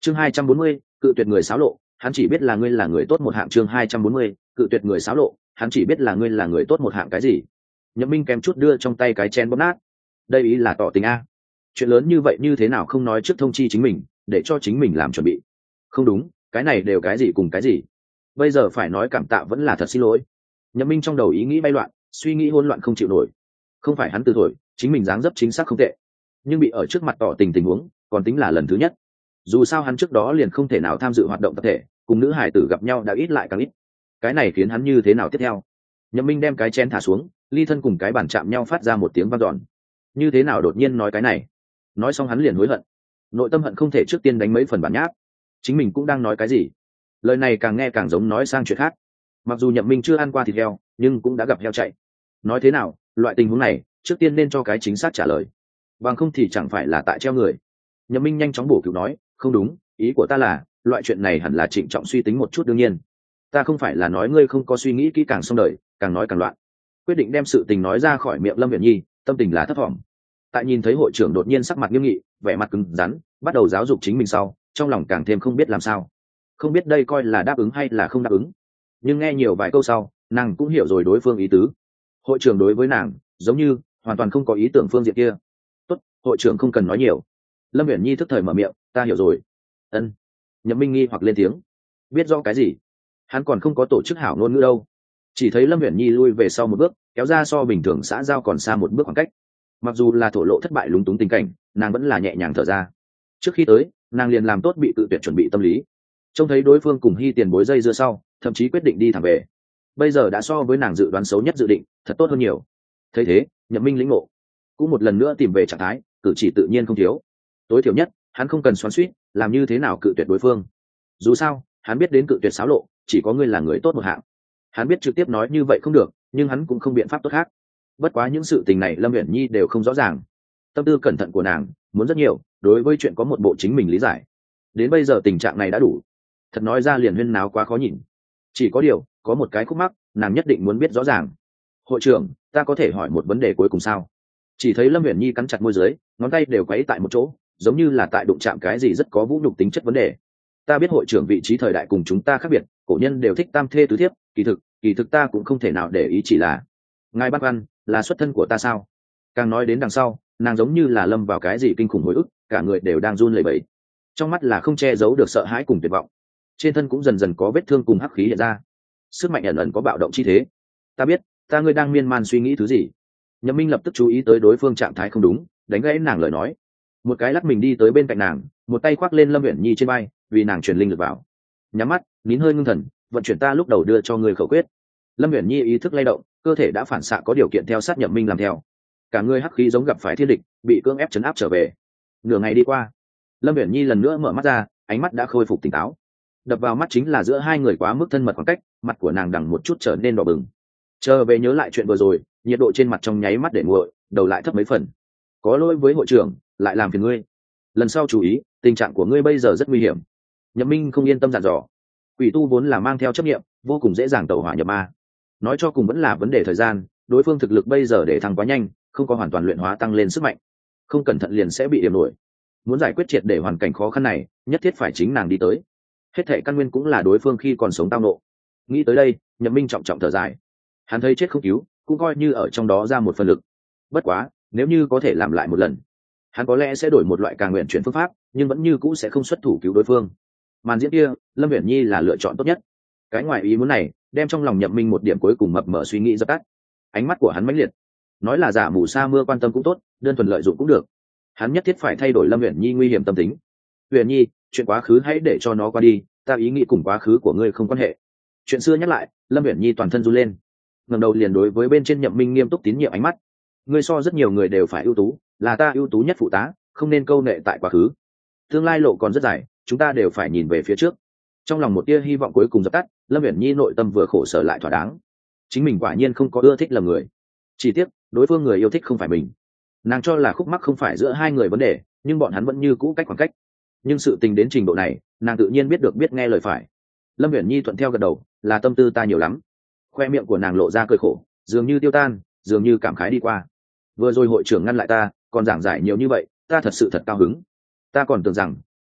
Chương 240, cự tuyệt người xáo lộ, hắn chỉ biết là ngươi là người tốt một hạng. Chương 240, cự tuyệt người xáo lộ, hắn chỉ biết là ngươi là người tốt một hạng. Cái gì? Nhậm Minh kém chút đưa trong tay cái chén bóp nát. Đây ý là tỏ tình a? Chuyện lớn như vậy như thế nào không nói trước thông chi chính mình, để cho chính mình làm chuẩn bị? Không đúng, cái này đều cái gì cùng cái gì? Bây giờ phải nói cảm tạ vẫn là thật xin lỗi. Nhậm Minh trong đầu ý nghĩ bay loạn, suy nghĩ hỗn loạn không chịu nổi. Không phải hắn từ thổi, chính mình dáng dấp chính xác không tệ, nhưng bị ở trước mặt tỏ tình huống còn tính là lần thứ nhất. Dù sao hắn trước đó liền không thể nào tham dự hoạt động tập thể, cùng nữ hải tử gặp nhau đã ít lại càng ít. Cái này khiến hắn như thế nào tiếp theo? Nhậm Minh đem cái chén thả xuống, ly thân cùng cái bàn chạm nhau phát ra một tiếng vang dọn. Như thế nào đột nhiên nói cái này? Nói xong hắn liền hối hận, nội tâm hận không thể trước tiên đánh mấy phần bản nháp. Chính mình cũng đang nói cái gì? Lời này càng nghe càng giống nói sang chuyện khác. Mặc dù Nhậm Minh chưa ăn qua thịt heo, nhưng cũng đã gặp heo chạy. Nói thế nào, loại tình huống này trước tiên nên cho cái chính xác trả lời, bằng không thì chẳng phải là tại treo người. Nhậm Minh nhanh chóng bổ cứu nói, không đúng, ý của ta là loại chuyện này hẳn là trịnh trọng suy tính một chút. Đương nhiên ta không phải là nói ngươi không có suy nghĩ kỹ càng xong đời, càng nói càng loạn. Quyết định đem sự tình nói ra khỏi miệng Lâm Viễn Nhi, tâm tình là thấp thỏm. Tại nhìn thấy hội trưởng đột nhiên sắc mặt nghiêm nghị, vẻ mặt cứng rắn, bắt đầu giáo dục chính mình sau, trong lòng càng thêm không biết làm sao. Không biết đây coi là đáp ứng hay là không đáp ứng. Nhưng nghe nhiều vài câu sau, nàng cũng hiểu rồi đối phương ý tứ. Hội trưởng đối với nàng giống như hoàn toàn không có ý tưởng phương diện kia. Tốt, hội trưởng không cần nói nhiều. Lâm Viễn Nhi thức thời mở miệng, ta hiểu rồi. Ân. Nhậm Minh nghi hoặc lên tiếng. Biết do cái gì? Hắn còn không có tổ chức hảo ngôn ngữ đâu. Chỉ thấy Lâm Viễn Nhi lui về sau một bước, kéo ra so bình thường xã giao còn xa một bước khoảng cách. Mặc dù là thổ lộ thất bại lúng túng tình cảnh, nàng vẫn là nhẹ nhàng thở ra. Trước khi tới, nàng liền làm tốt bị tự tuyệt chuẩn bị tâm lý. Trông thấy đối phương cùng Hy tiền bối dây dưa sau, thậm chí quyết định đi thẳng về. Bây giờ đã so với nàng dự đoán xấu nhất dự định thật tốt hơn nhiều. Thấy thế, Nhậm Minh lĩnh ngộ, cũng một lần nữa tìm về trạng thái, cử chỉ tự nhiên không thiếu. Tối thiểu nhất, hắn không cần xoắn xuýt làm như thế nào cự tuyệt đối phương. Dù sao, hắn biết đến cự tuyệt xáo lộ, chỉ có ngươi là người tốt một hạng. Hắn biết trực tiếp nói như vậy không được, nhưng hắn cũng không biện pháp tốt khác. Bất quá những sự tình này Lâm Uyển Nhi đều không rõ ràng. Tâm tư cẩn thận của nàng muốn rất nhiều, đối với chuyện có một bộ chính mình lý giải. Đến bây giờ tình trạng này đã đủ. Thật nói ra liền huyên náo quá khó nhìn. Chỉ có điều, có một cái khúc mắc, nàng nhất định muốn biết rõ ràng. Hội trưởng, ta có thể hỏi một vấn đề cuối cùng sao? Chỉ thấy Lâm Uyển Nhi cắn chặt môi dưới, ngón tay đều quấy tại một chỗ, giống như là tại đụng chạm cái gì rất có vũ nhục tính chất vấn đề. Ta biết hội trưởng vị trí thời đại cùng chúng ta khác biệt, cổ nhân đều thích tam thê tứ thiếp, kỳ thực ta cũng không thể nào để ý, chỉ là ngài băn khoăn là xuất thân của ta sao? Càng nói đến đằng sau, nàng giống như là lâm vào cái gì kinh khủng hồi ức, cả người đều đang run lẩy bẩy, trong mắt là không che giấu được sợ hãi cùng tuyệt vọng, trên thân cũng dần dần có vết thương cùng hắc khí hiện ra, sức mạnh ẩn ẩn có bạo động chi thế. Ta biết, ngươi đang miên man suy nghĩ thứ gì. Nhậm Minh lập tức chú ý tới đối phương trạng thái không đúng, đánh gãy nàng lời nói, một cái lắc mình đi tới bên cạnh nàng, một tay khoác lên Lâm Uyển Nhi trên vai, vì nàng truyền linh lực vào. Nhắm mắt, nín hơi ngưng thần, vận chuyển ta lúc đầu đưa cho ngươi khẩu quyết. Lâm Uyển Nhi ý thức lay động, cơ thể đã phản xạ có điều kiện theo sát Nhậm Minh làm theo. Cả người hắc khí giống gặp phải thiên địch, bị cưỡng ép chấn áp trở về. Nửa ngày đi qua, Lâm Uyển Nhi lần nữa mở mắt ra, ánh mắt đã khôi phục tỉnh táo. Đập vào mắt chính là giữa hai người quá mức thân mật khoảng cách, mặt của nàng đằng một chút trở nên đỏ bừng. Chờ về nhớ lại chuyện vừa rồi, nhiệt độ trên mặt trong nháy mắt để nguội, đầu lại thấp mấy phần. Có lỗi với hội trưởng, lại làm phiền ngươi. Lần sau chú ý, tình trạng của ngươi bây giờ rất nguy hiểm. Nhậm Minh không yên tâm dặn dò. Quỷ tu vốn là mang theo chấp niệm, vô cùng dễ dàng tẩu hỏa nhập ma. Nói cho cùng vẫn là vấn đề thời gian, đối phương thực lực bây giờ để thăng quá nhanh, không có hoàn toàn luyện hóa tăng lên sức mạnh, không cẩn thận liền sẽ bị điểm nổi. Muốn giải quyết triệt để hoàn cảnh khó khăn này, nhất thiết phải chính nàng đi tới. Hết thảy căn nguyên cũng là đối phương khi còn sống tao nộ. Nghĩ tới đây, Nhậm Minh trọng trọng thở dài. Hắn thấy chết không cứu, cũng coi như ở trong đó ra một phần lực. Bất quá, nếu như có thể làm lại một lần, hắn có lẽ sẽ đổi một loại càng nguyện chuyển phương pháp, nhưng vẫn như cũ sẽ không xuất thủ cứu đối phương. Màn diễn kia, Lâm Uyển Nhi là lựa chọn tốt nhất. Cái ngoài ý muốn này, đem trong lòng Nhậm Minh một điểm cuối cùng mập mờ suy nghĩ dập tắt. Ánh mắt của hắn mãnh liệt, nói là giả mù sa mưa quan tâm cũng tốt, đơn thuần lợi dụng cũng được. Hắn nhất thiết phải thay đổi Lâm Uyển Nhi nguy hiểm tâm tính. Uyển Nhi, chuyện quá khứ hãy để cho nó qua đi, ta ý nghĩ cùng quá khứ của ngươi không quan hệ. Chuyện xưa nhắc lại, Lâm Uyển Nhi toàn thân run lên, ngẩng đầu liền đối với bên trên Nhậm Minh nghiêm túc tín nhiệm ánh mắt. Ngươi so rất nhiều người đều phải ưu tú, là ta ưu tú nhất phụ tá, không nên câu nệ tại quá khứ. Tương lai lộ còn rất dài, chúng ta đều phải nhìn về phía trước. Trong lòng một tia hy vọng cuối cùng dập tắt, Lâm Uyển Nhi nội tâm vừa khổ sở lại thỏa đáng. Chính mình quả nhiên không có ưa thích lầm người, chỉ tiếc đối phương người yêu thích không phải mình. Nàng cho là khúc mắc không phải giữa hai người vấn đề, nhưng bọn hắn vẫn như cũ cách khoảng cách. Nhưng sự tình đến trình độ này, nàng tự nhiên biết được biết nghe lời phải. Lâm Uyển Nhi thuận theo gật đầu, là tâm tư ta nhiều lắm. Khoe miệng của nàng lộ ra cười khổ, dường như tiêu tan, dường như cảm khái đi qua. Vừa rồi hội trưởng ngăn lại ta, còn giảng giải nhiều như vậy, ta thật sự thật cao hứng. Ta còn tưởng rằng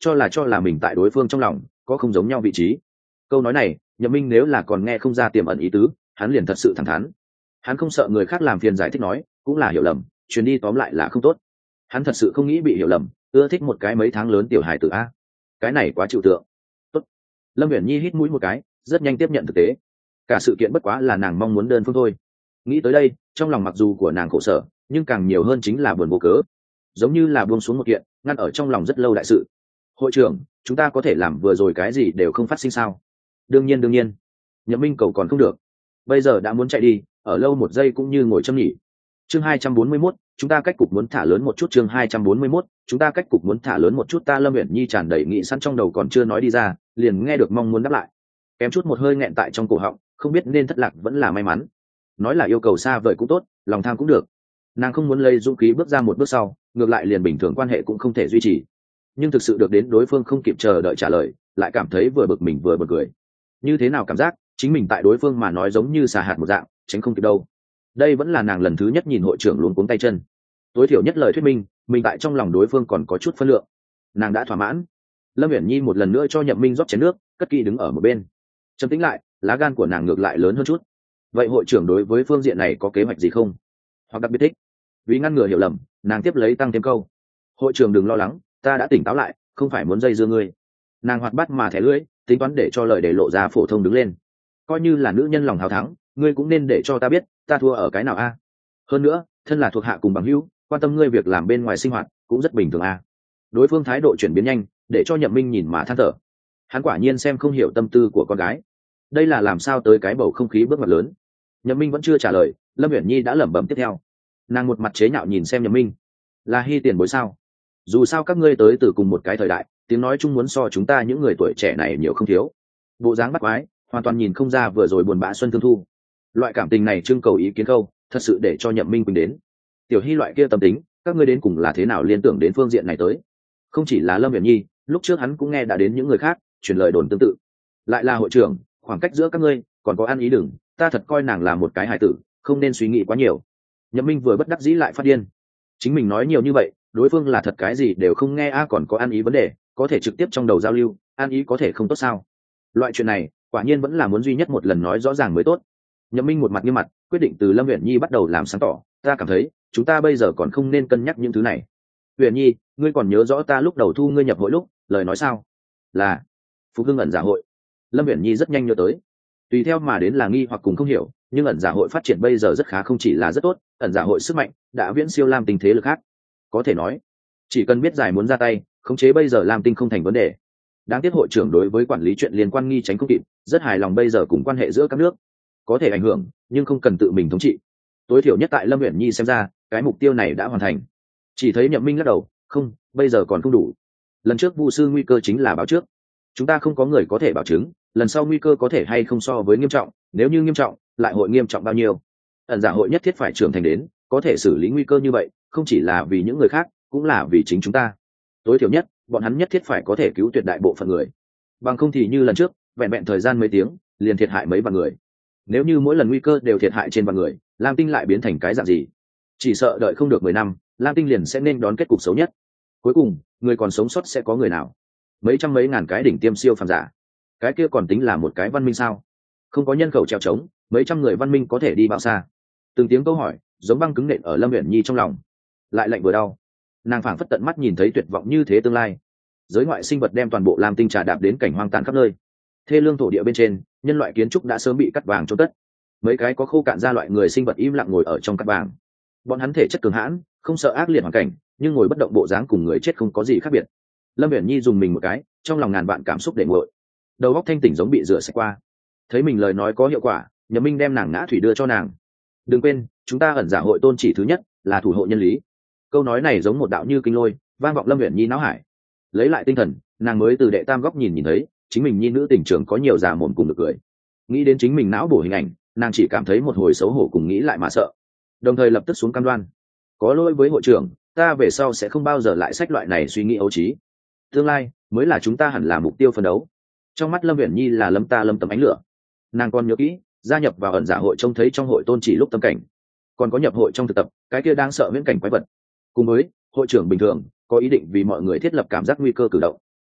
cho là mình tại đối phương trong lòng có không giống nhau vị trí. Câu nói này Nhậm Minh nếu là còn nghe không ra tiềm ẩn ý tứ, hắn liền thật sự thẳng thắn. Hắn không sợ người khác làm phiền giải thích nói cũng là hiểu lầm, chuyến đi tóm lại là không tốt. Hắn thật sự không nghĩ bị hiểu lầm, ưa thích một cái mấy tháng lớn tiểu hài tử a, cái này quá chịu tượng. Tốt. Lâm Uyển Nhi hít mũi một cái, rất nhanh tiếp nhận thực tế. Cả sự kiện bất quá là nàng mong muốn đơn phương thôi. Nghĩ tới đây, trong lòng mặc dù của nàng khổ sở, nhưng càng nhiều hơn chính là buồn vô cớ, giống như là buông xuống một kiện ngăn ở trong lòng rất lâu đại sự. Hội trưởng, chúng ta có thể làm vừa rồi cái gì đều không phát sinh sao? Đương nhiên. Nhậm Minh cầu còn không được, bây giờ đã muốn chạy đi, ở lâu một giây cũng như ngồi châm nghỉ. Chương 241, chúng ta cách cục muốn thả lớn một chút. Chương 241, chúng ta cách cục muốn thả lớn một chút. Ta Lâm Uyển Nhi tràn đầy nghĩ sẵn trong đầu còn chưa nói đi ra, liền nghe được mong muốn đáp lại, kém chút một hơi nghẹn tại trong cổ họng, không biết nên thất lạc vẫn là may mắn. Nói là yêu cầu xa vời cũng tốt, lòng tham cũng được. Nàng không muốn lấy dũng khí bước ra một bước sau, ngược lại liền bình thường quan hệ cũng không thể duy trì. Nhưng thực sự được đến đối phương không kịp chờ đợi trả lời, lại cảm thấy vừa bực mình vừa bực cười. Như thế nào cảm giác chính mình tại đối phương mà nói giống như xà hạt một dạng, tránh không kịp đâu. Đây vẫn là nàng lần thứ nhất nhìn hội trưởng luống cuống tay chân. Tối thiểu nhất lời thuyết minh mình tại trong lòng đối phương còn có chút phân lượng, nàng đã thỏa mãn. Lâm Uyển Nhi một lần nữa cho Nhậm Minh rót chén nước, cất kỹ đứng ở một bên. Trầm tĩnh lại, lá gan của nàng ngược lại lớn hơn chút. Vậy hội trưởng đối với phương diện này có kế hoạch gì không, hoặc đặc biệt thích? Vì ngăn ngừa hiểu lầm, nàng tiếp lấy tăng thêm câu: hội trưởng đừng lo lắng, ta đã tỉnh táo lại, không phải muốn dây dưa ngươi. Nàng hoạt bát mà thẻ lưỡi, tính toán để cho lời để lộ ra phổ thông đứng lên. Coi như là nữ nhân lòng hào thắng, ngươi cũng nên để cho ta biết ta thua ở cái nào a. Hơn nữa, thân là thuộc hạ cùng bằng hữu, quan tâm ngươi việc làm bên ngoài sinh hoạt cũng rất bình thường a. Đối phương thái độ chuyển biến nhanh, để cho Nhậm Minh nhìn mà than thở. Hắn quả nhiên xem không hiểu tâm tư của con gái. Đây là làm sao tới cái bầu không khí bước ngoặt lớn. Nhậm Minh vẫn chưa trả lời, Lâm Uyển Nhi đã lẩm bẩm tiếp theo. Nàng một mặt chế nhạo nhìn xem Nhậm Minh: là Hy tiền bối sao? Dù sao các ngươi tới từ cùng một cái thời đại, tiếng nói chung muốn so chúng ta những người tuổi trẻ này nhiều không thiếu. Bộ dáng bắt quái, hoàn toàn nhìn không ra vừa rồi buồn bã xuân thương thu. Loại cảm tình này trưng cầu ý kiến câu, thật sự để cho Nhậm Minh quỳnh đến. Tiểu Hy loại kia tâm tính, các ngươi đến cùng là thế nào liên tưởng đến phương diện này tới? Không chỉ là Lâm Uyển Nhi, lúc trước hắn cũng nghe đã đến những người khác truyền lời đồn tương tự. Lại là hội trưởng, khoảng cách giữa các ngươi còn có ăn ý đừng, ta thật coi nàng là một cái hài tử, không nên suy nghĩ quá nhiều. Nhậm Minh vừa bất đắc dĩ lại phát điên. Chính mình nói nhiều như vậy, đối phương là thật cái gì đều không nghe a, còn có ăn ý vấn đề, có thể trực tiếp trong đầu giao lưu, ăn ý có thể không tốt sao? Loại chuyện này, quả nhiên vẫn là muốn duy nhất một lần nói rõ ràng mới tốt. Nhậm Minh một mặt nghiêm mặt, quyết định từ Lâm Uyển Nhi bắt đầu làm sáng tỏ, ta cảm thấy, chúng ta bây giờ còn không nên cân nhắc những thứ này. Uyển Nhi, ngươi còn nhớ rõ ta lúc đầu thu ngươi nhập hội lúc, lời nói sao? Là Phục Hưng ẩn giả hội. Lâm Uyển Nhi rất nhanh nhớ tới. Tùy theo mà đến là nghi hoặc cùng không hiểu, nhưng ẩn giả hội phát triển bây giờ rất khá, không chỉ là rất tốt, ẩn giả hội sức mạnh đã viễn siêu Lam Tinh thế lực khác. Có thể nói, chỉ cần biết giải muốn ra tay, khống chế bây giờ Lam Tinh không thành vấn đề. Đáng tiếc hội trưởng đối với quản lý chuyện liên quan nghi tránh không kịp, rất hài lòng bây giờ cùng quan hệ giữa các nước. Có thể ảnh hưởng, nhưng không cần tự mình thống trị. Tối thiểu nhất tại Lâm Uyển Nhi xem ra, cái mục tiêu này đã hoàn thành. Chỉ thấy Nhậm Minh lắc đầu, không, bây giờ còn không đủ. Lần trước Vu sư nguy cơ chính là báo trước, chúng ta không có người có thể bảo chứng lần sau nguy cơ có thể hay không so với nghiêm trọng, nếu như nghiêm trọng lại hội nghiêm trọng bao nhiêu. Ẩn giả hội nhất thiết phải trưởng thành đến có thể xử lý nguy cơ như vậy, không chỉ là vì những người khác, cũng là vì chính chúng ta. Tối thiểu nhất bọn hắn nhất thiết phải có thể cứu tuyệt đại bộ phận người, bằng không thì như lần trước vẹn vẹn thời gian mấy tiếng liền thiệt hại mấy vạn người. Nếu như mỗi lần nguy cơ đều thiệt hại trên vạn người, Lam Tinh lại biến thành cái dạng gì? Chỉ sợ đợi không được 10 năm, Lam Tinh liền sẽ nên đón kết cục xấu nhất. Cuối cùng người còn sống sót sẽ có người nào? Mấy trăm mấy ngàn cái đỉnh tiêm siêu phàm giả, cái kia còn tính là một cái văn minh sao? Không có nhân khẩu trèo trống, mấy trăm người văn minh có thể đi bao xa? Từng tiếng câu hỏi giống băng cứng nện ở Lâm Uyển Nhi trong lòng, lại lạnh vừa đau. Nàng phảng phất tận mắt nhìn thấy tuyệt vọng như thế tương lai. Giới ngoại sinh vật đem toàn bộ Lam Tinh trà đạp đến cảnh hoang tàn khắp nơi. Thê lương thổ địa bên trên, nhân loại kiến trúc đã sớm bị cắt vàng chôn cất. Mấy cái có khô cạn ra loại người sinh vật im lặng ngồi ở trong cắt vàng. Bọn hắn thể chất cường hãn, không sợ ác liệt hoàn cảnh, nhưng ngồi bất động bộ dáng cùng người chết không có gì khác biệt. Lâm Uyển Nhi dùng mình một cái, trong lòng ngàn vạn cảm xúc để nguội, đầu óc thanh tỉnh giống bị rửa sạch qua. Thấy mình lời nói có hiệu quả, Nhậm Minh đem nàng ngã thủy đưa cho nàng. Đừng quên, chúng ta ẩn giả hội tôn chỉ thứ nhất là thủ hộ nhân lý. Câu nói này giống một đạo như kinh lôi, vang vọng Lâm Uyển Nhi não hải. Lấy lại tinh thần, nàng mới từ đệ tam góc nhìn thấy chính mình nhi nữ tình trường có nhiều già mồm cùng được cười. Nghĩ đến chính mình não bổ hình ảnh, nàng chỉ cảm thấy một hồi xấu hổ cùng nghĩ lại mà sợ, đồng thời lập tức xuống cam đoan: có lỗi với hội trưởng, ta về sau sẽ không bao giờ lại sách loại này suy nghĩ ấu trí. Tương lai mới là chúng ta hẳn là mục tiêu phấn đấu. Trong mắt Lâm Uyển Nhi là lâm tấm ánh lửa. Nàng còn nhớ kỹ gia nhập vào ẩn giả hội trông thấy trong hội tôn chỉ lúc tâm cảnh, còn có nhập hội trong thực tập cái kia đang sợ viễn cảnh quái vật, cùng với hội trưởng bình thường có ý định vì mọi người thiết lập cảm giác nguy cơ cử động.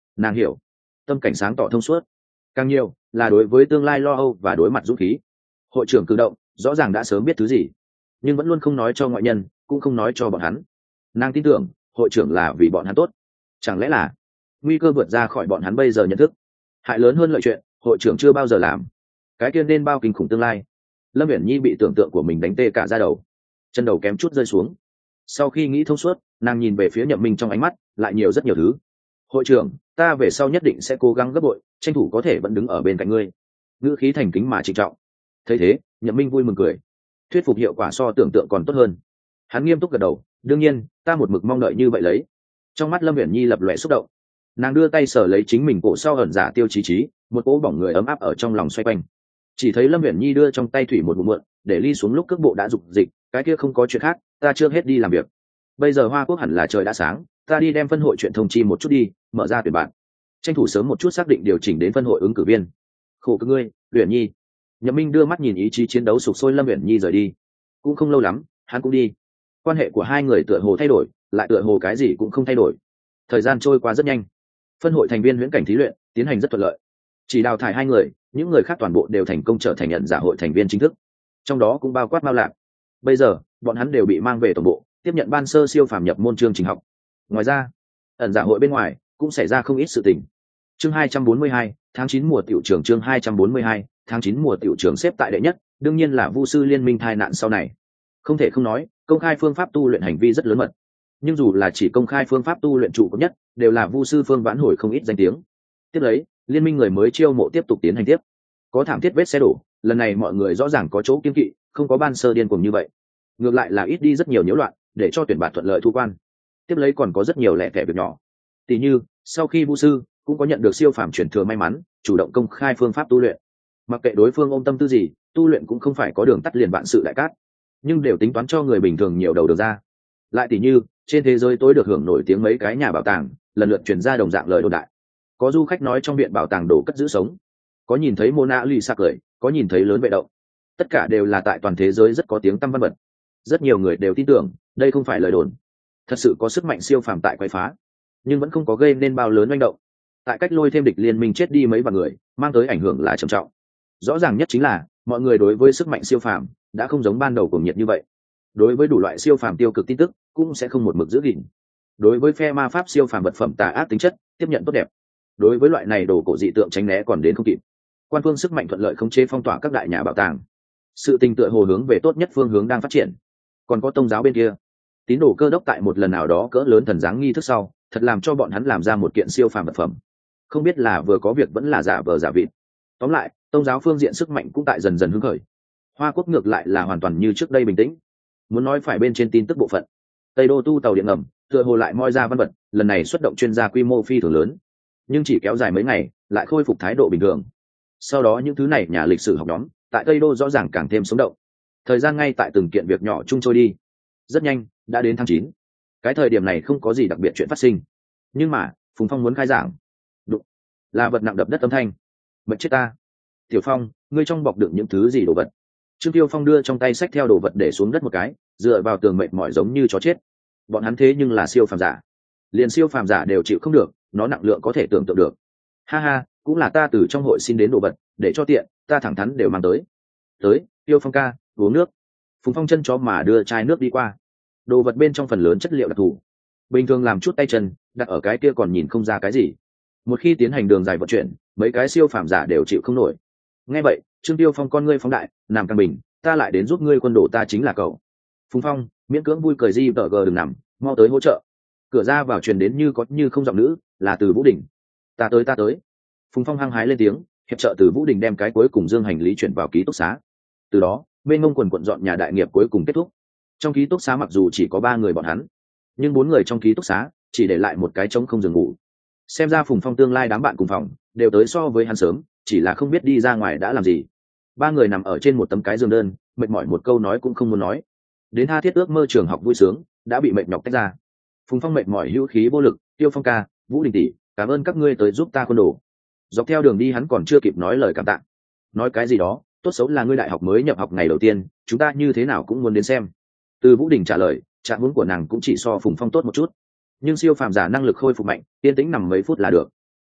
nàng hiểu, tâm cảnh sáng tỏ thông suốt, càng nhiều là đối với tương lai lo âu và đối mặt dũng khí. Hội trưởng cử động rõ ràng đã sớm biết thứ gì, nhưng vẫn luôn không nói cho ngoại nhân, cũng không nói cho bọn hắn. Nàng tin tưởng hội trưởng là vì bọn hắn tốt. Chẳng lẽ là nguy cơ vượt ra khỏi bọn hắn bây giờ nhận thức, hại lớn hơn lợi chuyện hội trưởng chưa bao giờ làm, cái kia nên bao kinh khủng tương lai. Lâm Uyển Nhi bị tưởng tượng của mình đánh tê cả da đầu, chân đầu kém chút rơi xuống. Sau khi nghĩ thông suốt, nàng nhìn về phía Nhậm Minh, trong ánh mắt lại nhiều rất nhiều thứ. Hội trưởng, ta về sau nhất định sẽ cố gắng gấp bội, tranh thủ có thể vẫn đứng ở bên cạnh ngươi. Ngữ khí thành kính mà trịnh trọng. Thấy thế, Nhậm Minh vui mừng cười, thuyết phục hiệu quả so tưởng tượng còn tốt hơn. Hắn nghiêm túc gật đầu, đương nhiên, ta một mực mong đợi như vậy lấy. Trong mắt Lâm Uyển Nhi lập lòe xúc động, nàng đưa tay sờ lấy chính mình cổ sau ẩn giả Tiêu Chí Chí, một cỗ bỏng người ấm áp ở trong lòng xoay quanh. Chỉ thấy Lâm Uyển Nhi đưa trong tay thủy một ngụm muộn, để ly xuống lúc cước bộ đã dục dịch, cái kia không có chuyện khác, ta chưa hết đi làm việc. Bây giờ Hoa Quốc hẳn là trời đã sáng, ta đi đem phân hội chuyện thông chi một chút đi, mở ra tuyển bạn, tranh thủ sớm một chút xác định điều chỉnh đến phân hội ứng cử viên. Khổ cực ngươi, Uyển Nhi. Nhậm Minh đưa mắt nhìn ý chí chiến đấu sục sôi Lâm Uyển Nhi rời đi. Cũng không lâu lắm, hắn cũng đi. Quan hệ của hai người tựa hồ thay đổi, lại tựa hồ cái gì cũng không thay đổi. Thời gian trôi qua rất nhanh, phân hội thành viên huyễn cảnh thí luyện tiến hành rất thuận lợi. Chỉ đào thải hai người, những người khác toàn bộ đều thành công trở thành nhận giả hội thành viên chính thức, trong đó cũng bao quát Mao Lạc. Bây giờ bọn hắn đều bị mang về tổng bộ tiếp nhận ban sơ siêu phàm nhập môn chương trình học. Ngoài ra, ẩn giả hội bên ngoài cũng xảy ra không ít sự tình. Chương 242, tháng 9 mùa tiểu trường. Chương 242, tháng 9 mùa tiểu trường xếp tại đệ nhất, đương nhiên là Vu sư liên minh tai nạn sau này. Không thể không nói, công khai phương pháp tu luyện hành vi rất lớn mật. Nhưng dù là chỉ công khai phương pháp tu luyện trụ cấp nhất, đều là Vu sư Phương vãn hồi không ít danh tiếng. Tiếp lấy, liên minh người mới chiêu mộ tiếp tục tiến hành tiếp. Có thảm thiết vết xe đổ, lần này mọi người rõ ràng có chỗ kiêng kỵ, không có ban sơ điên cuồng như vậy. Ngược lại là ít đi rất nhiều nhiễu loạn, để cho tuyển bạt thuận lợi thu quan. Tiếp lấy còn có rất nhiều lẻ tẻ việc nhỏ. Tỷ như, sau khi Vu sư cũng có nhận được siêu phàm chuyển thừa may mắn, chủ động công khai phương pháp tu luyện. Mặc kệ đối phương ôm tâm tư gì, tu luyện cũng không phải có đường tắt liền vạn sự đại cát, nhưng đều tính toán cho người bình thường nhiều đầu được ra. Lại tỷ như, trên thế giới tối được hưởng nổi tiếng mấy cái nhà bảo tàng, lần lượt truyền ra đồng dạng lời đồn đại. Có du khách nói trong viện bảo tàng đồ cất giữ sống, có nhìn thấy Mona Lisa cười, có nhìn thấy lớn vệ động. Tất cả đều là tại toàn thế giới rất có tiếng tăm văn vật. Rất nhiều người đều tin tưởng đây không phải lời đồn, thật sự có sức mạnh siêu phàm tại quậy phá, nhưng vẫn không có gây nên bao lớn manh động. Tại cách lôi thêm địch liên minh chết đi mấy vạn người, mang tới ảnh hưởng là trầm trọng. Rõ ràng nhất chính là mọi người đối với sức mạnh siêu phàm đã không giống ban đầu cuồng nhiệt như vậy. Đối với đủ loại siêu phàm tiêu cực tin tức cũng sẽ không một mực giữ gìn. Đối với phe ma pháp siêu phàm vật phẩm tà ác tính chất tiếp nhận tốt đẹp. Đối với loại này đồ cổ dị tượng tránh né còn đến không kịp. Quan phương sức mạnh thuận lợi khống chế phong tỏa các đại nhà bảo tàng. Sự tình tựa hồ hướng về tốt nhất phương hướng đang phát triển. Còn có tông giáo bên kia, tín đồ Cơ Đốc tại một lần nào đó cỡ lớn thần giáng nghi thức sau, thật làm cho bọn hắn làm ra một kiện siêu phàm vật phẩm. Không biết là vừa có việc vẫn là giả vờ giả vịt. Tóm lại, tông giáo phương diện sức mạnh cũng tại dần dần hứng khởi. Hoa Quốc ngược lại là hoàn toàn như trước đây bình tĩnh. Muốn nói phải bên trên tin tức bộ phận, Tây Đô tu tàu điện ngầm tựa hồ lại moi ra văn vật, lần này xuất động chuyên gia quy mô phi thường lớn, nhưng chỉ kéo dài mấy ngày lại khôi phục thái độ bình thường. Sau đó những thứ này nhà lịch sử học nhóm tại Tây Đô rõ ràng càng thêm sống động. Thời gian ngay tại từng kiện việc nhỏ chung trôi đi. Rất nhanh đã đến tháng 9. Cái thời điểm này không có gì đặc biệt chuyện phát sinh, nhưng mà Phùng Phong muốn khai giảng. Đụng, là vật nặng đập đất âm thanh. Mệt chết ta. Tiểu Phong, ngươi trong bọc đựng những thứ gì đồ vật? Trương Tiêu Phong đưa trong tay xách theo đồ vật để xuống đất một cái, dựa vào tường mệt mỏi giống như chó chết. Bọn hắn thế nhưng là siêu phàm giả, liền siêu phàm giả đều chịu không được, nó nặng lượng có thể tưởng tượng được. Ha ha, cũng là ta từ trong hội xin đến đồ vật, để cho tiện, ta thẳng thắn đều mang tới. Tới, Tiêu Phong ca, uống nước. Phùng Phong chân chó mà đưa chai nước đi qua. Đồ vật bên trong phần lớn chất liệu đặc thù, bình thường làm chút tay chân, đặt ở cái kia còn nhìn không ra cái gì. Một khi tiến hành đường dài vận chuyển, mấy cái siêu phàm giả đều chịu không nổi. Nghe vậy, Trương Tiêu Phong con ngươi phóng đại, nằm căng bình, ta lại đến giúp ngươi, quân đồ ta chính là cậu. Phùng Phong miễn cưỡng vui cười, di vợ gờ đừng nằm, mau tới hỗ trợ. Cửa ra vào truyền đến như có như không giọng nữ, là từ Vũ Đình. Ta tới. Phùng Phong hăng hái lên tiếng, hiệp trợ từ Vũ Đình đem cái cuối cùng dương hành lý chuyển vào ký túc xá. Từ đó bên ngông quần quận dọn nhà đại nghiệp cuối cùng kết thúc. Trong ký túc xá mặc dù chỉ có 3 người bọn hắn, nhưng 4 người trong ký túc xá chỉ để lại một cái trống không giường ngủ. Xem ra Phùng Phong tương lai đám bạn cùng phòng đều tới so với hắn sớm, chỉ là không biết đi ra ngoài đã làm gì. 3 người nằm ở trên một tấm cái giường đơn, mệt mỏi một câu nói cũng không muốn nói. Đến tha thiết ước mơ trường học vui sướng đã bị mệt nhọc tách ra. Phùng Phong mệt mỏi hữu khí vô lực, Tiêu Phong ca, Vũ Đình tỷ, cảm ơn các ngươi tới giúp ta quân đồ. Dọc theo đường đi hắn còn chưa kịp nói lời cảm tạ. Nói cái gì đó, tốt xấu là ngươi đại học mới nhập học ngày đầu tiên, chúng ta như thế nào cũng muốn đến xem. Từ Vũ Đình trả lời, trạng huống của nàng cũng chỉ so Phùng Phong tốt một chút, nhưng siêu phàm giả năng lực khôi phục mạnh, yên tĩnh nằm mấy phút là được.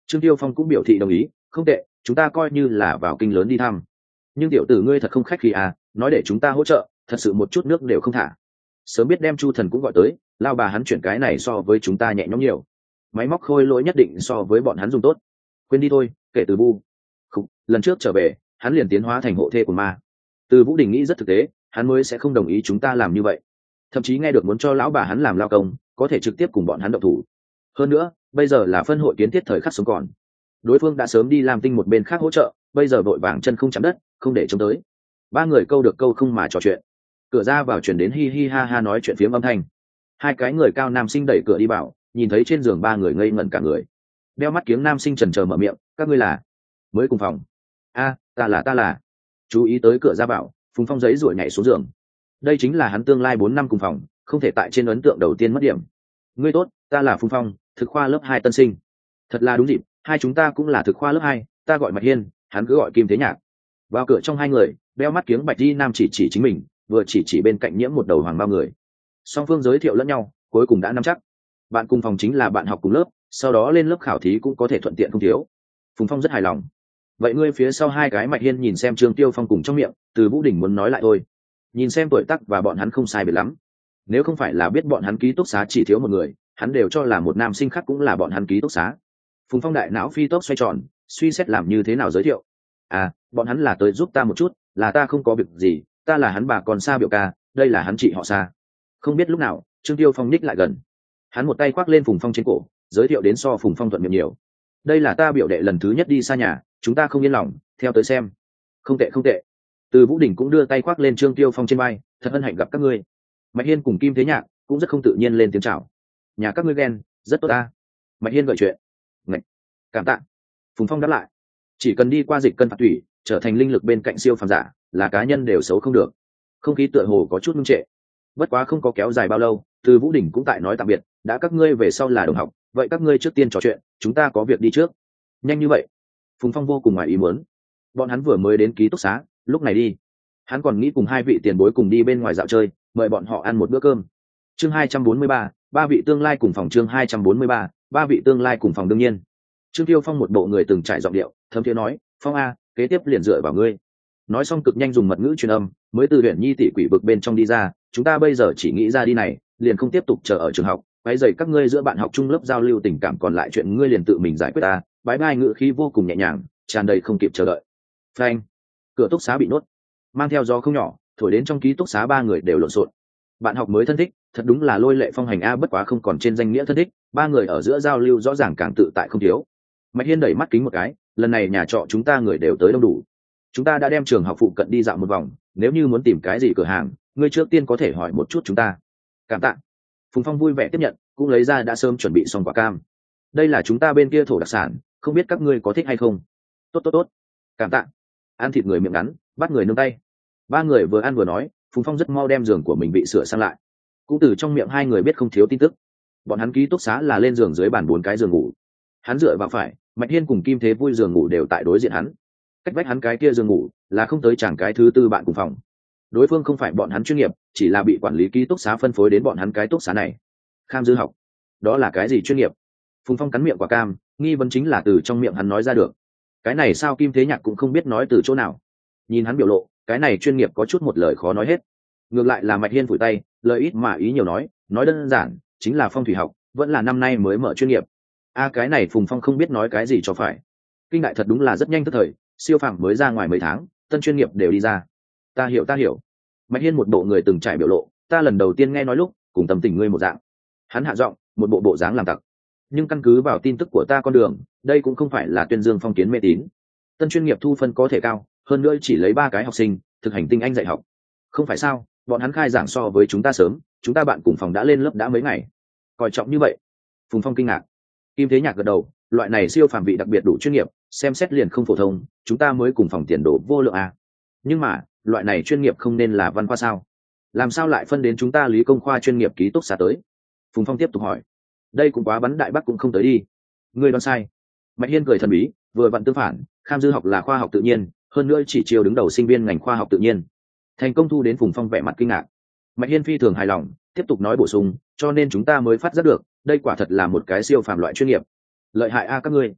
Trương Tiêu Phong cũng biểu thị đồng ý, không tệ, chúng ta coi như là vào kinh lớn đi thăm. Nhưng tiểu tử ngươi thật không khách khí à, nói để chúng ta hỗ trợ, thật sự một chút nước đều không thả. Sớm biết đem Chu Thần cũng gọi tới, lao bà hắn chuyển cái này so với chúng ta nhẹ nhõm nhiều. Máy móc khôi lỗi nhất định so với bọn hắn dùng tốt. Quên đi thôi, kể từ bu. Không, lần trước trở về, hắn liền tiến hóa thành hộ thê của ma. Từ Vũ Đình nghĩ rất thực tế, hắn mới sẽ không đồng ý chúng ta làm như vậy. Thậm chí nghe được muốn cho lão bà hắn làm lao công, có thể trực tiếp cùng bọn hắn động thủ. Hơn nữa, bây giờ là phân hội kiến thiết thời khắc sống còn. Đối phương đã sớm đi làm tinh một bên khác hỗ trợ, bây giờ vội vàng chân không chạm đất, không để trông tới. Ba người câu được câu không mà trò chuyện. Cửa ra vào chuyển đến hi hi ha ha nói chuyện phiếm âm thanh. Hai cái người cao nam sinh đẩy cửa đi vào, nhìn thấy trên giường ba người ngây ngẩn cả người. Đeo mắt kiếng nam sinh chần chờ mở miệng, các ngươi là mới cùng phòng? A, ta là. Chú ý tới cửa ra vào, Phùng Phong giấy ruổi nhảy xuống giường. Đây chính là hắn tương lai 4 năm cùng phòng, không thể tại trên ấn tượng đầu tiên mất điểm. Ngươi tốt, ta là Phùng Phong, thực khoa lớp 2 tân sinh. Thật là đúng dịp, hai chúng ta cũng là thực khoa lớp 2, ta gọi Mạch Hiên, hắn cứ gọi Kim Thế Nhạc. Vào cửa trong hai người, đeo mắt kiếng bạch đi nam chỉ chính mình, vừa chỉ bên cạnh nhiễm một đầu hoàng bao người. Song phương giới thiệu lẫn nhau, cuối cùng đã nắm chắc. Bạn cùng phòng chính là bạn học cùng lớp, sau đó lên lớp khảo thí cũng có thể thuận tiện không thiếu. Phùng Phong rất hài lòng. Vậy ngươi phía sau hai cái Mạch Hiên nhìn xem Trương Tiêu Phong cùng trong miệng, Từ Vũ Đình muốn nói lại thôi. Nhìn xem tuổi tác và bọn hắn không sai biệt lắm. Nếu không phải là biết bọn hắn ký túc xá chỉ thiếu một người, hắn đều cho là một nam sinh khác cũng là bọn hắn ký túc xá. Phùng Phong đại não phi tốc xoay tròn, suy xét làm như thế nào giới thiệu. À, bọn hắn là tới giúp ta một chút, là ta không có việc gì, ta là hắn bà con Sa biểu ca, đây là hắn chị họ Sa. Không biết lúc nào, Trương Tiêu Phong ních lại gần. Hắn một tay khoác lên Phùng Phong trên cổ, giới thiệu đến so Phùng Phong thuận miệng nhiều. Đây là ta biểu đệ lần thứ nhất đi xa nhà, chúng ta không yên lòng, theo tới xem. Không tệ. Từ Vũ Đình cũng đưa tay khoác lên Trương Tiêu Phong trên vai, thật hân hạnh gặp các ngươi. Mạch Hiên cùng Kim Thế Nhạc cũng rất không tự nhiên lên tiếng chào. Nhà các ngươi ghen, rất tốt ta. Mạch Hiên gợi chuyện. Ngạch. Cảm tạ. Phùng Phong đáp lại. Chỉ cần đi qua dịch cân phạt thủy, trở thành linh lực bên cạnh siêu phàm giả, là cá nhân đều xấu không được. Không khí tựa hồ có chút ngưng trệ. Bất quá không có kéo dài bao lâu, Từ Vũ Đình cũng tại nói tạm biệt, đã các ngươi về sau là đồng học, vậy các ngươi trước tiên trò chuyện, chúng ta có việc đi trước. Nhanh như vậy? Phùng Phong vô cùng ngoài ý muốn. Bọn hắn vừa mới đến ký túc xá, lúc này đi. Hắn còn nghĩ cùng hai vị tiền bối cùng đi bên ngoài dạo chơi, mời bọn họ ăn một bữa cơm. Chương 243, ba vị tương lai cùng phòng. Chương 243, ba vị tương lai cùng phòng. Đương nhiên, Trương Tiêu Phong một bộ người từng trải giọng điệu, thấm thiế nói, Phong a, kế tiếp liền dựa vào ngươi. Nói xong cực nhanh dùng mật ngữ truyền âm, mới từ huyện nhi tỷ quỷ vực bên trong đi ra. Chúng ta bây giờ chỉ nghĩ ra đi này, liền không tiếp tục chờ ở trường học, quấy rầy các ngươi giữa bạn học chung lớp giao lưu tình cảm, còn lại chuyện ngươi liền tự mình giải quyết ta. Bái bai ngữ khí vô cùng nhẹ nhàng, tràn đầy không kịp chờ đợi. Phanh, cửa túc xá bị nốt, mang theo gió không nhỏ, thổi đến trong ký túc xá ba người đều lộn xộn. Bạn học mới thân thích, thật đúng là lôi lệ phong hành a, bất quá không còn trên danh nghĩa thân thích, ba người ở giữa giao lưu rõ ràng càng tự tại không thiếu. Mạch Hiên đẩy mắt kính một cái, lần này nhà trọ chúng ta người đều tới đông đủ. Chúng ta đã đem trường học phụ cận đi dạo một vòng, nếu như muốn tìm cái gì cửa hàng, ngươi trước tiên có thể hỏi một chút chúng ta. Cảm tạ. Phùng Phong vui vẻ tiếp nhận, cũng lấy ra đã sớm chuẩn bị xong quả cam. Đây là chúng ta bên kia thổ đặc sản, không biết các ngươi có thích hay không. Tốt. Cảm tạ. Ăn thịt người miệng ngắn, bắt người nương tay. Ba người vừa ăn vừa nói, Phùng Phong rất mau đem giường của mình bị sửa sang lại. Cũng từ trong miệng hai người biết không thiếu tin tức. Bọn hắn ký túc xá là lên giường dưới bàn 4 cái giường ngủ. Hắn dựa vào phải, Mạch Hiên cùng Kim Thế Vui giường ngủ đều tại đối diện hắn. Cách vách hắn cái kia giường ngủ là không tới chẳng cái thứ tư bạn cùng phòng. Đối phương không phải bọn hắn chuyên nghiệp, chỉ là bị quản lý ký túc xá phân phối đến bọn hắn cái túc xá này. Kham dư học, đó là cái gì chuyên nghiệp? Phùng Phong cắn miệng quả cam, nghi vấn chính là từ trong miệng hắn nói ra được. Cái này sao Kim Thế Nhạc cũng không biết nói từ chỗ nào. Nhìn hắn biểu lộ, cái này chuyên nghiệp có chút một lời khó nói hết. Ngược lại là Mạch Hiên phủi tay, lời ít mà ý nhiều nói đơn giản chính là phong thủy học, vẫn là năm nay mới mở chuyên nghiệp. Cái này Phùng Phong không biết nói cái gì cho phải. Kinh đại thật đúng là rất nhanh tức thời, siêu phàm mới ra ngoài mấy tháng, tân chuyên nghiệp đều đi ra. Ta hiểu. Mạch Hiên một bộ người từng trải biểu lộ, ta lần đầu tiên nghe nói lúc cùng tâm tình ngươi một dạng. Hắn hạ giọng, một bộ dáng làm tặc. Nhưng căn cứ vào tin tức của ta con đường, đây cũng không phải là tuyên dương phong kiến mê tín. Tân chuyên nghiệp thu phân có thể cao, hơn nữa chỉ lấy 3 cái học sinh, thực hành tinh anh dạy học. Không phải sao? Bọn hắn khai giảng so với chúng ta sớm, chúng ta bạn cùng phòng đã lên lớp đã mấy ngày. Coi trọng như vậy? Phùng Phong kinh ngạc. Kim Thế Nhạc gật đầu, loại này siêu phàm vị đặc biệt đủ chuyên nghiệp, xem xét liền không phổ thông, chúng ta mới cùng phòng tiền đồ vô lượng à. Nhưng mà, loại này chuyên nghiệp không nên là văn khoa sao? Làm sao lại phân đến chúng ta lý công khoa chuyên nghiệp ký túc xá tới? Phùng Phong tiếp tục hỏi. Đây cũng quá bắn đại bắc cũng không tới đi. Ngươi đoán sai. Mạch Hiên cười thần bí, vừa vặn tương phản, Kham dư học là khoa học tự nhiên, hơn nữa chỉ chiều đứng đầu sinh viên ngành khoa học tự nhiên. Thành công thu đến Phùng Phong vẻ mặt kinh ngạc. Mạch Hiên phi thường hài lòng, tiếp tục nói bổ sung, cho nên chúng ta mới phát giác được, đây quả thật là một cái siêu phàm loại chuyên nghiệp. Lợi hại a các ngươi.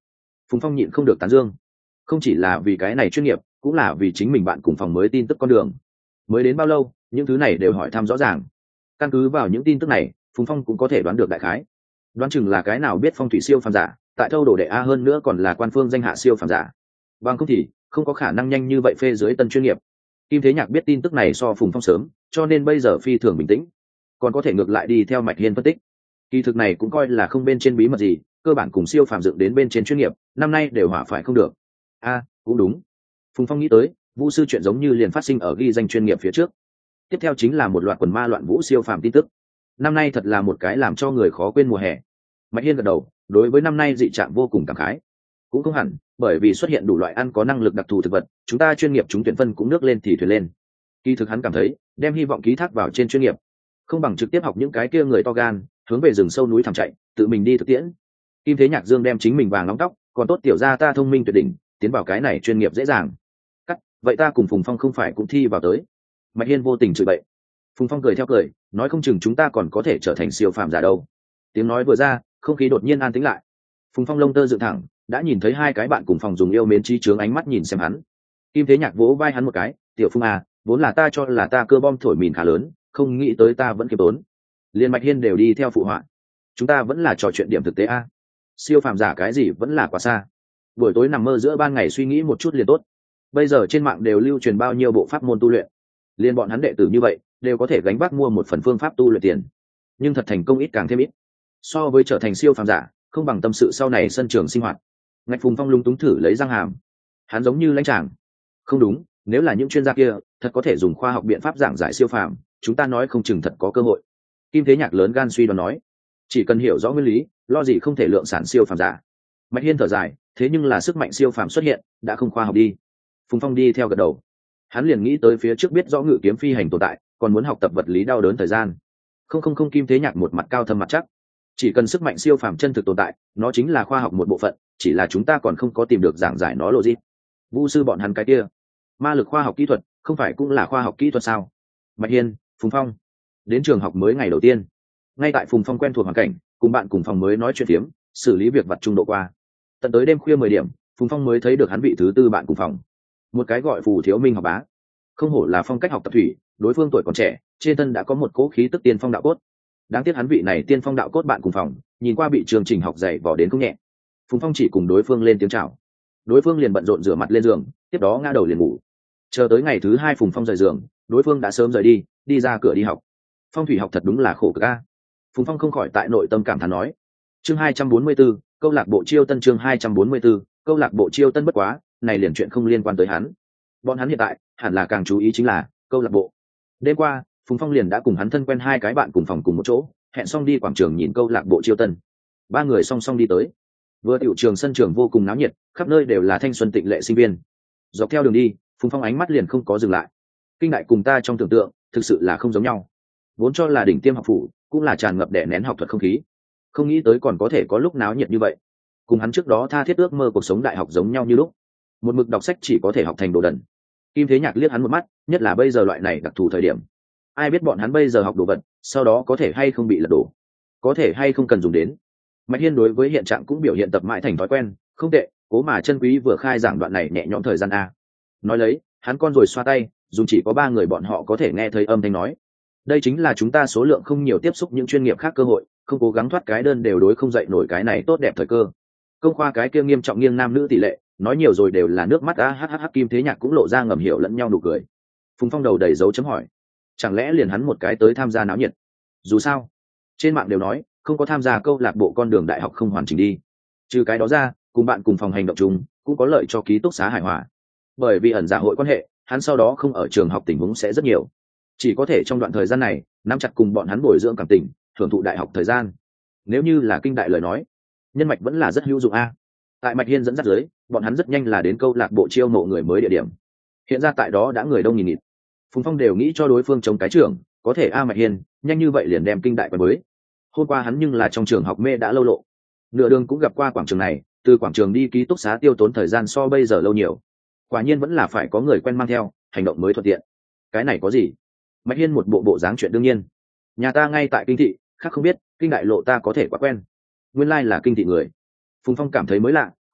Phùng Phong nhịn không được tán dương, không chỉ là vì cái này chuyên nghiệp, cũng là vì chính mình bạn cùng phòng mới tin tức con đường. Mới đến bao lâu, những thứ này đều hỏi thăm rõ ràng. Căn cứ vào những tin tức này, Phùng Phong cũng có thể đoán được đại khái. Đoán chừng là cái nào biết phong thủy siêu phàm giả, tại thâu đồ đệ A hơn nữa còn là quan phương danh hạ siêu phàm giả. Bằng không thì không có khả năng nhanh như vậy phê dưới tân chuyên nghiệp. Kim Thế Nhạc biết tin tức này so Phùng Phong sớm, cho nên bây giờ phi thường bình tĩnh, còn có thể ngược lại đi theo Mạch Hiên phân tích. Kỳ thực này cũng coi là không bên trên bí mật gì, cơ bản cùng siêu phàm dựng đến bên trên chuyên nghiệp, năm nay đều hỏa phải không được. Cũng đúng. Phùng Phong nghĩ tới, Vũ sư chuyện giống như liền phát sinh ở ghi danh chuyên nghiệp phía trước. Tiếp theo chính là một loạt quần ma loạn vũ siêu phàm tin tức. Năm nay thật là một cái làm cho người khó quên mùa hè. Mạch Hiên gật đầu, đối với năm nay dị trạng vô cùng cảm khái. Cũng không hẳn, bởi vì xuất hiện đủ loại ăn có năng lực đặc thù thực vật, chúng ta chuyên nghiệp chúng tuyển phân cũng nước lên thì thuyền lên. Kỳ thực hắn cảm thấy, đem hy vọng ký thác vào trên chuyên nghiệp, không bằng trực tiếp học những cái kia người to gan, hướng về rừng sâu núi thẳm chạy, tự mình đi thực tiễn. Kim Thế Nhạc Dương đem chính mình vàng nóng tóc, còn tốt tiểu gia ta thông minh tuyệt đỉnh, tiến vào cái này chuyên nghiệp dễ dàng. Vậy ta cùng Phùng Phong không phải cũng thi vào tới? Mạch Hiên vô tình chửi bậy. Phùng Phong cười theo cười, nói không chừng chúng ta còn có thể trở thành siêu phàm giả đâu. Tiếng nói vừa ra, không khí đột nhiên an tĩnh lại. Phùng Phong lông tơ dựng thẳng, đã nhìn thấy hai cái bạn cùng phòng dùng yêu mến trí chướng ánh mắt nhìn xem hắn. Kim Thế Nhạc vỗ vai hắn một cái, tiểu Phùng à, vốn là ta cho là ta cơ bom thổi mìn khá lớn, không nghĩ tới ta vẫn kiêm tốn. Liên Mạch Hiên đều đi theo phụ họa. Chúng ta vẫn là trò chuyện điểm thực tế a. Siêu phàm giả cái gì vẫn là quá xa. Buổi tối nằm mơ giữa ban ngày suy nghĩ một chút liền tốt. Bây giờ trên mạng đều lưu truyền bao nhiêu bộ pháp môn tu luyện, liên bọn hắn đệ tử như vậy đều có thể gánh vác mua một phần phương pháp tu luyện tiền, nhưng thật thành công ít càng thêm ít. So với trở thành siêu phàm giả, không bằng tâm sự sau này sân trường sinh hoạt. Ngạch Phùng Phong lung túng thử lấy răng hàm, hắn giống như lãnh tràng. Không đúng, nếu là những chuyên gia kia thật có thể dùng khoa học biện pháp giảng giải siêu phàm, chúng ta nói không chừng thật có cơ hội. Kim Thế Nhạc lớn gan suy đoán nói, chỉ cần hiểu rõ nguyên lý, lo gì không thể lượng sản siêu phàm giả. Mạch Hiên thở dài, thế nhưng là sức mạnh siêu phàm xuất hiện, đã không khoa học đi. Phùng Phong đi theo gật đầu, hắn liền nghĩ tới phía trước biết rõ ngự kiếm phi hành tồn tại, còn muốn học tập vật lý đau đớn thời gian. Không Kim Thế Nhạc một mặt cao thâm mặt chắc, chỉ cần sức mạnh siêu phàm chân thực tồn tại, nó chính là khoa học một bộ phận, chỉ là chúng ta còn không có tìm được giảng giải nó logic. Vu sư bọn hắn cái kia, ma lực khoa học kỹ thuật, không phải cũng là khoa học kỹ thuật sao? Mạch Hiên, Phùng Phong đến trường học mới ngày đầu tiên, ngay tại Phùng Phong quen thuộc hoàn cảnh, cùng bạn cùng phòng mới nói chuyện phiếm, xử lý việc vặt trung độ qua. Tận tới đêm khuya 10 điểm, Phùng Phong mới thấy được hắn vị thứ tư bạn cùng phòng, một cái gọi Phù Thiếu Minh học bá. Không hổ là phong cách học tập thủy, đối phương tuổi còn trẻ, trên thân đã có một cỗ khí tức tiên phong đạo cốt. Đáng tiếc hắn vị này tiên phong đạo cốt bạn cùng phòng, nhìn qua bị chương trình học dạy vò đến không nhẹ. Phùng Phong chỉ cùng đối phương lên tiếng chào, đối phương liền bận rộn rửa mặt lên giường, tiếp đó ngã đầu liền ngủ. Chờ tới ngày thứ hai Phùng Phong rời giường, đối phương đã sớm rời đi, đi ra cửa đi học. Phong thủy học thật đúng là khổ cực a. Phùng Phong không khỏi tại nội tâm cảm thán nói. Chương 244, câu lạc bộ chiêu tân. Chương 244, câu lạc bộ chiêu tân. Bất quá, này liền chuyện không liên quan tới hắn. Bọn hắn hiện tại hẳn là càng chú ý chính là câu lạc bộ. Đêm qua, Phùng Phong liền đã cùng hắn thân quen hai cái bạn cùng phòng cùng một chỗ, hẹn xong đi quảng trường nhìn câu lạc bộ chiêu tân. Ba người song song đi tới. Vừa tiểu trường sân trường vô cùng náo nhiệt, khắp nơi đều là thanh xuân tịnh lệ sinh viên. Dọc theo đường đi, Phùng Phong ánh mắt liền không có dừng lại. Kinh đại cùng ta trong tưởng tượng, thực sự là không giống nhau. Vốn cho là đỉnh tiêm học phủ, cũng là tràn ngập đè nén học thuật không khí. Không nghĩ tới còn có thể có lúc náo nhiệt như vậy. Cùng hắn trước đó tha thiết ước mơ cuộc sống đại học giống nhau như lúc. Một mực đọc sách chỉ có thể học thành đồ đần. Kim Thế Nhạc liếc hắn một mắt, nhất là bây giờ loại này đặc thù thời điểm. Ai biết bọn hắn bây giờ học đồ vật, sau đó có thể hay không bị lật đổ, có thể hay không cần dùng đến. Mạch Hiên đối với hiện trạng cũng biểu hiện tập mãi thành thói quen, không tệ, cố mà chân quý vừa khai giảng đoạn này nhẹ nhõm thời gian a. Nói lấy, hắn con rồi xoa tay, dùng chỉ có 3 người bọn họ có thể nghe thấy âm thanh nói. Đây chính là chúng ta số lượng không nhiều tiếp xúc những chuyên nghiệp khác cơ hội, không cố gắng thoát cái đơn đều đối không dậy nổi cái này tốt đẹp thời cơ. Công khoa cái kia nghiêm trọng nghiêng nam nữ tỷ lệ, nói nhiều rồi đều là nước mắt a. Hhh. Kim Thế Nhạc cũng lộ ra ngầm hiểu lẫn nhau nụ cười. Phùng Phong đầu đầy dấu chấm hỏi, chẳng lẽ liền hắn một cái tới tham gia náo nhiệt? Dù sao, trên mạng đều nói không có tham gia câu lạc bộ con đường đại học không hoàn chỉnh đi. Trừ cái đó ra, cùng bạn cùng phòng hành động chung cũng có lợi cho ký túc xá hài hòa. Bởi vì ẩn giả hội quan hệ, hắn sau đó không ở trường học tình huống sẽ rất nhiều. Chỉ có thể trong đoạn thời gian này nắm chặt cùng bọn hắn bồi dưỡng cảm tình, hưởng thụ đại học thời gian. Nếu như là kinh đại lời nói, nhân mạch vẫn là rất hữu dụng a. Tại Mạch Hiên dẫn dắt dưới, bọn hắn rất nhanh là đến câu lạc bộ chiêu mộ người mới địa điểm. Hiện ra tại đó đã người đông nghìn nghịt. Phùng Phong đều nghĩ cho đối phương chống cái trưởng, có thể Mạch Hiên nhanh như vậy liền đem kinh đại quen mới. Hôm qua hắn nhưng là trong trường học mê đã lâu lộ, nửa đường cũng gặp qua quảng trường này, từ quảng trường đi ký túc xá tiêu tốn thời gian so bây giờ lâu nhiều. Quả nhiên vẫn là phải có người quen mang theo, hành động mới thuận tiện. Cái này có gì? Mạch Hiên một bộ dáng chuyện đương nhiên. Nhà ta ngay tại kinh thị, khác không biết, kinh đại lộ ta có thể quá quen. Nguyên lai là kinh thị người. Phùng Phong cảm thấy mới lạ,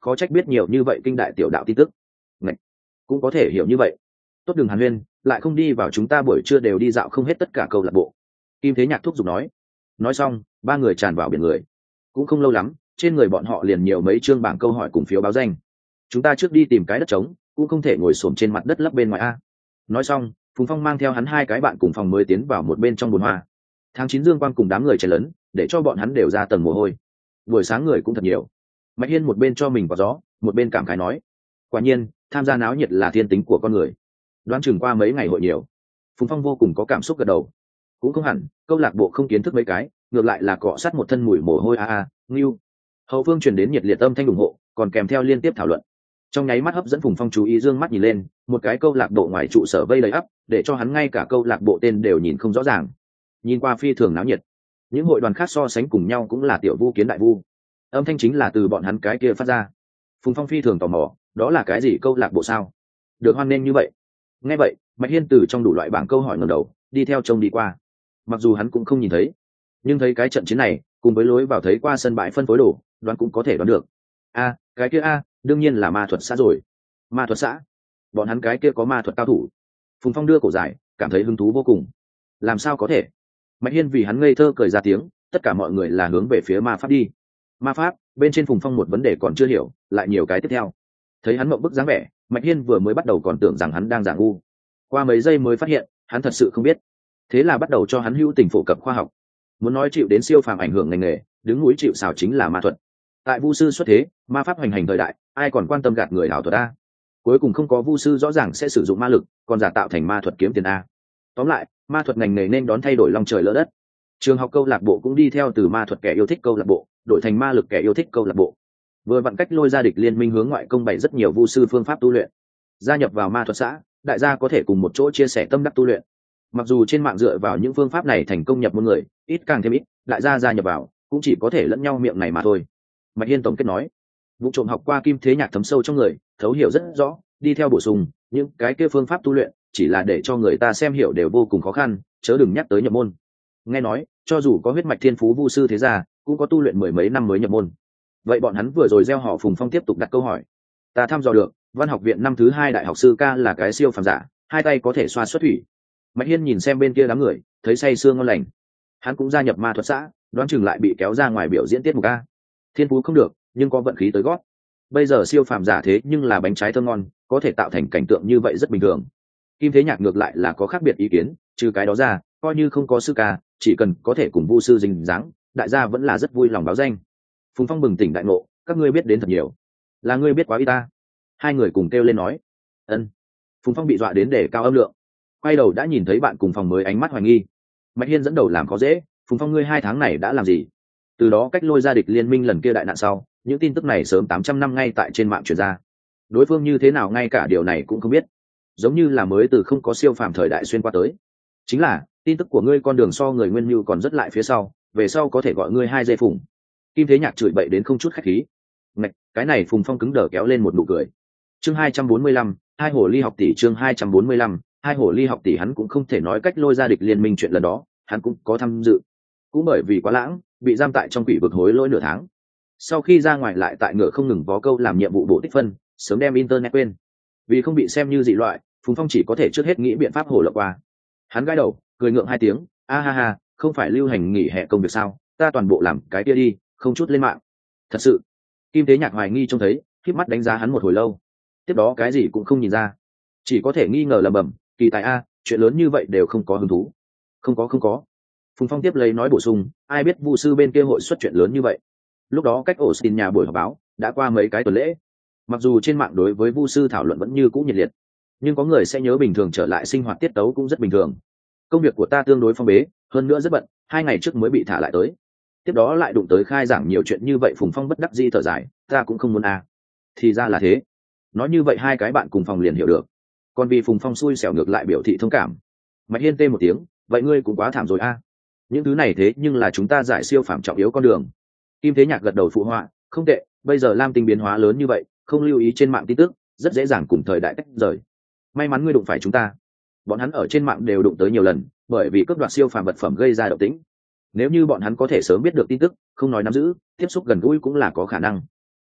khó trách biết nhiều như vậy kinh đại tiểu đạo tin tức. Ngạch, cũng có thể hiểu như vậy. Tốt đường hàn huyên, lại không đi vào, chúng ta buổi trưa đều đi dạo không hết tất cả câu lạc bộ. Kim Thế Nhạc thúc giục nói xong ba người tràn vào biển người. Cũng không lâu lắm, trên người bọn họ liền nhiều mấy chương bảng câu hỏi cùng phiếu báo danh. Chúng ta trước đi tìm cái đất trống, cũng không thể ngồi xổm trên mặt đất lấp bên ngoài a. Nói xong Phùng Phong mang theo hắn hai cái bạn cùng phòng mới tiến vào một bên trong bồn hoa. Tháng 9 dương quang cùng đám người chen lớn, để cho bọn hắn đều ra tầng mồ hôi. Buổi sáng người cũng thật nhiều. Mạch Hiên một bên cho mình vào gió, một bên cảm khái nói: quả nhiên tham gia náo nhiệt là thiên tính của con người. Đoán chừng qua mấy ngày hội nhiều. Phùng Phong vô cùng có cảm xúc gật đầu. Cũng không hẳn, câu lạc bộ không kiến thức mấy cái, ngược lại là cọ sát một thân mùi mồ hôi ngưu. Hậu phương truyền đến nhiệt liệt âm thanh ủng hộ, còn kèm theo liên tiếp thảo luận. Trong nháy mắt hấp dẫn Phùng Phong chú ý, dương mắt nhìn lên, một cái câu lạc bộ ngoài trụ sở vây đầy ắp, để cho hắn ngay cả câu lạc bộ tên đều nhìn không rõ ràng. Nhìn qua phi thường náo nhiệt. Những hội đoàn khác so sánh cùng nhau cũng là tiểu vu kiến đại vu. Âm thanh chính là từ bọn hắn cái kia phát ra. Phùng Phong phi thường tò mò, đó là cái gì, câu lạc bộ sao? Được hoan nghênh như vậy. Nghe vậy, Mạch Hiên từ trong đủ loại bảng câu hỏi ngẩng đầu, đi theo trông đi qua. Mặc dù hắn cũng không nhìn thấy, nhưng thấy cái trận chiến này, cùng với lối vào thấy qua sân bãi phân phối đồ, đoán cũng có thể đoán được. Cái kia đương nhiên là ma thuật xã rồi. Ma thuật xã? Bọn hắn cái kia có ma thuật cao thủ? Phùng Phong đưa cổ dài, cảm thấy hứng thú vô cùng. Làm sao có thể? Mạch Hiên vì hắn ngây thơ cười ra tiếng, tất cả mọi người là hướng về phía ma pháp đi. Ma pháp? Bên trên Phùng Phong một vấn đề còn chưa hiểu, lại nhiều cái tiếp theo. Thấy hắn mộng bức dáng vẻ, Mạch Hiên vừa mới bắt đầu còn tưởng rằng hắn đang giả ngu. Qua mấy giây mới phát hiện, hắn thật sự không biết. Thế là bắt đầu cho hắn hữu tình phổ cập khoa học. Muốn nói chịu đến siêu phàm ảnh hưởng ngành nghề, đứng núi chịu sào chính là ma thuật. Tại vu sư xuất thế, ma pháp hoành hành thời đại, ai còn quan tâm gạt người ảo thuật a? Cuối cùng không có vu sư rõ ràng sẽ sử dụng ma lực, còn giả tạo thành ma thuật kiếm tiền a. Tóm lại, ma thuật ngành nghề nên đón thay đổi long trời lỡ đất. Trường học câu lạc bộ cũng đi theo từ ma thuật kẻ yêu thích câu lạc bộ, đổi thành ma lực kẻ yêu thích câu lạc bộ. Vừa vặn cách lôi ra địch liên minh hướng ngoại công bày rất nhiều vu sư phương pháp tu luyện. Gia nhập vào ma thuật xã, đại gia có thể cùng một chỗ chia sẻ tâm đắc tu luyện. Mặc dù trên mạng dựa vào những phương pháp này thành công nhập môn người ít càng thêm ít, đại gia gia nhập vào cũng chỉ có thể lẫn nhau miệng này mà thôi. Mạch Hiên tổng kết nói, vụ trộm học qua Kim Thế Nhạc thấm sâu trong người, thấu hiểu rất rõ, đi theo bổ sung những cái kia phương pháp tu luyện chỉ là để cho người ta xem hiểu đều vô cùng khó khăn, chớ đừng nhắc tới nhập môn. Nghe nói cho dù có huyết mạch thiên phú vu sư thế gia cũng có tu luyện mười mấy năm mới nhập môn. Vậy bọn hắn vừa rồi gieo họ Phùng Phong tiếp tục đặt câu hỏi. Ta thăm dò được văn học viện năm thứ 2 đại học sư ca là cái siêu phàm giả, hai tay có thể xoa xuất thủy. Mạch Hiên nhìn xem bên kia đám người, thấy say sương ngon lành. Hắn cũng gia nhập ma thuật xã, đoán chừng lại bị kéo ra ngoài biểu diễn tiết mục a. Thiên phú không được, nhưng có vận khí tới gót. Bây giờ siêu phàm giả thế nhưng là bánh trái thơm ngon, có thể tạo thành cảnh tượng như vậy rất bình thường. Kim Thế Nhạc ngược lại là có khác biệt ý kiến, trừ cái đó ra, coi như không có sư ca, chỉ cần có thể cùng vu sư dính dáng, đại gia vẫn là rất vui lòng báo danh. Phùng Phong bừng tỉnh đại ngộ, các ngươi biết đến thật nhiều. Là ngươi biết quá ít ta. Hai người cùng kêu lên nói. Ân. Phùng Phong bị dọa đến để cao âm lượng, quay đầu đã nhìn thấy bạn cùng phòng mới ánh mắt hoài nghi. Mạch Hiên dẫn đầu làm khó dễ, Phùng Phong ngươi 2 tháng này đã làm gì? Từ đó cách lôi ra địch liên minh lần kia đại nạn sau, những tin tức này sớm 800 năm ngay tại trên mạng truyền ra. Đối phương như thế nào ngay cả điều này cũng không biết, giống như là mới từ không có siêu phàm thời đại xuyên qua tới. Chính là tin tức của ngươi con đường so người nguyên mưu còn rất lại phía sau, về sau có thể gọi ngươi 2 dây phùng. Kim Thế Nhạc chửi bậy đến không chút khách khí. Ngạch, cái này Phùng Phong cứng đờ kéo lên một nụ cười. Chương 245, hai hồ ly học tỷ. Chương 245, hai hồ ly học tỷ. Hắn cũng không thể nói cách lôi ra địch liên minh chuyện lần đó, hắn cũng có tham dự. Cũng bởi vì quá lãng, bị giam tại trong quỷ vực hối lỗi nửa tháng. Sau khi ra ngoài lại tại ngựa không ngừng vó câu làm nhiệm vụ bổ tích phân, sớm đem internet quên. Vì không bị xem như dị loại, Phùng Phong chỉ có thể trước hết nghĩ biện pháp hồ lộng qua. Hắn gãi đầu, cười ngượng 2 tiếng, a ha ha, không phải lưu hành nghỉ hè công việc sao, ta toàn bộ làm cái kia đi, không chút lên mạng. Thật sự. Kim Thế Nhạc hoài nghi trông thấy, khép mắt đánh giá hắn một hồi lâu. Tiếp đó cái gì cũng không nhìn ra, chỉ có thể nghi ngờ lẩm bẩm, kỳ tài a, chuyện lớn như vậy đều không có hứng thú. Không có. Phùng Phong tiếp lấy nói bổ sung, ai biết vu sư bên kia hội xuất chuyện lớn như vậy. Lúc đó cách Austin nhà buổi họp báo đã qua mấy cái tuần lễ, mặc dù trên mạng đối với vu sư thảo luận vẫn như cũ nhiệt liệt, nhưng có người sẽ nhớ bình thường trở lại sinh hoạt tiết tấu cũng rất bình thường. Công việc của ta tương đối phong bế, hơn nữa rất bận, 2 ngày trước mới bị thả lại tới. Tiếp đó lại đụng tới khai giảng nhiều chuyện như vậy. Phùng Phong bất đắc dĩ thở dài, ta cũng không muốn a. Thì ra là thế. Nói như vậy 2 cái bạn cùng phòng liền hiểu được, còn vì Phùng Phong xui xẻo ngược lại biểu thị thông cảm. Mạch Hiên tê một tiếng, vậy ngươi cũng quá thảm rồi a. Những thứ này thế nhưng là chúng ta giải siêu phạm trọng yếu con đường. Kim Thế Nhạc gật đầu phụ họa, không tệ, bây giờ Lam Tinh biến hóa lớn như vậy, không lưu ý trên mạng tin tức, rất dễ dàng cùng thời đại tách rời. May mắn ngươi đụng phải chúng ta. Bọn hắn ở trên mạng đều đụng tới nhiều lần, bởi vì cướp đoạt siêu phàm vật phẩm gây ra động tĩnh. Nếu như bọn hắn có thể sớm biết được tin tức, không nói nắm giữ, tiếp xúc gần gũi cũng là có khả năng.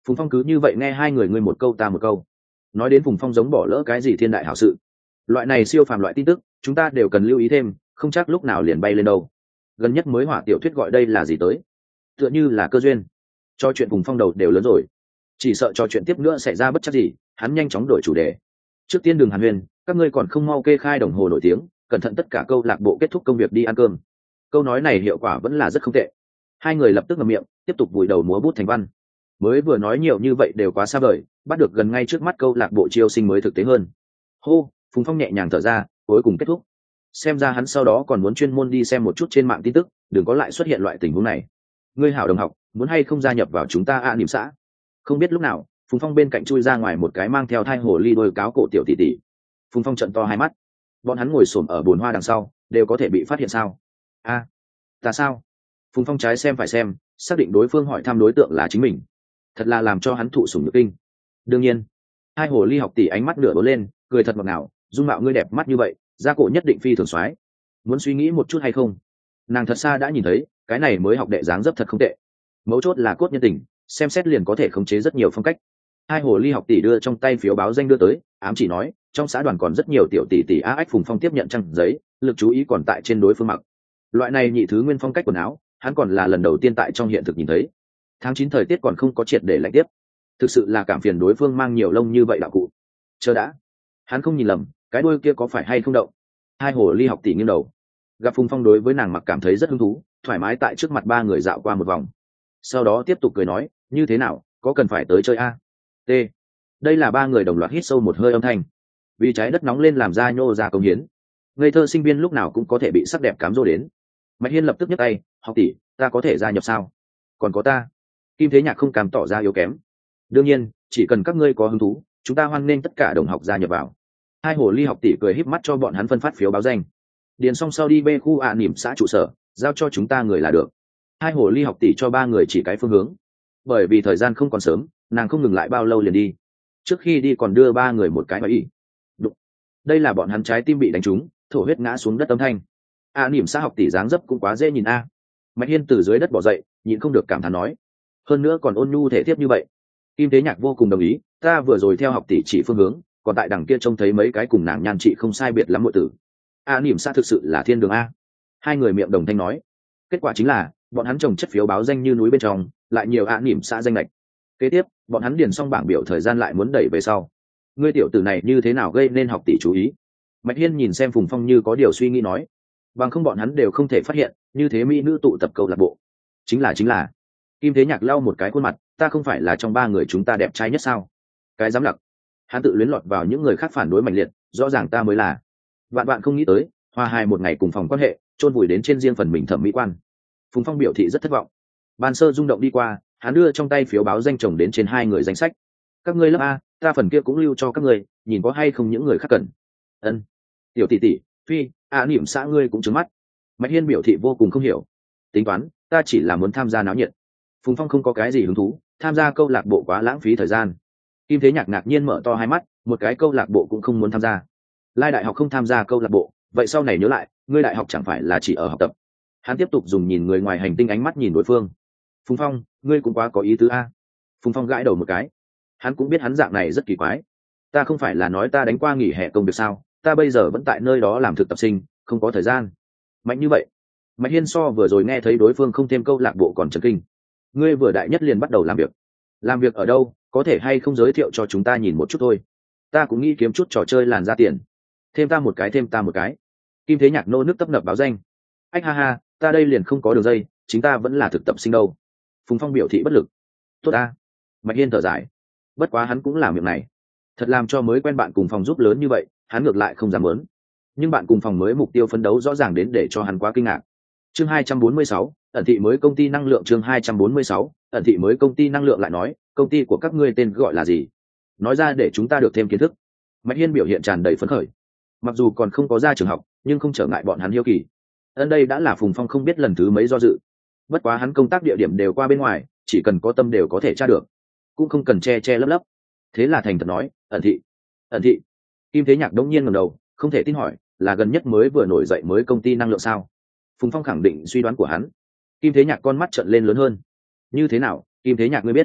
Phùng Phong cứ như vậy nghe hai người ngươi một câu ta một câu, nói đến Phùng Phong giống bỏ lỡ cái gì thiên đại hảo sự. Loại này siêu phàm loại tin tức chúng ta đều cần lưu ý thêm, không chắc lúc nào liền bay lên đâu. Gần nhất mới hỏa tiểu thuyết gọi đây là gì tới, tựa như là cơ duyên. Cho chuyện Phùng Phong đầu đều lớn rồi, chỉ sợ cho chuyện tiếp nữa xảy ra bất chắc gì. Hắn nhanh chóng đổi chủ đề. Trước tiên đừng hàn huyên, các ngươi còn không mau kê khai đồng hồ nổi tiếng, cẩn thận tất cả câu lạc bộ kết thúc công việc đi ăn cơm. Câu nói này hiệu quả vẫn là rất không tệ. Hai người lập tức ngậm miệng, tiếp tục vùi đầu múa bút thành văn. Mới vừa nói nhiều như vậy đều quá xa vời, bắt được gần ngay trước mắt câu lạc bộ chiêu sinh mới thực tế hơn. Hô, Phùng Phong nhẹ nhàng thở ra, cuối cùng kết thúc. Xem ra hắn sau đó còn muốn chuyên môn đi xem một chút trên mạng tin tức, đừng có lại xuất hiện loại tình huống này. Ngươi hảo đồng học, muốn hay không gia nhập vào chúng ta niệm xã? Không biết lúc nào, Phùng Phong bên cạnh chui ra ngoài một cái mang theo thai hồ ly đôi cáo cổ tiểu tỷ tỷ. Phùng Phong trợn to hai mắt. Bọn hắn ngồi xổm ở bồn hoa đằng sau, đều có thể bị phát hiện sao? Ta sao? Phùng Phong trái xem phải xem, xác định đối phương hỏi thăm đối tượng là chính mình. Thật là làm cho hắn thụ sủng nhược kinh. Đương nhiên, hai hồ ly học tỷ ánh mắt nửa bớt lên, cười thật ngọt ngào, dung mạo ngươi đẹp mắt như vậy, da cổ nhất định phi thường soái. Muốn suy nghĩ một chút hay không? Nàng thật xa đã nhìn thấy, cái này mới học đệ dáng dấp thật không tệ. Mấu chốt là cốt nhân tình, xem xét liền có thể khống chế rất nhiều phong cách. Hai hồ ly học tỷ đưa trong tay phiếu báo danh đưa tới, ám chỉ nói trong xã đoàn còn rất nhiều tiểu tỷ tỷ ách. Phùng Phong tiếp nhận trang giấy, lực chú ý còn tại trên đối phương mặc. Loại này nhị thứ nguyên phong cách quần áo, hắn còn là lần đầu tiên tại trong hiện thực nhìn thấy. Tháng 9 thời tiết còn không có triệt để lạnh tiếp, thực sự là cảm phiền đối phương mang nhiều lông như vậy đạo cụ. Chờ đã, hắn không nhìn lầm, cái đuôi kia có phải hay không động? Hai hồ ly học tỷ nghiêng đầu, gặp Phùng Phong đối với nàng mặc cảm thấy rất hứng thú, thoải mái tại trước mặt ba người dạo qua một vòng, sau đó tiếp tục cười nói, như thế nào, có cần phải tới chơi t. Đây là ba người đồng loạt hít sâu một hơi âm thanh. Vì trái đất nóng lên làm ra nhô ra công hiến, ngây thơ sinh viên lúc nào cũng có thể bị sắc đẹp cám dỗ đến. Mạch Hiên lập tức nhấc tay, học tỷ, ta có thể gia nhập sao? Còn có ta. Kim Thế Nhạc không cam tỏ ra yếu kém. Đương nhiên, chỉ cần các ngươi có hứng thú, chúng ta hoan nghênh tất cả đồng học gia nhập vào. Hai hồ ly học tỷ cười híp mắt cho bọn hắn phân phát phiếu báo danh. Điền xong sau đi bê khu niệm xã trụ sở, giao cho chúng ta người là được. Hai hồ ly học tỷ cho ba người chỉ cái phương hướng. Bởi vì thời gian không còn sớm, nàng không ngừng lại bao lâu liền đi. Trước khi đi còn đưa ba người một cái hỏi ý. Đụng. Đây là bọn hắn trái tim bị đánh trúng, thổ huyết ngã xuống đất âm thanh. Niệm xã học tỷ dáng dấp cũng quá dễ nhìn a. Mạch Hiên từ dưới đất bò dậy, nhịn không được cảm thán nói, hơn nữa còn ôn nhu thể tiếp như vậy. Kim Thế Nhạc vô cùng đồng ý, ta vừa rồi theo học tỷ chỉ phương hướng, còn tại đằng kia trông thấy mấy cái cùng nàng nhan chị không sai biệt lắm muội tử. Niệm xã thực sự là thiên đường a. Hai người miệng đồng thanh nói. Kết quả chính là bọn hắn trồng chất phiếu báo danh như núi bên trong, lại nhiều niệm xã danh lệch. Kế tiếp, bọn hắn điền xong bảng biểu thời gian lại muốn đẩy về sau. Ngươi tiểu tử này như thế nào gây nên học tỷ chú ý? Mạch Hiên nhìn xem Phùng Phong như có điều suy nghĩ nói, bằng không bọn hắn đều không thể phát hiện, như thế mỹ nữ tụ tập câu lạc bộ. Chính là. Kim Thế Nhạc lau một cái khuôn mặt, ta không phải là trong ba người chúng ta đẹp trai nhất sao? Cái dám lặc. Hắn tự luyến lọt vào những người khác phản đối mạnh liệt, rõ ràng ta mới là. Bạn không nghĩ tới, hòa hai một ngày cùng phòng quan hệ, chôn vùi đến trên riêng phần mình thẩm mỹ quan. Phùng Phong biểu thị rất thất vọng. Ban sơ rung động đi qua, hắn đưa trong tay phiếu báo danh chồng đến trên hai người danh sách. Các ngươi lớp A, ta phần kia cũng lưu cho các ngươi, nhìn có hay không những người khác cần. Ân. Tiểu tỷ tỷ, phi, niệm xã ngươi cũng trứng mắt. Mạch Hiên biểu thị vô cùng không hiểu. Tính toán, ta chỉ là muốn tham gia náo nhiệt. Phùng Phong không có cái gì hứng thú, tham gia câu lạc bộ quá lãng phí thời gian. Kim Thế Nhạc ngạc nhiên mở to hai mắt, một cái câu lạc bộ cũng không muốn tham gia. Lai đại học không tham gia câu lạc bộ, vậy sau này nhớ lại, ngươi đại học chẳng phải là chỉ ở học tập. Hắn tiếp tục dùng nhìn người ngoài hành tinh ánh mắt nhìn đối phương. Phùng Phong, ngươi cũng quá có ý tứ a. Phùng Phong gãi đầu một cái. Hắn cũng biết hắn dạng này rất kỳ quái. Ta không phải là nói ta đánh qua nghỉ hè công việc sao, ta bây giờ vẫn tại nơi đó làm thực tập sinh, không có thời gian. Mạnh như vậy. Mạch Hiên so vừa rồi nghe thấy đối phương không thêm câu lạc bộ còn chấn kinh. Ngươi vừa đại nhất liền bắt đầu làm việc. Làm việc ở đâu, có thể hay không giới thiệu cho chúng ta nhìn một chút thôi. Ta cũng nghĩ kiếm chút trò chơi làn ra tiền. Thêm ta một cái. Kim Thế Nhạc nô nước tấp nập báo danh. Ách ha, ta đây liền không có đường dây, chính ta vẫn là thực tập sinh đâu. Phùng Phong biểu thị bất lực. Tốt ta. Mạch Hiên thở dài. Bất quá hắn cũng làm việc này, thật làm cho mới quen bạn cùng phòng giúp lớn như vậy, hắn ngược lại không dám muốn. Nhưng bạn cùng phòng mới mục tiêu phấn đấu rõ ràng đến để cho hắn quá kinh ngạc. Chương 246, ẩn thị mới công ty năng lượng. Chương 246, ẩn thị mới công ty năng lượng lại nói, công ty của các ngươi tên gọi là gì? Nói ra để chúng ta được thêm kiến thức. Mạch Hiên biểu hiện tràn đầy phấn khởi. Mặc dù còn không có ra trường học, nhưng không trở ngại bọn hắn hiếu kỳ. Ấn đây đã là Phùng Phong không biết lần thứ mấy do dự. Bất quá hắn công tác địa điểm đều qua bên ngoài, chỉ cần có tâm đều có thể tra được, cũng không cần che lấp. Thế là thành thật nói, ẩn thị. Kim Thế Nhạc đống nhiên ngẩng đầu, không thể tin hỏi, là gần nhất mới vừa nổi dậy mới công ty năng lượng sao? Phùng Phong khẳng định suy đoán của hắn. Kim Thế Nhạc con mắt trợn lên lớn hơn. Như thế nào, Kim Thế Nhạc ngươi biết?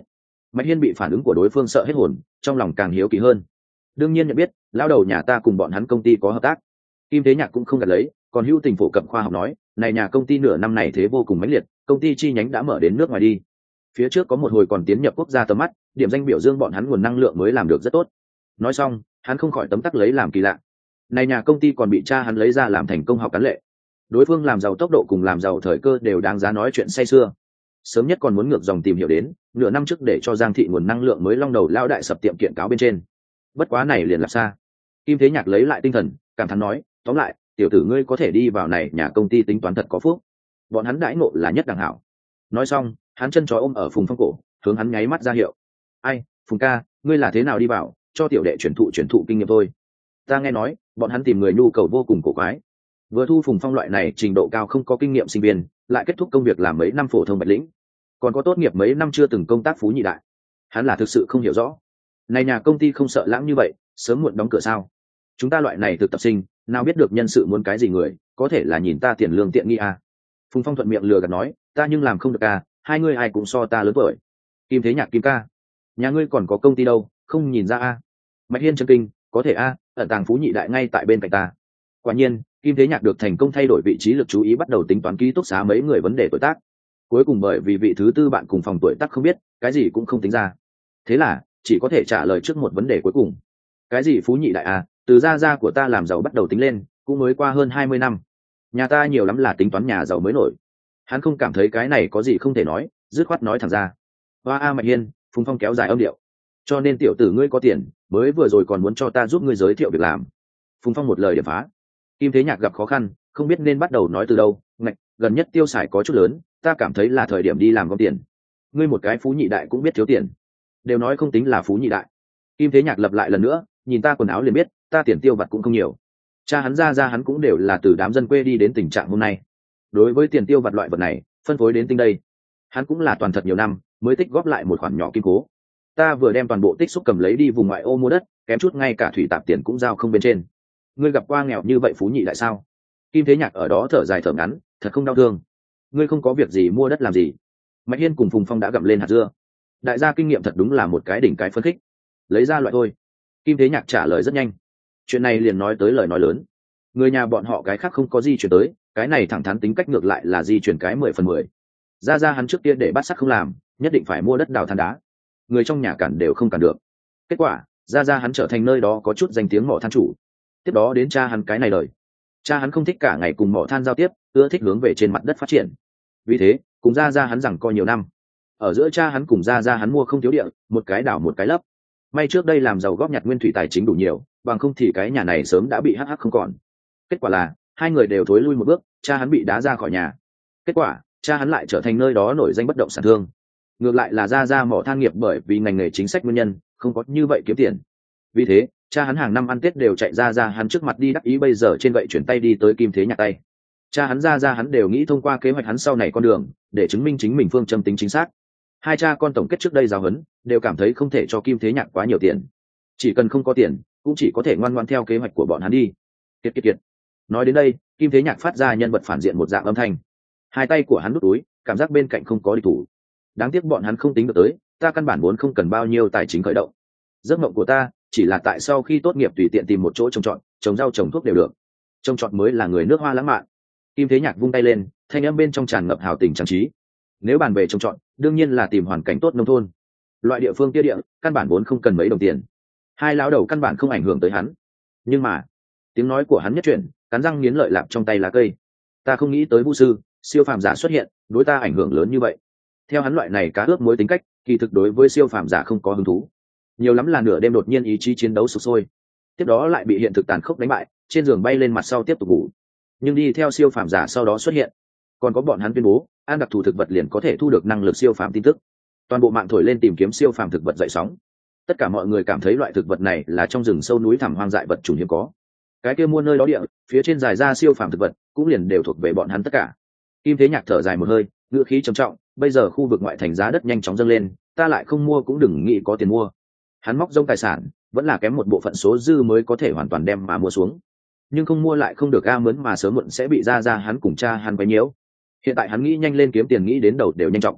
Mạch Hiên bị phản ứng của đối phương sợ hết hồn, trong lòng càng hiếu kỳ hơn. Đương nhiên nhận biết, lão đầu nhà ta cùng bọn hắn công ty có hợp tác. Kim Thế Nhạc cũng không gạt lấy, còn hữu tình phổ cập khoa học nói, này nhà công ty nửa năm này thế vô cùng mãnh liệt, công ty chi nhánh đã mở đến nước ngoài đi. Phía trước có một hồi còn tiến nhập quốc gia tầm mắt, điểm danh biểu dương bọn hắn nguồn năng lượng mới làm được rất tốt. Nói xong, hắn không khỏi tấm tắc lấy làm kỳ lạ. Này nhà công ty còn bị cha hắn lấy ra làm thành công học cán lệ. Đối phương làm giàu tốc độ cùng làm giàu thời cơ đều đáng giá nói chuyện say sưa. Sớm nhất còn muốn ngược dòng tìm hiểu đến, nửa năm trước để cho Giang thị nguồn năng lượng mới long đầu lao đại sập tiệm kiện cáo bên trên. Bất quá này liền là xa. Kim Thế Nhạc lấy lại tinh thần, cảm thán nói, tóm lại, tiểu tử ngươi có thể đi vào này nhà công ty tính toán thật có phúc. Bọn hắn đãi ngộ là nhất đẳng hảo. Nói xong, hắn chân chó ôm ở Phùng Phong cổ, hướng hắn nháy mắt ra hiệu. Ai, Phùng ca, ngươi là thế nào đi vào, cho tiểu đệ chuyển thụ kinh nghiệm thôi. Ta nghe nói, bọn hắn tìm người nhu cầu vô cùng cổ quái. Vừa thu Phùng Phong loại này trình độ cao không có kinh nghiệm sinh viên, lại kết thúc công việc làm mấy năm phổ thông bạch lĩnh, còn có tốt nghiệp mấy năm chưa từng công tác phú nhị đại. Hắn là thực sự không hiểu rõ. Này nhà công ty không sợ lãng như vậy, sớm muộn đóng cửa sao? Chúng ta loại này thực tập sinh, nào biết được nhân sự muốn cái gì người, có thể là nhìn ta tiền lương tiện nghi à? Phùng Phong thuận miệng lừa gạt nói, ta nhưng làm không được à, hai ngươi ai cũng so ta lớn tuổi. Kim Thế Nhạc Kim ca, nhà ngươi còn có công ty đâu, không nhìn ra à? Mạch Hiên chân kinh, có thể à, ẩn tàng phú nhị đại ngay tại bên cạnh ta. Quả nhiên, Kim Thế Nhạc được thành công thay đổi vị trí lực chú ý, bắt đầu tính toán ký túc xá mấy người vấn đề tuổi tác. Cuối cùng bởi vì vị thứ tư bạn cùng phòng tuổi tác không biết, cái gì cũng không tính ra. Thế là, chỉ có thể trả lời trước một vấn đề cuối cùng. Cái gì phú nhị đại à, từ gia của ta làm giàu bắt đầu tính lên, cũng mới qua hơn 20 năm. Nhà ta nhiều lắm là tính toán nhà giàu mới nổi. Hắn không cảm thấy cái này có gì không thể nói, dứt khoát nói thẳng ra. Hoa a Mạch Hiên, Phùng Phong kéo dài âm điệu. Cho nên tiểu tử ngươi có tiền, mới vừa rồi còn muốn cho ta giúp ngươi giới thiệu việc làm. Phùng Phong một lời điểm phá. Kim Thế Nhạc gặp khó khăn, không biết nên bắt đầu nói từ đâu. Ngạch, gần nhất tiêu xài có chút lớn, ta cảm thấy là thời điểm đi làm gom tiền. Ngươi một cái phú nhị đại cũng biết thiếu tiền, đều nói không tính là phú nhị đại. Kim Thế Nhạc lặp lại lần nữa, nhìn ta quần áo liền biết, ta tiền tiêu vặt cũng không nhiều. Cha hắn ra hắn cũng đều là từ đám dân quê đi đến tình trạng hôm nay. Đối với tiền tiêu vặt loại vật này, phân phối đến tinh đây, hắn cũng là toàn thật nhiều năm mới tích góp lại một khoản nhỏ kim cố. Ta vừa đem toàn bộ tích xúc cầm lấy đi vùng ngoại ô mua đất, kém chút ngay cả thủy tạp tiền cũng giao không bên trên. Ngươi gặp qua nghèo như vậy phú nhị đại sao? Kim Thế Nhạc ở đó thở dài thở ngắn, thật không đau thương. Ngươi không có việc gì mua đất làm gì? Mạch Hiên cùng Phùng Phong đã gặm lên hạt dưa. Đại gia kinh nghiệm thật đúng là một cái đỉnh cái phân khích. Lấy ra loại thôi. Kim Thế Nhạc trả lời rất nhanh. Chuyện này liền nói tới lời nói lớn. Người nhà bọn họ cái khác không có di chuyển tới, cái này thẳng thắn tính cách ngược lại là di chuyển cái 10/10. Ra hắn trước kia để bắt sắt không làm, nhất định phải mua đất đào than đá. Người trong nhà cản đều không cản được. Kết quả, ra hắn trở thành nơi đó có chút danh tiếng mỏ than chủ. Tiếp đó đến cha hắn cái này lời. Cha hắn không thích cả ngày cùng mỏ than giao tiếp, ưa thích hướng về trên mặt đất phát triển. Vì thế, cùng ra hắn rằng co nhiều năm. Ở giữa cha hắn cùng ra hắn mua không thiếu địa, một cái đảo một cái lấp. May trước đây làm giàu góp nhặt nguyên thủy tài chính đủ nhiều, bằng không thì cái nhà này sớm đã bị hắc không còn. Kết quả là hai người đều thối lui một bước, cha hắn bị đá ra khỏi nhà. Kết quả, cha hắn lại trở thành nơi đó nổi danh bất động sản thương. Ngược lại là ra mỏ than nghiệp bởi vì ngành nghề chính sách nguyên nhân, không có như vậy kiếm tiền. Vì thế, cha hắn hàng năm ăn Tết đều chạy ra hắn trước mặt đi đắc ý, bây giờ trên vậy chuyển tay đi tới Kim Thế Nhạc tay. Cha hắn ra hắn đều nghĩ thông qua kế hoạch hắn sau này con đường, để chứng minh chính mình phương châm tính chính xác. Hai cha con tổng kết trước đây giáo huấn, đều cảm thấy không thể cho Kim Thế Nhạc quá nhiều tiền. Chỉ cần không có tiền, cũng chỉ có thể ngoan ngoãn theo kế hoạch của bọn hắn đi. Kiệt. Nói đến đây, Kim Thế Nhạc phát ra nhân vật phản diện một dạng âm thanh. Hai tay của hắn đút túi, cảm giác bên cạnh không có địch thủ. Đáng tiếc bọn hắn không tính được tới, ta căn bản vốn không cần bao nhiêu tài chính khởi động. Giấc mộng của ta chỉ là tại sau khi tốt nghiệp tùy tiện tìm một chỗ trồng trọt, trồng rau trồng thuốc đều được. Trồng trọt mới là người nước Hoa lãng mạn. Kim Thế Nhạc vung tay lên, thanh âm bên trong tràn ngập hào tình trang trí. Nếu bàn về trồng trọt, đương nhiên là tìm hoàn cảnh tốt nông thôn. Loại địa phương kia địa, căn bản vốn không cần mấy đồng tiền. Hai lão đầu căn bản không ảnh hưởng tới hắn. Nhưng mà, tiếng nói của hắn nhất chuyển, cắn răng nghiến lợi lạp trong tay lá cây. Ta không nghĩ tới Vu sư, siêu phàm giả xuất hiện, đối ta ảnh hưởng lớn như vậy. Theo hắn loại này cá ướp mối tính cách, kỳ thực đối với siêu phàm giả không có hứng thú. Nhiều lắm là nửa đêm đột nhiên ý chí chiến đấu sục sôi, tiếp đó lại bị hiện thực tàn khốc đánh bại, trên giường bay lên mặt sau tiếp tục ngủ. Nhưng đi theo siêu phàm giả sau đó xuất hiện, còn có bọn hắn tuyên bố ăn đặc thù thực vật liền có thể thu được năng lực siêu phàm tin tức. Toàn bộ mạng thổi lên tìm kiếm siêu phàm thực vật dậy sóng. Tất cả mọi người cảm thấy loại thực vật này là trong rừng sâu núi thẳm hoang dại vật chủ hiếm có. Cái kia mua nơi đó địa, phía trên dài ra siêu phàm thực vật, cũng liền đều thuộc về bọn hắn tất cả. Kim Thế Nhạc thở dài một hơi, ngữ khí trầm trọng, bây giờ khu vực ngoại thành giá đất nhanh chóng dâng lên, ta lại không mua cũng đừng nghĩ có tiền mua. Hắn móc rông tài sản, vẫn là kém một bộ phận số dư mới có thể hoàn toàn đem mà mua xuống. Nhưng không mua lại không được mướn mà sớm muộn sẽ bị ra hắn cùng cha hắn quấy nhiễu. Hiện tại hắn nghĩ nhanh lên kiếm tiền nghĩ đến đầu đều nhanh trọng.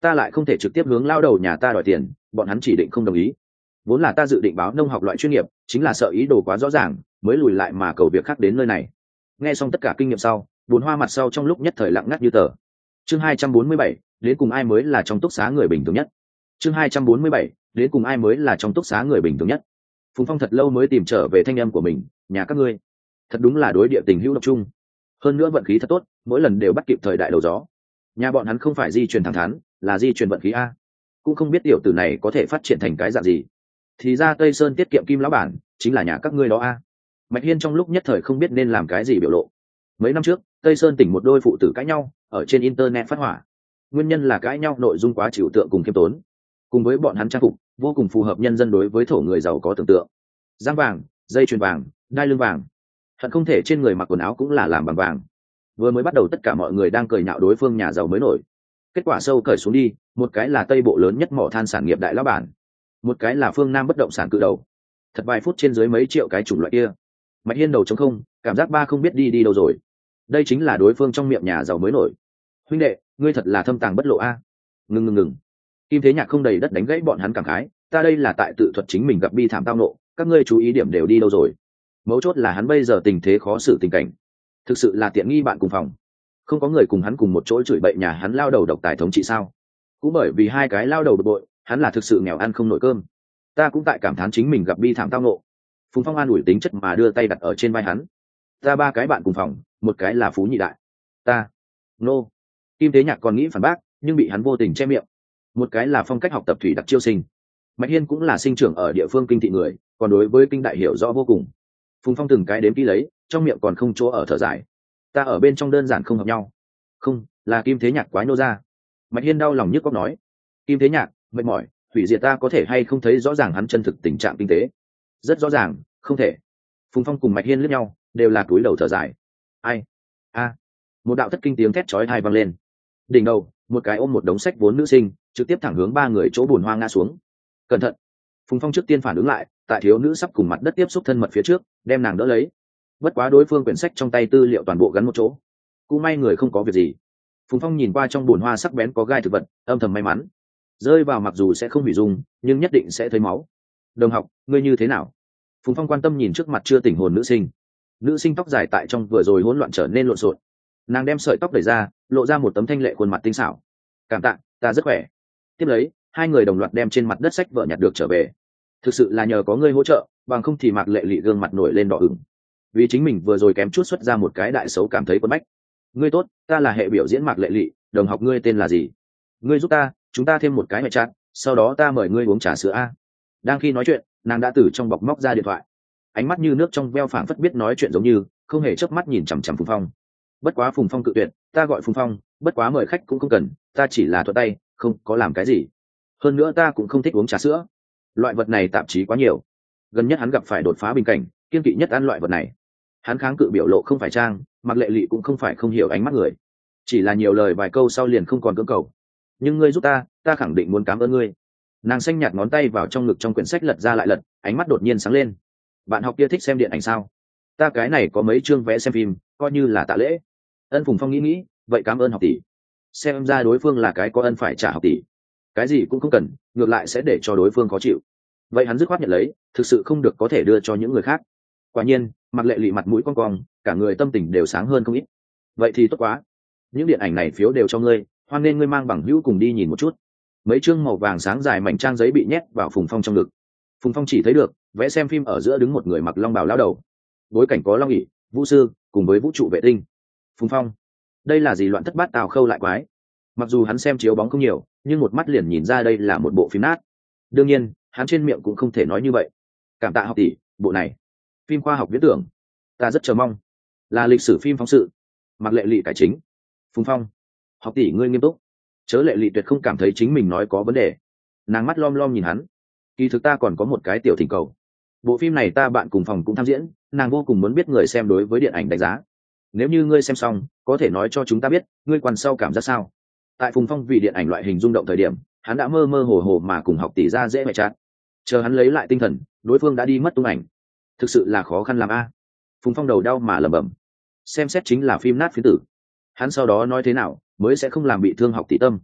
ta lại không thể trực tiếp hướng lao đầu nhà ta đòi tiền, bọn hắn chỉ định không đồng ý. Vốn là ta dự định báo nông học loại chuyên nghiệp, chính là sợ ý đồ quá rõ ràng mới lùi lại mà cầu việc khác đến nơi này. Nghe xong tất cả kinh nghiệm sau, Bồn Hoa mặt sau trong lúc nhất thời lặng ngắt như tờ. Chương 247, đến cùng ai mới là trong túc xá người bình thường nhất. Chương 247, đến cùng ai mới là trong túc xá người bình thường nhất. Phùng Phong thật lâu mới tìm trở về thanh âm của mình, nhà các ngươi thật đúng là đối địa tình hữu độc chung, hơn nữa vận khí thật tốt, mỗi lần đều bắt kịp thời đại đầu gió. Nhà bọn hắn không phải di truyền thẳng thắn, là di truyền vận khí a. Cũng không biết tiểu tử này có thể phát triển thành cái dạng gì. Thì ra Tây Sơn tiết kiệm kim lão bản chính là nhà các ngươi đó a. Mạch Hiên trong lúc nhất thời không biết nên làm cái gì biểu lộ. Mấy năm trước, Tây Sơn tỉnh một đôi phụ tử cãi nhau, ở trên internet phát hỏa. Nguyên nhân là cãi nhau nội dung quá trừu tượng cùng khiêm tốn, cùng với bọn hắn trang phục vô cùng phù hợp nhân dân đối với thổ người giàu có tưởng tượng. Giang vàng, dây chuyền vàng, đai lưng vàng, hận không thể trên người mặc quần áo cũng là làm bằng vàng. Vừa mới bắt đầu tất cả mọi người đang cười nhạo đối phương nhà giàu mới nổi. Kết quả sâu cởi xuống đi, một cái là Tây Bộ lớn nhất mỏ than sản nghiệp đại lão bản, một cái là phương Nam bất động sản cự đầu. Thật vài phút trên dưới mấy triệu cái chủng loại kia. Mạch Hiên đầu trống không, cảm giác ba không biết đi đâu rồi. Đây chính là đối phương trong miệng nhà giàu mới nổi. Huynh đệ, ngươi thật là thâm tàng bất lộ a. Ngừng. Kim Thế Nhạc không đầy đất đánh gãy bọn hắn cảm khái, ta đây là tại tự thuật chính mình gặp bi thảm tao nộ, các ngươi chú ý điểm đều đi đâu rồi. Mấu chốt là hắn bây giờ tình thế khó xử tình cảnh, thực sự là tiện nghi bạn cùng phòng, không có người cùng hắn cùng một chỗ chửi bậy nhà hắn lao đầu độc tài thống trị sao? Cũng bởi vì hai cái lao đầu bực bội, hắn là thực sự nghèo ăn không nổi cơm. Ta cũng tại cảm thán chính mình gặp bi thảm tao nộ. Phùng Phong an ủi tính chất mà đưa tay đặt ở trên vai hắn. Ta ba cái bạn cùng phòng, một cái là phú nhị đại. Ta, nô. Kim Thế Nhạc còn nghĩ phản bác, nhưng bị hắn vô tình che miệng. Một cái là phong cách học tập thủy đặc chiêu sinh. Mạch Hiên cũng là sinh trưởng ở địa phương kinh thị người, còn đối với kinh đại hiểu rõ vô cùng. Phùng Phong từng cái đếm kỹ lấy, trong miệng còn không chỗ ở thở dài. Ta ở bên trong đơn giản không hợp nhau. Không, là Kim Thế Nhạc quá nhô ra. Mạch Hiên đau lòng nhức cóc nói. Kim Thế Nhạc, mệt mỏi, hủy diệt ta có thể hay không thấy rõ ràng hắn chân thực tình trạng kinh tế? Rất rõ ràng, không thể. Phùng Phong cùng Mạch Hiên liếc nhau, đều là cúi đầu thở dài. Ai? A. Một đạo thất kinh tiếng thét chói tai vang lên. Đỉnh đầu, một cái ôm một đống sách vốn nữ sinh, trực tiếp thẳng hướng ba người chỗ Bồn Hoa ngã xuống. Cẩn thận. Phùng Phong trước tiên phản ứng lại, tại thiếu nữ sắp cùng mặt đất tiếp xúc thân mật phía trước, đem nàng đỡ lấy. Bất quá đối phương quyển sách trong tay tư liệu toàn bộ gắn một chỗ, cũng may người không có việc gì. Phùng Phong nhìn qua trong Bồn Hoa sắc bén có gai thực vật, âm thầm may mắn, rơi vào mặc dù sẽ không hủy dung, nhưng nhất định sẽ thấy máu. Đồng học, ngươi như thế nào? Phùng Phong quan tâm nhìn trước mặt chưa tỉnh hồn nữ sinh. Nữ sinh tóc dài tại trong vừa rồi hỗn loạn trở nên lộn xộn, nàng đem sợi tóc đẩy ra, lộ ra một tấm thanh lệ khuôn mặt tinh xảo. Cảm tạ, ta rất khỏe. Tiếp lấy, hai người đồng loạt đem trên mặt đất sách vợ nhặt được trở về. Thực sự là nhờ có ngươi hỗ trợ, bằng không thì Mạc Lệ Lệ gương mặt nổi lên đỏ ửng, vì chính mình vừa rồi kém chút xuất ra một cái đại xấu cảm thấy quấn bách. Ngươi tốt, ta là hệ biểu diễn Mạc Lệ Lệ, đồng học ngươi tên là gì? Ngươi giúp ta, chúng ta thêm một cái hệ chat, sau đó ta mời ngươi uống trà sữa a. Đang khi nói chuyện, nàng đã từ trong bọc móc ra điện thoại, ánh mắt như nước trong veo phảng phất biết nói chuyện giống như, không hề chớp mắt nhìn chằm chằm Phùng Phong. Bất quá Phùng Phong cự tuyệt, ta gọi Phùng Phong, bất quá mời khách cũng không cần, ta chỉ là thuận tay, không có làm cái gì. Hơn nữa ta cũng không thích uống trà sữa, loại vật này tạp chí quá nhiều. Gần nhất hắn gặp phải đột phá bình cảnh, kiên kỵ nhất ăn loại vật này. Hắn kháng cự biểu lộ không phải trang, Mạc Lệ Lệ cũng không phải không hiểu ánh mắt người, chỉ là nhiều lời vài câu sau liền không còn cưỡng cầu. Nhưng ngươi giúp ta khẳng định muốn cảm ơn ngươi. Nàng xanh nhạt ngón tay vào trong ngực trong quyển sách lật ra lại lật, ánh mắt đột nhiên sáng lên. Bạn học kia thích xem điện ảnh sao? Ta cái này có mấy chương vé xem phim, coi như là tạ lễ. Ân. Phùng Phong nghĩ, vậy cảm ơn học tỷ. Xem ra đối phương là cái có ân phải trả học tỷ, cái gì cũng không cần, ngược lại sẽ để cho đối phương khó chịu. Vậy hắn dứt khoát nhận lấy, thực sự không được có thể đưa cho những người khác. Quả nhiên, Mạc Lệ Lệ mặt mũi cong cong, cả người tâm tình đều sáng hơn không ít. Vậy thì tốt quá, những điện ảnh này phiếu đều cho ngươi, hoan nên ngươi mang bằng hữu cùng đi nhìn một chút. Mấy chương màu vàng sáng dài mảnh trang giấy bị nhét vào Phùng Phong trong ngực. Phùng Phong chỉ thấy được vẽ xem phim ở giữa đứng một người mặc long bào lão đầu, bối cảnh có long ỷ, vũ sư cùng với vũ trụ vệ tinh. Phùng Phong, đây là gì loạn thất bát tào khâu lại quái? Mặc dù hắn xem chiếu bóng không nhiều, nhưng một mắt liền nhìn ra đây là một bộ phim nát. Đương nhiên, hắn trên miệng cũng không thể nói như vậy. Cảm tạ học tỷ, bộ này phim khoa học viễn tưởng, ta rất chờ mong. Là lịch sử phim phóng sự, Mạc Lệ Lệ cải chính. Phùng Phong, học tỷ ngươi nghiêm túc. Chớ Lệ Lệ tuyệt không cảm thấy chính mình nói có vấn đề. Nàng mắt lom lom nhìn hắn. Kỳ thực ta còn có một cái tiểu thỉnh cầu. Bộ phim này ta bạn cùng phòng cũng tham diễn, nàng vô cùng muốn biết người xem đối với điện ảnh đánh giá. Nếu như ngươi xem xong, có thể nói cho chúng ta biết, ngươi quan sau cảm giác sao? Tại Phùng Phong vì điện ảnh loại hình rung động thời điểm, hắn đã mơ mơ hồ hồ mà cùng học tỷ ra dễ mẹ chát. Chờ hắn lấy lại tinh thần, đối phương đã đi mất tung ảnh. Thực sự là khó khăn làm a. Phùng Phong đầu đau mà lẩm bẩm. Xem xét chính là phim nát phiến tử. Hắn sau đó nói thế nào mới sẽ không làm bị thương học tỷ tâm?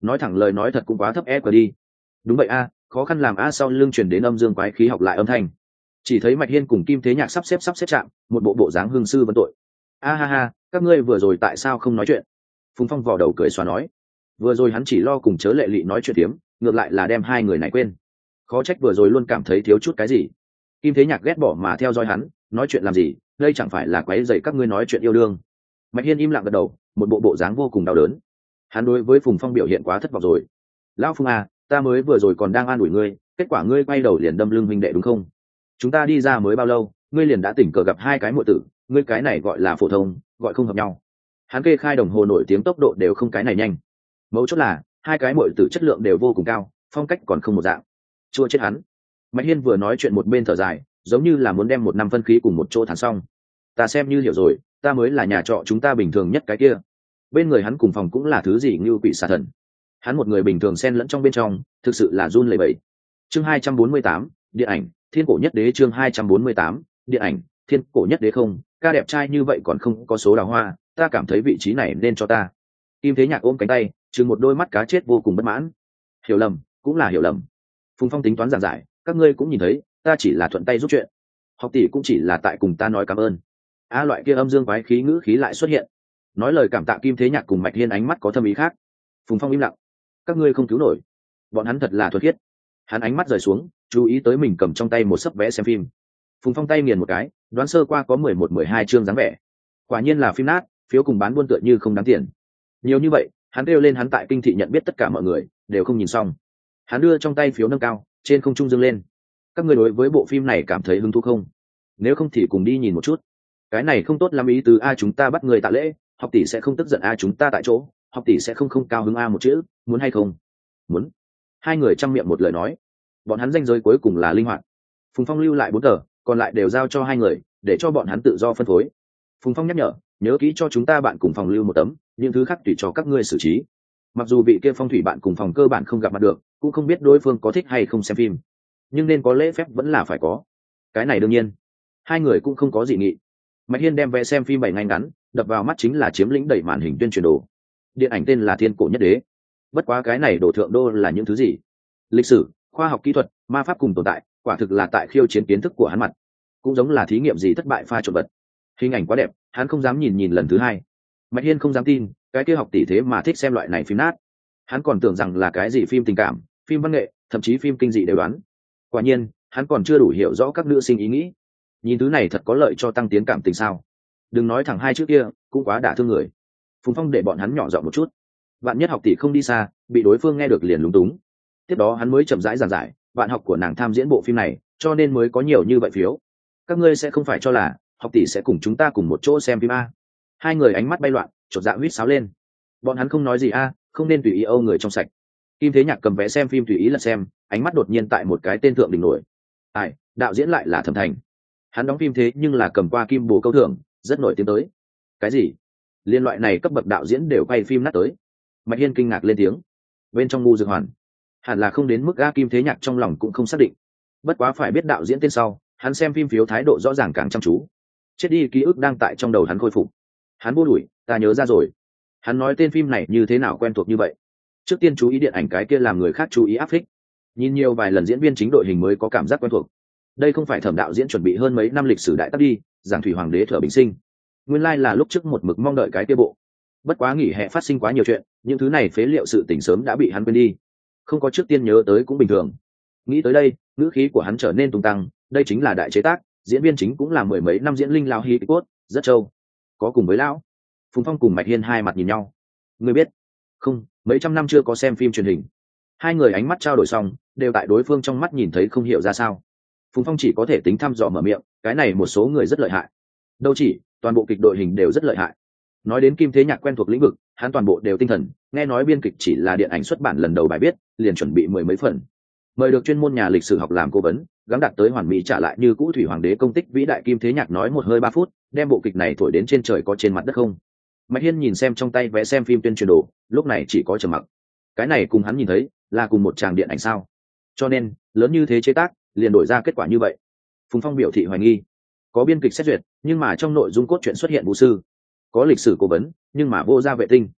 nói thẳng lời nói thật cũng quá thấp ép đi. Đúng vậy a, khó khăn làm a. Sau lưng chuyển đến âm dương quái khí học lại âm thanh, chỉ thấy Mạch Hiên cùng Kim Thế Nhạc sắp xếp chạm, một bộ dáng hương sư vấn tội. A ha ha, các ngươi vừa rồi tại sao không nói chuyện? Phùng Phong vò đầu cười xóa nói, vừa rồi hắn chỉ lo cùng Chớ Lệ Lệ nói chuyện tiếm, ngược lại là đem hai người này quên. Khó trách vừa rồi luôn cảm thấy thiếu chút cái gì. Kim Thế Nhạc ghét bỏ mà theo dõi hắn, nói chuyện làm gì, đây chẳng phải là quấy rầy các ngươi nói chuyện yêu đương. Mạch Hiên im lặng gật đầu, một bộ dáng vô cùng đau đớn. Hắn đối với Phùng Phong biểu hiện quá thất vọng rồi. Lão Phùng à, ta mới vừa rồi còn đang an ủi ngươi, kết quả ngươi quay đầu liền đâm lưng huynh đệ đúng không? Chúng ta đi ra mới bao lâu, ngươi liền đã tình cờ gặp hai cái muội tử, ngươi cái này gọi là phổ thông, gọi không hợp nhau. Hắn kê khai đồng hồ nổi tiếng tốc độ đều không cái này nhanh. Mấu chốt là hai cái muội tử chất lượng đều vô cùng cao, phong cách còn không một dạng. Chua chết hắn. Mạch Hiên vừa nói chuyện một bên thở dài, giống như là muốn đem một năm phân khí cùng một chỗ thẳng xong. Ta xem như hiểu rồi, ta mới là nhà trọ chúng ta bình thường nhất cái kia. Bên người hắn cùng phòng cũng là thứ gì như quỷ xà thần. Hắn một người bình thường xen lẫn trong bên trong, thực sự là run lẩy bẩy. Chương 248, điện ảnh, Thiên Cổ Nhất Đế. Chương 248, điện ảnh, Thiên Cổ Nhất Đế. Không, ca đẹp trai như vậy còn không có số đào hoa, ta cảm thấy vị trí này nên cho ta. Kim Thế Nhạc ôm cánh tay, trừng một đôi mắt cá chết vô cùng bất mãn. Hiểu lầm, cũng là hiểu lầm. Phùng Phong tính toán giảng giải, các ngươi cũng nhìn thấy, ta chỉ là thuận tay giúp chuyện. Học tỷ cũng chỉ là tại cùng ta nói cảm ơn. A loại kia âm dương quái khí ngữ khí lại xuất hiện. Nói lời cảm tạ Kim Thế Nhạc cùng Mạch Hiên ánh mắt có thâm ý khác. Phùng Phong im lặng. Các ngươi không cứu nổi. Bọn hắn thật là thuật khiết. Hắn ánh mắt rời xuống, chú ý tới mình cầm trong tay một sấp vé xem phim. Phùng Phong tay nghiền một cái, đoán sơ qua có 11-12 chương dáng vẻ. Quả nhiên là phim nát, phiếu cùng bán buôn tựa như không đáng tiền. Nhiều như vậy, hắn kêu lên hắn tại kinh thị nhận biết tất cả mọi người, đều không nhìn xong. Hắn đưa trong tay phiếu nâng cao, trên không trung dâng lên. Các ngươi đối với bộ phim này cảm thấy hứng thú không? Nếu không thì cùng đi nhìn một chút. Cái này không tốt lắm ý tứ a, chúng ta bắt người tạ lễ, học tỷ sẽ không tức giận a, chúng ta tại chỗ, học tỷ sẽ không cao hứng a một chữ, muốn hay không? Muốn. Hai người chăm miệng một lời nói. Bọn hắn danh giới cuối cùng là linh hoạt. Phùng Phong lưu lại 4 tờ, còn lại đều giao cho hai người, để cho bọn hắn tự do phân phối. Phùng Phong nhắc nhở, nhớ kỹ cho chúng ta bạn cùng phòng lưu một tấm, những thứ khác tùy cho các ngươi xử trí. Mặc dù vị kia phong thủy bạn cùng phòng cơ bản không gặp mặt được, cũng không biết đối phương có thích hay không xem phim, nhưng nên có lễ phép vẫn là phải có. Cái này đương nhiên. Hai người cũng không có dị nghị. Mạch Hiên đem vé xem phim 7 ngay ngắn, đập vào mắt chính là chiếm lĩnh đẩy màn hình tuyên truyền đồ. Điện ảnh tên là Thiên Cổ Nhất Đế. Bất quá cái này đồ thượng đô là những thứ gì? Lịch sử, khoa học kỹ thuật, ma pháp cùng tồn tại, quả thực là tại khiêu chiến kiến thức của hắn mặt. Cũng giống là thí nghiệm gì thất bại pha trộn vật. Hình ảnh quá đẹp, hắn không dám nhìn lần thứ hai. Mạch Hiên không dám tin, cái kia học tỷ thế mà thích xem loại này phim nát. Hắn còn tưởng rằng là cái gì phim tình cảm, phim văn nghệ, thậm chí phim kinh dị đều đoán. Quả nhiên, hắn còn chưa đủ hiểu rõ các nữ sinh ý nghĩ. Nhìn thứ này thật có lợi cho tăng tiến cảm tình sao? Đừng nói thẳng hai chữ kia, cũng quá đả thương người. Phùng Phong để bọn hắn nhỏ giọng một chút. Bạn nhất học tỷ không đi xa, bị đối phương nghe được liền lúng túng. Tiếp đó hắn mới chậm rãi giảng giải, bạn học của nàng tham diễn bộ phim này, cho nên mới có nhiều như vậy phiếu. Các ngươi sẽ không phải cho là học tỷ sẽ cùng chúng ta cùng một chỗ xem phim a? Hai người ánh mắt bay loạn, chột dạ huýt sáo lên. Bọn hắn không nói gì a, không nên tùy ý âu người trong sạch. Kim Thế Nhạc cầm vé xem phim tùy ý là xem, ánh mắt đột nhiên tại một cái tên thượng đỉnh nổi. Ai, đạo diễn lại là Thẩm Thành. Hắn đóng phim thế nhưng là cầm qua Kim Bồ Câu thưởng, rất nổi tiếng tới. Cái gì? Liên loại này cấp bậc đạo diễn đều quay phim nát tới. Mạch Hiên kinh ngạc lên tiếng. Bên trong ngu dược hoàn, hẳn là không đến mức A. Kim Thế Nhạc trong lòng cũng không xác định. Bất quá phải biết đạo diễn tên sau, hắn xem phim phiếu thái độ rõ ràng càng chăm chú. Chết đi ký ức đang tại trong đầu hắn khôi phục. Hắn vô đuổi, ta nhớ ra rồi. Hắn nói tên phim này như thế nào quen thuộc như vậy. Trước tiên chú ý điện ảnh cái kia làm người khác chú ý áp phích. Nhìn nhiều vài lần diễn viên chính đội hình mới có cảm giác quen thuộc. Đây không phải Thẩm đạo diễn chuẩn bị hơn mấy năm lịch sử đại tác đi, giảng thủy hoàng đế Thuở Bình Sinh. Nguyên lai là lúc trước một mực mong đợi cái kia bộ. Bất quá nghỉ hè phát sinh quá nhiều chuyện, những thứ này phế liệu sự tỉnh sớm đã bị hắn quên đi. Không có trước tiên nhớ tới cũng bình thường. Nghĩ tới đây, ngữ khí của hắn trở nên tung tăng, đây chính là đại chế tác, diễn viên chính cũng là mười mấy năm diễn linh lao hí cốt, rất trâu. Có cùng với lão. Phùng Phong cùng Mạch Hiên hai mặt nhìn nhau. Ngươi biết? Không, mấy trăm năm chưa có xem phim truyền hình. Hai người ánh mắt trao đổi xong, đều tại đối phương trong mắt nhìn thấy không hiểu ra sao. Phùng Phong chỉ có thể tính thăm dò mở miệng, cái này một số người rất lợi hại. Đâu chỉ, toàn bộ kịch đội hình đều rất lợi hại. Nói đến Kim Thế Nhạc quen thuộc lĩnh vực, hắn toàn bộ đều tinh thần, nghe nói biên kịch chỉ là điện ảnh xuất bản lần đầu bài viết, liền chuẩn bị 10 mấy phần. Mời được chuyên môn nhà lịch sử học làm cố vấn, gắng đạt tới hoàn mỹ trả lại như cũ thủy hoàng đế công tích vĩ đại. Kim Thế Nhạc nói một hơi 3 phút, đem bộ kịch này thổi đến trên trời có trên mặt đất không. Mạch Hiên nhìn xem trong tay vé xem phim tuyên truyền đồ, lúc này chỉ có trầm mặc. Cái này cùng hắn nhìn thấy, là cùng một tràng điện ảnh sao? Cho nên, lớn như thế chế tác, liền đổi ra kết quả như vậy. Phùng Phong biểu thị hoài nghi. Có biên kịch xét duyệt, nhưng mà trong nội dung cốt truyện xuất hiện vũ sư. Có lịch sử cố vấn, nhưng mà vô gia vệ tinh.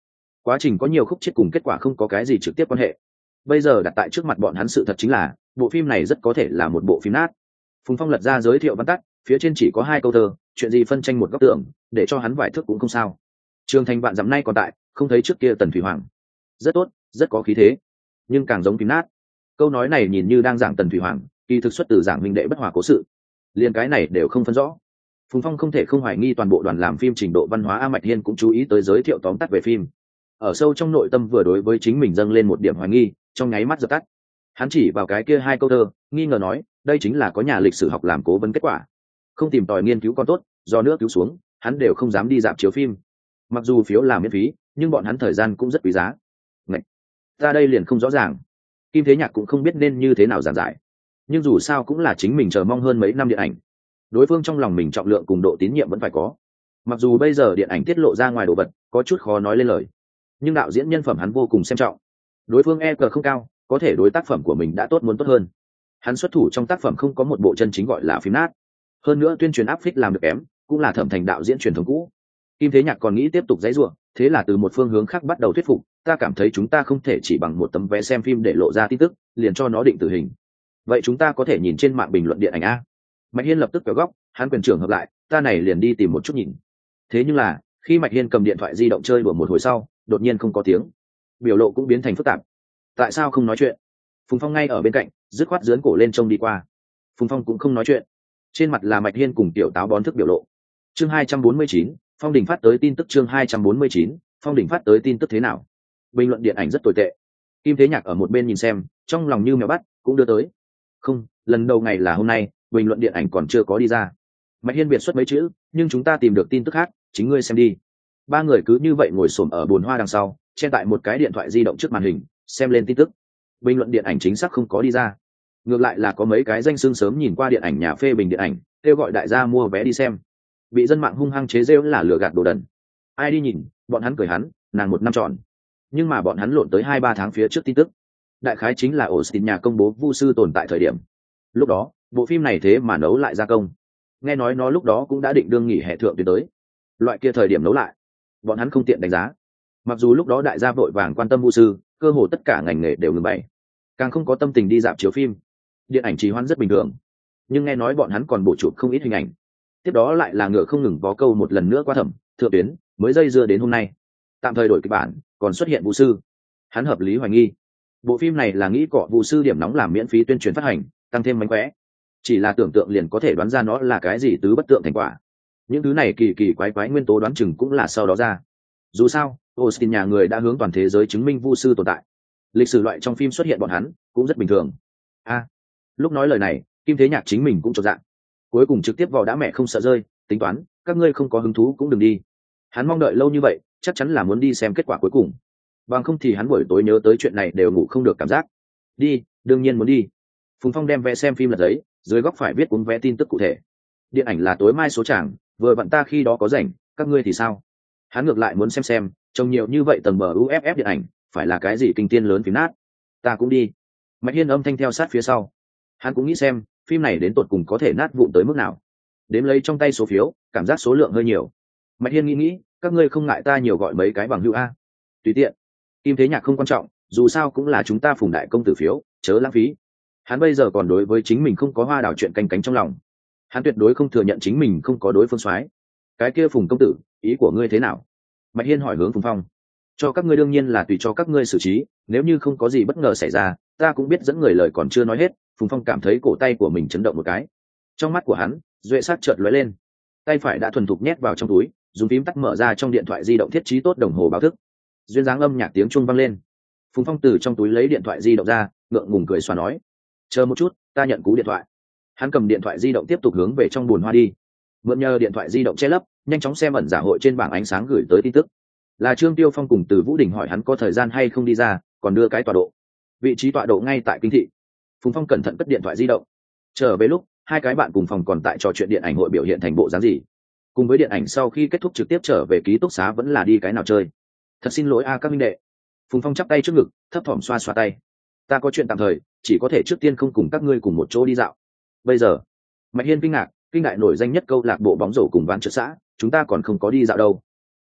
Quá trình có nhiều khúc chết cùng kết quả không có cái gì trực tiếp quan hệ. Bây giờ đặt tại trước mặt bọn hắn sự thật chính là bộ phim này rất có thể là một bộ phim nát. Phùng Phong lật ra giới thiệu văn tắt, phía trên chỉ có 2 câu thơ, chuyện gì phân tranh một góc tường, để cho hắn vài thước cũng không sao. Trường Thành vạn dặm nay còn tại, không thấy trước kia Tần Thủy Hoàng. Rất tốt, rất có khí thế, nhưng càng giống phim nát. Câu nói này nhìn như đang giảng Tần Thủy Hoàng, kỳ thực xuất từ giảng minh đệ bất hòa cố sự. Liên cái này đều không phân rõ. Phùng Phong không thể không hoài nghi toàn bộ đoàn làm phim trình độ văn hóa. A Mạch Hiên cũng chú ý tới giới thiệu tóm tắt về phim. Ở sâu trong nội tâm vừa đối với chính mình dâng lên một điểm hoài nghi, trong nháy mắt dập tắt. Hắn chỉ vào cái kia 2 câu thơ, nghi ngờ nói, đây chính là có nhà lịch sử học làm cố vấn kết quả. Không tìm tòi nghiên cứu con tốt, do nước cứu xuống, hắn đều không dám đi rạp chiếu phim. Mặc dù phiếu là miễn phí, nhưng bọn hắn thời gian cũng rất quý giá. Ngậy! Ta đây liền không rõ ràng. Kim Thế Nhạc cũng không biết nên như thế nào giảng giải. Nhưng dù sao cũng là chính mình chờ mong hơn mấy năm điện ảnh. Đối phương trong lòng mình trọng lượng cùng độ tín nhiệm vẫn phải có. Mặc dù bây giờ điện ảnh tiết lộ ra ngoài đồ vật, có chút khó nói lên lời. Nhưng đạo diễn nhân phẩm hắn vô cùng xem trọng. Đối phương EQ không cao, có thể đối tác phẩm của mình đã tốt muốn tốt hơn. Hắn xuất thủ trong tác phẩm không có một bộ chân chính gọi là phim nát. Hơn nữa tuyên truyền áp phích làm được kém, cũng là Thẩm Thành đạo diễn truyền thống cũ. Kim Thế Nhạc còn nghĩ tiếp tục giãy giụa, thế là từ một phương hướng khác bắt đầu thuyết phục, ta cảm thấy chúng ta không thể chỉ bằng một tấm vé xem phim để lộ ra tin tức, liền cho nó định tử hình. Vậy chúng ta có thể nhìn trên mạng bình luận điện ảnh a? Mạch Hiên lập tức kéo góc, hắn quyền trưởng hợp lại, ta này liền đi tìm một chút nhìn. Thế nhưng là, khi Mạch Hiên cầm điện thoại di động chơi đùa một hồi sau, đột nhiên không có tiếng, biểu lộ cũng biến thành phức tạp. Tại sao không nói chuyện? Phùng Phong ngay ở bên cạnh, dứt khoát giương cổ lên trông đi qua. Phùng Phong cũng không nói chuyện, trên mặt là Mạch Hiên cùng Tiểu Táo bón thức biểu lộ. Chương 249, Phong Đình phát tới tin tức. Chương 249, Phong Đình phát tới tin tức thế nào? Bình luận điện ảnh rất tồi tệ. Kim Thế Nhạc ở một bên nhìn xem, trong lòng như mèo bắt, cũng đưa tới. Không, lần đầu ngày là hôm nay, bình luận điện ảnh còn chưa có đi ra. Mạch Hiên biệt xuất mấy chữ, nhưng chúng ta tìm được tin tức khác, chính ngươi xem đi. 3 người cứ như vậy ngồi xổm ở bồn hoa đằng sau, chen tại một cái điện thoại di động trước màn hình, xem lên tin tức. Bình luận điện ảnh chính xác không có đi ra. Ngược lại là có mấy cái danh xưng sớm nhìn qua điện ảnh nhà phê bình điện ảnh, kêu gọi đại gia mua vé đi xem. Bị dân mạng hung hăng chế rêu là lừa gạt đồ đần. Ai đi nhìn, bọn hắn cười hắn, nàng 1 năm tròn. Nhưng mà bọn hắn lộn tới 2-3 tháng phía trước tin tức. Đại khái chính là Austin nhà công bố Vu sư tồn tại thời điểm. Lúc đó, bộ phim này thế mà nấu lại gia công. Nghe nói nó lúc đó cũng đã định đương nghỉ hè thượng tuyến tới. Loại kia thời điểm nấu lại, bọn hắn không tiện đánh giá. Mặc dù lúc đó đại gia vội vàng quan tâm Vu sư, cơ hồ tất cả ngành nghề đều ngừng bày, càng không có tâm tình đi dạp chiếu phim. Điện ảnh trì hoãn rất bình thường, nhưng nghe nói bọn hắn còn bổ chụp không ít hình ảnh. Tiếp đó lại là ngựa không ngừng vó câu một lần nữa qua thẩm thượng tuyến, mới dây dưa đến hôm nay. Tạm thời đổi kịch bản, còn xuất hiện Vu sư. Hắn hợp lý hoài nghi bộ phim này là nghĩ cọ Vu sư điểm nóng làm miễn phí tuyên truyền phát hành, tăng thêm mánh khóe. Chỉ là tưởng tượng liền có thể đoán ra nó là cái gì tứ bất tượng thành quả. Những thứ này kỳ kỳ quái quái nguyên tố đoán chừng cũng là sau đó ra. Dù sao, Austin nhà người đã hướng toàn thế giới chứng minh Vu sư tồn tại. Lịch sử loại trong phim xuất hiện bọn hắn cũng rất bình thường. Lúc nói lời này, Kim Thế Nhạc chính mình cũng chột dạ. Cuối cùng trực tiếp vào đã mẹ không sợ rơi, tính toán, các ngươi không có hứng thú cũng đừng đi. Hắn mong đợi lâu như vậy, chắc chắn là muốn đi xem kết quả cuối cùng. Bằng không thì hắn buổi tối nhớ tới chuyện này đều ngủ không được cảm giác. Đi, đương nhiên muốn đi. Phùng Phong đem vé xem phim lật giấy, dưới góc phải viết cuốn vé tin tức cụ thể. Điện ảnh là tối mai số tràng, vừa vặn ta khi đó có rảnh, các ngươi thì sao? Hắn ngược lại muốn xem, trông nhiều như vậy tầng bờ UFF điện ảnh, phải là cái gì kinh tiên lớn phim nát. Ta cũng đi. Mạch Hiên âm thanh theo sát phía sau. Hắn cũng nghĩ xem, phim này đến tột cùng có thể nát vụn tới mức nào. Đếm lấy trong tay số phiếu, cảm giác số lượng hơi nhiều. Mạch Hiên nghĩ, các ngươi không ngại ta nhiều gọi mấy cái bằng hữu a? Tùy tiện. Kim Thế Nhạc không quan trọng, dù sao cũng là chúng ta Phùng đại công tử phiếu, chớ lãng phí. Hắn bây giờ còn đối với chính mình không có hoa đảo chuyện canh cánh trong lòng. Hắn tuyệt đối không thừa nhận chính mình không có đối phương soái. Cái kia Phùng công tử, ý của ngươi thế nào? Mạch Hiên hỏi hướng Phùng Phong. Cho các ngươi đương nhiên là tùy cho các ngươi xử trí, nếu như không có gì bất ngờ xảy ra, ta cũng biết dẫn người lời còn chưa nói hết. Phùng Phong cảm thấy cổ tay của mình chấn động một cái. Trong mắt của hắn, duệ sắc chợt lóe lên. Tay phải đã thuần thục nhét vào trong túi, dùng phím tắt mở ra trong điện thoại di động thiết trí tốt đồng hồ báo thức. Duyên dáng âm nhạc tiếng chuông vang lên. Phùng Phong từ trong túi lấy điện thoại di động ra, ngượng ngùng cười xòa nói: chờ một chút, ta nhận cú điện thoại. Hắn cầm điện thoại di động tiếp tục hướng về trong buồn hoa đi. Mượn nhờ điện thoại di động che lấp, nhanh chóng xem ẩn giả hội trên bảng ánh sáng gửi tới tin tức. Là Trương Tiêu Phong cùng Từ Vũ Đình hỏi hắn có thời gian hay không đi ra, còn đưa cái tọa độ. Vị trí tọa độ ngay tại kinh thị. Phùng Phong cẩn thận cất điện thoại di động. Trở về lúc, 2 cái bạn cùng phòng còn tại trò chuyện điện ảnh hội biểu hiện thành bộ dáng gì. Cùng với điện ảnh sau khi kết thúc trực tiếp trở về ký túc xá vẫn là đi cái nào chơi. Thật xin lỗi các minh đệ. Phùng Phong chắp tay trước ngực, thấp thỏm xoa xoa tay. Ta có chuyện tạm thời, chỉ có thể trước tiên không cùng các ngươi cùng một chỗ đi dạo. Bây giờ, Mạch Hiên kinh ngạc, kinh đại nổi danh nhất câu lạc bộ bóng rổ cùng ván trượt xã, chúng ta còn không có đi dạo đâu.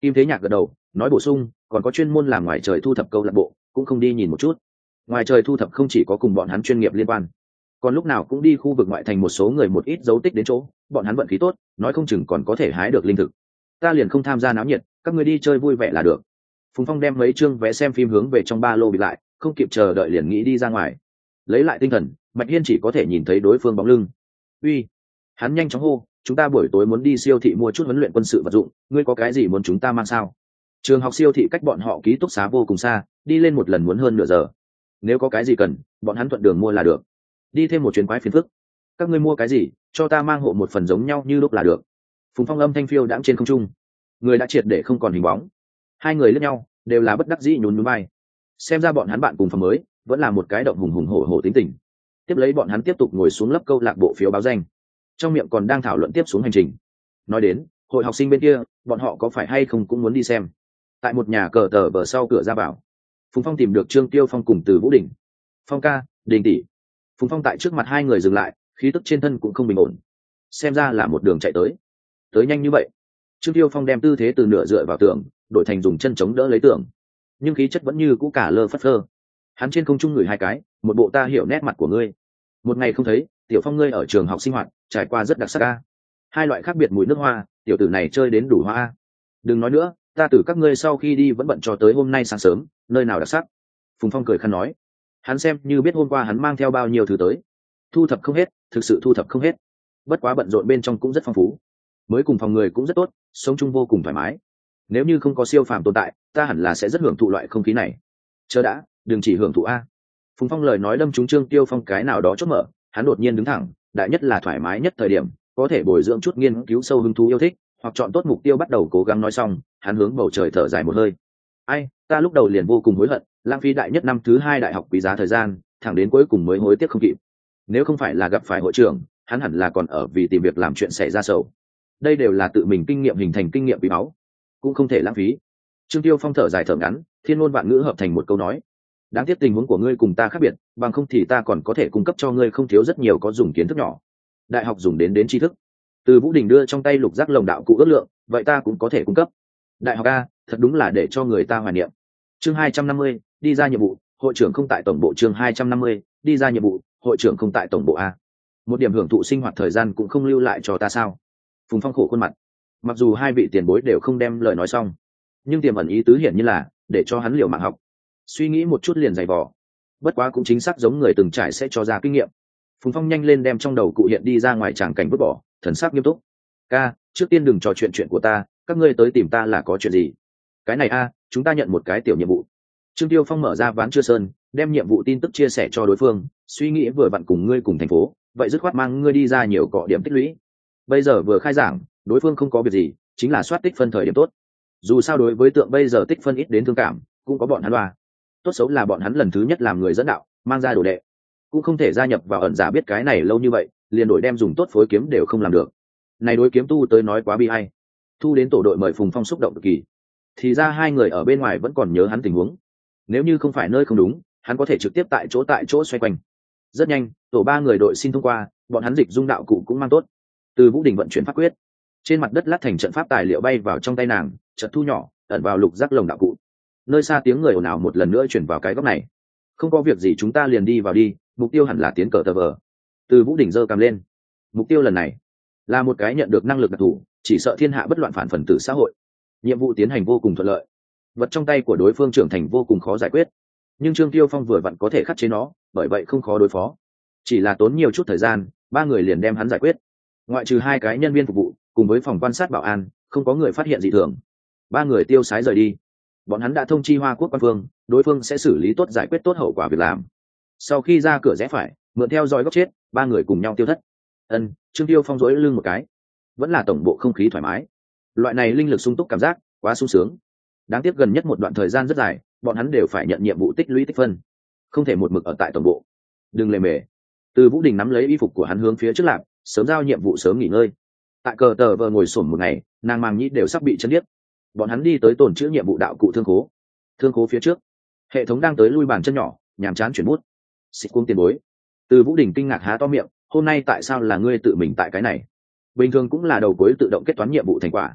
Kim Thế Nhạc gật đầu nói bổ sung, còn có chuyên môn làm ngoài trời thu thập câu lạc bộ, cũng không đi nhìn một chút. Ngoài trời thu thập không chỉ có cùng bọn hắn chuyên nghiệp liên quan, còn lúc nào cũng đi khu vực ngoại thành một số người một ít dấu tích đến chỗ, bọn hắn vận khí tốt, nói không chừng còn có thể hái được linh thực. Ta liền không tham gia náo nhiệt, các người đi chơi vui vẻ là được. Phùng Phong đem mấy chương vé xem phim hướng về trong ba lô bịt lại, không kịp chờ đợi liền nghĩ đi ra ngoài. Lấy lại tinh thần, Bạch Hiên chỉ có thể nhìn thấy đối phương bóng lưng. Uy, hắn nhanh chóng hô, chúng ta buổi tối muốn đi siêu thị mua chút huấn luyện quân sự vật dụng, ngươi có cái gì muốn chúng ta mang sao? Trường học siêu thị cách bọn họ ký túc xá vô cùng xa, đi lên một lần muốn hơn nửa giờ. Nếu có cái gì cần, bọn hắn thuận đường mua là được. Đi thêm một chuyến quái phiền phức. Các ngươi mua cái gì, cho ta mang hộ một phần giống nhau như lúc là được. Phùng Phong âm thanh phiêu đãng trên không trung, người đã triệt để không còn hình bóng. Hai người lướt nhau, đều là bất đắc dĩ nhún nhún vai. Xem ra bọn hắn bạn cùng phòng mới, vẫn là một cái động hùng hùng hổ hổ tính tình. Tiếp lấy bọn hắn tiếp tục ngồi xuống lấp câu lạc bộ phiếu báo danh, trong miệng còn đang thảo luận tiếp xuống hành trình. Nói đến hội học sinh bên kia, bọn họ có phải hay không cũng muốn đi xem. Tại một nhà cờ tờ bờ sau cửa ra vào, Phùng Phong tìm được Trương Tiêu Phong cùng Từ Vũ Đình. Phong ca, Đình tỷ. Phùng Phong tại trước mặt hai người dừng lại, khí tức trên thân cũng không bình ổn, xem ra là một đường chạy tới nhanh như vậy. Trương Tiêu Phong đem tư thế từ nửa dựa vào tường đổi thành dùng chân chống đỡ lấy tường, nhưng khí chất vẫn như cũ cả lơ phất lơ. Hắn trên không trung ngửi hai cái, một bộ ta hiểu nét mặt của ngươi. Một ngày không thấy, Tiểu Phong ngươi ở trường học sinh hoạt trải qua rất đặc sắc a. Hai loại khác biệt mùi nước hoa, tiểu tử này chơi đến đủ hoa a. Đừng nói nữa, ta từ các ngươi sau khi đi vẫn bận cho tới hôm nay sáng sớm, nơi nào đặc sắc. Phùng Phong cười khăn nói, hắn xem như biết hôm qua hắn mang theo bao nhiêu thứ tới. Thu thập không hết, thực sự thu thập không hết. Bất quá bận rộn bên trong cũng rất phong phú, mới cùng phòng người cũng rất tốt, sống chung vô cùng thoải mái. Nếu như không có siêu phàm tồn tại, ta hẳn là sẽ rất hưởng thụ loại không khí này. Chờ đã, đừng chỉ hưởng thụ a. Phùng Phong lời nói đâm trúng Trương Tiêu Phong cái nào đó chốt mở, hắn đột nhiên đứng thẳng, đại nhất là thoải mái nhất thời điểm, có thể bồi dưỡng chút nghiên cứu sâu hứng thú yêu thích, hoặc chọn tốt mục tiêu bắt đầu cố gắng. Nói xong, hắn hướng bầu trời thở dài một hơi. Ai, ta lúc đầu liền vô cùng hối hận, lãng phí đại nhất năm thứ hai đại học quý giá thời gian, thẳng đến cuối cùng mới hối tiếc không kịp. Nếu không phải là gặp phải hội trưởng, hắn hẳn là còn ở vì tìm việc làm chuyện xảy ra sầu. Đây đều là tự mình kinh nghiệm hình thành kinh nghiệm quý báu, cũng không thể lãng phí. Trương Tiêu Phong thở dài thở ngắn, thiên ngôn vạn ngữ hợp thành một câu nói. Đáng tiếc tình huống của ngươi cùng ta khác biệt, bằng không thì ta còn có thể cung cấp cho ngươi không thiếu rất nhiều có dùng kiến thức nhỏ. Đại học dùng đến tri thức. Từ Vũ Đình đưa trong tay lục giác lồng đạo cụ ước lượng, vậy ta cũng có thể cung cấp. Đại học a, thật đúng là để cho người ta hoài niệm. Chương 250, đi ra nhiệm vụ, hội trưởng không tại tổng bộ. Chương 250, đi ra nhiệm vụ, hội trưởng không tại tổng bộ a. Một điểm hưởng thụ sinh hoạt thời gian cũng không lưu lại cho ta sao? Phùng Phong khổ khuôn mặt. Mặc dù hai vị tiền bối đều không đem lời nói xong, nhưng tiềm ẩn ý tứ hiển như là để cho hắn liều mạng học. Suy nghĩ một chút liền dày vò. Bất quá cũng chính xác giống người từng trải sẽ cho ra kinh nghiệm. Phùng Phong nhanh lên đem trong đầu cụ hiện đi ra ngoài tràng cảnh vứt bỏ, thần sắc nghiêm túc. Ca, trước tiên đừng trò chuyện của ta, các ngươi tới tìm ta là có chuyện gì? Cái này a, chúng ta nhận một cái tiểu nhiệm vụ. Trương Tiêu Phong mở ra ván chưa sơn, đem nhiệm vụ tin tức chia sẻ cho đối phương, suy nghĩ vừa vặn cùng ngươi cùng thành phố, vậy dứt khoát mang ngươi đi ra nhiều cọ điểm tích lũy. Bây giờ vừa khai giảng, đối phương không có việc gì, chính là soát tích phân thời điểm tốt. Dù sao đối với tượng bây giờ tích phân ít đến thương cảm, cũng có bọn hắn loa. Tốt xấu là bọn hắn lần thứ nhất làm người dẫn đạo, mang ra đồ đệ, cũng không thể gia nhập vào ẩn giả biết cái này lâu như vậy, liền đổi đem dùng tốt phối kiếm đều không làm được. Này đối kiếm tu tới nói quá bi ai. Thu đến tổ đội mời Phùng Phong xúc động cực kỳ. Thì ra hai người ở bên ngoài vẫn còn nhớ hắn tình huống. Nếu như không phải nơi không đúng, hắn có thể trực tiếp tại chỗ xoay quanh. Rất nhanh, tổ ba người đội xin thông qua, bọn hắn dịch dung đạo cụ cũng mang tốt. Từ Vũ Đình vận chuyển pháp quyết, trên mặt đất lát thành trận pháp tài liệu bay vào trong tay nàng, chợt thu nhỏ, ẩn vào lục giác lồng đạo cụ. Nơi xa tiếng người ồn ào một lần nữa chuyển vào cái góc này. Không có việc gì chúng ta liền đi vào đi, mục tiêu hẳn là tiến cờ tờ vờ. Từ Vũ Đình giơ cằm lên. Mục tiêu lần này là một cái nhận được năng lực đặc thù, chỉ sợ thiên hạ bất loạn phản phần tử xã hội. Nhiệm vụ tiến hành vô cùng thuận lợi, vật trong tay của đối phương trưởng thành vô cùng khó giải quyết, nhưng Trương Tiêu Phong vừa vặn có thể khắc chế nó, bởi vậy không khó đối phó. Chỉ là tốn nhiều chút thời gian, ba người liền đem hắn giải quyết. Ngoại trừ hai cái nhân viên phục vụ cùng với phòng quan sát bảo an, không có người phát hiện dị thường. Ba người tiêu sái rời đi. Bọn hắn đã thông chi Hoa Quốc quan phương, đối phương sẽ xử lý tốt, giải quyết tốt hậu quả việc làm. Sau khi ra cửa rẽ phải, mượn theo dõi góc chết, ba người cùng nhau tiêu thất. Trương Tiêu Phong duỗi lưng một cái, vẫn là tổng bộ không khí thoải mái. Loại này linh lực sung túc cảm giác, quá sung sướng. Đáng tiếc gần nhất một đoạn thời gian rất dài, bọn hắn đều phải nhận nhiệm vụ tích lũy tích phân, không thể một mực ở tại tổng bộ. Đừng lề mề. Từ Vũ Đình nắm lấy y phục của hắn hướng phía trước làm, sớm giao nhiệm vụ sớm nghỉ ngơi. Tại cờ tờ vờ ngồi xổm một ngày, nàng màng nhĩ đều sắp bị chấn điếc. Bọn hắn đi tới tổn chữa nhiệm vụ đạo cụ thương khố phía trước, hệ thống đang tới lui bàn chân nhỏ, nhàm chán chuyển bút. Xịt cuống tiền bối. Từ Vũ Đình kinh ngạc há to miệng, hôm nay tại sao là ngươi tự mình tại cái này? Bình thường cũng là đầu cuối tự động kết toán nhiệm vụ thành quả.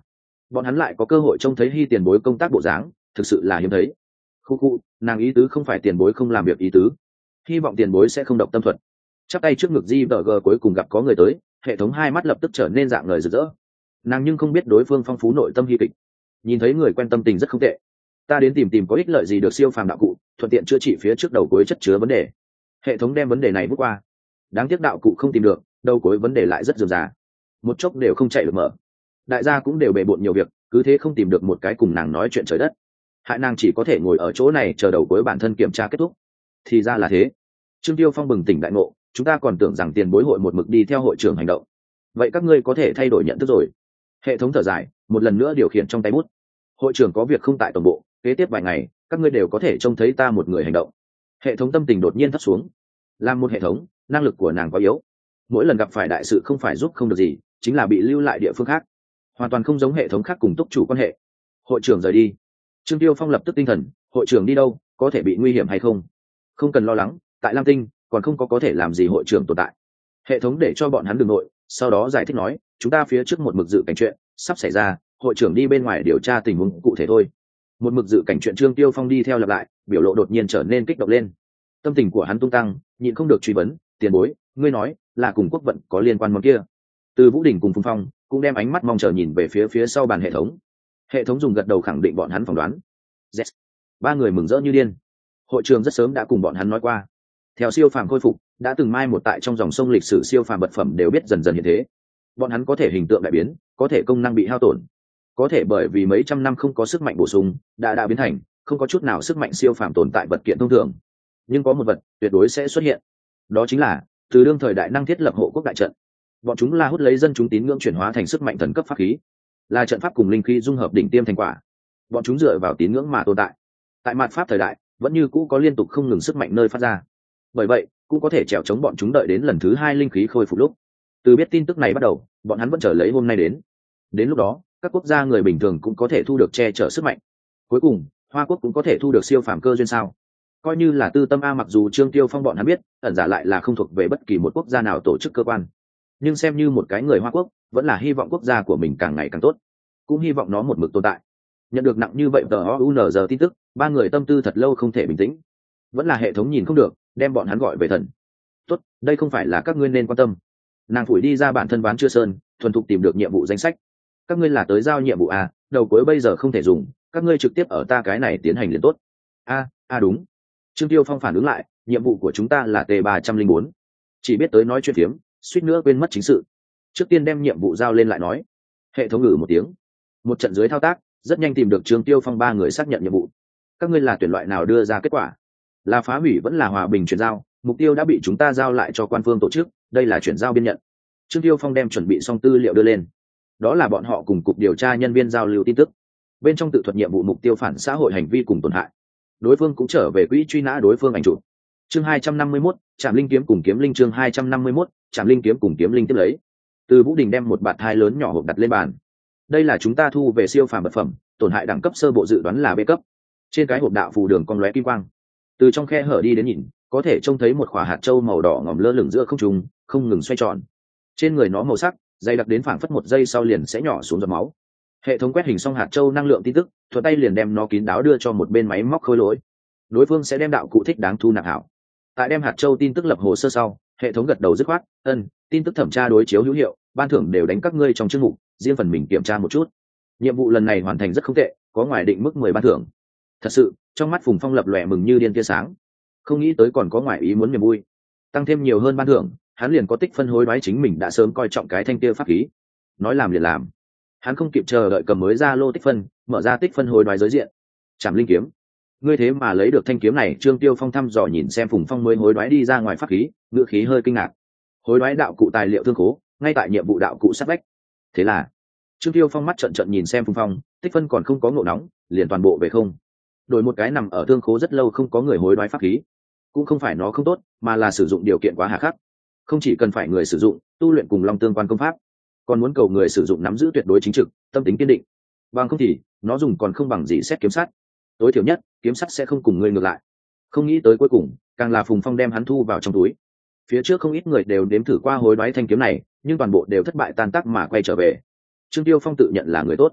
bọn hắn lại có cơ hội trông thấy Hy tiền bối công tác bộ dáng, thực sự là hiếm thấy. Khu khu, nàng ý tứ không phải tiền bối không làm việc ý tứ, hy vọng tiền bối sẽ không động tâm thuật. Chắp tay trước ngực JVG cuối cùng gặp có người tới, hệ thống hai mắt lập tức trở nên dạng lời rực rỡ. Nàng nhưng không biết đối phương phong phú nội tâm hy kịch, nhìn thấy người quen tâm tình rất không tệ. Ta đến tìm có ích lợi gì được siêu phàm đạo cụ, thuận tiện chữa trị phía trước đầu cuối chất chứa vấn đề. Hệ thống đem vấn đề này bước qua. Đáng tiếc đạo cụ không tìm được, đầu cuối vấn đề lại rất dườm già, một chốc đều không chạy được mở. Đại gia cũng đều bề bộn nhiều việc, cứ thế không tìm được một cái cùng nàng nói chuyện trời đất. Hại nàng chỉ có thể ngồi ở chỗ này chờ đầu cuối bản thân kiểm tra kết thúc. Thì ra là thế. Trương Tiêu Phong bừng tỉnh đại ngộ, chúng ta còn tưởng rằng tiền bối hội một mực đi theo hội trưởng hành động. Vậy các ngươi có thể thay đổi nhận thức rồi. Hệ thống thở dài, một lần nữa điều khiển trong tay bút. Hội trưởng có việc không tại tổng bộ, kế tiếp vài ngày các ngươi đều có thể trông thấy ta một người hành động. Hệ thống tâm tình đột nhiên thấp xuống. Làm một hệ thống, năng lực của nàng quá yếu, mỗi lần gặp phải đại sự không phải giúp không được gì, chính là bị lưu lại địa phương khác, hoàn toàn không giống hệ thống khác cùng túc chủ quan hệ. Hội trưởng rời đi. Trương Tiêu Phong lập tức tinh thần, hội trưởng đi đâu, có thể bị nguy hiểm hay không? Không cần lo lắng, tại Lam Tinh còn không có thể làm gì hội trưởng tồn tại. Hệ thống để cho bọn hắn đường nội, sau đó giải thích nói, chúng ta phía trước một mực dự cảnh chuyện sắp xảy ra, hội trưởng đi bên ngoài điều tra tình huống cụ thể thôi. Một mực dự cảnh chuyện Trương Tiêu Phong đi theo lặp lại, biểu lộ đột nhiên trở nên kích động lên. Tâm tình của hắn tung tăng, nhịn không được truy vấn, tiền bối, ngươi nói là cùng quốc vận có liên quan món kia? Từ Vũ Đình cùng Phùng Phong cũng đem ánh mắt mong chờ nhìn về phía sau bàn hệ thống. Hệ thống dùng gật đầu khẳng định bọn hắn phỏng đoán. Yes. Ba người mừng rỡ như điên. Hội trường rất sớm đã cùng bọn hắn nói qua, theo siêu phàm khôi phục, đã từng mai một tại trong dòng sông lịch sử siêu phàm vật phẩm đều biết dần dần hiện thế. Bọn hắn có thể hình tượng đại biến, có thể công năng bị hao tổn, có thể bởi vì mấy trăm năm không có sức mạnh bổ sung, đã biến thành không có chút nào sức mạnh siêu phàm tồn tại vật kiện thông thường. Nhưng có một vật tuyệt đối sẽ xuất hiện, đó chính là từ đương thời đại năng thiết lập hộ quốc đại trận. Bọn chúng là hút lấy dân chúng tín ngưỡng chuyển hóa thành sức mạnh thần cấp pháp khí, là trận pháp cùng linh khí dung hợp đỉnh tiêm thành quả. Bọn chúng dựa vào tín ngưỡng mà tồn tại, tại mạt pháp thời đại vẫn như cũ có liên tục không ngừng sức mạnh nơi phát ra. Bởi vậy cũng có thể trèo chống bọn chúng đợi đến lần thứ hai linh khí khôi phục lúc. Từ biết tin tức này bắt đầu, bọn hắn vẫn chờ lấy hôm nay đến lúc đó các quốc gia người bình thường cũng có thể thu được che chở sức mạnh. Cuối cùng Hoa Quốc cũng có thể thu được siêu phàm cơ duyên sao? Coi như là tư tâm a, mặc dù Trương Tiêu Phong bọn hắn biết ẩn giả lại là không thuộc về bất kỳ một quốc gia nào tổ chức cơ quan, nhưng xem như một cái người Hoa Quốc vẫn là hy vọng quốc gia của mình càng ngày càng tốt, cũng hy vọng nó một mực tồn tại. Nhận được nặng như vậy giờ tin tức, ba người tâm tư thật lâu không thể bình tĩnh. Vẫn là hệ thống nhìn không được, đem bọn hắn gọi về thần. Tốt, đây không phải là các ngươi nên quan tâm. Nàng phủi đi ra bản thân ván chưa sơn, thuần thục tìm được nhiệm vụ danh sách. Các ngươi là tới giao nhiệm vụ à? Đầu cuối bây giờ không thể dùng, các ngươi trực tiếp ở ta cái này tiến hành liền tốt. Đúng. Trương Tiêu Phong phản ứng lại, nhiệm vụ của chúng ta là T304. Chỉ biết tới nói chuyện phiếm, suýt nữa quên mất chính sự. Trước tiên đem nhiệm vụ giao lên lại nói. Hệ thống ngử một tiếng. Một trận dưới thao tác, rất nhanh tìm được Trương Tiêu Phong ba người xác nhận nhiệm vụ. Các ngươi là tuyển loại nào đưa ra kết quả? Là phá hủy vẫn là hòa bình chuyển giao? Mục tiêu đã bị chúng ta giao lại cho quan phương tổ chức, đây là chuyển giao biên nhận. Trương Tiêu Phong đem chuẩn bị xong tư liệu đưa lên. Đó là bọn họ cùng cục điều tra nhân viên giao lưu tin tức. Bên trong tự thuật nhiệm vụ mục tiêu phản xã hội hành vi cùng tổn hại. Đối phương cũng trở về quỹ truy nã đối phương ảnh chụp. Chương 251, Trảm Linh kiếm cùng kiếm linh. Chương 251, Trảm Linh kiếm cùng kiếm linh tiếp lấy. Từ Vũ Đình đem một bạt thai lớn nhỏ hộp đặt lên bàn. Đây là chúng ta thu về siêu phàm vật phẩm, tổn hại đẳng cấp sơ bộ dự đoán là B cấp. Trên cái hộp đạo phù đường cong lóe kim quang. Từ trong khe hở đi đến nhìn, có thể trông thấy một quả hạt châu màu đỏ ngòm lơ lửng giữa không trung, không ngừng xoay tròn. Trên người nó màu sắc dày đặc đến phảng phất một giây sau liền sẽ nhỏ xuống giọt máu. Hệ thống quét hình xong hạt châu năng lượng tin tức, thuận tay liền đem nó kín đáo đưa cho một bên máy móc khôi lỗi. Đối phương sẽ đem đạo cụ thích đáng thu nạp hảo. Tại đem hạt châu tin tức lập hồ sơ sau, hệ thống gật đầu dứt khoát, tin tức thẩm tra đối chiếu hữu hiệu, ban thưởng đều đánh các ngươi trong chương mục, riêng phần mình kiểm tra một chút. Nhiệm vụ lần này hoàn thành rất không tệ, có ngoài định mức 10 ban thưởng. Thật sự, trong mắt Phùng Phong lập lòe mừng như điên tia sáng. Không nghĩ tới còn có ngoài ý muốn niềm vui. Tăng thêm nhiều hơn ban thưởng, hắn liền có tích phân hối đoái chính mình đã sớm coi trọng cái thanh kia pháp khí. Nói làm liền làm. Hắn không kịp chờ đợi cầm mới ra lô tích phân, mở ra tích phân hối đoái giới diện. Trảm Linh kiếm. Ngươi thế mà lấy được thanh kiếm này? Trương Tiêu Phong thăm dò nhìn xem Phùng Phong mới hối đoái đi ra ngoài pháp khí, ngựa khí hơi kinh ngạc. Hối đoái đạo cụ tài liệu thương khố, ngay tại nhiệm vụ đạo cụ sát vách. Thế là Trương Tiêu Phong mắt trợn trợn nhìn xem Phùng Phong, tích phân còn không có ngộ nóng, liền toàn bộ về không. Đổi một cái nằm ở thương khố rất lâu không có người hối đoái pháp khí, cũng không phải nó không tốt, mà là sử dụng điều kiện quá hà khắc. Không chỉ cần phải người sử dụng tu luyện cùng long tương quan công pháp, còn muốn cầu người sử dụng nắm giữ tuyệt đối chính trực, tâm tính kiên định. Bằng không thì nó dùng còn không bằng gì xét kiếm sắt. Tối thiểu nhất kiếm sắt sẽ không cùng người ngược lại. Không nghĩ tới cuối cùng càng là Phùng Phong đem hắn thu vào trong túi. Phía trước không ít người đều đếm thử qua hối đoái thanh kiếm này, nhưng toàn bộ đều thất bại tan tác mà quay trở về. Trương Tiêu Phong tự nhận là người tốt,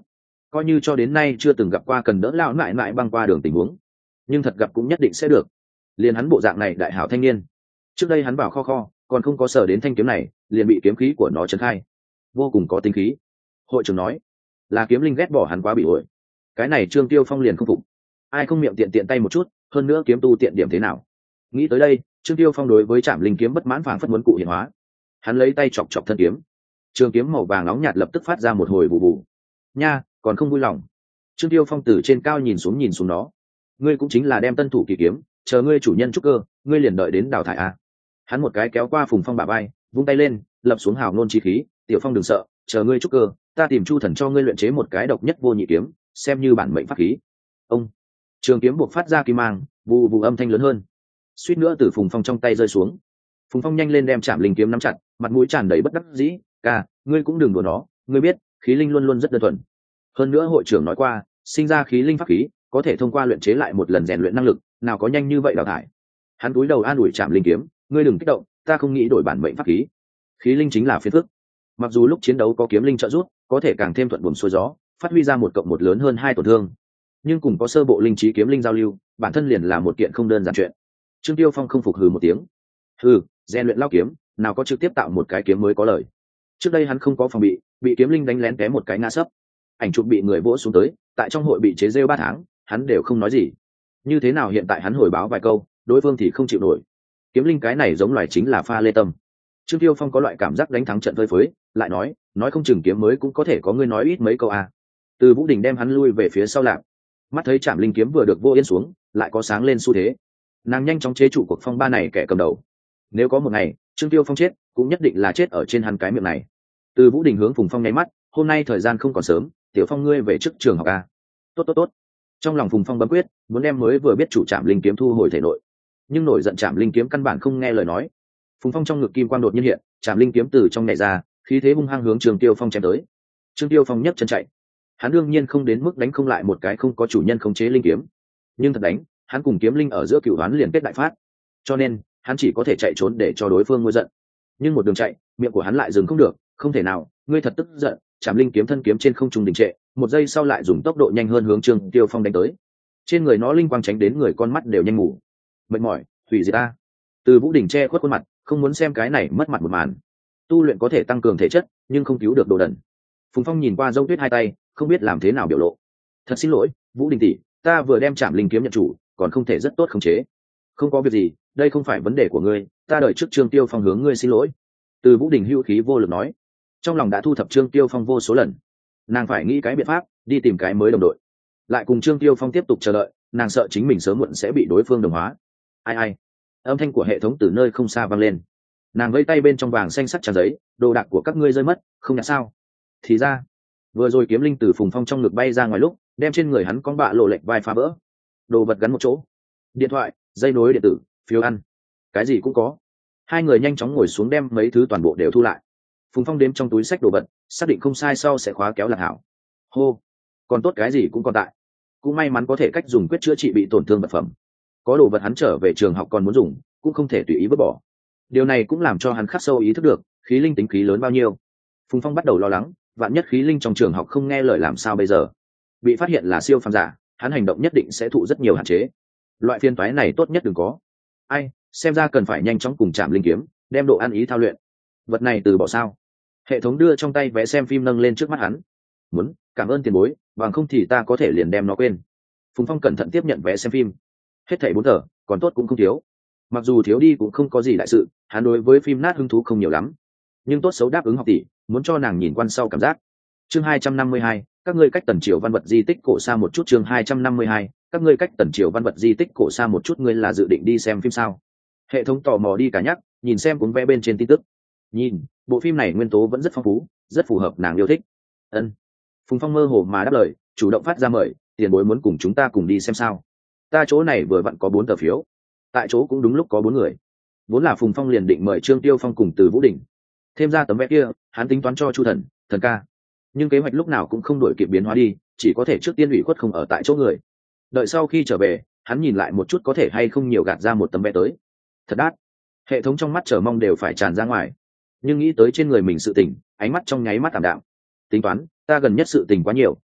coi như cho đến nay chưa từng gặp qua cần đỡ lão nại nại băng qua đường tình huống, nhưng thật gặp cũng nhất định sẽ được. Liền hắn bộ dạng này đại hảo thanh niên, trước đây hắn vào kho còn không có sở đến thanh kiếm này, liền bị kiếm khí của nó chấn khai, vô cùng có tính khí. Hội trưởng nói là kiếm linh ghét bỏ hắn quá bị ổi, cái này Trương Tiêu Phong liền không phục. Ai không miệng tiện tay một chút, hơn nữa kiếm tu tiện điểm thế nào. Nghĩ tới đây, Trương Tiêu Phong đối với Trảm Linh kiếm bất mãn, phảng phất muốn cụ hiện hóa. Hắn lấy tay chọc chọc thân kiếm, trường kiếm màu vàng nóng nhạt lập tức phát ra một hồi bù bù. Nha, còn không vui lòng. Trương Tiêu Phong từ trên cao nhìn xuống nó. Ngươi cũng chính là đem tân thủ kỳ kiếm, chờ ngươi chủ nhân trúc cơ, ngươi liền đợi đến đào thải à. Hắn một cái kéo qua Phùng Phong bả vai, vung tay lên, lập xuống hào nôn chi khí. Tiểu Phong đừng sợ, chờ ngươi trúc cơ, ta tìm Chu Thần cho ngươi luyện chế một cái độc nhất vô nhị kiếm, xem như bản mệnh pháp khí. Ông, trường kiếm buộc phát ra kim mang, vù vù âm thanh lớn hơn, suýt nữa từ Phùng Phong trong tay rơi xuống. Phùng Phong nhanh lên đem Trảm Linh kiếm nắm chặt, mặt mũi tràn đầy bất đắc dĩ. Ca, ngươi cũng đừng đùa nó, ngươi biết khí linh luôn luôn rất đơn thuần. Hơn nữa hội trưởng nói qua, sinh ra khí linh pháp khí có thể thông qua luyện chế lại một lần rèn luyện năng lực, nào có nhanh như vậy đào thải. Hắn cúi đầu an ủi Trảm Linh kiếm, ngươi đừng kích động, ta không nghĩ đổi bản mệnh pháp khí. Khí linh chính là phiền phức. Mặc dù lúc chiến đấu có kiếm linh trợ giúp, có thể càng thêm thuận buồm xuôi gió, phát huy ra 1+1 lớn hơn 2 tổn thương, nhưng cùng có sơ bộ linh trí kiếm linh giao lưu, bản thân liền là một kiện không đơn giản chuyện. Trương Tiêu Phong không phục hừ một tiếng. Hừ, rèn luyện lao kiếm, nào có trực tiếp tạo một cái kiếm mới có lời. Trước đây hắn không có phòng bị kiếm linh đánh lén té một cái ngã sấp, ảnh chụp bị người vỗ xuống tới, tại trong hội bị chế rêu 3 tháng, hắn đều không nói gì. Như thế nào hiện tại hắn hồi báo vài câu, đối phương thì không chịu nổi. Kiếm linh cái này giống loài chính là pha lê tâm. Trương Tiêu Phong có loại cảm giác đánh thắng trận phơi phới, lại nói không chừng kiếm mới cũng có thể có người nói ít mấy câu à. Từ Vũ Đình đem hắn lui về phía sau lạc, mắt thấy Trảm Linh kiếm vừa được vô yên xuống, lại có sáng lên xu thế. Nàng nhanh chóng chế trụ cuộc phong ba này kẻ cầm đầu. Nếu có một ngày Trương Tiêu Phong chết, cũng nhất định là chết ở trên hắn cái miệng này. Từ Vũ Đình hướng Phùng Phong nháy mắt, hôm nay thời gian không còn sớm, Tiểu Phong ngươi về trước trường học à. Tốt. Trong lòng Phùng Phong bấm quyết, muốn đem mới vừa biết chủ Trảm Linh kiếm thu hồi thể nội, nhưng nổi giận Trảm Linh kiếm căn bản không nghe lời nói. Phùng Phong trong ngực kim quang đột nhiên hiện, Trảm Linh kiếm từ trong nhảy ra, khí thế hung hăng hướng Trương Tiêu Phong chém tới. Trương Tiêu Phong nhấc chân chạy. Hắn đương nhiên không đến mức đánh không lại một cái không có chủ nhân khống chế linh kiếm, nhưng thật đánh, hắn cùng kiếm linh ở giữa cựu đoán liền kết đại phát, cho nên hắn chỉ có thể chạy trốn để cho đối phương nguôi giận. Nhưng một đường chạy, miệng của hắn lại dừng không được, không thể nào, ngươi thật tức giận. Trảm Linh kiếm thân kiếm trên không trung đình trệ, một giây sau lại dùng tốc độ nhanh hơn hướng Trương Tiêu Phong đánh tới. Trên người nó linh quang tránh đến người con mắt đều nhanh mù. Mệt mỏi, hủy diệt ta. Từ Vũ Đình che khuất khuôn mặt, không muốn xem cái này mất mặt một màn. Tu luyện có thể tăng cường thể chất, nhưng không cứu được đồ đần. Phùng Phong nhìn qua Dông Tuyết hai tay, không biết làm thế nào biểu lộ. Thật xin lỗi, Vũ Đình tỷ, ta vừa đem Trảm Linh kiếm nhận chủ, còn không thể rất tốt khống chế. Không có việc gì, đây không phải vấn đề của ngươi, ta đợi trước Trương Tiêu Phong hướng ngươi xin lỗi. Từ Vũ Đình hữu khí vô lực nói, trong lòng đã thu thập Trương Tiêu Phong vô số lần, nàng phải nghĩ cái biện pháp đi tìm cái mới đồng đội, lại cùng Trương Tiêu Phong tiếp tục chờ đợi, nàng sợ chính mình sớm muộn sẽ bị đối phương đồng hóa. Ai, âm thanh của hệ thống từ nơi không xa vang lên. Nàng vẫy tay bên trong vàng xanh sắc trang giấy, đồ đạc của các ngươi rơi mất, không nhặt sao? Thì ra, vừa rồi kiếm linh từ Phùng Phong trong ngực bay ra ngoài lúc, đem trên người hắn con bạ lộ lệch vai phá vỡ, đồ vật gắn một chỗ, điện thoại, dây nối điện tử, phiếu ăn, cái gì cũng có. Hai người nhanh chóng ngồi xuống đem mấy thứ toàn bộ đều thu lại. Phùng Phong đếm trong túi sách đồ vật, xác định không sai sau sẽ khóa kéo lạc hảo. Hô, còn tốt cái gì cũng còn tại, cũng may mắn có thể cách dùng quyết chữa trị bị tổn thương vật phẩm. Có đồ vật hắn trở về trường học còn muốn dùng, cũng không thể tùy ý vứt bỏ. Điều này cũng làm cho hắn khắc sâu ý thức được khí linh tính khí lớn bao nhiêu. Phùng Phong bắt đầu lo lắng, vạn nhất khí linh trong trường học không nghe lời làm sao bây giờ? Bị phát hiện là siêu phàm giả, hắn hành động nhất định sẽ thụ rất nhiều hạn chế. Loại phiên toái này tốt nhất đừng có. Ai, xem ra cần phải nhanh chóng cùng Trảm Linh kiếm, đem độ ăn ý thao luyện. Vật này từ bỏ sao? Hệ thống đưa trong tay vé xem phim nâng lên trước mắt hắn. Muốn, cảm ơn tiền bối, bằng không thì ta có thể liền đem nó quên. Phùng Phong cẩn thận tiếp nhận vé xem phim. Hết thảy 4 tờ, còn tốt cũng không thiếu. Mặc dù thiếu đi cũng không có gì đại sự, hắn đối với phim nát hứng thú không nhiều lắm, nhưng tốt xấu đáp ứng học tỷ, muốn cho nàng nhìn quan sau cảm giác. Chương 252, các ngươi cách Tần Triều văn vật di tích cổ xa một chút. Chương 252, các ngươi cách Tần Triều văn vật di tích cổ xa một chút. Ngươi là dự định đi xem phim sao? Hệ thống tò mò đi cả nhắc, nhìn xem cuốn vé bên trên tin tức. Nhìn, bộ phim này nguyên tố vẫn rất phong phú, rất phù hợp nàng yêu thích. Ân. Phùng Phong mơ hồ mà đáp lời, chủ động phát ra mời, tiền bối muốn cùng chúng ta cùng đi xem sao? Ta chỗ này vừa vặn có 4 tờ phiếu, tại chỗ cũng đúng lúc có 4 người. Vốn là Phùng Phong liền định mời Trương Tiêu Phong cùng Từ Vũ Đình, thêm ra tấm vé kia hắn tính toán cho Chu Thần, Thần ca, nhưng kế hoạch lúc nào cũng không đổi kịp biến hóa đi, chỉ có thể trước tiên ủy khuất không ở tại chỗ người. Đợi sau khi trở về, hắn nhìn lại một chút có thể hay không nhiều gạt ra một tấm vé tới. Thật đắt. Hệ thống trong mắt chờ mong đều phải tràn ra ngoài, nhưng nghĩ tới trên người mình sự tình, ánh mắt trong nháy mắt tạm đạm. Tính toán, ta gần nhất sự tình quá nhiều,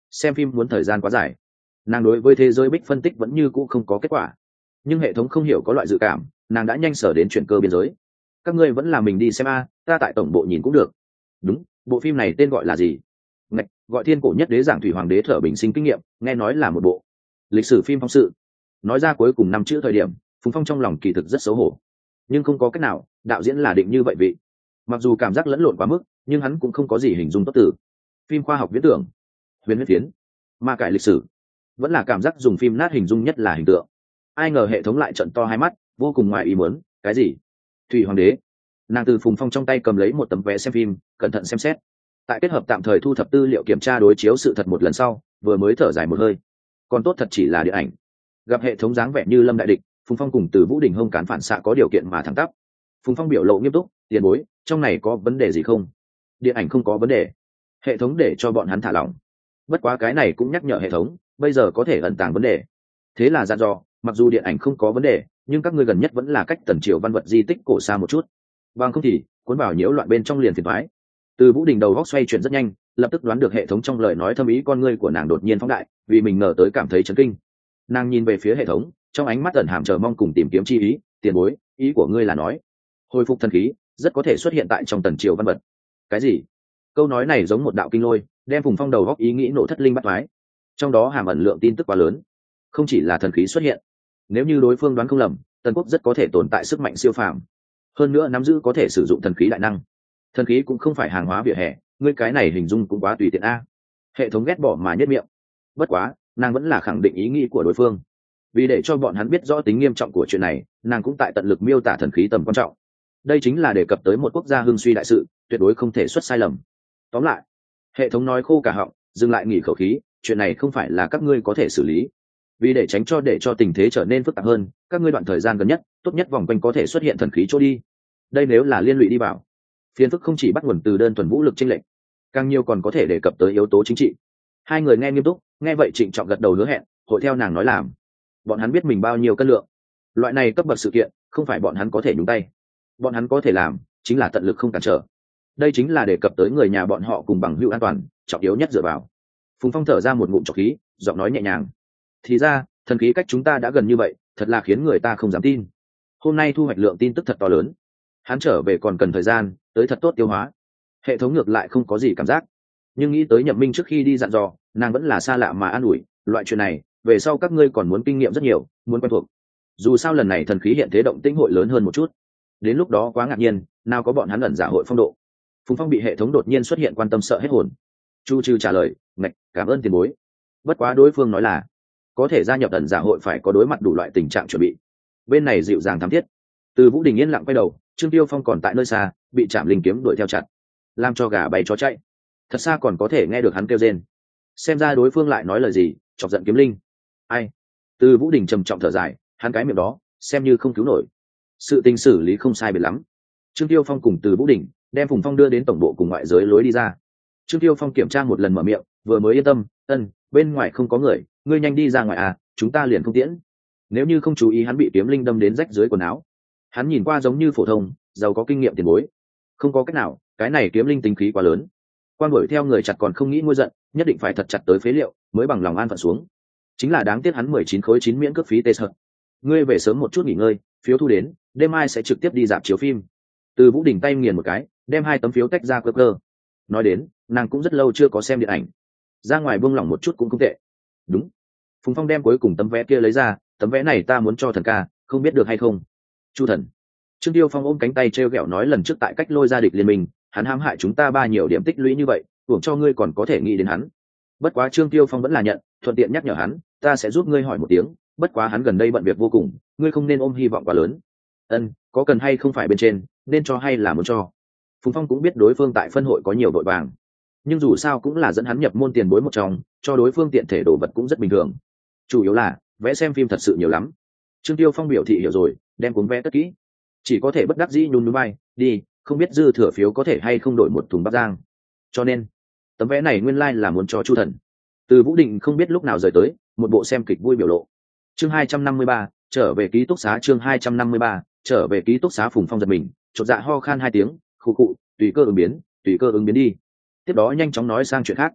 xem phim muốn thời gian quá dài. Nàng đối với thế giới bích phân tích vẫn như cũ không có kết quả, nhưng hệ thống không hiểu có loại dự cảm, nàng đã nhanh sở đến chuyển cơ biên giới. Các ngươi vẫn là mình đi xem a, ta tại tổng bộ nhìn cũng được. Đúng, bộ phim này tên gọi là gì? Ngạch, gọi Thiên Cổ Nhất Đế giảng thủy hoàng đế thở bình sinh kinh nghiệm, nghe nói là một bộ lịch sử phim phong sự. Nói ra cuối cùng 5 chữ thời điểm, Phùng Phong trong lòng kỳ thực rất xấu hổ, nhưng không có cách nào, đạo diễn là định như vậy vị. Mặc dù cảm giác lẫn lộn quá mức, nhưng hắn cũng không có gì hình dung tốt từ. Phim khoa học viễn tưởng, huyền huyết phiến, ma cải lịch sử, vẫn là cảm giác dùng phim nát hình dung nhất là hình tượng. Ai ngờ hệ thống lại trận to hai mắt, vô cùng ngoài ý muốn. Cái gì? Thủy hoàng đế? Nàng từ Phùng Phong trong tay cầm lấy một tấm vé xem phim, cẩn thận xem xét. Tại kết hợp tạm thời thu thập tư liệu kiểm tra đối chiếu sự thật một lần sau, vừa mới thở dài một hơi. Còn tốt thật chỉ là điện ảnh. Gặp hệ thống dáng vẻ như lâm đại địch, Phùng Phong cùng từ Vũ Đình hông cán phản xạ có điều kiện mà thẳng tắp. Phùng Phong biểu lộ nghiêm túc, tiền bối, trong này có vấn đề gì không? Điện ảnh không có vấn đề. Hệ thống để cho bọn hắn thả lỏng. Bất quá cái này cũng nhắc nhở hệ thống, bây giờ có thể ẩn tàng vấn đề. Thế là dặn dò, mặc dù điện ảnh không có vấn đề, nhưng các ngươi gần nhất vẫn là cách Tần Triều văn vật di tích cổ xa một chút. Bằng không thì cuốn vào nhiễu loạn bên trong liền phiền toái. Từ Vũ Đình đầu góc xoay chuyển rất nhanh, lập tức đoán được hệ thống trong lời nói thâm ý con ngươi của nàng đột nhiên phóng đại, vì mình ngờ tới cảm thấy chấn kinh. Nàng nhìn về phía hệ thống, trong ánh mắt ẩn hàm chờ mong cùng tìm kiếm chi ý. Tiền bối, ý của ngươi là nói hồi phục thần khí rất có thể xuất hiện tại trong Tần Triều văn vật? Cái gì? Câu nói này giống một đạo kinh lôi, đem Phùng Phong đầu góc ý nghĩ nổ thất linh bắt thoái. Trong đó hàm ẩn lượng tin tức quá lớn, không chỉ là thần khí xuất hiện. Nếu như đối phương đoán không lầm, Tần quốc rất có thể tồn tại sức mạnh siêu phàm, hơn nữa nắm giữ có thể sử dụng thần khí đại năng. Thần khí cũng không phải hàng hóa vỉa hè, ngươi cái này hình dung cũng quá tùy tiện a. Hệ thống ghét bỏ mà nhất miệng. Bất quá nàng vẫn là khẳng định ý nghĩ của đối phương, vì để cho bọn hắn biết rõ tính nghiêm trọng của chuyện này, nàng cũng tại tận lực miêu tả thần khí tầm quan trọng. Đây chính là đề cập tới một quốc gia hưng suy đại sự, tuyệt đối không thể xuất sai lầm. Tóm lại, hệ thống nói khô cả họng, dừng lại nghỉ khẩu khí, chuyện này không phải là các ngươi có thể xử lý. Vì để tránh để cho tình thế trở nên phức tạp hơn, các ngươi đoạn thời gian gần nhất tốt nhất vòng quanh có thể xuất hiện thần khí chỗ đi. Đây nếu là liên lụy đi vào, phiền phức không chỉ bắt nguồn từ đơn thuần vũ lực chênh lệch, càng nhiều còn có thể đề cập tới yếu tố chính trị. Hai người nghe nghiêm túc, nghe vậy trịnh trọng gật đầu hứa hẹn, hội theo nàng nói làm. Bọn hắn biết mình bao nhiêu cân lượng, loại này cấp bậc sự kiện không phải bọn hắn có thể nhúng tay. Bọn hắn có thể làm chính là tận lực không cản trở. Đây chính là đề cập tới người nhà bọn họ cùng bằng hữu an toàn, trọng yếu nhất dựa vào. Phùng Phong thở ra một ngụm trọc khí, giọng nói nhẹ nhàng. Thì ra thần khí cách chúng ta đã gần như vậy, thật là khiến người ta không dám tin. Hôm nay thu hoạch lượng tin tức thật to lớn, hắn trở về còn cần thời gian tới thật tốt tiêu hóa. Hệ thống ngược lại không có gì cảm giác, nhưng nghĩ tới Nhậm Minh trước khi đi dặn dò, nàng vẫn là xa lạ mà an ủi, loại chuyện này về sau các ngươi còn muốn kinh nghiệm rất nhiều, muốn quen thuộc. Dù sao lần này thần khí hiện thế động tĩnh hội lớn hơn một chút, đến lúc đó quá ngạc nhiên, nào có bọn hắn ẩn giả hội phong độ. Phùng Phong bị hệ thống đột nhiên xuất hiện quan tâm sợ hết hồn. Chu Trừ trả lời, ngạch, cảm ơn tiền bối. Bất quá đối phương nói là có thể gia nhập ẩn giả hội phải có đối mặt đủ loại tình trạng chuẩn bị. Bên này dịu dàng thắm thiết. Từ Vũ Đình yên lặng quay đầu, Trương Tiêu Phong còn tại nơi xa, bị Trảm Linh kiếm đuổi theo chặt, làm cho gà bay chó chạy. Thật xa còn có thể nghe được hắn kêu rên. Xem ra đối phương lại nói lời gì, chọc giận Kiếm Linh. Ai? Từ Vũ Đình trầm trọng thở dài, hắn cái miệng đó, xem như không cứu nổi. Sự tình xử lý không sai biệt lắm. Trương Tiêu Phong cùng Từ Vũ Đình đem Phùng Phong đưa đến tổng bộ cùng ngoại giới lối đi ra. Trương Tiêu Phong kiểm tra một lần mở miệng, vừa mới yên tâm, bên ngoài không có người, ngươi nhanh đi ra ngoài à, chúng ta liền không tiễn. Nếu như không chú ý hắn bị kiếm linh đâm đến rách dưới quần áo. Hắn nhìn qua giống như phổ thông, giàu có kinh nghiệm tiền bối. Không có cách nào, cái này kiếm linh tính khí quá lớn. Quan đuổi theo người chặt còn không nghĩ nguôi giận, nhất định phải thật chặt tới phế liệu, mới bằng lòng an phận xuống. Chính là đáng tiếc hắn 19 khối 9 miễn cước phí tê sợ. Ngươi về sớm một chút nghỉ ngơi, phiếu thu đến, đêm mai sẽ trực tiếp đi rạp chiếu phim. Từ Vũ Đình tay nghiền một cái, đem 2 tấm phiếu tách ra cơ. Nói đến, nàng cũng rất lâu chưa có xem điện ảnh, ra ngoài buông lỏng một chút cũng không tệ. Đúng. Phùng Phong đem cuối cùng tấm vé kia lấy ra, tấm vé này ta muốn cho thần ca, không biết được hay không. Chu thần. Trương Tiêu Phong ôm cánh tay treo gẹo nói lần trước tại cách lôi ra địch liên minh, hắn hãm hại chúng ta 3 nhiều điểm tích lũy như vậy, hưởng cho ngươi còn có thể nghĩ đến hắn. Bất quá Trương Tiêu Phong vẫn là nhận, thuận tiện nhắc nhở hắn, ta sẽ giúp ngươi hỏi một tiếng, bất quá hắn gần đây bận việc vô cùng, ngươi không nên ôm hy vọng quá lớn. Có cần hay không phải bên trên, nên cho hay là muốn cho. Phùng Phong cũng biết đối phương tại phân hội có nhiều vội vàng, nhưng dù sao cũng là dẫn hắn nhập môn tiền bối một trong, cho đối phương tiện thể đồ vật cũng rất bình thường. Chủ yếu là vẽ xem phim thật sự nhiều lắm. Trương Tiêu Phong biểu thị hiểu rồi, đem cuốn vé cất kỹ, chỉ có thể bất đắc dĩ nhún nhún vai, đi, không biết dư thừa phiếu có thể hay không đổi một thùng bắp rang. Cho nên tấm vé này nguyên lai là muốn cho Chu thần. Từ Vũ Định không biết lúc nào rời tới, một bộ xem kịch vui biểu lộ. Chương 253, trở về ký túc xá. Chương 253, trở về ký túc xá. Phùng Phong giật mình, chột dạ ho khan 2 tiếng, khụ khụ, tùy cơ ứng biến đi. Tiếp đó nhanh chóng nói sang chuyện khác.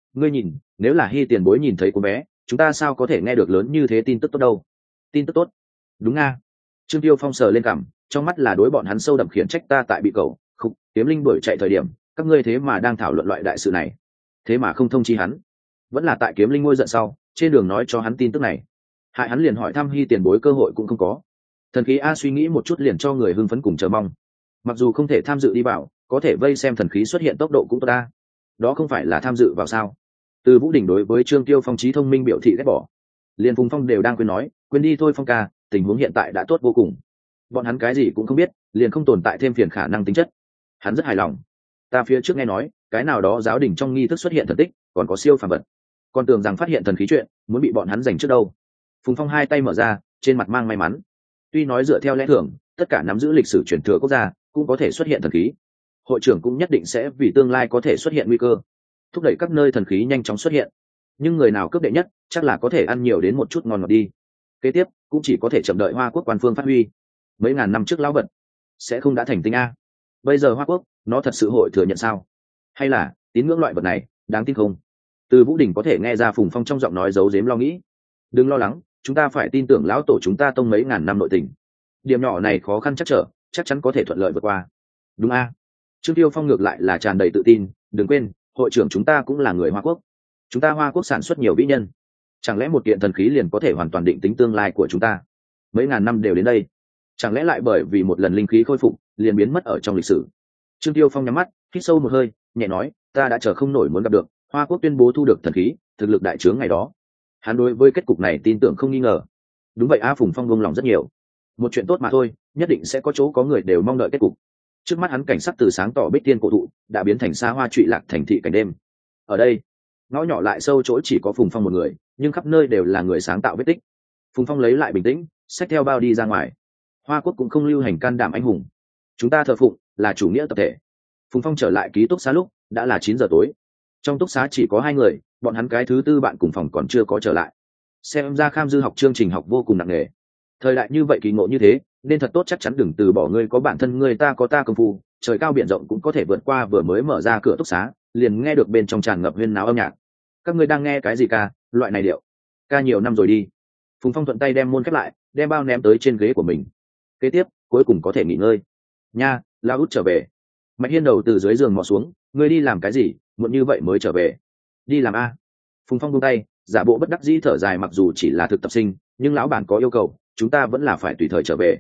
ngươi nhìn, nếu là Hy tiền bối nhìn thấy cô bé, chúng ta sao có thể nghe được lớn như thế tin tức tốt đâu? Tin tức tốt? Đúng nga. Trương Tiêu Phong sờ lên cằm, trong mắt là đối bọn hắn sâu đậm khiển trách ta tại bị cầu khúc kiếm linh đuổi chạy thời điểm, các ngươi thế mà đang thảo luận loại đại sự này, thế mà không thông chi hắn, vẫn là tại kiếm linh ngôi giận sau trên đường nói cho hắn tin tức này, hại hắn liền hỏi thăm Hy tiền bối cơ hội cũng không có. Thần khí a suy nghĩ một chút liền cho người hưng phấn cùng chờ mong, mặc dù không thể tham dự đi vào, có thể vây xem thần khí xuất hiện tốc độ cũng tốt đa, đó không phải là tham dự vào sao? Từ Vũ Đình đối với Trương Tiêu Phong trí thông minh biểu thị ghét bỏ, liền Phùng Phong đều đang quên nói, quên đi thôi Phong ca, tình huống hiện tại đã tốt vô cùng. Bọn hắn cái gì cũng không biết, liền không tồn tại thêm phiền khả năng tính chất. Hắn rất hài lòng. Ta phía trước nghe nói, cái nào đó giáo đình trong nghi thức xuất hiện thần tích, còn có siêu phàm vật, còn tưởng rằng phát hiện thần khí chuyện, muốn bị bọn hắn giành trước đâu. Phùng Phong hai tay mở ra, trên mặt mang may mắn. Tuy nói dựa theo lẽ thường, tất cả nắm giữ lịch sử truyền thừa quốc gia cũng có thể xuất hiện thần khí, hội trưởng cũng nhất định sẽ vì tương lai có thể xuất hiện nguy cơ, thúc đẩy các nơi thần khí nhanh chóng xuất hiện. Nhưng người nào cướp đệ nhất, chắc là có thể ăn nhiều đến một chút ngon ngọt đi. Kế tiếp cũng chỉ có thể chậm đợi Hoa Quốc quan phương phát huy. Mấy ngàn năm trước lão vật sẽ không đã thành tinh a? Bây giờ Hoa Quốc nó thật sự hội thừa nhận sao? Hay là tín ngưỡng loại vật này đáng tin không? Từ Vũ Đình có thể nghe ra Phùng Phong trong giọng nói giấu giếm lo nghĩ. Đừng lo lắng, chúng ta phải tin tưởng lão tổ chúng ta tông mấy ngàn năm nội tình. Điểm nhỏ này khó khăn chắc trở, chắc chắn có thể thuận lợi vượt qua. Đúng a? Trương Tiêu Phong ngược lại là tràn đầy tự tin. Đừng quên, hội trưởng chúng ta cũng là người Hoa Quốc, chúng ta Hoa Quốc sản xuất nhiều vĩ nhân, chẳng lẽ một kiện thần khí liền có thể hoàn toàn định tính tương lai của chúng ta? Mấy ngàn năm đều đến đây, chẳng lẽ lại bởi vì một lần linh khí khôi phục liền biến mất ở trong lịch sử? Trương Tiêu Phong nhắm mắt, hít sâu một hơi, nhẹ nói, ta đã chờ không nổi muốn gặp được Hoa Quốc tuyên bố thu được thần khí, thực lực đại trướng ngày đó. Hắn đối với kết cục này tin tưởng không nghi ngờ. Đúng vậy a, Phùng Phong buông lòng rất nhiều. Một chuyện tốt mà thôi, nhất định sẽ có chỗ có người đều mong đợi kết cục. Trước mắt hắn cảnh sắc từ sáng tỏ bích tiên cổ thụ đã biến thành xa hoa trụy lạc thành thị cảnh đêm. Ở đây ngõ nhỏ lại sâu chỗ chỉ có Phùng Phong một người, nhưng khắp nơi đều là người sáng tạo vết tích. Phùng Phong lấy lại bình tĩnh, xách theo bao đi ra ngoài. Hoa Quốc cũng không lưu hành can đảm anh hùng, chúng ta thờ phụng là chủ nghĩa tập thể. Phùng Phong trở lại ký túc xá lúc đã là 9 giờ tối. Trong túc xá chỉ có 2 người, bọn hắn cái thứ tư bạn cùng phòng còn chưa có trở lại. Xem ra Kham Dư học chương trình học vô cùng nặng nề. Thời đại như vậy kỳ ngộ như thế, nên thật tốt chắc chắn đừng từ bỏ, ngươi có bản thân ngươi, ta có ta công phu, trời cao biển rộng cũng có thể vượt qua. Vừa mới mở ra cửa túc xá, liền nghe được bên trong tràn ngập huyên náo âm nhạc. Các ngươi đang nghe cái gì ca? Loại này điệu ca nhiều năm rồi đi. Phùng Phong thuận tay đem môn khép lại, đem bao ném tới trên ghế của mình. Kế tiếp cuối cùng có thể nghỉ ngơi. Nha, La Út trở về. Mạnh Hiên đầu từ dưới giường mò xuống, ngươi đi làm cái gì muộn như vậy mới trở về? Đi làm a. Phùng Phong buông tay, giả bộ bất đắc dĩ thở dài, mặc dù chỉ là thực tập sinh, nhưng lão bản có yêu cầu, chúng ta vẫn là phải tùy thời trở về.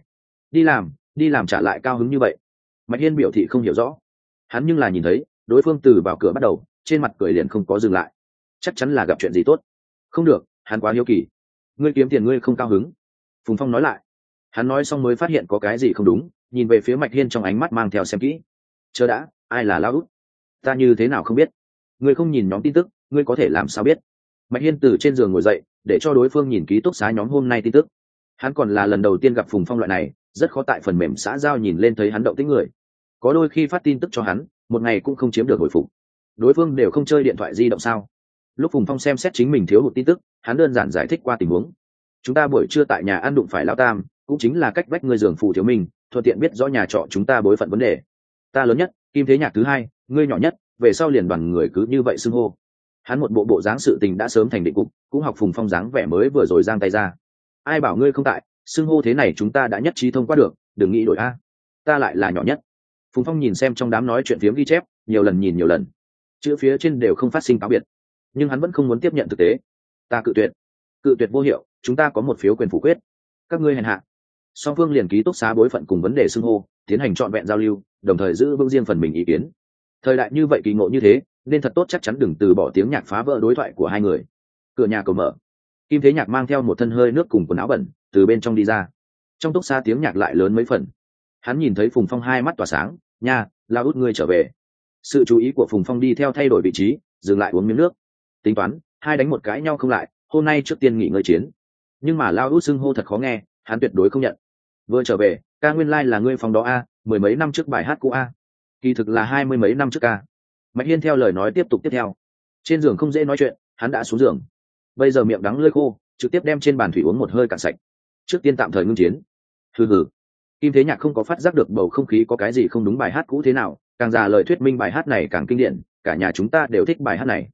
Đi làm trả lại cao hứng như vậy? Mạnh Hiên biểu thị không hiểu rõ. Hắn nhưng là nhìn thấy đối phương từ vào cửa bắt đầu, trên mặt cười liền không có dừng lại, chắc chắn là gặp chuyện gì tốt. Không được, hắn quá hiếu kỳ. Ngươi kiếm tiền ngươi không cao hứng? Phùng Phong nói lại. Hắn nói xong mới phát hiện có cái gì không đúng, nhìn về phía Mạch Hiên trong ánh mắt mang theo xem kỹ. Chờ đã, ai là lão út? Ta như thế nào không biết? Ngươi không nhìn nhóm tin tức, ngươi có thể làm sao biết? Mạch Hiên từ trên giường ngồi dậy, để cho đối phương nhìn ký túc xá nhóm hôm nay tin tức. Hắn còn là lần đầu tiên gặp Phùng Phong loại này, rất khó tại phần mềm xã giao nhìn lên thấy hắn động tĩnh người. Có đôi khi phát tin tức cho hắn, một ngày cũng không chiếm được hồi phục. Đối phương đều không chơi điện thoại di động sao? Lúc Phùng Phong xem xét chính mình thiếu hụt tin tức, hắn đơn giản giải thích qua tình huống. Chúng ta buổi trưa tại nhà ăn đụng phải lão Tam, cũng chính là cách vách người giường phù thiếu mình, thuận tiện biết rõ nhà trọ chúng ta bối phận vấn đề. Ta lớn nhất, Kim Thế Nhạc thứ hai, ngươi nhỏ nhất, về sau liền đoàn người cứ như vậy xưng hô. Hắn một bộ dáng sự tình đã sớm thành định cục, cũng học Phùng Phong dáng vẻ mới vừa rồi giang tay ra. Ai bảo ngươi không tại, xưng hô thế này chúng ta đã nhất trí thông qua được, đừng nghĩ đổi a. Ta lại là nhỏ nhất. Phùng Phong nhìn xem trong đám nói chuyện phiếm ghi chép, nhiều lần chữ phía trên đều không phát sinh cáo biệt, nhưng hắn vẫn không muốn tiếp nhận thực tế. Ta cự tuyệt vô hiệu, chúng ta có một phiếu quyền phủ quyết. Các ngươi hèn hạ. Song phương liền ký túc xá bối phận cùng vấn đề xưng hô tiến hành trọn vẹn giao lưu, đồng thời giữ vững riêng phần mình ý kiến. Thời đại như vậy kỳ ngộ như thế, nên thật tốt chắc chắn đừng từ bỏ tiếng nhạc phá vỡ đối thoại của hai người. Cửa nhà cầu mở, Kim Thế Nhạc mang theo một thân hơi nước cùng quần áo bẩn từ bên trong đi ra. Trong túc xá tiếng nhạc lại lớn mấy phần. Hắn nhìn thấy Phùng Phong hai mắt tỏa sáng. Nha, lao út ngươi trở về. Sự chú ý của Phùng Phong đi theo thay đổi vị trí, dừng lại uống miếng nước. Tính toán hai đánh một cãi nhau không lại, hôm nay trước tiên nghỉ ngơi chiến. Nhưng mà lao út xưng hô thật khó nghe, hắn tuyệt đối không nhận. Vừa trở về, ca nguyên lai là ngươi phòng đó a, mười mấy năm trước bài hát cũ a. Kỳ thực là 20 mấy năm trước ca. Mạch Hiên theo lời nói tiếp theo. Trên giường không dễ nói chuyện, hắn đã xuống giường. Bây giờ miệng đắng lưỡi khô, trực tiếp đem trên bàn thủy uống một hơi cạn sạch. Trước tiên tạm thời ngưng chiến. Hừ. Kim Thế Nhạc không có phát giác được bầu không khí có cái gì không đúng, bài hát cũ thế nào, càng già lời thuyết minh bài hát này càng kinh điển, cả nhà chúng ta đều thích bài hát này.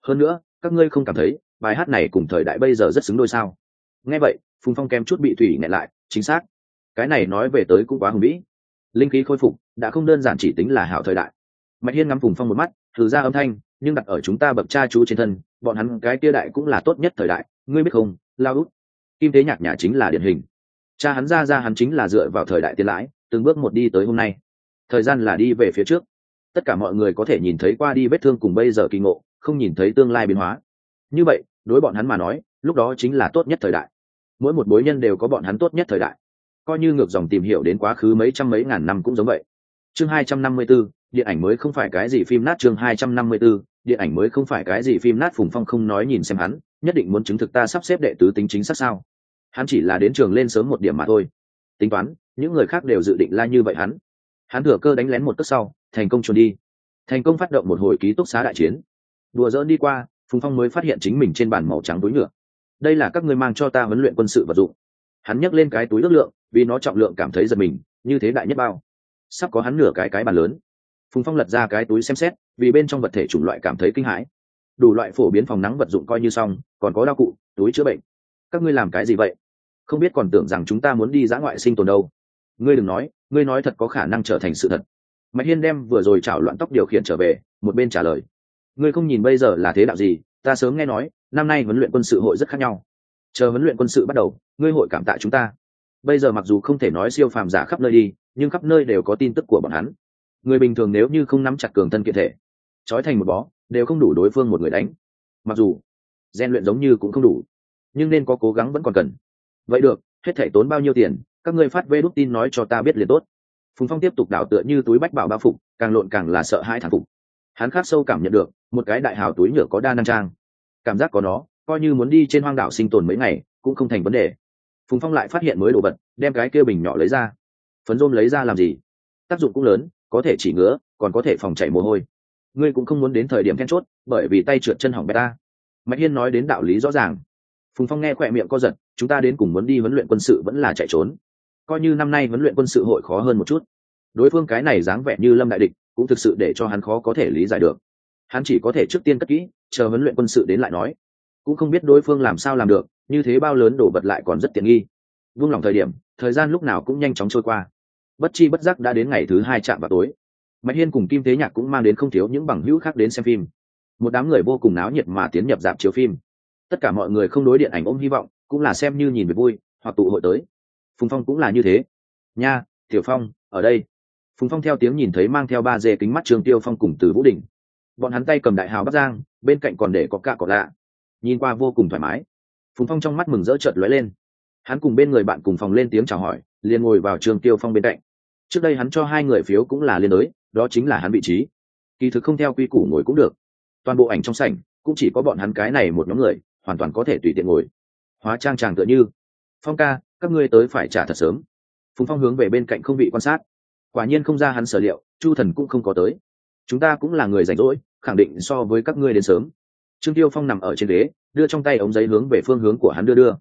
hơn nữa các ngươi không cảm thấy bài hát này cùng thời đại bây giờ rất xứng đôi sao? Nghe vậy Phùng Phong kém chút bị thủy nghẹn lại. Chính xác, cái này nói về tới cũng quá hùng vĩ. Linh khí khôi phục đã không đơn giản chỉ tính là hảo thời đại. Mạch Hiên ngắm Phùng Phong một mắt, thử ra âm thanh, nhưng đặt ở chúng ta bậc cha chú trên thân, bọn hắn cái kia đại cũng là tốt nhất thời đại, ngươi biết không? Lao út, Kim Thế Nhạc nhà chính là điển hình. Cha hắn ra hắn chính là dựa vào thời đại tiến lãi, từng bước một đi tới hôm nay. Thời gian là đi về phía trước, tất cả mọi người có thể nhìn thấy qua đi vết thương cùng bây giờ kỳ ngộ, không nhìn thấy tương lai biến hóa. Như vậy đối bọn hắn mà nói, lúc đó chính là tốt nhất thời đại. Mỗi một bối nhân đều có bọn hắn tốt nhất thời đại, coi như ngược dòng tìm hiểu đến quá khứ mấy trăm mấy ngàn năm cũng giống vậy. Chương 254, điện ảnh mới không phải cái gì phim nát. Chương 254, điện ảnh mới không phải cái gì phim nát. Phùng Phong không nói nhìn xem hắn, nhất định muốn chứng thực ta sắp xếp đệ tứ tính chính xác sao? Hắn chỉ là đến trường lên sớm một điểm mà thôi. Tính toán những người khác đều dự định là như vậy, hắn thừa cơ đánh lén một cước sau thành công trốn đi, thành công phát động một hồi ký túc xá đại chiến. Đùa dỡn đi qua, Phùng Phong mới phát hiện chính mình trên bàn màu trắng túi nhựa. Đây là các ngươi mang cho ta huấn luyện quân sự vật dụng. Hắn nhấc lên cái túi ước lượng, vì nó trọng lượng cảm thấy giật mình, như thế đại nhất bao, sắp có hắn nửa cái bàn lớn. Phùng Phong lật ra cái túi xem xét, vì bên trong vật thể chủng loại cảm thấy kinh hãi. Đủ loại phổ biến phòng nắng vật dụng coi như xong, còn có đao cụ, túi chữa bệnh. Các ngươi làm cái gì vậy? Không biết còn tưởng rằng chúng ta muốn đi dã ngoại sinh tồn đâu. Ngươi đừng nói, ngươi nói thật có khả năng trở thành sự thật. Mạch Hiên đem vừa rồi chảo loạn tóc điều khiển trở về, một bên trả lời. Ngươi không nhìn bây giờ là thế đạo gì, ta sớm nghe nói năm nay huấn luyện quân sự hội rất khác nhau. Chờ huấn luyện quân sự bắt đầu, ngươi hội cảm tạ chúng ta. Bây giờ mặc dù không thể nói siêu phàm giả khắp nơi đi, nhưng khắp nơi đều có tin tức của bọn hắn. Người bình thường nếu như không nắm chặt cường thân kiện thể, trói thành một bó, đều không đủ đối phương một người đánh. Mặc dù rèn luyện giống như cũng không đủ, nhưng nên có cố gắng vẫn còn cần. Vậy được, hết thảy tốn bao nhiêu tiền, các ngươi phát về đút tin nói cho ta biết liền tốt. Phùng Phong tiếp tục đảo tựa như túi bách bảo bao phục, càng lộn càng là sợ hãi thán phục. Hắn khắc sâu cảm nhận được một cái đại hào túi nhựa có đa năng trang, cảm giác có nó, coi như muốn đi trên hoang đảo sinh tồn mấy ngày cũng không thành vấn đề. Phùng Phong lại phát hiện mới đồ vật, đem cái kia bình nhỏ lấy ra. Phấn rôm lấy ra làm gì? Tác dụng cũng lớn, có thể chỉ ngứa, còn có thể phòng chảy mồ hôi. Ngươi cũng không muốn đến thời điểm then chốt, bởi vì tay trượt chân hỏng beta. Mạch Hiên nói đến đạo lý rõ ràng. Phùng Phong nghe khỏe miệng co giật, chúng ta đến cùng muốn đi huấn luyện quân sự vẫn là chạy trốn? Coi như năm nay huấn luyện quân sự hội khó hơn một chút, đối phương cái này dáng vẻ như lâm đại địch, cũng thực sự để cho hắn khó có thể lý giải được. Hắn chỉ có thể trước tiên cất kỹ, chờ huấn luyện quân sự đến lại nói. Cũng không biết đối phương làm sao làm được, như thế bao lớn đồ vật lại còn rất tiện nghi. Vung lòng thời điểm, thời gian lúc nào cũng nhanh chóng trôi qua. Bất chi bất giác đã đến ngày thứ 2 chạm vào tối. Mạch Hiên cùng Kim Thế Nhạc cũng mang đến không thiếu những bằng hữu khác đến xem phim. Một đám người vô cùng náo nhiệt mà tiến nhập rạp chiếu phim. Tất cả mọi người không đối điện ảnh ôm hy vọng, cũng là xem như nhìn về vui, hoặc tụ hội tới. Phùng Phong cũng là như thế. Nha, Tiểu Phong, ở đây. Phùng Phong theo tiếng nhìn thấy mang theo 3D kính mắt Trường Tiêu Phong cùng Từ Vũ Đình. Bọn hắn tay cầm đại hào Bắc Giang, bên cạnh còn để có cạ cỏ lạ, nhìn qua vô cùng thoải mái. Phùng Phong trong mắt mừng rỡ chợt lóe lên. Hắn cùng bên người bạn cùng phòng lên tiếng chào hỏi, liền ngồi vào Trường Tiêu Phong bên cạnh. Trước đây hắn cho 2 người phiếu cũng là liên đối, đó chính là hắn vị trí. Kỳ thực không theo quy củ ngồi cũng được. Toàn bộ ảnh trong sảnh cũng chỉ có bọn hắn cái này một nhóm người, hoàn toàn có thể tùy tiện ngồi. Hóa trang chàng tựa như, Phong ca, các ngươi tới phải trả thật sớm. Phùng Phong hướng về bên cạnh không vị quan sát. Quả nhiên không ra hắn sở liệu, Chu Thần cũng không có tới. Chúng ta cũng là người rảnh rỗi, khẳng định so với các ngươi đến sớm. Trương Tiêu Phong nằm ở trên ghế, đưa trong tay ống giấy hướng về phương hướng của hắn đưa.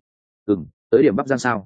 Tới điểm Bắc Giang sao?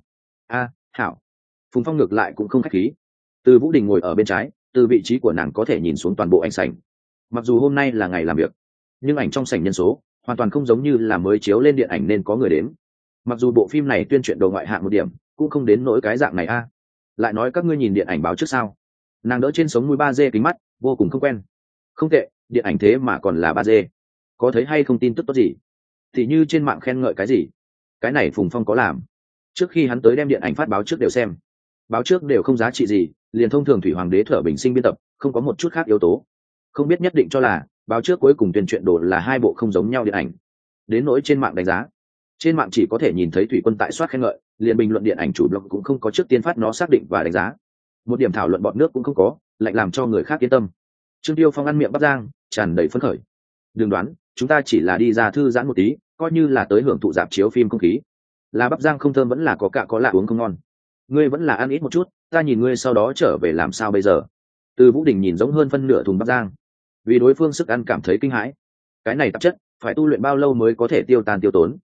Hảo. Phùng Phong ngược lại cũng không khách khí. Từ Vũ Đình ngồi ở bên trái, từ vị trí của nàng có thể nhìn xuống toàn bộ ảnh sảnh. Mặc dù hôm nay là ngày làm việc, nhưng ảnh trong sảnh nhân số hoàn toàn không giống như là mới chiếu lên điện ảnh nên có người đến. Mặc dù bộ phim này tuyên truyền đồ ngoại hạng một điểm, cũng không đến nỗi cái dạng này Lại nói các ngươi nhìn điện ảnh báo trước sao? Nàng đỡ trên sống mũi 3D kính mắt, vô cùng không quen. Không tệ, điện ảnh thế mà còn là 3D. Có thấy hay không tin tức tốt gì? Thì như trên mạng khen ngợi cái gì? Cái này Phùng Phong có làm. Trước khi hắn tới đem điện ảnh phát báo trước đều xem. Báo trước đều không giá trị gì, liền thông thường Thủy Hoàng đế Thuở Bình Sinh biên tập, không có một chút khác yếu tố. Không biết nhất định cho là báo trước cuối cùng tuyên truyện đồ là 2 bộ không giống nhau điện ảnh. Đến nỗi trên mạng đánh giá, trên mạng chỉ có thể nhìn thấy Thủy Quân tại soát khen ngợi, liền bình luận điện ảnh chủ blog cũng không có trước tiên phát nó xác định và đánh giá. Một điểm thảo luận bọt nước cũng không có, lạnh làm cho người khác yên tâm. Trương Tiêu Phong ăn miệng Bắc Giang, tràn đầy phấn khởi. Đừng đoán, chúng ta chỉ là đi ra thư giãn một tí, coi như là tới hưởng thụ rạp chiếu phim không khí. Là Bắc Giang không thơm vẫn là có cạ có lạ uống không ngon. Ngươi vẫn là ăn ít một chút, ta nhìn ngươi sau đó trở về làm sao bây giờ? Từ Vũ Đình nhìn giống hơn phân nửa thùng Bắc Giang, vì đối phương sức ăn cảm thấy kinh hãi. Cái này tạp chất, phải tu luyện bao lâu mới có thể tiêu tan tiêu tốn?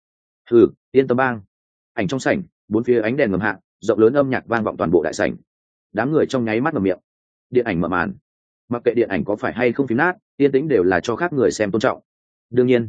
Yên tâm bang. Ảnh trong sảnh, 4 phía ánh đèn ngầm hạ, rộng lớn âm nhạc vang vọng toàn bộ đại sảnh. Đám người trong nháy mắt ngậm miệng. Điện ảnh mở màn. Mặc kệ điện ảnh có phải hay không phim nát, yên tĩnh đều là cho khác người xem tôn trọng. Đương nhiên,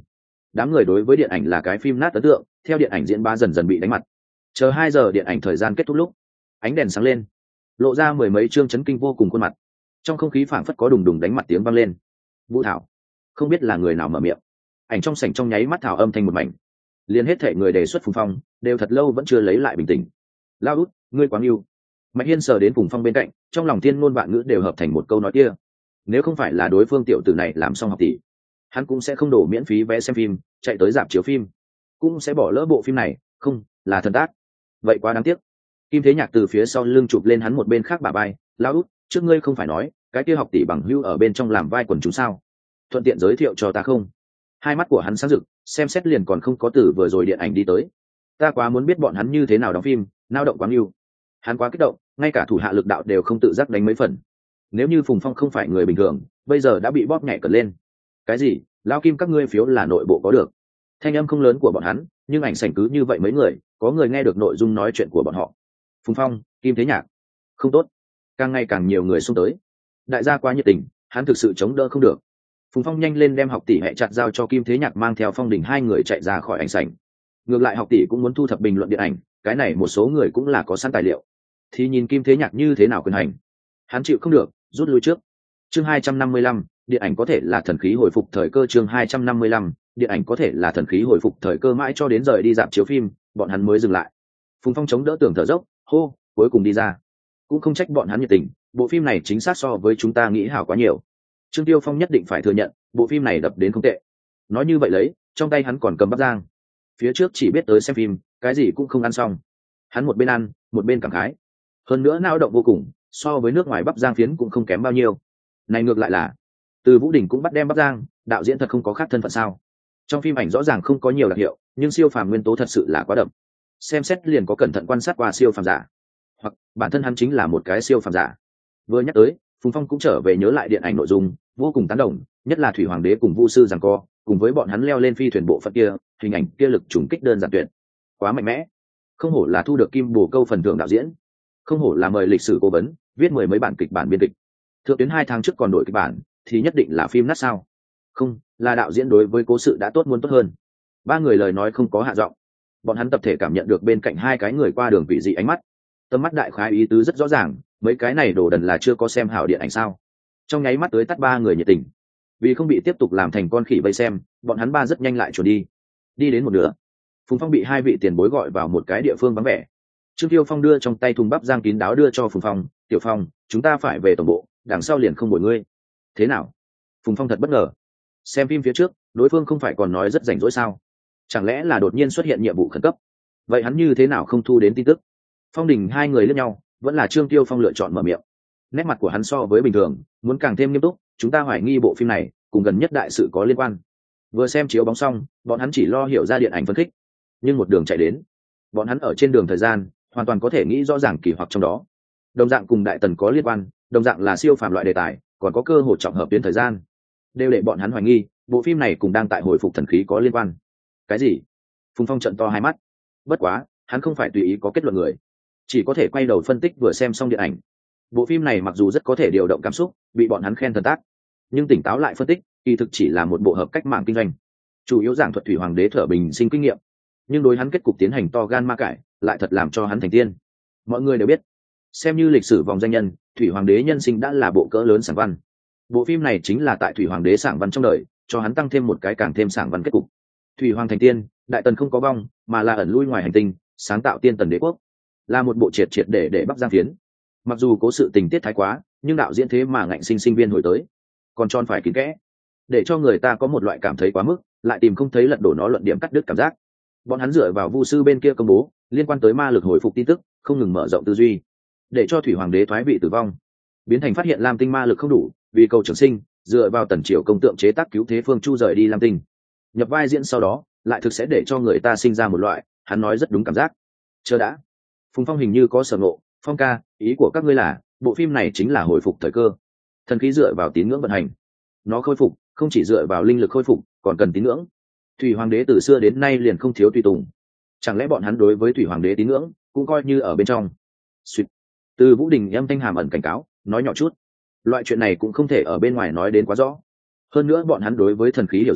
đám người đối với điện ảnh là cái phim nát ấn tượng theo điện ảnh diễn ba dần dần bị đánh mặt. Chờ 2 giờ điện ảnh thời gian kết thúc lúc ánh đèn sáng lên, lộ ra mười mấy chương chấn kinh vô cùng khuôn mặt. Trong không khí phảng phất có đùng đùng đánh mặt tiếng vang lên. Vũ Thảo, không biết là người nào mở miệng. Ảnh trong sảnh trong nháy mắt thảo âm thành một mảnh. Liên hết thể người đề xuất Phùng Phong đều thật lâu vẫn chưa lấy lại bình tĩnh. Lao út, ngươi quá yêu. Mạch Hiên sờ đến Phùng Phong bên cạnh, trong lòng thiên ngôn vạn ngữ đều hợp thành một câu nói kia. Nếu không phải là đối phương tiểu tử này làm xong học tỷ, hắn cũng sẽ không đổ miễn phí vé xem phim, chạy tới rạp chiếu phim, cũng sẽ bỏ lỡ bộ phim này, không, là thần tác. Vậy quá đáng tiếc. Kim Thế Nhạc từ phía sau lưng chụp lên hắn một bên khác bả vai, lão út, trước ngươi không phải nói cái kia học tỷ bằng hữu ở bên trong làm vai quần chúng sao? Thuận tiện giới thiệu cho ta không? Hai mắt của hắn sáng rực, xem xét liền còn không có từ vừa rồi điện ảnh đi tới. Ta quá muốn biết bọn hắn như thế nào đóng phim, nao động quá yêu. Hắn quá kích động, ngay cả thủ hạ lực đạo đều không tự giác đánh mấy phần. Nếu như Phùng Phong không phải người bình thường, bây giờ đã bị bóp nhảy cật lên. Cái gì? Lão Kim các ngươi phiếu là nội bộ có được. Thanh âm không lớn của bọn hắn, nhưng ảnh sảnh cứ như vậy mấy người, có người nghe được nội dung nói chuyện của bọn họ. Phùng Phong, Kim Thế Nhạc. Không tốt. Càng ngày càng nhiều người xung tới. Đại gia quá nhiệt tình, hắn thực sự chống đỡ không được. Phùng Phong nhanh lên đem học tỷ hẹ chặt giao cho Kim Thế Nhạc mang theo Phong Đình hai người chạy ra khỏi ảnh sảnh. Ngược lại học tỷ cũng muốn thu thập bình luận điện ảnh, cái này một số người cũng là có sẵn tài liệu. Thì nhìn Kim Thế Nhạc như thế nào quyền hành. Hắn chịu không được, rút lui trước. Chương 255, điện ảnh có thể là thần khí hồi phục thời cơ. Chương 255, điện ảnh có thể là thần khí hồi phục thời cơ. Mãi cho đến rời đi rạp chiếu phim, bọn hắn mới dừng lại. Phùng Phong chống đỡ tường thở dốc, hô, cuối cùng đi ra. Cũng không trách bọn hắn nhiệt tình, bộ phim này chính xác so với chúng ta nghĩ hảo quá nhiều. Trương Tiêu Phong nhất định phải thừa nhận, bộ phim này đập đến không tệ. Nói như vậy lấy, trong tay hắn còn cầm bắp rang. Phía trước chỉ biết tới xem phim, cái gì cũng không ăn xong. Hắn một bên ăn, một bên cảm khái. Hơn nữa nao động vô cùng, so với nước ngoài bắp rang phiến cũng không kém bao nhiêu. Này ngược lại là, Từ Vũ Đình cũng bắt đem bắp rang, đạo diễn thật không có khác thân phận sao? Trong phim ảnh rõ ràng không có nhiều đặc hiệu, nhưng siêu phàm nguyên tố thật sự là quá đậm. Xem xét liền có cẩn thận quan sát qua siêu phàm giả, hoặc bản thân hắn chính là một cái siêu phàm giả. Vừa nhắc tới, Phùng Phong cũng trở về nhớ lại điện ảnh nội dung, vô cùng tán đồng, nhất là Thủy Hoàng đế cùng Vu sư giằng co, cùng với bọn hắn leo lên phi thuyền bộ phận kia, hình ảnh kia lực trùng kích đơn giản tuyệt, quá mạnh mẽ. Không hổ là thu được kim bồ câu phần thưởng đạo diễn, không hổ là mời lịch sử cố vấn, viết 10 mấy bản kịch bản biên kịch. Thượng tuyến 2 tháng trước còn đổi kịch bản, thì nhất định là phim nát sao? Không, là đạo diễn đối với cố sự đã tốt muốn tốt hơn. Ba người lời nói không có hạ giọng, bọn hắn tập thể cảm nhận được bên cạnh hai cái người qua đường vị dị ánh mắt. Tầm mắt đại khái ý tứ rất rõ ràng, mấy cái này đồ đần là chưa có xem hảo điện ảnh sao? Trong nháy mắt tới tắt ba người nhiệt tình. Vì không bị tiếp tục làm thành con khỉ vây xem, bọn hắn ba rất nhanh lại chuồn đi. Đi đến một nửa, Phùng Phong bị hai vị tiền bối gọi vào một cái địa phương vắng vẻ. Trương Tiêu Phong đưa trong tay thùng bắp rang kín đáo đưa cho Phùng Phong, "Tiểu Phong, chúng ta phải về tổng bộ, đằng sau liền không bồi ngươi." "Thế nào?" Phùng Phong thật bất ngờ. Xem phim phía trước, đối phương không phải còn nói rất rảnh rỗi sao? Chẳng lẽ là đột nhiên xuất hiện nhiệm vụ khẩn cấp? Vậy hắn như thế nào không thu đến tin tức? Phong Đình hai người liếc nhau, vẫn là Trương Tiêu Phong lựa chọn mở miệng. Nét mặt của hắn so với bình thường, muốn càng thêm nghiêm túc, "Chúng ta hoài nghi bộ phim này cùng gần nhất đại sự có liên quan." Vừa xem chiếu bóng xong, bọn hắn chỉ lo hiểu ra điện ảnh phân khích, nhưng một đường chạy đến, bọn hắn ở trên đường thời gian, hoàn toàn có thể nghĩ rõ ràng kỳ hoặc trong đó. Đồng dạng cùng Đại Tần có liên quan, đồng dạng là siêu phàm loại đề tài, còn có cơ hội trọng hợp tuyến thời gian, đều để bọn hắn hoài nghi, bộ phim này cùng đang tại hồi phục thần khí có liên quan. Cái gì? Phùng Phong trợn to hai mắt. Bất quá, hắn không phải tùy ý có kết luận người, chỉ có thể quay đầu phân tích vừa xem xong điện ảnh. Bộ phim này mặc dù rất có thể điều động cảm xúc, bị bọn hắn khen thần tác, nhưng tỉnh táo lại phân tích, kỳ thực chỉ là một bộ hợp cách mạng kinh doanh, chủ yếu giảng thuật Thủy Hoàng đế thở bình sinh kinh nghiệm, nhưng đối hắn kết cục tiến hành to gan ma cải, lại thật làm cho hắn thành tiên. Mọi người đều biết, xem như lịch sử vòng danh nhân, Thủy Hoàng đế nhân sinh đã là bộ cỡ lớn sảng văn. Bộ phim này chính là tại Thủy Hoàng đế sảng văn trong đời, cho hắn tăng thêm một cái càng thêm sảng văn kết cục. Thủy Hoàng thành tiên, Đại Tần không có vong, mà là ẩn lui ngoài hành tinh, sáng tạo tiên tần đế quốc, là một bộ triệt triệt để Bắc Giang phiến. Mặc dù cố sự tình tiết thái quá, nhưng đạo diễn thế mà ngạnh sinh viên hồi tới, còn tròn phải kín kẽ, để cho người ta có một loại cảm thấy quá mức, lại tìm không thấy lật đổ nó luận điểm cắt đứt cảm giác. Bọn hắn dựa vào Vu sư bên kia công bố liên quan tới ma lực hồi phục tin tức, không ngừng mở rộng tư duy, để cho Thủy Hoàng đế thoái vị tử vong, biến thành phát hiện Lam Tinh ma lực không đủ, vì cầu trường sinh, dựa vào Tần Triều công tượng chế tác cứu thế phương chu rời đi Lam Tinh. Nhập vai diễn sau đó, lại thực sẽ để cho người ta sinh ra một loại, hắn nói rất đúng cảm giác. Chờ đã, Phùng Phong hình như có sở ngộ, "Phong ca, ý của các ngươi là, bộ phim này chính là hồi phục thời cơ. Thần khí dựa vào tín ngưỡng vận hành, nó khôi phục, không chỉ dựa vào linh lực khôi phục, còn cần tín ngưỡng. Thủy Hoàng đế từ xưa đến nay liền không thiếu tùy tùng. Chẳng lẽ bọn hắn đối với Thủy Hoàng đế tín ngưỡng cũng coi như ở bên trong?" Xuyệt. Từ Vũ Đình âm thanh hàm ẩn cảnh cáo, nói nhỏ chút. Loại chuyện này cũng không thể ở bên ngoài nói đến quá rõ. Hơn nữa bọn hắn đối với thần khí hiểu rõ,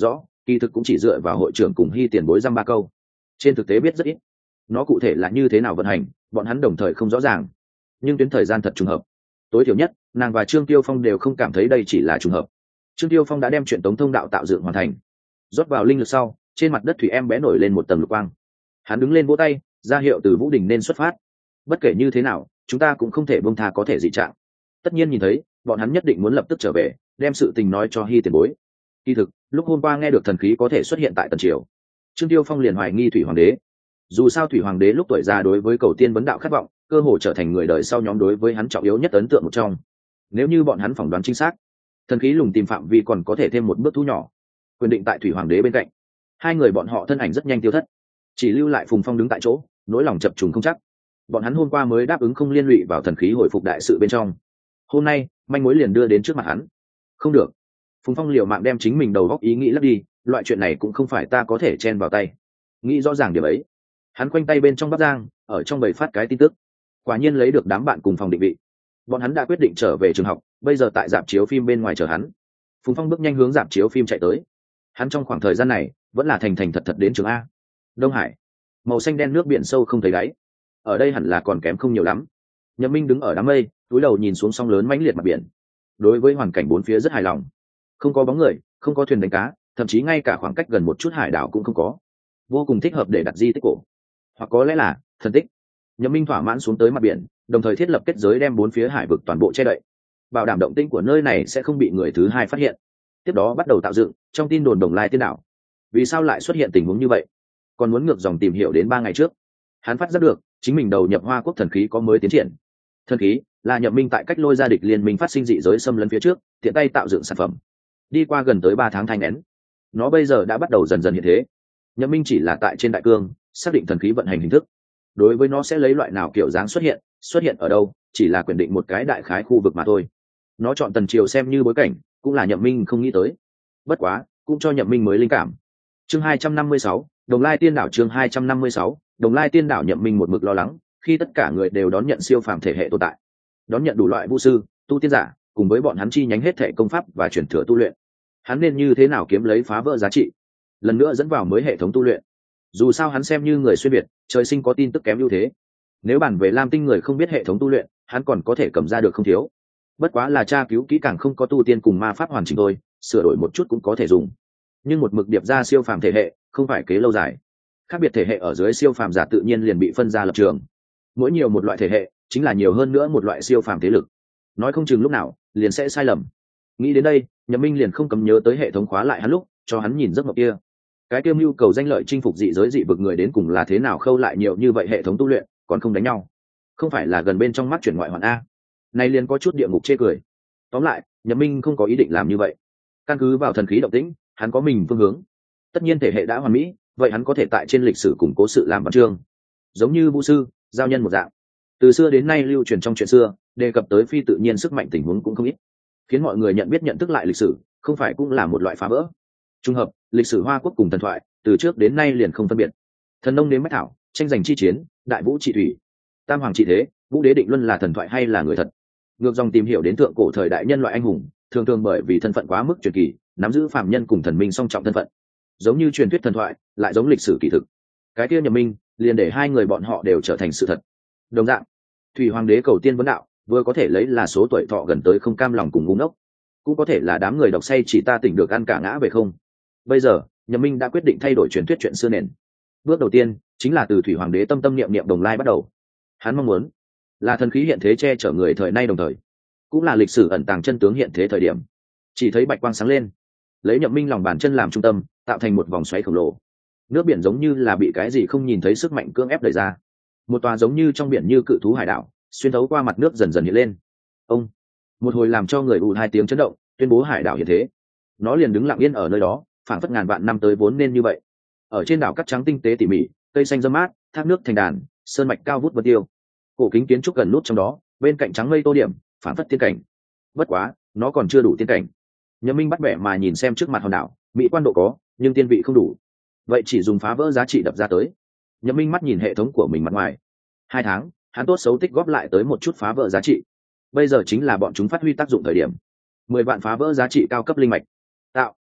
kỳ thực cũng chỉ dựa vào hội trưởng cùng Hy tiền bối dăm ba câu, trên thực tế biết rất ít. Nó cụ thể là như thế nào vận hành, bọn hắn đồng thời không rõ ràng, nhưng tuyến thời gian thật trùng hợp. Tối thiểu nhất nàng và Trương Tiêu Phong đều không cảm thấy đây chỉ là trùng hợp. Trương Tiêu Phong đã đem chuyện tống thông đạo tạo dựng hoàn thành, rót vào linh lực sau, trên mặt đất thủy em bé nổi lên một tầng lục quang. Hắn đứng lên vỗ tay, ra hiệu từ Vũ Đình nên xuất phát. Bất kể như thế nào, chúng ta cũng không thể buông tha có thể dị trạng. Tất nhiên nhìn thấy, bọn hắn nhất định muốn lập tức trở về, đem sự tình nói cho Hy tiền bối. Kỳ thực, lúc hôm qua nghe được thần khí có thể xuất hiện tại Tần Triều, Trương Tiêu Phong liền hoài nghi Thủy Hoàng đế. Dù sao Thủy Hoàng đế lúc tuổi già đối với cầu tiên vấn đạo khát vọng, cơ hồ trở thành người đời sau nhóm đối với hắn trọng yếu nhất ấn tượng một trong. Nếu như bọn hắn phỏng đoán chính xác, thần khí lùng tìm phạm vi còn có thể thêm một bước thu nhỏ, quyền định tại Thủy Hoàng đế bên cạnh. Hai người bọn họ thân ảnh rất nhanh tiêu thất, chỉ lưu lại Phùng Phong đứng tại chỗ, nỗi lòng chập trùng không chắc. Bọn hắn hôm qua mới đáp ứng không liên lụy vào thần khí hồi phục đại sự bên trong, hôm nay manh mối liền đưa đến trước mặt hắn. Không được, Phùng Phong liều mạng đem chính mình đầu góc ý nghĩ lấp đi, loại chuyện này cũng không phải ta có thể chen vào tay. Nghĩ rõ ràng điểm ấy, hắn khoanh tay bên trong bắp giang, ở trong bầy phát cái tin tức. Quả nhiên lấy được đám bạn cùng phòng định vị. Bọn hắn đã quyết định trở về trường học, bây giờ tại rạp chiếu phim bên ngoài chờ hắn. Phùng Phong bước nhanh hướng rạp chiếu phim chạy tới. Hắn trong khoảng thời gian này vẫn là thành thật thật đến trường A. Đông Hải, màu xanh đen nước biển sâu không thấy đáy. Ở đây hẳn là còn kém không nhiều lắm. Nhậm Minh đứng ở đám mây, túi đầu nhìn xuống sóng lớn mãnh liệt mặt biển. Đối với hoàn cảnh bốn phía rất hài lòng. Không có bóng người, không có thuyền đánh cá, thậm chí ngay cả khoảng cách gần một chút hải đảo cũng không có. Vô cùng thích hợp để đặt di tích cổ, hoặc có lẽ là thần tích. Nhậm Minh thỏa mãn xuống tới mặt biển, đồng thời thiết lập kết giới đem bốn phía hải vực toàn bộ che đậy, bảo đảm động tĩnh của nơi này sẽ không bị người thứ hai phát hiện. Tiếp đó bắt đầu tạo dựng trong tin đồn Đồng Lai Tiên Đảo. Vì sao lại xuất hiện tình huống như vậy? Còn muốn ngược dòng tìm hiểu đến 3 ngày trước, hắn phát giác được chính mình đầu nhập Hoa Quốc thần khí có mới tiến triển. Thần khí là Nhậm Minh tại cách lôi ra địch liên minh phát sinh dị giới xâm lấn phía trước, tiện tay tạo dựng sản phẩm. Đi qua gần tới 3 tháng thanh nén, nó bây giờ đã bắt đầu dần dần hiện thế. Nhậm Minh chỉ là tại trên đại cương xác định thần khí vận hành hình thức. Đối với nó sẽ lấy loại nào kiểu dáng xuất hiện ở đâu, chỉ là quyền định một cái đại khái khu vực mà thôi. Nó chọn Tần Triều xem như bối cảnh, cũng là Nhậm Minh không nghĩ tới. Bất quá, cũng cho Nhậm Minh mới linh cảm. Chương 256, Đồng Lai Tiên Đảo. Chương 256, Đồng Lai Tiên Đảo. Nhậm Minh một mực lo lắng, khi tất cả người đều đón nhận siêu phàm thể hệ tồn tại, đón nhận đủ loại vũ sư, tu tiên giả, cùng với bọn hắn chi nhánh hết thể công pháp và truyền thừa tu luyện, hắn nên như thế nào kiếm lấy phá vỡ giá trị, lần nữa dẫn vào mới hệ thống tu luyện. Dù sao hắn xem như người xuyên việt, trời sinh có tin tức kém ưu thế. Nếu bản về Lam Tinh người không biết hệ thống tu luyện, hắn còn có thể cầm ra được không thiếu. Bất quá là tra cứu kỹ càng không có tu tiên cùng ma pháp hoàn chỉnh thôi, sửa đổi một chút cũng có thể dùng. Nhưng một mực điệp ra siêu phàm thể hệ, không phải kế lâu dài. Khác biệt thể hệ ở dưới siêu phàm giả tự nhiên liền bị phân ra lập trường. Mỗi nhiều một loại thể hệ, chính là nhiều hơn nữa một loại siêu phàm thế lực. Nói không chừng lúc nào liền sẽ sai lầm. Nghĩ đến đây, Nhậm Minh liền không cầm nhớ tới hệ thống khóa lại hắn lúc cho hắn nhìn giấc mộng kia. Cái kiêm nhu cầu danh lợi chinh phục dị giới dị vực người đến cùng là thế nào khâu lại nhiều như vậy hệ thống tu luyện, còn không đánh nhau, không phải là gần bên trong mắt chuyển ngoại hoàn a. Này liền có chút địa ngục chê cười. Tóm lại, Nhậm Minh không có ý định làm như vậy. Căn cứ vào thần khí động tĩnh, hắn có mình phương hướng. Tất nhiên thể hệ đã hoàn mỹ, vậy hắn có thể tại trên lịch sử củng cố sự làm văn chương, giống như vũ sư, giao nhân một dạng. Từ xưa đến nay lưu truyền trong chuyện xưa, đề cập tới phi tự nhiên sức mạnh tình huống cũng không ít, khiến mọi người nhận biết nhận thức lại lịch sử, không phải cũng là một loại phá vỡ. Trùng hợp, lịch sử Hoa Quốc cùng thần thoại, từ trước đến nay liền không phân biệt. Thần nông đến bách thảo, tranh giành chi chiến, đại vũ trị thủy, tam hoàng trị thế, vũ đế định luân là thần thoại hay là người thật. Ngược dòng tìm hiểu đến thượng cổ thời đại nhân loại anh hùng, thường thường bởi vì thân phận quá mức truyền kỳ, nắm giữ phàm nhân cùng thần minh song trọng thân phận, giống như truyền thuyết thần thoại, lại giống lịch sử kỳ thực. Cái kia Nhậm Minh liền để hai người bọn họ đều trở thành sự thật. Đồng dạng, Thủy Hoàng đế cầu tiên vấn đạo, vừa có thể lấy là số tuổi thọ gần tới không cam lòng cùng ngu ngốc, cũng có thể là đám người đọc say chỉ ta tỉnh được ăn cả ngã về không. Bây giờ, Nhậm Minh đã quyết định thay đổi truyền thuyết chuyện xưa nền. Bước đầu tiên chính là từ Thủy Hoàng đế tâm tâm niệm niệm Đồng Lai bắt đầu. Hắn mong muốn là thần khí hiện thế che chở người thời nay, đồng thời cũng là lịch sử ẩn tàng chân tướng hiện thế thời điểm. Chỉ thấy bạch quang sáng lên, lấy Nhậm Minh lòng bàn chân làm trung tâm, tạo thành một vòng xoáy khổng lồ. Nước biển giống như là bị cái gì không nhìn thấy sức mạnh cưỡng ép đẩy ra. Một tòa giống như trong biển như cự thú hải đảo, xuyên thấu qua mặt nước dần dần hiện lên. Ông, một hồi làm cho người ù hai tiếng chấn động, tuyên bố hải đảo hiện thế. Nó liền đứng lặng yên ở nơi đó, phảng phất ngàn vạn năm tới vốn nên như vậy. Ở trên đảo cát trắng tinh tế tỉ mỉ, cây xanh râm mát, thác nước thành đàn, sơn mạch cao vút vân tiêu. Cổ kính kiến trúc gần nút trong đó, bên cạnh trắng mây tô điểm, phảng phất tiên cảnh. Bất quá, nó còn chưa đủ tiên cảnh. Nhậm Minh bắt bẻ mà nhìn xem trước mặt hòn đảo, mỹ quan độ có, nhưng tiên vị không đủ. Vậy chỉ dùng phá vỡ giá trị đập ra tới. Nhậm Minh mắt nhìn hệ thống của mình mặt ngoài. 2 tháng, hắn tốt xấu tích góp lại tới một chút phá vỡ giá trị. Bây giờ chính là bọn chúng phát huy tác dụng thời điểm. 10 vạn phá vỡ giá trị cao cấp linh mạch. Tạo.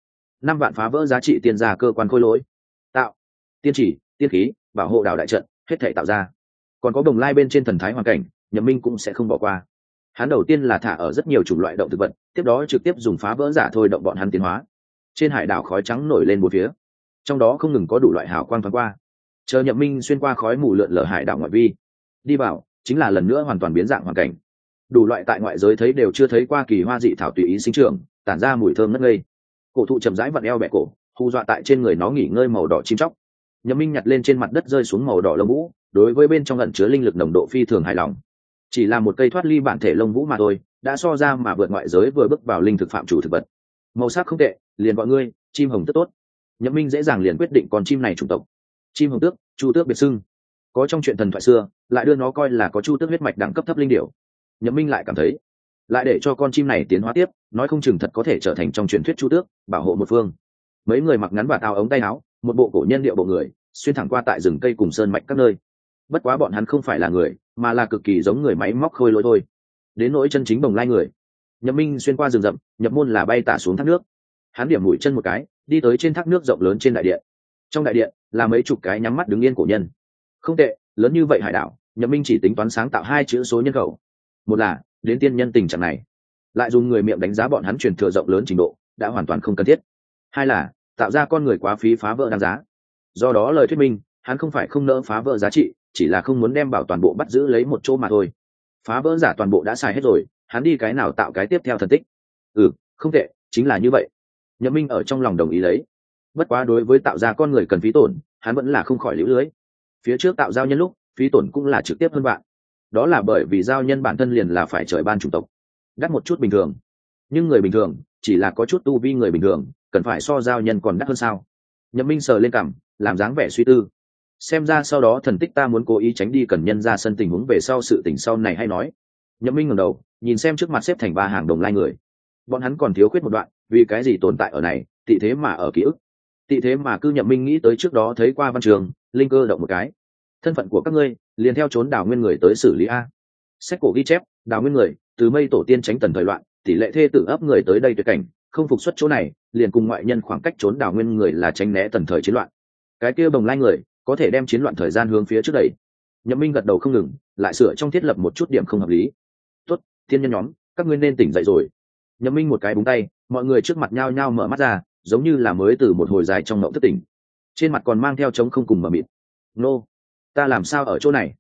5 vạn phá vỡ giá trị tiên gia cơ quan khôi lỗi, tạo, tiên chỉ, tiên khí, bảo hộ đảo đại trận, hết thể tạo ra. Còn có bồng lai bên trên thần thái hoàn cảnh, Nhậm Minh cũng sẽ không bỏ qua. Hắn đầu tiên là thả ở rất nhiều chủng loại động thực vật, tiếp đó trực tiếp dùng phá vỡ giả thôi động bọn hắn tiến hóa. Trên hải đảo khói trắng nổi lên một phía, trong đó không ngừng có đủ loại hào quang thoáng qua. Chờ Nhậm Minh xuyên qua khói mù lượn lờ hải đảo ngoại vi, đi vào chính là lần nữa hoàn toàn biến dạng hoàn cảnh. Đủ loại tại ngoại giới thấy đều chưa thấy qua kỳ hoa dị thảo tùy ý sinh trưởng, tản ra mùi thơm ngất ngây. Cổ thụ chậm rãi vặn eo bẹ cổ, hù dọa tại trên người nó nghỉ ngơi màu đỏ chim chóc. Nhậm Minh nhặt lên trên mặt đất rơi xuống màu đỏ lông vũ, đối với bên trong ẩn chứa linh lực nồng độ phi thường hài lòng. Chỉ là một cây thoát ly bản thể lông vũ mà thôi, đã so ra mà vượt ngoại giới vừa bước vào linh thực phạm chủ thực vật. Màu sắc không tệ, liền gọi ngươi chim hồng tước tốt. Nhậm Minh dễ dàng liền quyết định con chim này chủng tộc. Chim hồng tước, chu tước biệt xưng, có trong chuyện thần thoại xưa, lại đưa nó coi là có chu tước huyết mạch đẳng cấp thấp linh điểu. Nhậm Minh lại cảm thấy, lại để cho con chim này tiến hóa tiếp, nói không chừng thật có thể trở thành trong truyền thuyết chu tước, bảo hộ một phương. Mấy người mặc ngắn và áo ống tay áo, một bộ cổ nhân điệu bộ người, xuyên thẳng qua tại rừng cây cùng sơn mạch các nơi. Bất quá bọn hắn không phải là người, mà là cực kỳ giống người máy móc khôi lỗi thôi. Đến nỗi chân chính bồng lai người, Nhậm Minh xuyên qua rừng rậm, nhập môn là bay tả xuống thác nước. Hắn điểm mũi chân một cái, đi tới trên thác nước rộng lớn trên đại điện. Trong đại điện là mấy chục cái nhắm mắt đứng yên cổ nhân. Không tệ, lớn như vậy hải đảo, Nhậm Minh chỉ tính toán sáng tạo 2 chữ số nhân khẩu. Một là đến tiên nhân tình trạng này, lại dùng người miệng đánh giá bọn hắn truyền thừa rộng lớn trình độ, đã hoàn toàn không cần thiết. Hai là tạo ra con người quá phí phá vỡ đáng giá. Do đó lời thuyết minh, hắn không phải không nỡ phá vỡ giá trị, chỉ là không muốn đem bảo toàn bộ bắt giữ lấy một chỗ mà thôi. Phá vỡ giả toàn bộ đã xài hết rồi, hắn đi cái nào tạo cái tiếp theo thần tích. Không tệ, chính là như vậy. Nhậm Minh ở trong lòng đồng ý lấy. Bất quá đối với tạo ra con người cần phí tổn, hắn vẫn là không khỏi liễu lưới. Phía trước tạo giao nhân lúc, phí tổn cũng là trực tiếp hơn bạn. Đó là bởi vì giao nhân bản thân liền là phải trời ban chủng tộc, đắt một chút bình thường. Nhưng người bình thường chỉ là có chút tu vi người bình thường, cần phải so giao nhân còn đắt hơn sao? Nhậm Minh sờ lên cằm, làm dáng vẻ suy tư. Xem ra sau đó thần tích ta muốn cố ý tránh đi cần nhân ra sân tình huống về sau sự tình sau này hay nói. Nhậm Minh ngẩng đầu, nhìn xem trước mặt xếp thành 3 hàng đồng lai người. Bọn hắn còn thiếu khuyết một đoạn, vì cái gì tồn tại ở này, tị thế mà ở ký ức. Tị thế mà cứ Nhậm Minh nghĩ tới trước đó thấy qua văn trường, linh cơ động một cái. Thân phận của các ngươi, liền theo trốn đào nguyên người tới xử lý a. Sách cổ ghi chép, đào nguyên người, từ mây tổ tiên tránh tần thời loạn, tỷ lệ thê tử ấp người tới đây tuyệt cảnh, không phục xuất chỗ này, liền cùng ngoại nhân khoảng cách trốn đào nguyên người là tránh né tần thời chiến loạn. Cái kia bồng lai người, có thể đem chiến loạn thời gian hướng phía trước đẩy. Nhậm Minh gật đầu không ngừng, lại sửa trong thiết lập một chút điểm không hợp lý. Tốt, thiên nhân nhóm, các ngươi nên tỉnh dậy rồi. Nhậm Minh một cái búng tay, mọi người trước mặt nhao nhao mở mắt ra, giống như là mới từ một hồi dài trong ngộng thức tỉnh. Trên mặt còn mang theo trống không cùng mờ mịt. Nô, ta làm sao ở chỗ này?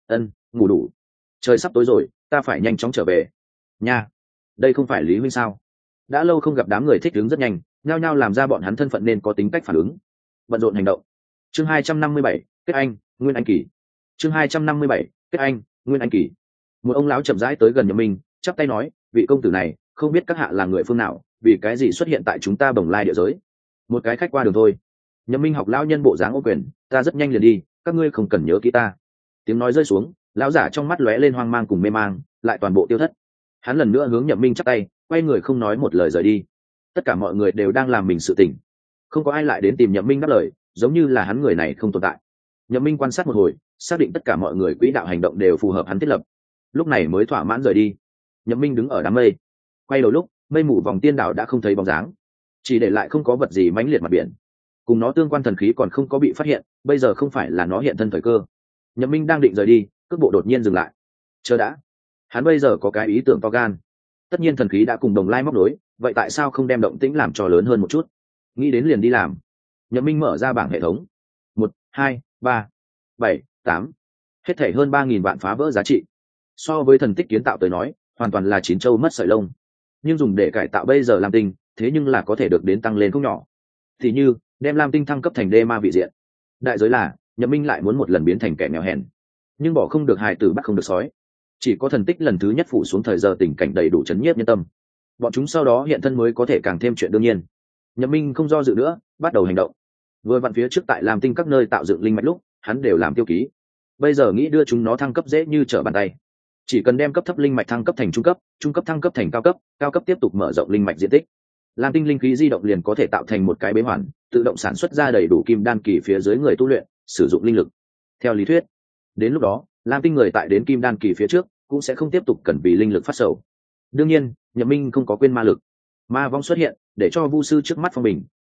Ngủ đủ. Trời sắp tối rồi, ta phải nhanh chóng trở về. Nha, đây không phải Lý huynh sao? Đã lâu không gặp, đám người thích ứng rất nhanh, nhao nhao làm ra bọn hắn thân phận nên có tính cách phản ứng, bận rộn hành động. Chương 257, kết anh, Nguyên Anh kỳ. Chương 257, kết anh, Nguyên Anh kỳ. Một ông lão chậm rãi tới gần Nhậm Minh, chắp tay nói, vị công tử này, không biết các hạ là người phương nào, vì cái gì xuất hiện tại chúng ta Bồng Lai địa giới? Một cái khách qua đường thôi. Nhậm Minh học lão nhân bộ dáng ô quyền, ta rất nhanh liền đi, các ngươi không cần nhớ kỹ ta. Tiếng nói rơi xuống, lão giả trong mắt lóe lên hoang mang cùng mê mang, lại toàn bộ tiêu thất. Hắn lần nữa hướng Nhậm Minh chắp tay, quay người không nói một lời rời đi. Tất cả mọi người đều đang làm mình sự tình, không có ai lại đến tìm Nhậm Minh đáp lời, giống như là hắn người này không tồn tại. Nhậm Minh quan sát một hồi, xác định tất cả mọi người quỹ đạo hành động đều phù hợp hắn thiết lập, lúc này mới thỏa mãn rời đi. Nhậm Minh đứng ở đám mây, quay đầu lúc mây mù vòng tiên đảo đã không thấy bóng dáng, chỉ để lại không có vật gì mãnh liệt mặt biển. Cùng nó tương quan thần khí còn không có bị phát hiện, bây giờ không phải là nó hiện thân thời cơ. Nhậm Minh đang định rời đi, cước bộ đột nhiên dừng lại. Chờ đã, hắn bây giờ có cái ý tưởng to gan. Tất nhiên thần khí đã cùng Đồng Lai móc nối, vậy tại sao không đem động tĩnh làm cho lớn hơn một chút? Nghĩ đến liền đi làm. Nhậm Minh mở ra bảng hệ thống. 1, 2, 3, 7, 8, hết thảy hơn 3.000 vạn phá vỡ giá trị. So với thần tích kiến tạo tới nói, hoàn toàn là chín châu mất sợi lông. Nhưng dùng để cải tạo bây giờ Lam Tinh, thế nhưng là có thể được đến tăng lên không nhỏ. Thì như đem Lam Tinh thăng cấp thành đê ma vị diện. Đại giới là Nhậm Minh lại muốn một lần biến thành kẻ nghèo hèn, nhưng bỏ không được hài tử bắt không được sói. Chỉ có thần tích lần thứ nhất phủ xuống thời giờ tình cảnh đầy đủ chấn nhiếp nhân tâm, bọn chúng sau đó hiện thân mới có thể càng thêm chuyện đương nhiên. Nhậm Minh không do dự nữa, bắt đầu hành động. Vừa vặn phía trước tại Lam Tinh các nơi tạo dựng linh mạch lúc, hắn đều làm tiêu ký. Bây giờ nghĩ đưa chúng nó thăng cấp dễ như trở bàn tay. Chỉ cần đem cấp thấp linh mạch thăng cấp thành trung cấp thăng cấp thành cao cấp tiếp tục mở rộng linh mạch diện tích. Lam Tinh linh khí di động liền có thể tạo thành một cái bế hoàn, tự động sản xuất ra đầy đủ kim đan kỳ phía dưới người tu luyện sử dụng linh lực. Theo lý thuyết, đến lúc đó Lam Tinh người tại đến kim đan kỳ phía trước cũng sẽ không tiếp tục cần vì linh lực phát sầu. Đương nhiên, Nhậm Minh không có quên ma lực. Ma vong xuất hiện, để cho vu sư trước mắt phong bình,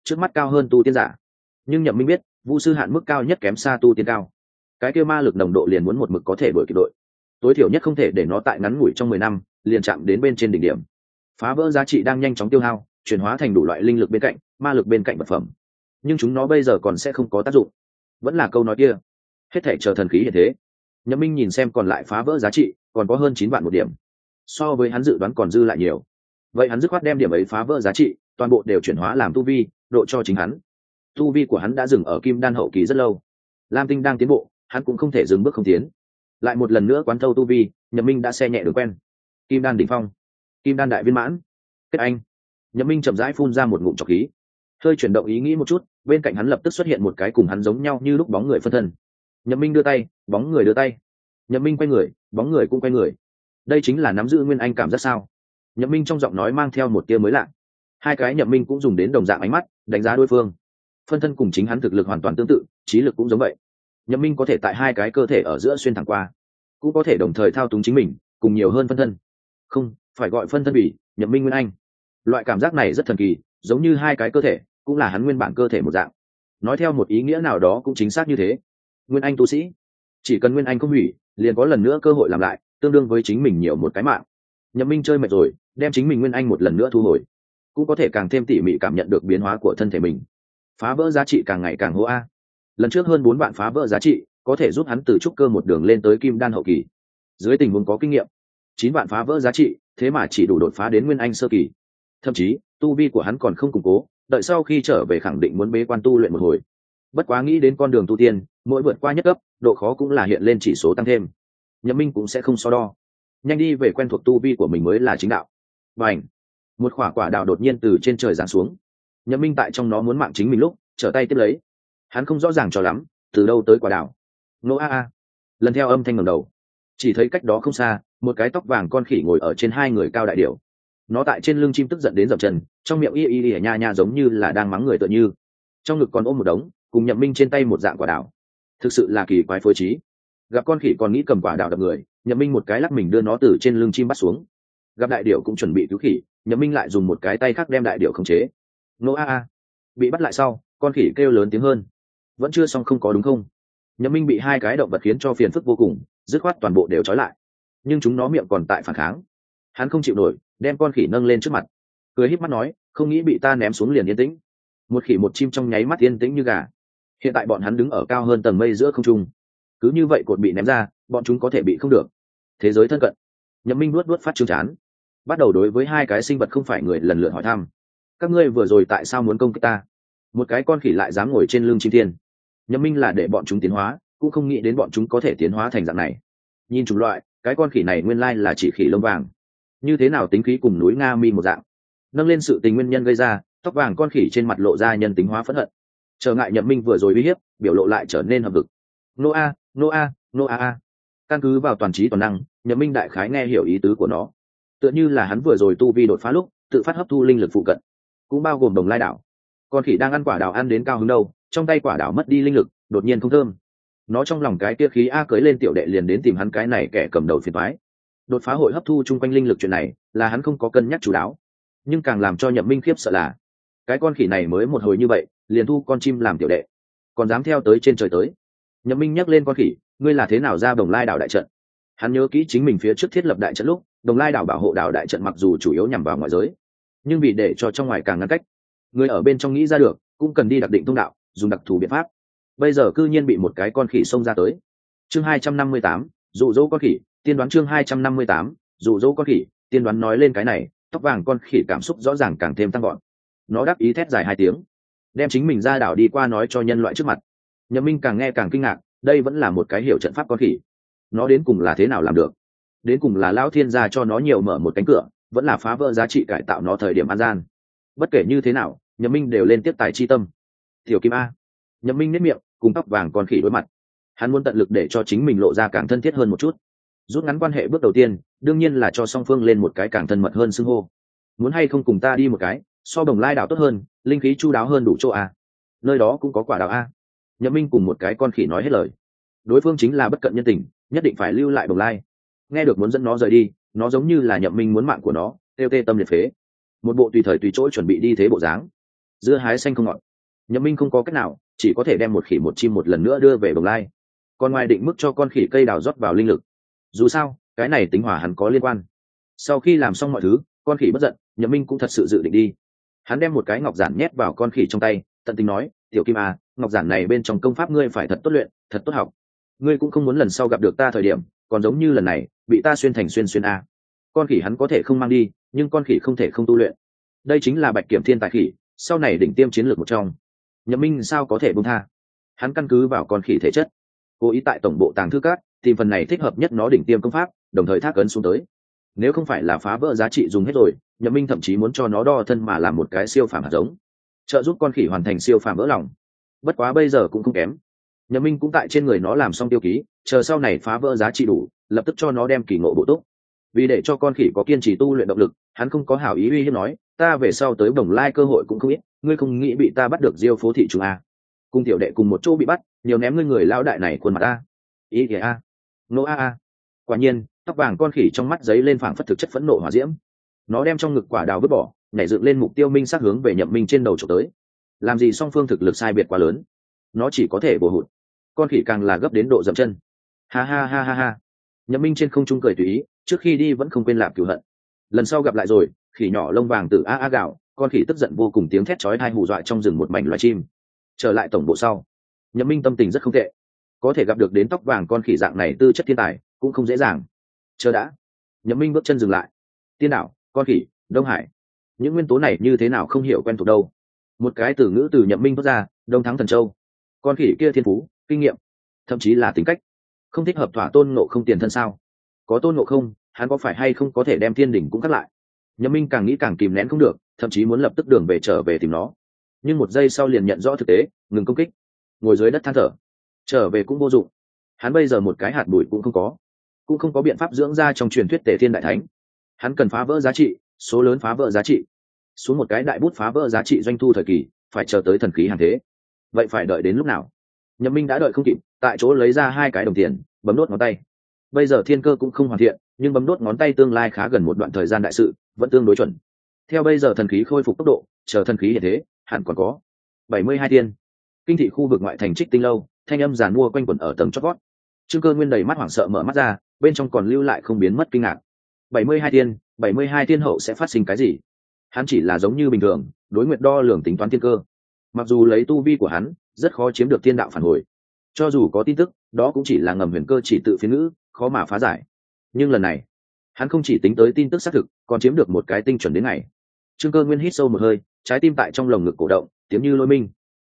trước mắt cao hơn tu tiên giả. Nhưng Nhậm Minh biết, vu sư hạn mức cao nhất kém xa tu tiên cao, cái kia ma lực nồng độ liền muốn một mực có thể đuổi kịp đội, tối thiểu nhất không thể để nó tại ngắn ngủi trong 10 năm liền chạm đến bên trên đỉnh điểm. Phá vỡ giá trị đang nhanh chóng tiêu hao, chuyển hóa thành đủ loại linh lực bên cạnh, ma lực bên cạnh vật phẩm, nhưng chúng nó bây giờ còn sẽ không có tác dụng. Vẫn là câu nói kia, hết thể chờ thần khí hiện thế. Nhậm Minh nhìn xem còn lại phá vỡ giá trị còn có hơn 9 vạn một điểm, so với hắn dự đoán còn dư lại nhiều. Vậy hắn dứt khoát đem điểm ấy phá vỡ giá trị toàn bộ đều chuyển hóa làm tu vi độ cho chính hắn. Tu vi của hắn đã dừng ở kim đan hậu kỳ rất lâu, lam tinh đang tiến bộ, hắn cũng không thể dừng bước không tiến. Lại một lần nữa quán thâu tu vi, Nhậm Minh đã xe nhẹ đường quen. Kim đan đỉnh phong, kim đan đại viên mãn, kết anh. Nhậm Minh chậm rãi phun ra một ngụm trọc khí, hơi chuyển động ý nghĩ một chút, bên cạnh hắn lập tức xuất hiện một cái cùng hắn giống nhau như lúc bóng người phân thân. Nhậm Minh đưa tay, bóng người đưa tay. Nhậm Minh quay người, bóng người cũng quay người. Đây chính là nắm giữ nguyên anh cảm giác sao? Nhậm Minh trong giọng nói mang theo một tia mới lạ. Hai cái Nhậm Minh cũng dùng đến đồng dạng ánh mắt đánh giá đối phương. Phân thân cùng chính hắn thực lực hoàn toàn tương tự, trí lực cũng giống vậy. Nhậm Minh có thể tại hai cái cơ thể ở giữa xuyên thẳng qua, cũng có thể đồng thời thao túng chính mình cùng nhiều hơn phân thân. Không phải gọi phân thân vì Nhậm Minh nguyên anh. Loại cảm giác này rất thần kỳ, giống như hai cái cơ thể cũng là hắn nguyên bản cơ thể một dạng. Nói theo một ý nghĩa nào đó cũng chính xác như thế. Nguyên anh tu sĩ chỉ cần nguyên anh không hủy, liền có lần nữa cơ hội làm lại, tương đương với chính mình nhiều một cái mạng. Nhậm Minh chơi mệt rồi, đem chính mình nguyên anh một lần nữa thu hồi, cũng có thể càng thêm tỉ mỉ cảm nhận được biến hóa của thân thể mình. Phá vỡ giá trị càng ngày càng hô a. Lần trước hơn 4 vạn phá vỡ giá trị có thể giúp hắn từ trúc cơ một đường lên tới kim đan hậu kỳ. Dưới tình huống có kinh nghiệm, 9 vạn phá vỡ giá trị thế mà chỉ đủ đột phá đến nguyên anh sơ kỳ. Thậm chí tu vi của hắn còn không củng cố, đợi sau khi trở về khẳng định muốn bế quan tu luyện một hồi. Bất quá nghĩ đến con đường tu tiên, mỗi vượt qua nhất cấp, độ khó cũng là hiện lên chỉ số tăng thêm. Nhậm Minh cũng sẽ không so đo, nhanh đi về quen thuộc tu vi của mình mới là chính đạo. Bành! Một quả đào đột nhiên từ trên trời giáng xuống. Nhậm Minh tại trong nó muốn mạng chính mình lúc, trở tay tiếp lấy. Hắn không rõ ràng cho lắm, từ đâu tới quả đào. Nô a a! Lần theo âm thanh ngẩng đầu, chỉ thấy cách đó không xa, một cái tóc vàng con khỉ ngồi ở trên hai người cao đại điểu. Nó tại trên lưng chim tức giận đến dậm chân, trong miệng y nha nha giống như là đang mắng người tựa như. Trong ngực còn ôm một đống, cùng Nhậm Minh trên tay một dạng quả đào. Thực sự là kỳ quái phối trí. Gặp con khỉ còn nghĩ cầm quả đào đập người, Nhậm Minh một cái lắc mình đưa nó từ trên lưng chim bắt xuống. Gặp đại điểu cũng chuẩn bị cứu khỉ, Nhậm Minh lại dùng một cái tay khác đem đại điểu khống chế. Nô a a! Bị bắt lại sau, con khỉ kêu lớn tiếng hơn. Vẫn chưa xong không có đúng không? Nhậm Minh bị hai cái động vật khiến cho phiền phức vô cùng, dứt khoát toàn bộ đều trói lại. Nhưng chúng nó miệng còn tại phản kháng. Hắn không chịu nổi, đem con khỉ nâng lên trước mặt, cười híp mắt nói, không nghĩ bị ta ném xuống liền yên tĩnh. Một khỉ một chim trong nháy mắt yên tĩnh như gà. Hiện tại bọn hắn đứng ở cao hơn tầng mây giữa không trung, cứ như vậy cột bị ném ra, bọn chúng có thể bị không được. Thế giới thân cận. Nhậm Minh nuốt phát trương chán, bắt đầu đối với hai cái sinh vật không phải người lần lượt hỏi thăm. Các ngươi vừa rồi tại sao muốn công kích ta? Một cái con khỉ lại dám ngồi trên lưng chim thiên. Nhậm Minh là để bọn chúng tiến hóa, cũng không nghĩ đến bọn chúng có thể tiến hóa thành dạng này. Nhìn chủng loại, cái con khỉ này nguyên lai là chỉ khỉ lông vàng. Như thế nào tính khí cùng núi Nga Mi một dạng. Nâng lên sự tình nguyên nhân gây ra, tóc vàng con khỉ trên mặt lộ ra nhân tính hóa phẫn hận. Trở ngại Nhậm Minh vừa rồi uy hiếp, biểu lộ lại trở nên hợp lực. Nô a, nô a, nô a a. Căn cứ vào toàn trí toàn năng, Nhậm Minh đại khái nghe hiểu ý tứ của nó. Tựa như là hắn vừa rồi tu vi đột phá lúc, tự phát hấp thu linh lực phụ cận, cũng bao gồm đồng lai đảo. Con khỉ đang ăn quả đào ăn đến cao hứng đâu, trong tay quả đào mất đi linh lực, đột nhiên không thơm. Nó trong lòng cái kia khí a cưới lên tiểu đệ liền đến tìm hắn cái này kẻ cầm đầu phiền toái. Đột phá hội hấp thu chung quanh linh lực chuyện này, là hắn không có cân nhắc chú đáo. Nhưng càng làm cho Nhậm Minh khiếp sợ là, cái con khỉ này mới một hồi như vậy, liền thu con chim làm tiểu đệ, còn dám theo tới trên trời tới. Nhậm Minh nhắc lên con khỉ, ngươi là thế nào ra Đồng Lai đảo đại trận? Hắn nhớ kỹ chính mình phía trước thiết lập đại trận lúc, Đồng Lai đảo bảo hộ đảo đại trận mặc dù chủ yếu nhằm vào ngoại giới, nhưng vì để cho trong ngoài càng ngăn cách, người ở bên trong nghĩ ra được, cũng cần đi đặc định thông đạo, dùng đặc thù biện pháp. Bây giờ cư nhiên bị một cái con khỉ xông ra tới. Chương 258, dụ dỗ con khỉ, tiên đoán chương 258, dụ dỗ con khỉ, tiên đoán nói lên cái này, tóc vàng con khỉ cảm xúc rõ ràng càng thêm tăng gọn. Nó đáp ý thét dài 2 tiếng, đem chính mình ra đảo đi qua nói cho nhân loại trước mặt. Nhậm Minh càng nghe càng kinh ngạc, đây vẫn là một cái hiểu trận pháp con khỉ. Nó đến cùng là thế nào làm được? Đến cùng là Lão Thiên gia cho nó nhiều mở một cánh cửa, vẫn là phá vỡ giá trị cải tạo nó thời điểm an gian. Bất kể như thế nào, Nhậm Minh đều lên tiếp tài chi tâm. Tiểu Kim a. Nhậm Minh nhếch miệng, cùng tóc vàng con khỉ đối mặt. Hắn muốn tận lực để cho chính mình lộ ra càng thân thiết hơn một chút. Rút ngắn quan hệ bước đầu tiên, đương nhiên là cho song phương lên một cái càng thân mật hơn xưng hô. Muốn hay không cùng ta đi một cái, so Đồng Lai đảo tốt hơn, linh khí chu đáo hơn đủ chỗ a. Nơi đó cũng có quả đào a. Nhậm Minh cùng một cái con khỉ nói hết lời. Đối phương chính là bất cận nhân tình, nhất định phải lưu lại Đồng Lai. Nghe được muốn dẫn nó rời đi, nó giống như là Nhậm Minh muốn mạng của nó, tê tâm liệt phế. Một bộ tùy thời tùy chỗ chuẩn bị đi thế bộ dáng. Dưa hái xanh không ngọt. Nhậm Minh không có cách nào, chỉ có thể đem một khỉ một chim một lần nữa đưa về Bồng Lai. Còn ngoài định mức cho con khỉ cây đào rót vào linh lực. Dù sao, cái này tính hỏa hắn có liên quan. Sau khi làm xong mọi thứ, con khỉ bất giận, Nhậm Minh cũng thật sự dự định đi. Hắn đem một cái ngọc giản nhét vào con khỉ trong tay, tận tình nói, tiểu kim à, ngọc giản này bên trong công pháp ngươi phải thật tốt luyện, thật tốt học. Ngươi cũng không muốn lần sau gặp được ta thời điểm còn giống như lần này bị ta xuyên thành xuyên a. Con khỉ hắn có thể không mang đi, nhưng con khỉ không thể không tu luyện. Đây chính là bạch kiểm thiên tài khỉ, sau này đỉnh tiêm chiến lược một trong. Nhậm Minh sao có thể buông tha. Hắn căn cứ vào con khỉ thể chất, cố ý tại tổng bộ tàng thư các tìm phần này thích hợp nhất nó đỉnh tiêm công pháp, đồng thời thác ấn xuống tới. Nếu không phải là phá vỡ giá trị dùng hết rồi, Nhậm Minh thậm chí muốn cho nó đo thân mà làm một cái siêu phàm hạt giống, trợ giúp con khỉ hoàn thành siêu phàm vỡ lòng. Bất quá bây giờ cũng không kém. Nhậm Minh cũng tại trên người nó làm xong tiêu ký, chờ sau này phá vỡ giá trị đủ, lập tức cho nó đem kỳ ngộ bổ túc. Vì để cho con khỉ có kiên trì tu luyện động lực, hắn không có hảo ý uy hiếp nói, ta về sau tới Bồng Lai cơ hội cũng không ít, ngươi không nghĩ bị ta bắt được Diêu phố thị chúng a? Cùng tiểu đệ cùng một chỗ bị bắt, nhiều ném ngươi người lão đại này khuôn mặt a. Ý kìa a. Nô a. Quả nhiên, tóc vàng con khỉ trong mắt giấy lên phảng phất thực chất phẫn nộ hỏa diễm. Nó đem trong ngực quả đào vứt bỏ, nhảy dựng lên mục tiêu minh sát hướng về Nhậm Minh trên đầu chụp tới. Làm gì song phương thực lực sai biệt quá lớn, nó chỉ có thể bổ hụt. Con khỉ càng là gấp đến độ dậm chân. Ha ha ha ha ha. Nhậm Minh trên không trung cười tùy ý, trước khi đi vẫn không quên lạp cửu hận. Lần sau gặp lại rồi, khỉ nhỏ lông vàng từ a gạo, con khỉ tức giận vô cùng, tiếng thét chói tai hù dọa trong rừng một mảnh loài chim. Trở lại tổng bộ sau, Nhậm Minh tâm tình rất không tệ, có thể gặp được đến tóc vàng con khỉ dạng này tư chất thiên tài cũng không dễ dàng. Chờ đã. Nhậm Minh bước chân dừng lại. Tiên đảo, con khỉ, Đông Hải, những nguyên tố này như thế nào không hiểu quen thuộc đâu. Một cái từ ngữ từ Nhậm Minh thoát ra, Đông Thắng Thần Châu. Con khỉ kia thiên phú, kinh nghiệm, thậm chí là tính cách, không thích hợp thỏa Tôn Ngộ Không tiền thân sao? Có Tôn Ngộ Không, hắn có phải hay không có thể đem thiên đỉnh cũng cắt lại? Nhậm Minh càng nghĩ càng kìm nén không được, thậm chí muốn lập tức đường về trở về tìm nó. Nhưng một giây sau liền nhận rõ thực tế, ngừng công kích, ngồi dưới đất than thở. Trở về cũng vô dụng, hắn bây giờ một cái hạt bụi cũng không có, cũng không có biện pháp dưỡng ra trong truyền thuyết Tề Thiên Đại Thánh. Hắn cần phá vỡ giá trị, số lớn phá vỡ giá trị, xuống một cái đại bút phá vỡ giá trị doanh thu thời kỳ, phải chờ tới thần khí hàng thế. Vậy phải đợi đến lúc nào? Nhậm Minh đã đợi không kịp, tại chỗ lấy ra 2 cái đồng tiền, bấm đốt ngón tay. Bây giờ thiên cơ cũng không hoàn thiện, nhưng bấm đốt ngón tay tương lai khá gần một đoạn thời gian đại sự, vẫn tương đối chuẩn. Theo bây giờ thần khí khôi phục tốc độ, chờ thần khí hiện thế, hẳn còn có 72 tiên. Kinh thị khu vực ngoại thành Trích Tinh lâu, thanh âm giàn mua quanh quẩn ở tầng chót vót. Trương Cơ Nguyên đầy mắt hoảng sợ mở mắt ra, bên trong còn lưu lại không biến mất kinh ngạc. 72 tiên hậu sẽ phát sinh cái gì? Hắn chỉ là giống như bình thường, đối nguyện đo lường tính toán thiên cơ. Mặc dù lấy tu vi của hắn, rất khó chiếm được thiên đạo phản hồi. Cho dù có tin tức, đó cũng chỉ là ngầm huyền cơ chỉ tự phiên ngữ, khó mà phá giải. Nhưng lần này, hắn không chỉ tính tới tin tức xác thực, còn chiếm được một cái tinh chuẩn đến ngày. Trương Cơ Nguyên hít sâu một hơi, trái tim tại trong lồng ngực cổ động, tiếng như lôi minh.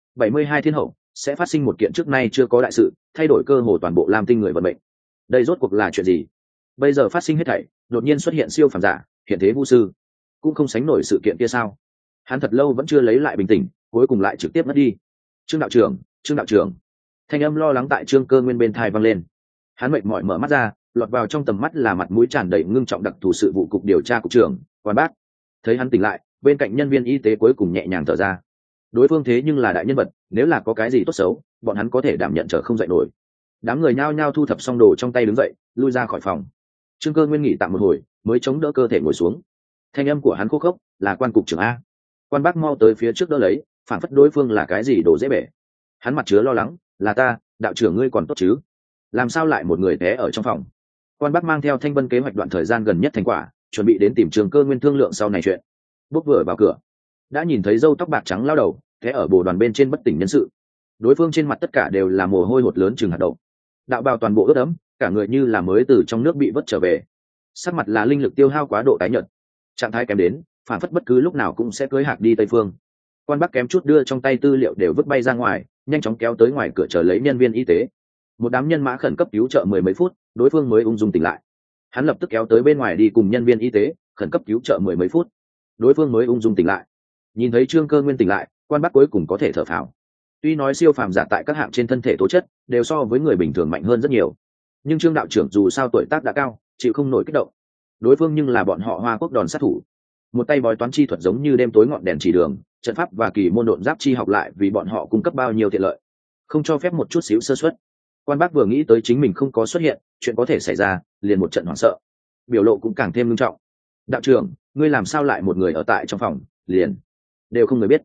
72 thiên hậu sẽ phát sinh một kiện trước nay chưa có đại sự, thay đổi cơ hồ toàn bộ Lam Tinh người vận mệnh. Đây rốt cuộc là chuyện gì? Bây giờ phát sinh hết thảy, đột nhiên xuất hiện siêu phàm giả, hiện thế vu sư, cũng không sánh nổi sự kiện kia sao? Hắn thật lâu vẫn chưa lấy lại bình tĩnh, cuối cùng lại trực tiếp mất đi. Trương đạo trưởng, thanh âm lo lắng tại Trương Cơ Nguyên bên tai vang lên. Hắn mệt mỏi mở mắt ra, lọt vào trong tầm mắt là mặt mũi tràn đầy ngưng trọng đặc thù sự vụ cục điều tra cục trưởng Quan Bác. Thấy hắn tỉnh lại, bên cạnh nhân viên y tế cuối cùng nhẹ nhàng thở ra. Đối phương thế nhưng là đại nhân vật, nếu là có cái gì tốt xấu, bọn hắn có thể đảm nhận trở không dậy nổi. Đám người nhao nhao thu thập xong đồ trong tay đứng dậy, lui ra khỏi phòng. Trương Cơ Nguyên nghỉ tạm một hồi, mới chống đỡ cơ thể ngồi xuống. Thanh âm của hắn khô khốc, là Quan cục trưởng a. Quan Bác mau tới phía trước đỡ lấy, phản phất đối phương là cái gì đồ dễ bể. Hắn mặt chứa lo lắng, là ta, đạo trưởng ngươi còn tốt chứ? Làm sao lại một người té ở trong phòng? Quan Bác mang theo Thanh Vân kế hoạch đoạn thời gian gần nhất thành quả, chuẩn bị đến tìm Trương Cơ Nguyên thương lượng sau này chuyện. Bước vừa vào cửa, đã nhìn thấy râu tóc bạc trắng lao đầu té ở bồ đoàn bên trên bất tỉnh nhân sự. Đối phương trên mặt tất cả đều là mồ hôi hột lớn chừng hạt đậu, đạo bào toàn bộ ướt đẫm, cả người như là mới từ trong nước bị vớt trở về. Sắc mặt là linh lực tiêu hao quá độ tái nhợt, trạng thái kém đến phản phất bất cứ lúc nào cũng sẽ cưới hạc đi Tây Phương. Quan Bác kém chút đưa trong tay tư liệu đều vứt bay ra ngoài, nhanh chóng kéo tới ngoài cửa chờ lấy nhân viên y tế. Một đám nhân mã khẩn cấp cứu trợ 10 mấy phút, đối phương mới ung dung tỉnh lại. Hắn lập tức kéo tới bên ngoài đi cùng nhân viên y tế khẩn cấp cứu trợ 10 mấy phút, đối phương mới ung dung tỉnh lại. Nhìn thấy Trương Cơ Nguyên tỉnh lại, Quan Bác cuối cùng có thể thở phào. Tuy nói siêu phàm giả tại các hạng trên thân thể tố chất đều so với người bình thường mạnh hơn rất nhiều, nhưng Trương đạo trưởng dù sao tuổi tác đã cao, chịu không nổi kích động. Đối phương nhưng là bọn họ Hoa Quốc đòn sát thủ, một tay bói toán chi thuật giống như đêm tối ngọn đèn chỉ đường, trận pháp và kỳ môn độn giáp chi học lại vì bọn họ cung cấp bao nhiêu tiện lợi, không cho phép một chút xíu sơ suất. Quan Bác vừa nghĩ tới chính mình không có xuất hiện, chuyện có thể xảy ra, liền một trận hoảng sợ, biểu lộ cũng càng thêm nghiêm trọng. Đạo trưởng, ngươi làm sao lại một người ở tại trong phòng, liền đều không người biết?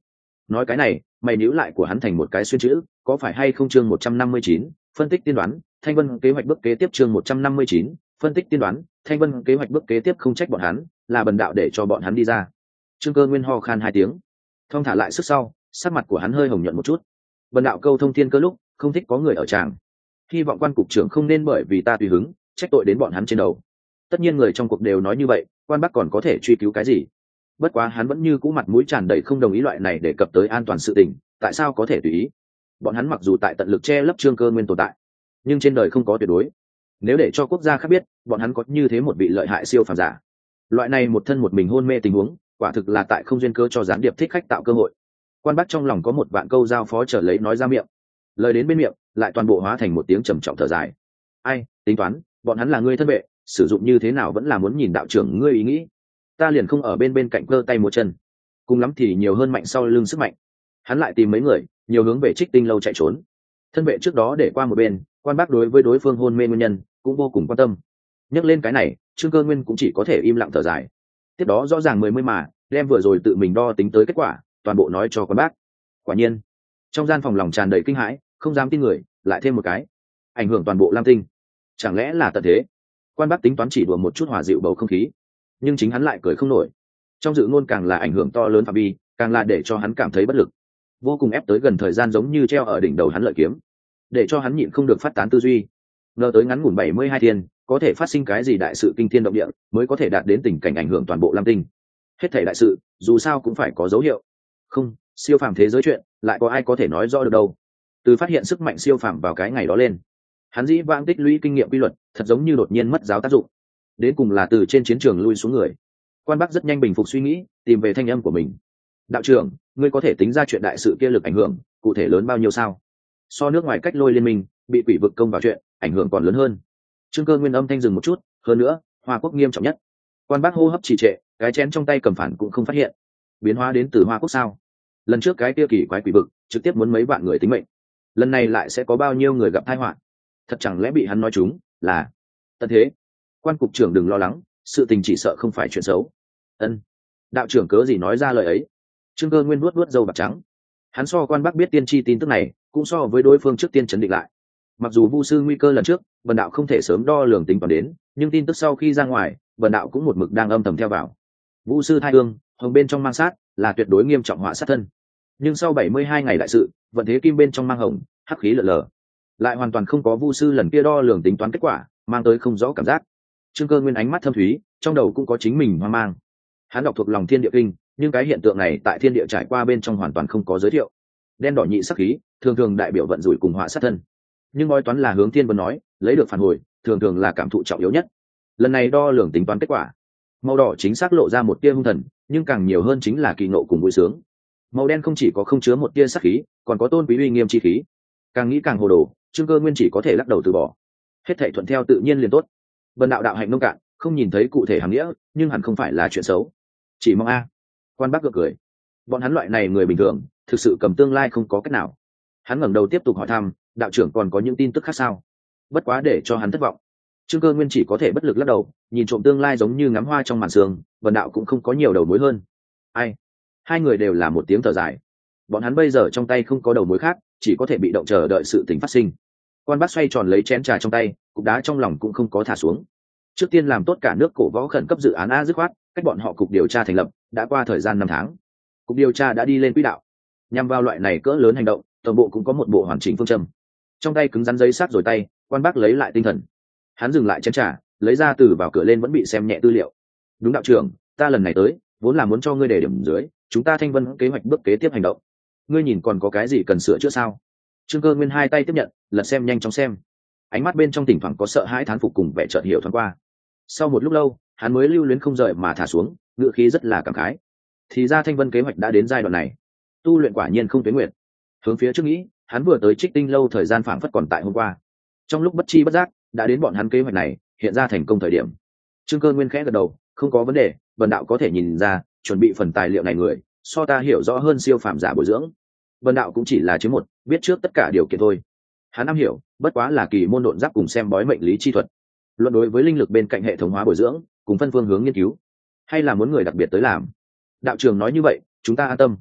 Nói cái này, mày níu lại của hắn thành một cái xuyên chữ, có phải hay không? Chương 159, phân tích tiên đoán, Thanh Vân kế hoạch bước kế tiếp. Chương 159, phân tích tiên đoán, Thanh Vân kế hoạch bước kế tiếp. Không trách bọn hắn, là bần đạo để cho bọn hắn đi ra. Trương Cơ Nguyên ho khan hai tiếng, thong thả lại sức sau, sắc mặt của hắn hơi hồng nhuận một chút. Bần đạo câu thông thiên cơ lúc, không thích có người ở tràng, hy vọng quan cục trưởng không nên bởi vì ta tùy hứng trách tội đến bọn hắn trên đầu. Tất nhiên người trong cuộc đều nói như vậy, quan bắc còn có thể truy cứu cái gì? Bất quá hắn vẫn như cũ mặt mũi tràn đầy không đồng ý loại này để cập tới an toàn sự tình, tại sao có thể tùy ý? Bọn hắn mặc dù tại tận lực che lấp Trương Cơ Nguyên tồn tại, nhưng trên đời không có tuyệt đối. Nếu để cho quốc gia khác biết bọn hắn có như thế một vị lợi hại siêu phàm giả, loại này một thân một mình hôn mê tình huống, quả thực là tại không duyên cơ cho gián điệp thích khách tạo cơ hội. Quan bắc trong lòng có một vạn câu giao phó trở lấy nói ra miệng, lời đến bên miệng lại toàn bộ hóa thành một tiếng trầm trọng thở dài. Ai tính toán, bọn hắn là ngươi thân vệ, sử dụng như thế nào vẫn là muốn nhìn đạo trưởng ngươi ý nghĩ. Ta liền không ở bên cạnh cơ tay múa chân, cùng lắm thì nhiều hơn mạnh sau lưng sức mạnh. Hắn lại tìm mấy người nhiều hướng về Trích Tinh lâu chạy trốn. Thân vệ trước đó để qua một bên, quan bác đối với đối phương hôn mê nguyên nhân cũng vô cùng quan tâm. Nhắc lên cái này, Trương Cơ Nguyên cũng chỉ có thể im lặng thở dài. Tiếp đó rõ ràng mươi mà đem vừa rồi tự mình đo tính tới kết quả toàn bộ nói cho quan bác. Quả nhiên trong gian phòng lòng tràn đầy kinh hãi, không dám tin người, lại thêm một cái ảnh hưởng toàn bộ Lam Tinh. Chẳng lẽ là tận thế? Quan bác tính toán chỉ đùa một chút hòa dịu bầu không khí, nhưng chính hắn lại cười không nổi. Trong dự ngôn càng là ảnh hưởng to lớn phạm vi, càng là để cho hắn cảm thấy bất lực, vô cùng ép tới gần thời gian giống như treo ở đỉnh đầu hắn lợi kiếm, để cho hắn nhịn không được phát tán tư duy. Ngờ tới ngắn ngủn 72 thiên có thể phát sinh cái gì đại sự kinh thiên động địa, mới có thể đạt đến tình cảnh ảnh hưởng toàn bộ Lam Tinh. Hết thảy đại sự dù sao cũng phải có dấu hiệu. Không, siêu phàm thế giới chuyện lại có ai có thể nói rõ được đâu. Từ phát hiện sức mạnh siêu phàm vào cái ngày đó lên, hắn dĩ vãng tích lũy kinh nghiệm quy luật thật giống như đột nhiên mất giáo tác dụng, đến cùng là từ trên chiến trường lui xuống người. Quan Bắc rất nhanh bình phục suy nghĩ, tìm về thanh âm của mình. Đạo trưởng, ngươi có thể tính ra chuyện đại sự kia lực ảnh hưởng cụ thể lớn bao nhiêu sao? So nước ngoài cách lôi liên minh bị quỷ vực công vào chuyện ảnh hưởng còn lớn hơn. Trương Cơ Nguyên âm thanh dừng một chút, hơn nữa Hoa Quốc nghiêm trọng nhất. Quan Bắc hô hấp trì trệ, cái chén trong tay cầm phản cũng không phát hiện. Biến hóa đến từ Hoa Quốc sao? Lần trước cái kia kỳ quái quỷ vực trực tiếp muốn mấy vạn người tính mệnh, lần này lại sẽ có bao nhiêu người gặp tai họa? Thật chẳng lẽ bị hắn nói chúng là tận thế? Quan cục trưởng đừng lo lắng, sự tình chỉ sợ không phải chuyện xấu. Ân, đạo trưởng cớ gì nói ra lời ấy? Trương Cơ Nguyên nuốt râu bạc trắng. Hắn so Quan Bắc biết tiên tri tin tức này, cũng so với đối phương trước tiên chấn định lại. Mặc dù vu sư nguy cơ lần trước vần đạo không thể sớm đo lường tính toán đến, nhưng tin tức sau khi ra ngoài vần đạo cũng một mực đang âm thầm theo vào. Vu sư thai hương hồng bên trong mang sát là tuyệt đối nghiêm trọng họa sát thân, nhưng sau 72 ngày đại sự vận thế kim bên trong mang hồng hắc khí lở lờ, lại hoàn toàn không có vu sư lần kia đo lường tính toán kết quả mang tới không rõ cảm giác. Trương Cơ Nguyên ánh mắt thâm thúy, trong đầu cũng có chính mình hoang mang. Hắn đọc thuộc lòng thiên địa kinh, nhưng cái hiện tượng này tại thiên địa trải qua bên trong hoàn toàn không có giới thiệu. Đen đỏ nhị sắc khí thường thường đại biểu vận rủi cùng họa sát thân, nhưng bói toán là hướng thiên vân nói lấy được phản hồi thường thường là cảm thụ trọng yếu nhất. Lần này đo lường tính toán kết quả, màu đỏ chính xác lộ ra một tia hung thần, nhưng càng nhiều hơn chính là kỳ ngộ cùng vui sướng. Màu đen không chỉ có không chứa một tia sắc khí, còn có tôn quý uy nghiêm chi khí. Càng nghĩ càng hồ đồ, Trương Cơ Nguyên chỉ có thể lắc đầu từ bỏ. Hết thảy thuận theo tự nhiên liền tốt. Vân đạo đạo hạnh nông cạn, không nhìn thấy cụ thể hàm nghĩa, nhưng hẳn không phải là chuyện xấu. Chỉ mong a. Quan Bắc gượng cười. Bọn hắn loại này người bình thường, thực sự cầm tương lai không có cách nào. Hắn ngẩng đầu tiếp tục hỏi thăm, đạo trưởng còn có những tin tức khác sao? Bất quá để cho hắn thất vọng. Trương Cơ Nguyên chỉ có thể bất lực lắc đầu, nhìn trộm tương lai giống như ngắm hoa trong màn sương, Vân đạo cũng không có nhiều đầu mối hơn. Ai? Hai người đều là một tiếng thở dài. Bọn hắn bây giờ trong tay không có đầu mối khác, chỉ có thể bị động chờ đợi sự tình phát sinh. Quan Bắc xoay tròn lấy chén trà trong tay, cục đá trong lòng cũng không có thả xuống. Trước tiên làm tốt cả nước cổ võ khẩn cấp dự án a dứt khoát, cách bọn họ cục điều tra thành lập, đã qua thời gian 5 tháng. Cục điều tra đã đi lên quỹ đạo. Nhằm vào loại này cỡ lớn hành động, tổng bộ cũng có một bộ hoàn chỉnh phương châm. Trong tay cứng rắn giấy sát rồi tay, Quan Bắc lấy lại tinh thần. Hắn dừng lại chén trà, lấy ra từ vào cửa lên vẫn bị xem nhẹ tư liệu. Đúng đạo trưởng, ta lần này tới, vốn là muốn cho ngươi đề điểm dưới, chúng ta Thanh Vân kế hoạch bước kế tiếp hành động. Ngươi nhìn còn có cái gì cần sửa chữa sao? Trương Cơ Nguyên hai tay tiếp nhận, lật xem nhanh chóng xem. Ánh mắt bên trong thỉnh thoảng có sợ hãi thán phục cùng vẻ chợt hiểu thoáng qua. Sau một lúc lâu, hắn mới lưu luyến không rời mà thả xuống, ngữ khí rất là cảm khái. Thì ra Thanh Vân kế hoạch đã đến giai đoạn này, tu luyện quả nhiên không tuyến nguyện. Hướng phía trước nghĩ, hắn vừa tới Trích Tinh lâu thời gian phảng phất còn tại hôm qua. Trong lúc bất chi bất giác, đã đến bọn hắn kế hoạch này hiện ra thành công thời điểm. Trương Cơ Nguyên khẽ gật đầu, không có vấn đề, Vân đạo có thể nhìn ra, chuẩn bị phần tài liệu này người, so ta hiểu rõ hơn siêu phàm giả bồi dưỡng. Vân đạo cũng chỉ là chiếm một, biết trước tất cả điều kiện thôi. Hắn am hiểu, bất quá là kỳ môn độn giáp cùng xem bói mệnh lý chi thuật. Luận đối với linh lực bên cạnh hệ thống hóa bồi dưỡng, cùng phân phương hướng nghiên cứu, hay là muốn người đặc biệt tới làm. Đạo trưởng nói như vậy, chúng ta an tâm.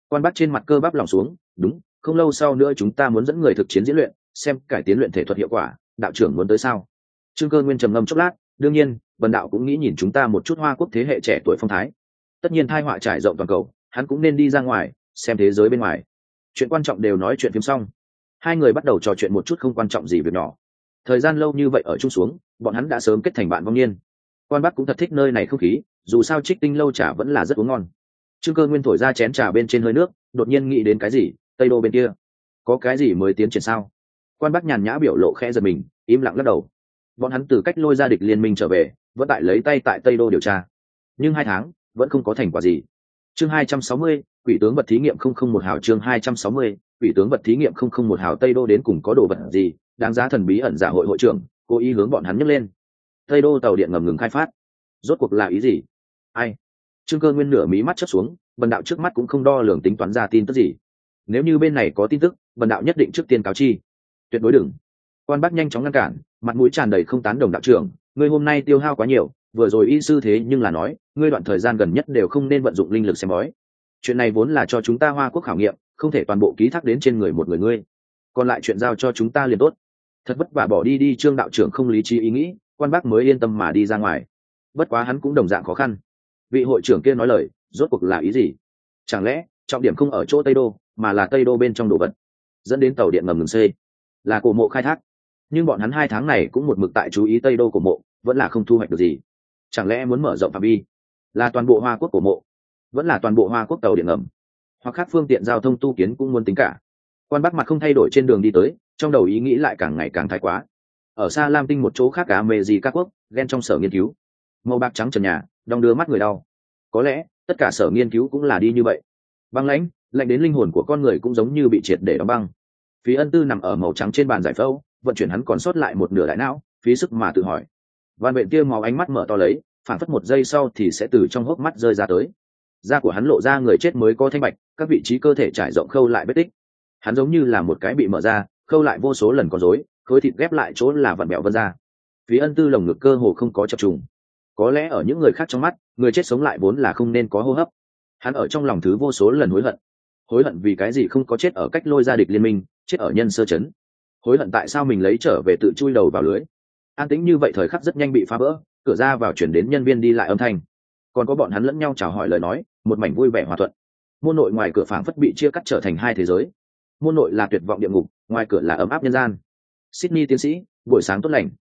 Quan Bắc trên mặt cơ bắp lỏng xuống, đúng, không lâu sau nữa chúng ta muốn dẫn người thực chiến diễn luyện, xem cải tiến luyện thể thuật hiệu quả, đạo trưởng muốn tới sao? Trương Cơ Nguyên trầm ngâm chốc lát, đương nhiên, Vân đạo cũng nghĩ nhìn chúng ta một chút Hoa Quốc thế hệ trẻ tuổi phong thái. Tất nhiên tai họa trải rộng toàn cầu, hắn cũng nên đi ra ngoài, xem thế giới bên ngoài. Chuyện quan trọng đều nói chuyện phim xong, hai người bắt đầu trò chuyện một chút không quan trọng gì việc nhỏ. Thời gian lâu như vậy ở chung xuống, bọn hắn đã sớm kết thành bạn vong niên. Quan Bắc cũng thật thích nơi này không khí, dù sao Trích Tinh lâu trà vẫn là rất uống ngon. Trương Cơ Nguyên thổi ra chén trà bên trên hơi nước, đột nhiên nghĩ đến cái gì, Tây Đô bên kia có cái gì mới tiến triển sao? Quan Bắc nhàn nhã biểu lộ khẽ giật mình, im lặng lắc đầu. Bọn hắn từ cách lôi ra địch liên minh trở về, vẫn tại lấy tay tại Tây Đô điều tra, nhưng 2 tháng vẫn không có thành quả gì. Chương 260, quỷ tướng vật thí nghiệm 001 hào. Chương 260, quỷ tướng vật thí nghiệm 001 hào. Tây Đô đến cùng có đồ vật gì đáng giá thần bí ẩn giả hội hội trưởng cố ý hướng bọn hắn nhấc lên. Tây Đô tàu điện ngầm ngừng khai phát, rốt cuộc là ý gì? Ai? Trương Cơ Nguyên nửa mí mắt chớp xuống, Bần đạo trước mắt cũng không đo lường tính toán ra tin tức gì. Nếu như bên này có tin tức, Bần đạo nhất định trước tiên cáo chi. Tuyệt đối đừng. Quan Bắc nhanh chóng ngăn cản, mặt mũi tràn đầy không tán đồng. Đạo trưởng, ngươi hôm nay tiêu hao quá nhiều, vừa rồi y sư thế nhưng là nói, ngươi đoạn thời gian gần nhất đều không nên vận dụng linh lực xem bói. Chuyện này vốn là cho chúng ta Hoa Quốc khảo nghiệm, không thể toàn bộ ký thác đến trên người một người ngươi. Còn lại chuyện giao cho chúng ta liền tốt. Thật vất vả bỏ đi Trương đạo trưởng không lý trí ý nghĩ, Quan Bắc mới yên tâm mà đi ra ngoài. Bất quá hắn cũng đồng dạng khó khăn. Vị hội trưởng kia nói lời, rốt cuộc là ý gì? Chẳng lẽ trọng điểm không ở chỗ Tây Đô, mà là Tây Đô bên trong đồ vật, dẫn đến tàu điện ngầm ngừng xây, là cổ mộ khai thác? Nhưng bọn hắn 2 tháng này cũng một mực tại chú ý Tây Đô cổ mộ, vẫn là không thu hoạch được gì. Chẳng lẽ muốn mở rộng phạm vi, là toàn bộ Hoa Quốc cổ mộ, vẫn là toàn bộ Hoa Quốc tàu điện ngầm, hoặc khác phương tiện giao thông tu kiến cũng muốn tính cả? Quan Bắc mặt không thay đổi trên đường đi tới, trong đầu ý nghĩ lại càng ngày càng thái quá. Ở xa Lam Tinh một chỗ khác cả mê gì các quốc, ghen trong sở nghiên cứu, màu bạc trắng trần nhà, đong đưa mắt người đau. Có lẽ tất cả sở nghiên cứu cũng là đi như vậy. Băng lãnh, lạnh đến linh hồn của con người cũng giống như bị triệt để đóng băng. Phí Ân Tư nằm ở màu trắng trên bàn giải phẫu, vận chuyển hắn còn sót lại một nửa đại não, phí sức mà tự hỏi. Van Bệnh kia màu ánh mắt mở to lấy, phản phất một giây sau thì sẽ từ trong hốc mắt rơi ra tới. Da của hắn lộ ra người chết mới có thanh bạch, các vị trí cơ thể trải rộng khâu lại vết tích. Hắn giống như là một cái bị mở ra, khâu lại vô số lần con rối, khối thịt ghép lại chỗ là vặn bẹo vân ra. Phí Ân Tư lồng ngực cơ hồ không có chập trùng. Có lẽ ở những người khác trong mắt, người chết sống lại vốn là không nên có hô hấp. Hắn ở trong lòng thứ vô số lần hối hận vì cái gì không có chết ở cách lôi ra địch liên minh, chết ở nhân sơ chấn, hối hận tại sao mình lấy trở về tự chui đầu vào lưới. An tĩnh như vậy thời khắc rất nhanh bị phá vỡ, cửa ra vào chuyển đến nhân viên đi lại âm thanh, còn có bọn hắn lẫn nhau chào hỏi lời nói, một mảnh vui vẻ hòa thuận. Môn nội ngoài cửa phảng phất bị chia cắt trở thành 2 thế giới. Môn nội là tuyệt vọng địa ngục, ngoài cửa là ấm áp nhân gian. Sydney tiến sĩ, buổi sáng tốt lành.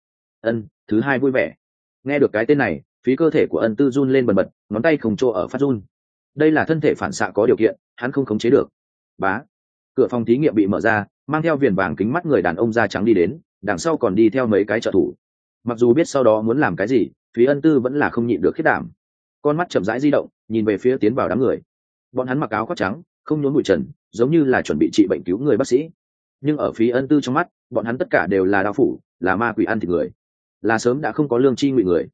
Thứ 2 vui vẻ. Nghe được cái tên này, phí cơ thể của Ân Tư run lên bần bật, ngón tay không chỗ ở phát run. Đây là thân thể phản xạ có điều kiện, hắn không khống chế được. Bá. Cửa phòng thí nghiệm bị mở ra, mang theo viền vàng kính mắt người đàn ông da trắng đi đến, đằng sau còn đi theo mấy cái trợ thủ. Mặc dù biết sau đó muốn làm cái gì, Phí Ân Tư vẫn là không nhịn được khiết đảm. Con mắt chậm rãi di động, nhìn về phía tiến vào đám người. Bọn hắn mặc áo khoác trắng, không nhốn bụi trần, giống như là chuẩn bị trị bệnh cứu người bác sĩ. Nhưng ở Phí Ân Tư trong mắt, bọn hắn tất cả đều là đao phủ, là ma quỷ ăn thịt người, là sớm đã không có lương chi ngụy người.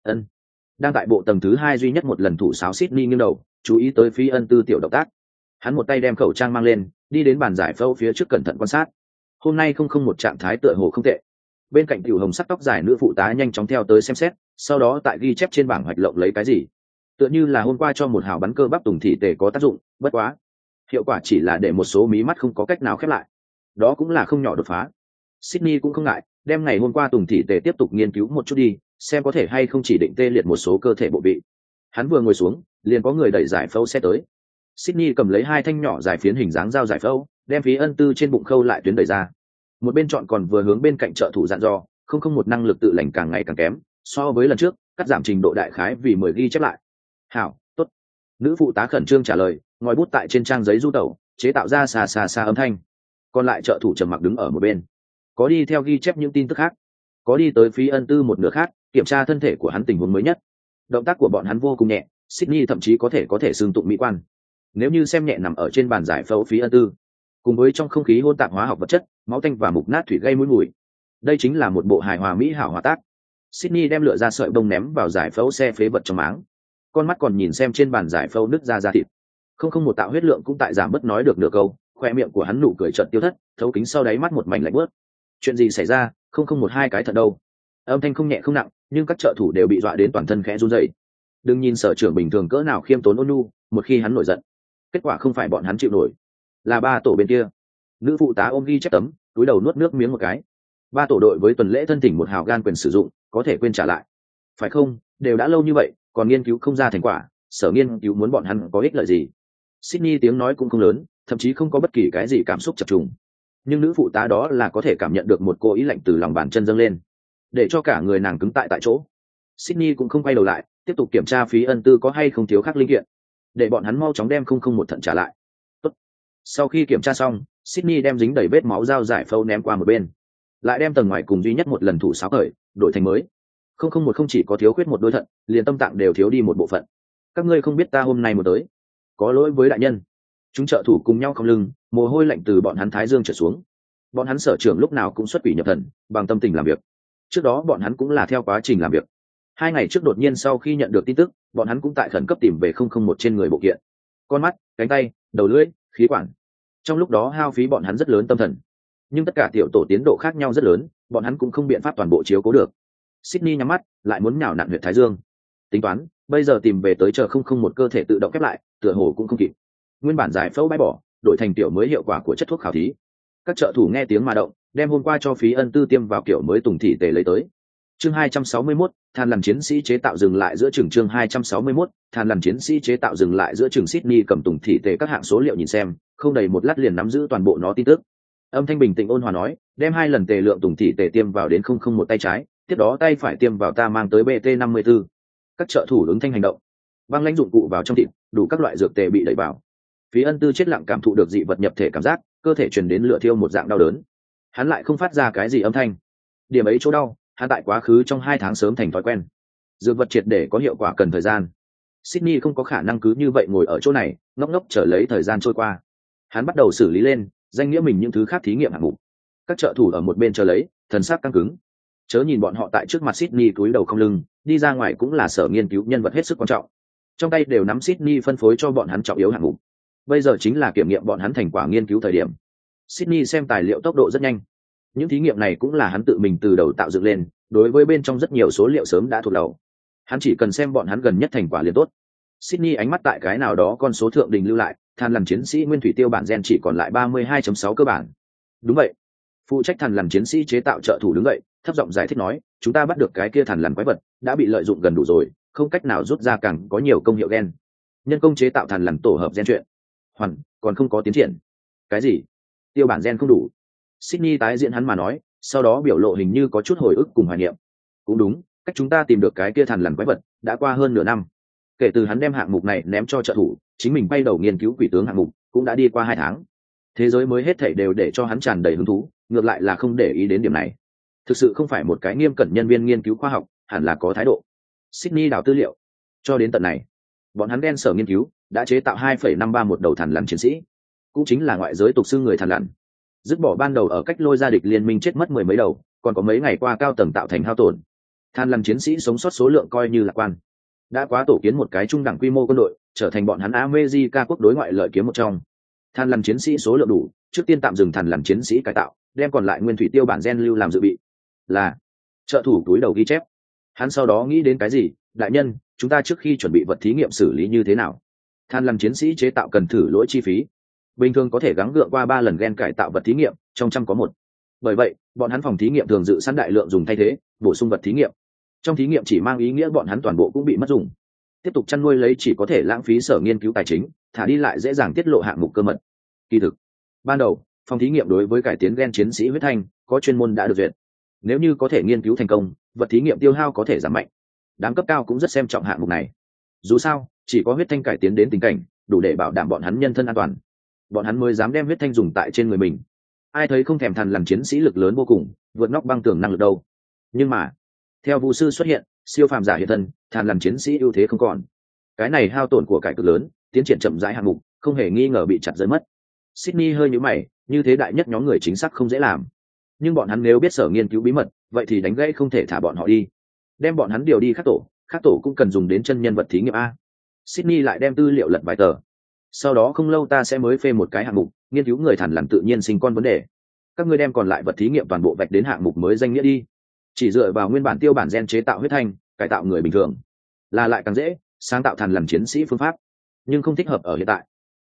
Đang tại bộ tầng thứ 2 duy nhất một lần thủ sáo Sydney nghiêng đầu, chú ý tới Phí Ân Tư tiểu động tác. Hắn một tay đem khẩu trang mang lên, đi đến bàn giải phẫu phía trước cẩn thận quan sát. Hôm nay không một trạng thái tựa hồ không tệ. Bên cạnh tiểu hồng sắc tóc dài nữ phụ tá nhanh chóng theo tới xem xét, sau đó tại ghi chép trên bảng hoạch lộng lấy cái gì. Tựa như là hôm qua cho một hào bắn cơ bắp tùng thị tề có tác dụng, bất quá hiệu quả chỉ là để một số mí mắt không có cách nào khép lại. Đó cũng là không nhỏ đột phá. Sydney cũng không ngại, đem ngày hôm qua tùng thị tề tiếp tục nghiên cứu một chút đi, xem có thể hay không chỉ định tê liệt một số cơ thể bộ vị. Hắn vừa ngồi xuống, liền có người đẩy giải phẫu xe tới. Sydney cầm lấy 2 thanh nhỏ dài phiến hình dáng dao giải phẫu, đem Phí Ân Tư trên bụng khâu lại tuyến đẩy ra. Một bên chọn còn vừa hướng bên cạnh trợ thủ dặn dò, không một năng lực tự lành càng ngày càng kém, so với lần trước, cắt giảm trình độ đại khái vì 10 ghi chép lại. Hảo, tốt. Nữ phụ tá khẩn trương trả lời, ngòi bút tại trên trang giấy du tẩu, chế tạo ra xa âm thanh. Còn lại trợ thủ trầm mặc đứng ở một bên, có đi theo ghi chép những tin tức khác, có đi tới Phí Ân Tư một nửa khác, kiểm tra thân thể của hắn tình huống mới nhất. Động tác của bọn hắn vô cùng nhẹ, Sydney thậm chí có thể xương tụng mỹ quan. Nếu như xem nhẹ nằm ở trên bàn giải phẫu Phí Ân Tư, cùng với trong không khí hôn tạp hóa học vật chất, máu tanh và mục nát thủy gây mũi mùi, đây chính là một bộ hài hòa mỹ hảo hòa tác. Sydney đem lựa ra sợi bông ném vào giải phẫu xe phế vật trong máng, con mắt còn nhìn xem trên bàn giải phẫu nứt ra da thịt. Không một tạo huyết lượng cũng tại giảm bớt nói được nửa câu, khoe miệng của hắn nụ cười chợt tiêu thất, thấu kính sau đáy mắt một mảnh lạnh bớt. Chuyện gì xảy ra? Không một hai cái thật đâu. Âm thanh không nhẹ không nặng, nhưng các trợ thủ đều bị dọa đến toàn thân khẽ run rẩy. Đừng nhìn sở trưởng bình thường cỡ nào khiêm tốn ôn nhu, một khi hắn nổi giận, Kết quả không phải bọn hắn chịu nổi, là ba tổ bên kia. Nữ phụ tá ôm ghi chép tấm, túi đầu nuốt nước miếng một cái. Ba tổ đội với tuần lễ thân thỉnh một hào gan quyền sử dụng, có thể quên trả lại. Phải không, đều đã lâu như vậy, còn nghiên cứu không ra thành quả, sở nghiên cứu muốn bọn hắn có ích lợi gì? Sydney tiếng nói cũng không lớn, thậm chí không có bất kỳ cái gì cảm xúc chập trùng. Nhưng nữ phụ tá đó là có thể cảm nhận được một cô ý lạnh từ lòng bàn chân dâng lên, để cho cả người nàng cứng tại chỗ. Sydney cũng không quay đầu lại, tiếp tục kiểm tra phí ân tư có hay không thiếu khác linh kiện, để bọn hắn mau chóng đem 001 thận trả lại. Tốt. Sau khi kiểm tra xong, Sydney đem dính đầy vết máu dao giải phẫu ném qua một bên, lại đem tầng ngoài cùng duy nhất một lần thủ sáo cởi, đổi thành mới. 001 không chỉ có thiếu khuyết một đôi thận, liền tâm tạng đều thiếu đi một bộ phận. Các ngươi không biết ta hôm nay một tới, có lỗi với đại nhân. Chúng trợ thủ cùng nhau không lưng, mồ hôi lạnh từ bọn hắn thái dương trở xuống. Bọn hắn sở trưởng lúc nào cũng xuất quỷ nhập thần, bằng tâm tình làm việc. Trước đó bọn hắn cũng là theo quá trình làm việc. 2 ngày trước đột nhiên sau khi nhận được tin tức, bọn hắn cũng tại khẩn cấp tìm về 001 trên người bộ kiện, con mắt, cánh tay, đầu lưỡi, khí quản. Trong lúc đó hao phí bọn hắn rất lớn tâm thần, nhưng tất cả tiểu tổ tiến độ khác nhau rất lớn, bọn hắn cũng không biện pháp toàn bộ chiếu cố được. Sydney nhắm mắt, lại muốn nhào nặn huyệt thái dương. Tính toán, bây giờ tìm về tới chờ 001 cơ thể tự động khép lại, tựa hồ cũng không kịp. Nguyên bản giải phẫu bãi bỏ, đổi thành tiểu mới hiệu quả của chất thuốc khảo thí. Các trợ thủ nghe tiếng mà động, đem hôm qua cho phí ân tư tiêm vào kiểu mới tùng thị tề lấy tới. Chương 261, than làm chiến sĩ chế tạo dừng lại giữa trường. Chương 261, than làm chiến sĩ chế tạo dừng lại giữa trường. Sydney cầm tùng thị tề các hạng số liệu nhìn xem, không đầy một lát liền nắm giữ toàn bộ nó tin tức. Âm thanh bình tĩnh ôn hòa nói, đem 2 lần tề lượng tùng thị tề tiêm vào đến 001 tay trái, tiếp đó tay phải tiêm vào ta mang tới BT54. Các trợ thủ ứng thanh hành động. Băng lãnh dụng cụ vào trong thịt, đủ các loại dược tề bị đẩy vào. Phí ân tư chết lặng cảm thụ được dị vật nhập thể cảm giác, cơ thể truyền đến lửa thiêu một dạng đau đớn. Hắn lại không phát ra cái gì âm thanh. Điểm ấy chỗ đau, hắn tại quá khứ trong 2 tháng sớm thành thói quen. Dược vật triệt để có hiệu quả cần thời gian. Sydney không có khả năng cứ như vậy ngồi ở chỗ này, ngốc ngốc chờ lấy thời gian trôi qua. Hắn bắt đầu xử lý lên, danh nghĩa mình những thứ khác thí nghiệm hạng mục. Các trợ thủ ở một bên chờ lấy, thần sắc căng cứng. Chớ nhìn bọn họ tại trước mặt Sydney cúi đầu không lưng, đi ra ngoài cũng là sở nghiên cứu nhân vật hết sức quan trọng. Trong tay đều nắm Sydney phân phối cho bọn hắn trọng yếu hạng mục. Bây giờ chính là kiểm nghiệm bọn hắn thành quả nghiên cứu thời điểm. Sydney xem tài liệu tốc độ rất nhanh. Những thí nghiệm này cũng là hắn tự mình từ đầu tạo dựng lên, đối với bên trong rất nhiều số liệu sớm đã thuộc đầu. Hắn chỉ cần xem bọn hắn gần nhất thành quả liền tốt. Sydney ánh mắt tại cái nào đó con số thượng đình lưu lại, than làm chiến sĩ nguyên thủy tiêu bản gen chỉ còn lại 32.6 cơ bản. Đúng vậy. Phụ trách thần làm chiến sĩ chế tạo trợ thủ đứng dậy, thấp giọng giải thích nói, chúng ta bắt được cái kia thần làm quái vật, đã bị lợi dụng gần đủ rồi, không cách nào rút ra càng có nhiều công hiệu gen. Nhân công chế tạo thần làm tổ hợp gen chuyện, hoàn còn không có tiến triển. Cái gì? Tiêu bản gen không đủ? Sydney tái diễn hắn mà nói, sau đó biểu lộ hình như có chút hồi ức cùng hoài niệm. Cũng đúng, cách chúng ta tìm được cái kia thần làm quái vật đã qua hơn nửa năm. Kể từ hắn đem hạng mục này ném cho trợ thủ, chính mình bay đầu nghiên cứu quỷ tướng hạng mục cũng đã đi qua 2 tháng. Thế giới mới hết thảy đều để cho hắn tràn đầy hứng thú, ngược lại là không để ý đến điểm này. Thực sự không phải một cái nghiêm cẩn nhân viên nghiên cứu khoa học, hẳn là có thái độ. Sydney đào tư liệu. Cho đến tận này, bọn hắn đen sở nghiên cứu đã chế tạo 2,531 đầu thần lằn chiến sĩ, cũng chính là ngoại giới tục xưng người thần lằn. Dứt bỏ ban đầu ở cách lôi ra địch liên minh chết mất 10 mấy đầu, còn có mấy ngày qua cao tầng tạo thành hao tổn. Thần lằn chiến sĩ sống sót số lượng coi như lạc quan. Đã quá tổ kiến một cái trung đẳng quy mô quân đội, trở thành bọn hắn America quốc đối ngoại lợi kiếm một trong. Thần lằn chiến sĩ số lượng đủ, trước tiên tạm dừng thần lằn chiến sĩ cải tạo, đem còn lại nguyên thủy tiêu bản gen lưu làm dự bị. Là trợ thủ túi đầu ghi chép. Hắn sau đó nghĩ đến cái gì, đại nhân, chúng ta trước khi chuẩn bị vật thí nghiệm xử lý như thế nào? Than làm chiến sĩ chế tạo cần thử lỗi chi phí, bình thường có thể gắng gượng qua 3 lần gen cải tạo vật thí nghiệm, trong trăm có một. Bởi vậy, bọn hắn phòng thí nghiệm thường dự sẵn đại lượng dùng thay thế, bổ sung vật thí nghiệm. Trong thí nghiệm chỉ mang ý nghĩa bọn hắn toàn bộ cũng bị mất dùng. Tiếp tục chăn nuôi lấy chỉ có thể lãng phí sở nghiên cứu tài chính, thả đi lại dễ dàng tiết lộ hạng mục cơ mật. Kỳ thực, ban đầu, phòng thí nghiệm đối với cải tiến gen chiến sĩ huyết thanh có chuyên môn đã được duyệt. Nếu như có thể nghiên cứu thành công, vật thí nghiệm tiêu hao có thể giảm mạnh. Đám cấp cao cũng rất xem trọng hạng mục này. Dù sao, chỉ có huyết thanh cải tiến đến tình cảnh, đủ để bảo đảm bọn hắn nhân thân an toàn. Bọn hắn mới dám đem huyết thanh dùng tại trên người mình. Ai thấy không thèm thần làm chiến sĩ lực lớn vô cùng, vượt nóc băng tường năng lực đâu. Nhưng mà, theo Vu sư xuất hiện, siêu phàm giả hiện thân, thần làm chiến sĩ ưu thế không còn. Cái này hao tổn của cải cực lớn, tiến triển chậm rãi hạng mục, không hề nghi ngờ bị chặt rơi mất. Sydney hơi nhíu mày, như thế đại nhất nhóm người chính xác không dễ làm. Nhưng bọn hắn nếu biết sở nghiên cứu bí mật, vậy thì đánh gãy không thể thả bọn họ đi. Đem bọn hắn điều đi khác tổ cũng cần dùng đến chân nhân vật thí nghiệm a. Sydney lại đem tư liệu lật vài tờ. Sau đó không lâu ta sẽ mới phê một cái hạng mục, nghiên cứu người thằn lằn tự nhiên sinh con vấn đề. Các ngươi đem còn lại vật thí nghiệm toàn bộ vạch đến hạng mục mới danh nghĩa đi. Chỉ dựa vào nguyên bản tiêu bản gen chế tạo huyết thanh, cải tạo người bình thường là lại càng dễ, sáng tạo thằn lằn chiến sĩ phương pháp, nhưng không thích hợp ở hiện tại.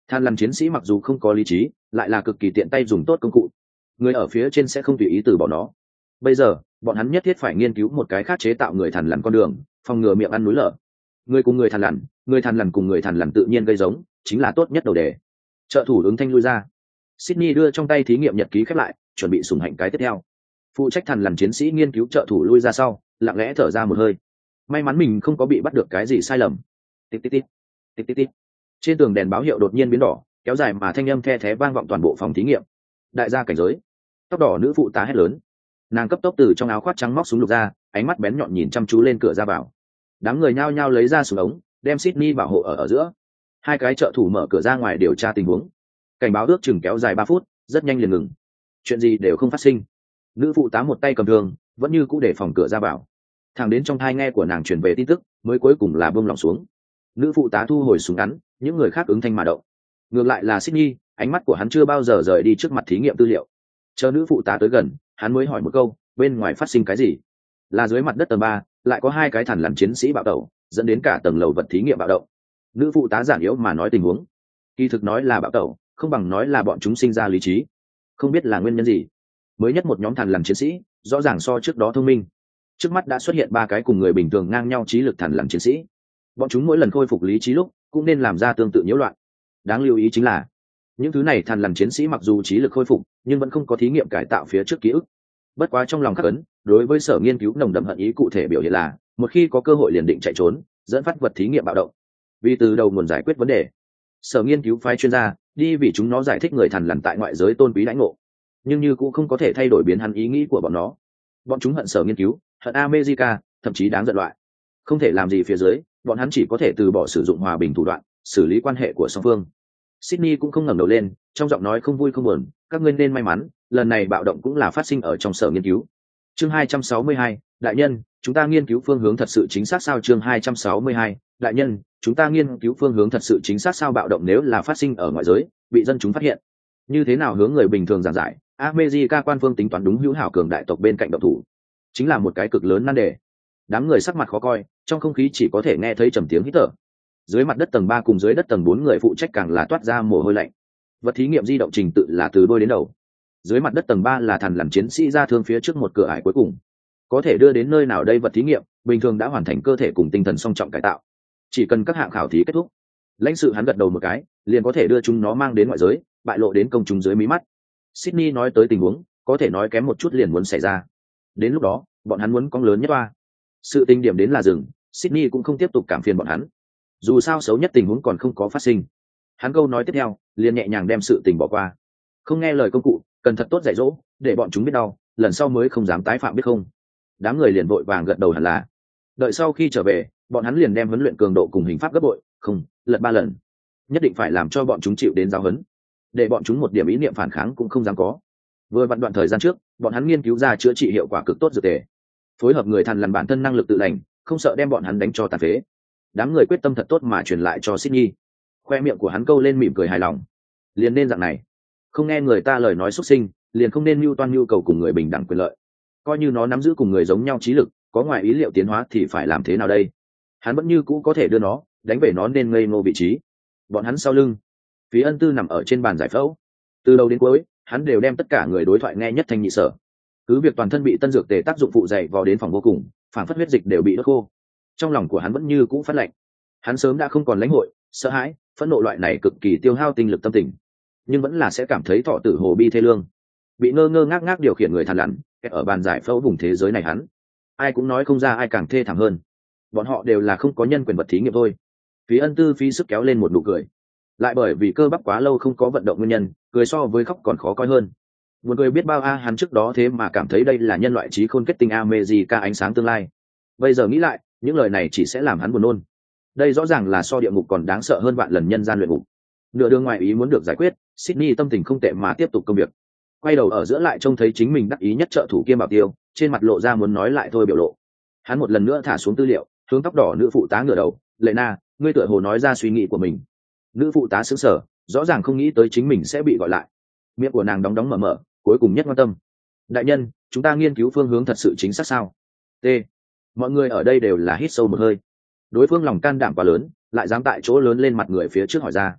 Than lằn chiến sĩ mặc dù không có lý trí, lại là cực kỳ tiện tay dùng tốt công cụ, người ở phía trên sẽ không tùy ý từ bỏ nó. Bây giờ bọn hắn nhất thiết phải nghiên cứu một cái khác chế tạo người thằn lằn con đường, phòng ngừa miệng ăn núi lở. Người cùng người thằn lằn, người thằn lằn cùng người thằn lằn tự nhiên gây giống, chính là tốt nhất đầu đề. Trợ thủ ứng thanh lui ra. Sydney đưa trong tay thí nghiệm nhật ký khép lại, chuẩn bị sủng hạnh cái tiếp theo. Phụ trách thằn lằn chiến sĩ nghiên cứu trợ thủ lui ra sau, lặng lẽ thở ra một hơi. May mắn mình không có bị bắt được cái gì sai lầm. Tít tít tít, tít tít tít. Trên tường đèn báo hiệu đột nhiên biến đỏ, kéo dài mà thanh âm the thé vang vọng toàn bộ phòng thí nghiệm. Đại gia cảnh giới. Tóc đỏ nữ phụ tá hét lớn. Nàng cấp tốc từ trong áo khoác trắng móc súng lục ra, ánh mắt bén nhọn nhìn chăm chú lên cửa ra vào. Đám người nhao nhao lấy ra súng ống, đem Sydney bảo hộ ở giữa. Hai cái trợ thủ mở cửa ra ngoài điều tra tình huống. Cảnh báo ước chừng kéo dài 3 phút, rất nhanh liền ngừng. Chuyện gì đều không phát sinh. Nữ phụ tá một tay cầm thương, vẫn như cũ để phòng cửa ra vào. Thẳng đến trong tai nghe của nàng truyền về tin tức, mới cuối cùng là buông lỏng xuống. Nữ phụ tá thu hồi súng ngắn, những người khác ứng thanh mà động. Ngược lại là Sydney, ánh mắt của hắn chưa bao giờ rời đi trước mặt thí nghiệm tư liệu. Chờ nữ phụ tá tới gần, hắn mới hỏi một câu, bên ngoài phát sinh cái gì? Là dưới mặt đất tầng 3, lại có 2 cái thằn lằn chiến sĩ bạo tẩu, dẫn đến cả tầng lầu vật thí nghiệm bạo động. Nữ phụ tá giản yếu mà nói tình huống. Kỳ thực nói là bạo tẩu, không bằng nói là bọn chúng sinh ra lý trí. Không biết là nguyên nhân gì. Mới nhất một nhóm thằn lằn chiến sĩ, rõ ràng so trước đó thông minh. Trước mắt đã xuất hiện 3 cái cùng người bình thường ngang nhau trí lực thằn lằn chiến sĩ. Bọn chúng mỗi lần khôi phục lý trí lúc, cũng nên làm ra tương tự nhiễu loạn. Đáng lưu ý chính là, những thứ này thằn lằn chiến sĩ mặc dù trí lực khôi phục, nhưng vẫn không có thí nghiệm cải tạo phía trước ký ức. Bất quá trong lòng khắc ấn, đối với sở nghiên cứu nồng đậm hận ý cụ thể biểu hiện là, một khi có cơ hội liền định chạy trốn, dẫn phát vật thí nghiệm bạo động. Vì từ đầu nguồn giải quyết vấn đề, sở nghiên cứu phái chuyên gia đi vì chúng nó giải thích người thằn lằn tại ngoại giới tôn quý lãnh ngộ, nhưng như cũng không có thể thay đổi biến hắn ý nghĩ của bọn nó. Bọn chúng hận sở nghiên cứu, hận America, thậm chí đáng giận loại. Không thể làm gì phía dưới, bọn hắn chỉ có thể từ bỏ sử dụng hòa bình thủ đoạn, xử lý quan hệ của song phương. Sydney cũng không ngẩng đầu lên, trong giọng nói không vui không buồn, các ngươi nên may mắn, lần này bạo động cũng là phát sinh ở trong sở nghiên cứu. Chương 262, đại nhân, chúng ta nghiên cứu phương hướng thật sự chính xác sao? Chương 262, đại nhân, chúng ta nghiên cứu phương hướng thật sự chính xác sao? Bạo động nếu là phát sinh ở ngoại giới, bị dân chúng phát hiện, như thế nào hướng người bình thường giảng giải? America quan phương tính toán đúng hữu hảo cường đại tộc bên cạnh động thủ, chính là một cái cực lớn nan đề. Đám người sắc mặt khó coi, trong không khí chỉ có thể nghe thấy trầm tiếng hít thở. Dưới mặt đất tầng 3 cùng dưới đất tầng 4 người phụ trách càng là toát ra mồ hôi lạnh. Vật thí nghiệm di động trình tự là từ đôi đến đầu. Dưới mặt đất tầng 3 là thằn lằn chiến sĩ ra thương phía trước một cửa ải cuối cùng. Có thể đưa đến nơi nào đây? Vật thí nghiệm bình thường đã hoàn thành cơ thể cùng tinh thần song trọng cải tạo, chỉ cần các hạng khảo thí kết thúc, lãnh sự hắn gật đầu một cái, liền có thể đưa chúng nó mang đến ngoại giới, bại lộ đến công chúng dưới mí mắt. Sydney nói tới tình huống, có thể nói kém một chút liền muốn xảy ra. Đến lúc đó, bọn hắn muốn cong lớn nhất oa. Sự tình điểm đến là dừng, Sydney cũng không tiếp tục cảm phiền bọn hắn. Dù sao xấu nhất tình huống còn không có phát sinh. Hắn câu nói tiếp theo, liền nhẹ nhàng đem sự tình bỏ qua. Không nghe lời công cụ, cần thật tốt dạy dỗ, để bọn chúng biết đau, lần sau mới không dám tái phạm biết không? Đám người liền vội vàng gật đầu hẳn là. Đợi sau khi trở về, bọn hắn liền đem huấn luyện cường độ cùng hình pháp gấp bội, không, lật 3 lần. Nhất định phải làm cho bọn chúng chịu đến giáo huấn, để bọn chúng một điểm ý niệm phản kháng cũng không dám có. Vừa vặn đoạn thời gian trước, bọn hắn nghiên cứu ra chữa trị hiệu quả cực tốt dược tề, phối hợp người thằn lằn bản thân năng lực tự lành, không sợ đem bọn hắn đánh cho tàn phế. Đám người quyết tâm thật tốt mà truyền lại cho Sydney. Khoe miệng của hắn câu lên mỉm cười hài lòng. Liền nên dạng này, không nghe người ta lời nói xúc sinh, liền không nên mưu toan nhu cầu cùng người bình đẳng quyền lợi. Coi như nó nắm giữ cùng người giống nhau trí lực, có ngoài ý liệu tiến hóa thì phải làm thế nào đây? Hắn vẫn như cũ có thể đưa nó đánh về nó nên ngây ngô vị trí. Bọn hắn sau lưng, Phí Ân Tư nằm ở trên bàn giải phẫu, từ đầu đến cuối hắn đều đem tất cả người đối thoại nghe nhất thanh nhị sở. Cứ việc toàn thân bị tân dược tề tác dụng phụ dày vò đến phòng vô cùng, phản phất huyết dịch đều bị đốt khô, trong lòng của hắn vẫn như cũ phát lạnh. Hắn sớm đã không còn lãnh hội, sợ hãi, phẫn nộ loại này cực kỳ tiêu hao tinh lực tâm tình, nhưng vẫn là sẽ cảm thấy thọ tử hồ bi thê lương. Bị ngơ ngơ ngác ngác điều khiển người thằn lằn ở bàn giải phẫu vùng thế giới này, hắn ai cũng nói không ra ai càng thê thảm hơn. Bọn họ đều là không có nhân quyền vật thí nghiệm thôi. Phí Ân Tư phí sức kéo lên một nụ cười, lại bởi vì cơ bắp quá lâu không có vận động nguyên nhân, cười so với khóc còn khó coi hơn. Buồn cười biết bao a, hắn trước đó thế mà cảm thấy đây là nhân loại trí khôn kết tinh America ánh sáng tương lai. Bây giờ nghĩ lại, những lời này chỉ sẽ làm hắn buồn nôn. Đây rõ ràng là so địa ngục còn đáng sợ hơn vạn lần nhân gian luyện ngục. Nửa đường ngoài ý muốn được giải quyết, Sydney tâm tình không tệ mà tiếp tục công việc. Quay đầu ở giữa lại trông thấy chính mình đắc ý nhất trợ thủ Kiêm Bảo Tiêu, trên mặt lộ ra muốn nói lại thôi biểu lộ. Hắn một lần nữa thả xuống tư liệu, hướng tóc đỏ nữ phụ tá ngửa đầu, "Lệ Na, ngươi tựa hồ nói ra suy nghĩ của mình." Nữ phụ tá sững sờ, rõ ràng không nghĩ tới chính mình sẽ bị gọi lại. Miệng của nàng đóng đóng mở mở, cuối cùng nhất quan tâm. "Đại nhân, chúng ta nghiên cứu phương hướng thật sự chính xác sao?" T. Mọi người ở đây đều là hít sâu một hơi. Đối phương lòng can đảm quá lớn, lại dám tại chỗ lớn lên mặt người phía trước hỏi ra.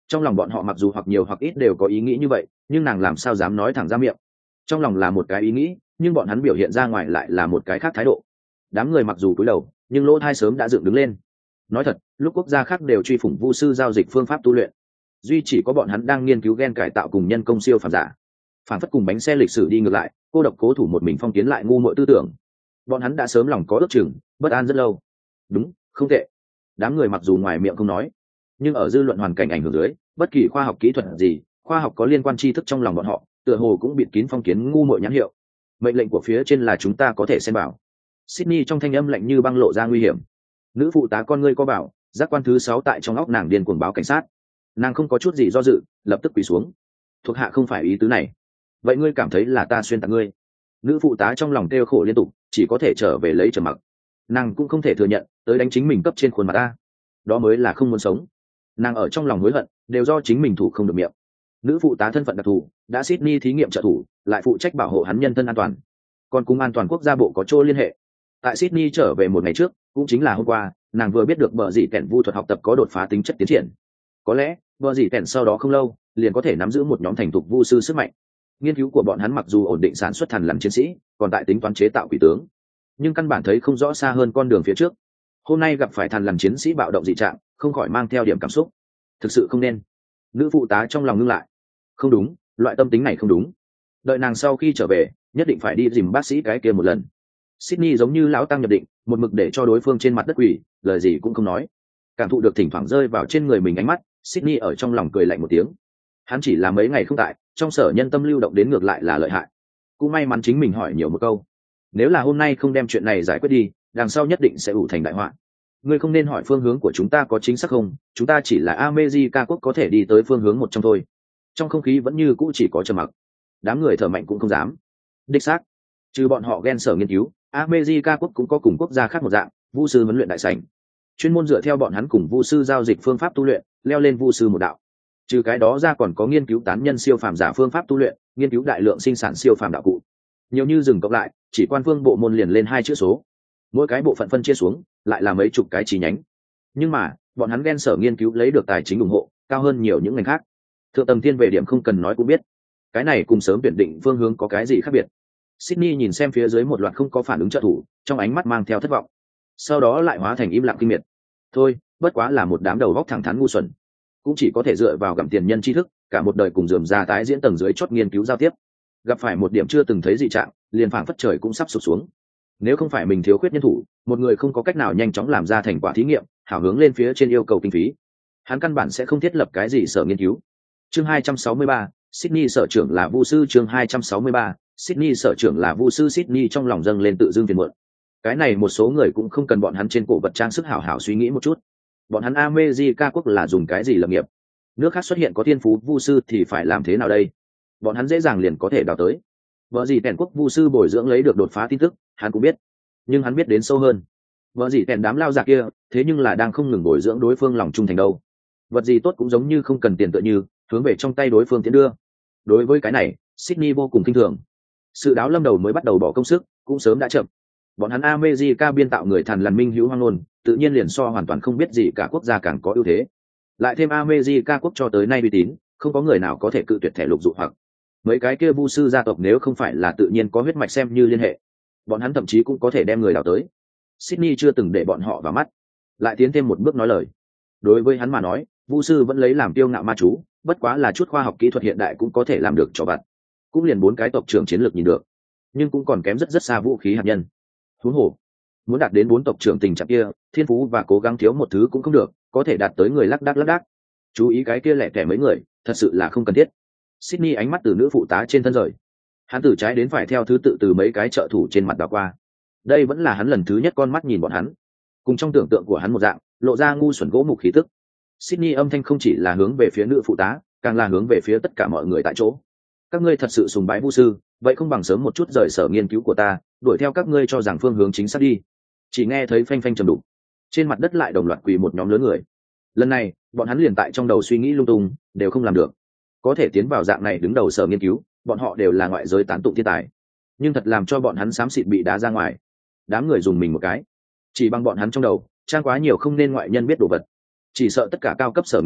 Trong lòng bọn họ mặc dù hoặc nhiều hoặc ít đều có ý nghĩ như vậy, nhưng nàng làm sao dám nói thẳng ra miệng. Trong lòng là một cái ý nghĩ, nhưng bọn hắn biểu hiện ra ngoài lại là một cái khác thái độ. Đám người mặc dù cúi đầu, nhưng lỗ thai sớm đã dựng đứng lên. Nói thật, lúc quốc gia khác đều truy phủng vu sư giao dịch phương pháp tu luyện, duy chỉ có bọn hắn đang nghiên cứu gen cải tạo cùng nhân công siêu phàm giả, phản phất cùng bánh xe lịch sử đi ngược lại, cô độc cố thủ một mình phong kiến lại ngu muội tư tưởng. Bọn hắn đã sớm lòng có ước chừng, bất an rất lâu. Đúng, không tệ. Đám người mặc dù ngoài miệng không nói, nhưng ở dư luận hoàn cảnh ảnh hưởng dưới, bất kỳ khoa học kỹ thuật gì, khoa học có liên quan tri thức trong lòng bọn họ tựa hồ cũng bịt kín phong kiến ngu muội nhãn hiệu. Mệnh lệnh của phía trên là chúng ta có thể xem bảo. Sydney trong thanh âm lạnh như băng lộ ra nguy hiểm. Nữ phụ tá con ngươi có bảo, giác quan thứ 6 tại trong óc nàng điên cuồng báo cảnh sát. Nàng không có chút gì do dự, lập tức quỳ xuống. Thuộc hạ không phải ý tứ này. Vậy ngươi cảm thấy là ta xuyên tạc ngươi? Nữ phụ tá trong lòng kêu khổ liên tục, chỉ có thể trở về lấy trầm mặc. Nàng cũng không thể thừa nhận tới đánh chính mình cấp trên khuôn mặt ta, đó mới là không muốn sống. Nàng ở trong lòng hối hận đều do chính mình thủ không được miệng. Nữ phụ tá thân phận đặc thù, đã Sydney thí nghiệm trợ thủ, lại phụ trách bảo hộ hắn nhân thân an toàn, còn cùng an toàn quốc gia bộ có chỗ liên hệ. Tại Sydney trở về một ngày trước, cũng chính là hôm qua, nàng vừa biết được bờ dì tẻn vu thuật học tập có đột phá tính chất tiến triển. Có lẽ bờ dì tẻn sau đó không lâu liền có thể nắm giữ một nhóm thành thục vu sư sức mạnh. Nghiên cứu của bọn hắn mặc dù ổn định sản xuất thằn lằn chiến sĩ, còn tại tính toán chế tạo quỷ tướng, nhưng căn bản thấy không rõ xa hơn con đường phía trước. Hôm nay gặp phải thằn lằn chiến sĩ bạo động dị trạng, không khỏi mang theo điểm cảm xúc. Thực sự không nên. Nữ phụ tá trong lòng ngưng lại. Không đúng, loại tâm tính này không đúng. Đợi nàng sau khi trở về, nhất định phải đi dìm bác sĩ cái kia một lần. Sydney giống như lão tăng nhập định, một mực để cho đối phương trên mặt đất quỷ, lời gì cũng không nói. Cảm thụ được thỉnh thoảng rơi vào trên người mình ánh mắt, Sydney ở trong lòng cười lạnh một tiếng. Hắn chỉ là mấy ngày không tại, trong sở nhân tâm lưu động đến ngược lại là lợi hại. Cũng may mắn chính mình hỏi nhiều một câu. Nếu là hôm nay không đem chuyện này giải quyết đi, đằng sau nhất định sẽ ủ thành đại họa. Ngươi không nên hỏi phương hướng của chúng ta có chính xác không, chúng ta chỉ là America quốc có thể đi tới phương hướng một trong thôi. Trong không khí vẫn như cũ chỉ có trầm mặc. Đám người thở mạnh cũng không dám. Đích xác, trừ bọn họ ghen sở nghiên cứu, America quốc cũng có cùng quốc gia khác một dạng, vu sư huấn luyện đại sảnh, chuyên môn dựa theo bọn hắn cùng vu sư giao dịch phương pháp tu luyện, leo lên vu sư một đạo. Trừ cái đó ra còn có nghiên cứu tán nhân siêu phàm giả phương pháp tu luyện, nghiên cứu đại lượng sinh sản siêu phàm đạo cụ. Nhiều như dừng cộng lại, chỉ quan phương bộ môn liền lên 2 chữ số. Mỗi cái bộ phận phân chia xuống, lại là mấy chục cái chi nhánh. Nhưng mà, bọn hắn ghen sở nghiên cứu lấy được tài chính ủng hộ, cao hơn nhiều những ngành khác. Thượng tầng thiên về điểm không cần nói cũng biết. Cái này cùng sớm tuyển định phương hướng có cái gì khác biệt. Sydney nhìn xem phía dưới một loạt không có phản ứng trợ thủ, trong ánh mắt mang theo thất vọng. Sau đó lại hóa thành im lặng kinh miệt. Thôi, bất quá là một đám đầu góc thẳng thắn ngu xuẩn, cũng chỉ có thể dựa vào gặm tiền nhân tri thức, cả một đời cùng dườm ra tái diễn tầng dưới chót nghiên cứu giao tiếp. Gặp phải một điểm chưa từng thấy dị trạng, liền phảng phất trời cũng sắp sụp xuống. Nếu không phải mình thiếu khuyết nhân thủ, một người không có cách nào nhanh chóng làm ra thành quả thí nghiệm, hào hướng lên phía trên yêu cầu kinh phí, hắn căn bản sẽ không thiết lập cái gì sở nghiên cứu. Chương 263, Sydney sở trưởng là vu sư. Chương 263, Sydney sở trưởng là vu sư. Sydney trong lòng dâng lên tự dưng phiền muộn. Cái này một số người cũng không cần bọn hắn trên cổ vật trang sức hảo hảo suy nghĩ một chút. Bọn hắn America quốc là dùng cái gì lập nghiệp? Nước khác xuất hiện có thiên phú vu sư thì phải làm thế nào đây? Bọn hắn dễ dàng liền có thể đào tới. Vợ gì tèn quốc vu sư bồi dưỡng lấy được đột phá tin tức, hắn cũng biết, nhưng hắn biết đến sâu hơn. Vợ gì tèn đám lao già kia, thế nhưng là đang không ngừng bồi dưỡng đối phương lòng trung thành đâu. Vật gì tốt cũng giống như không cần tiền tựa như, hướng về trong tay đối phương tiến đưa. Đối với cái này, Sydney vô cùng kinh thường. Sự đáo lâm đầu mới bắt đầu bỏ công sức, cũng sớm đã chậm. Bọn hắn America biên tạo người thằn lằn minh hữu hoang ngôn, tự nhiên liền so hoàn toàn không biết gì cả quốc gia càng có ưu thế. Lại thêm America quốc cho tới nay uy tín, không có người nào có thể cự tuyệt thẻ lục dụ hoặc. Mấy cái kia vu sư gia tộc nếu không phải là tự nhiên có huyết mạch xem như liên hệ, bọn hắn thậm chí cũng có thể đem người đào tới. Sydney chưa từng để bọn họ vào mắt, lại tiến thêm một bước nói lời. Đối với hắn mà nói, vu sư vẫn lấy làm tiêu ngạo ma chú, bất quá là chút khoa học kỹ thuật hiện đại cũng có thể làm được cho vặt. Cũng liền 4 cái tộc trưởng chiến lược nhìn được, nhưng cũng còn kém rất rất xa vũ khí hạt nhân. Huống hồ, muốn đạt đến 4 tộc trưởng tình trạng kia, thiên phú và cố gắng thiếu một thứ cũng không được, có thể đạt tới người lác đác. Chú ý cái kia lẻ tẻ mấy người, thật sự là không cần thiết. Sydney ánh mắt từ nữ phụ tá trên thân rời, hắn từ trái đến phải theo thứ tự từ mấy cái trợ thủ trên mặt đảo qua. Đây vẫn là hắn lần thứ nhất con mắt nhìn bọn hắn, cùng trong tưởng tượng của hắn một dạng, lộ ra ngu xuẩn gỗ mục khí tức. Sydney âm thanh không chỉ là hướng về phía nữ phụ tá, càng là hướng về phía tất cả mọi người tại chỗ. Các ngươi thật sự sùng bái vu sư, vậy không bằng sớm một chút rời sở nghiên cứu của ta, đuổi theo các ngươi cho rằng phương hướng chính xác đi. Chỉ nghe thấy phanh phanh trầm đục, trên mặt đất lại đồng loạt quỳ một nhóm lớn người. Lần này bọn hắn liền tại trong đầu suy nghĩ lung tung, đều không làm được. Có thể tiến vào dạng này đứng đầu sở nghiên cứu, bọn họ đều là ngoại giới tán tụng thiên tài, nhưng thật làm cho bọn hắn xám xịt bị đá ra ngoài. Đám người dùng mình một cái, chỉ bằng bọn hắn trong đầu trang quá nhiều không nên ngoại nhân biết đồ vật, chỉ sợ tất cả cao cấp sở nghiên cứu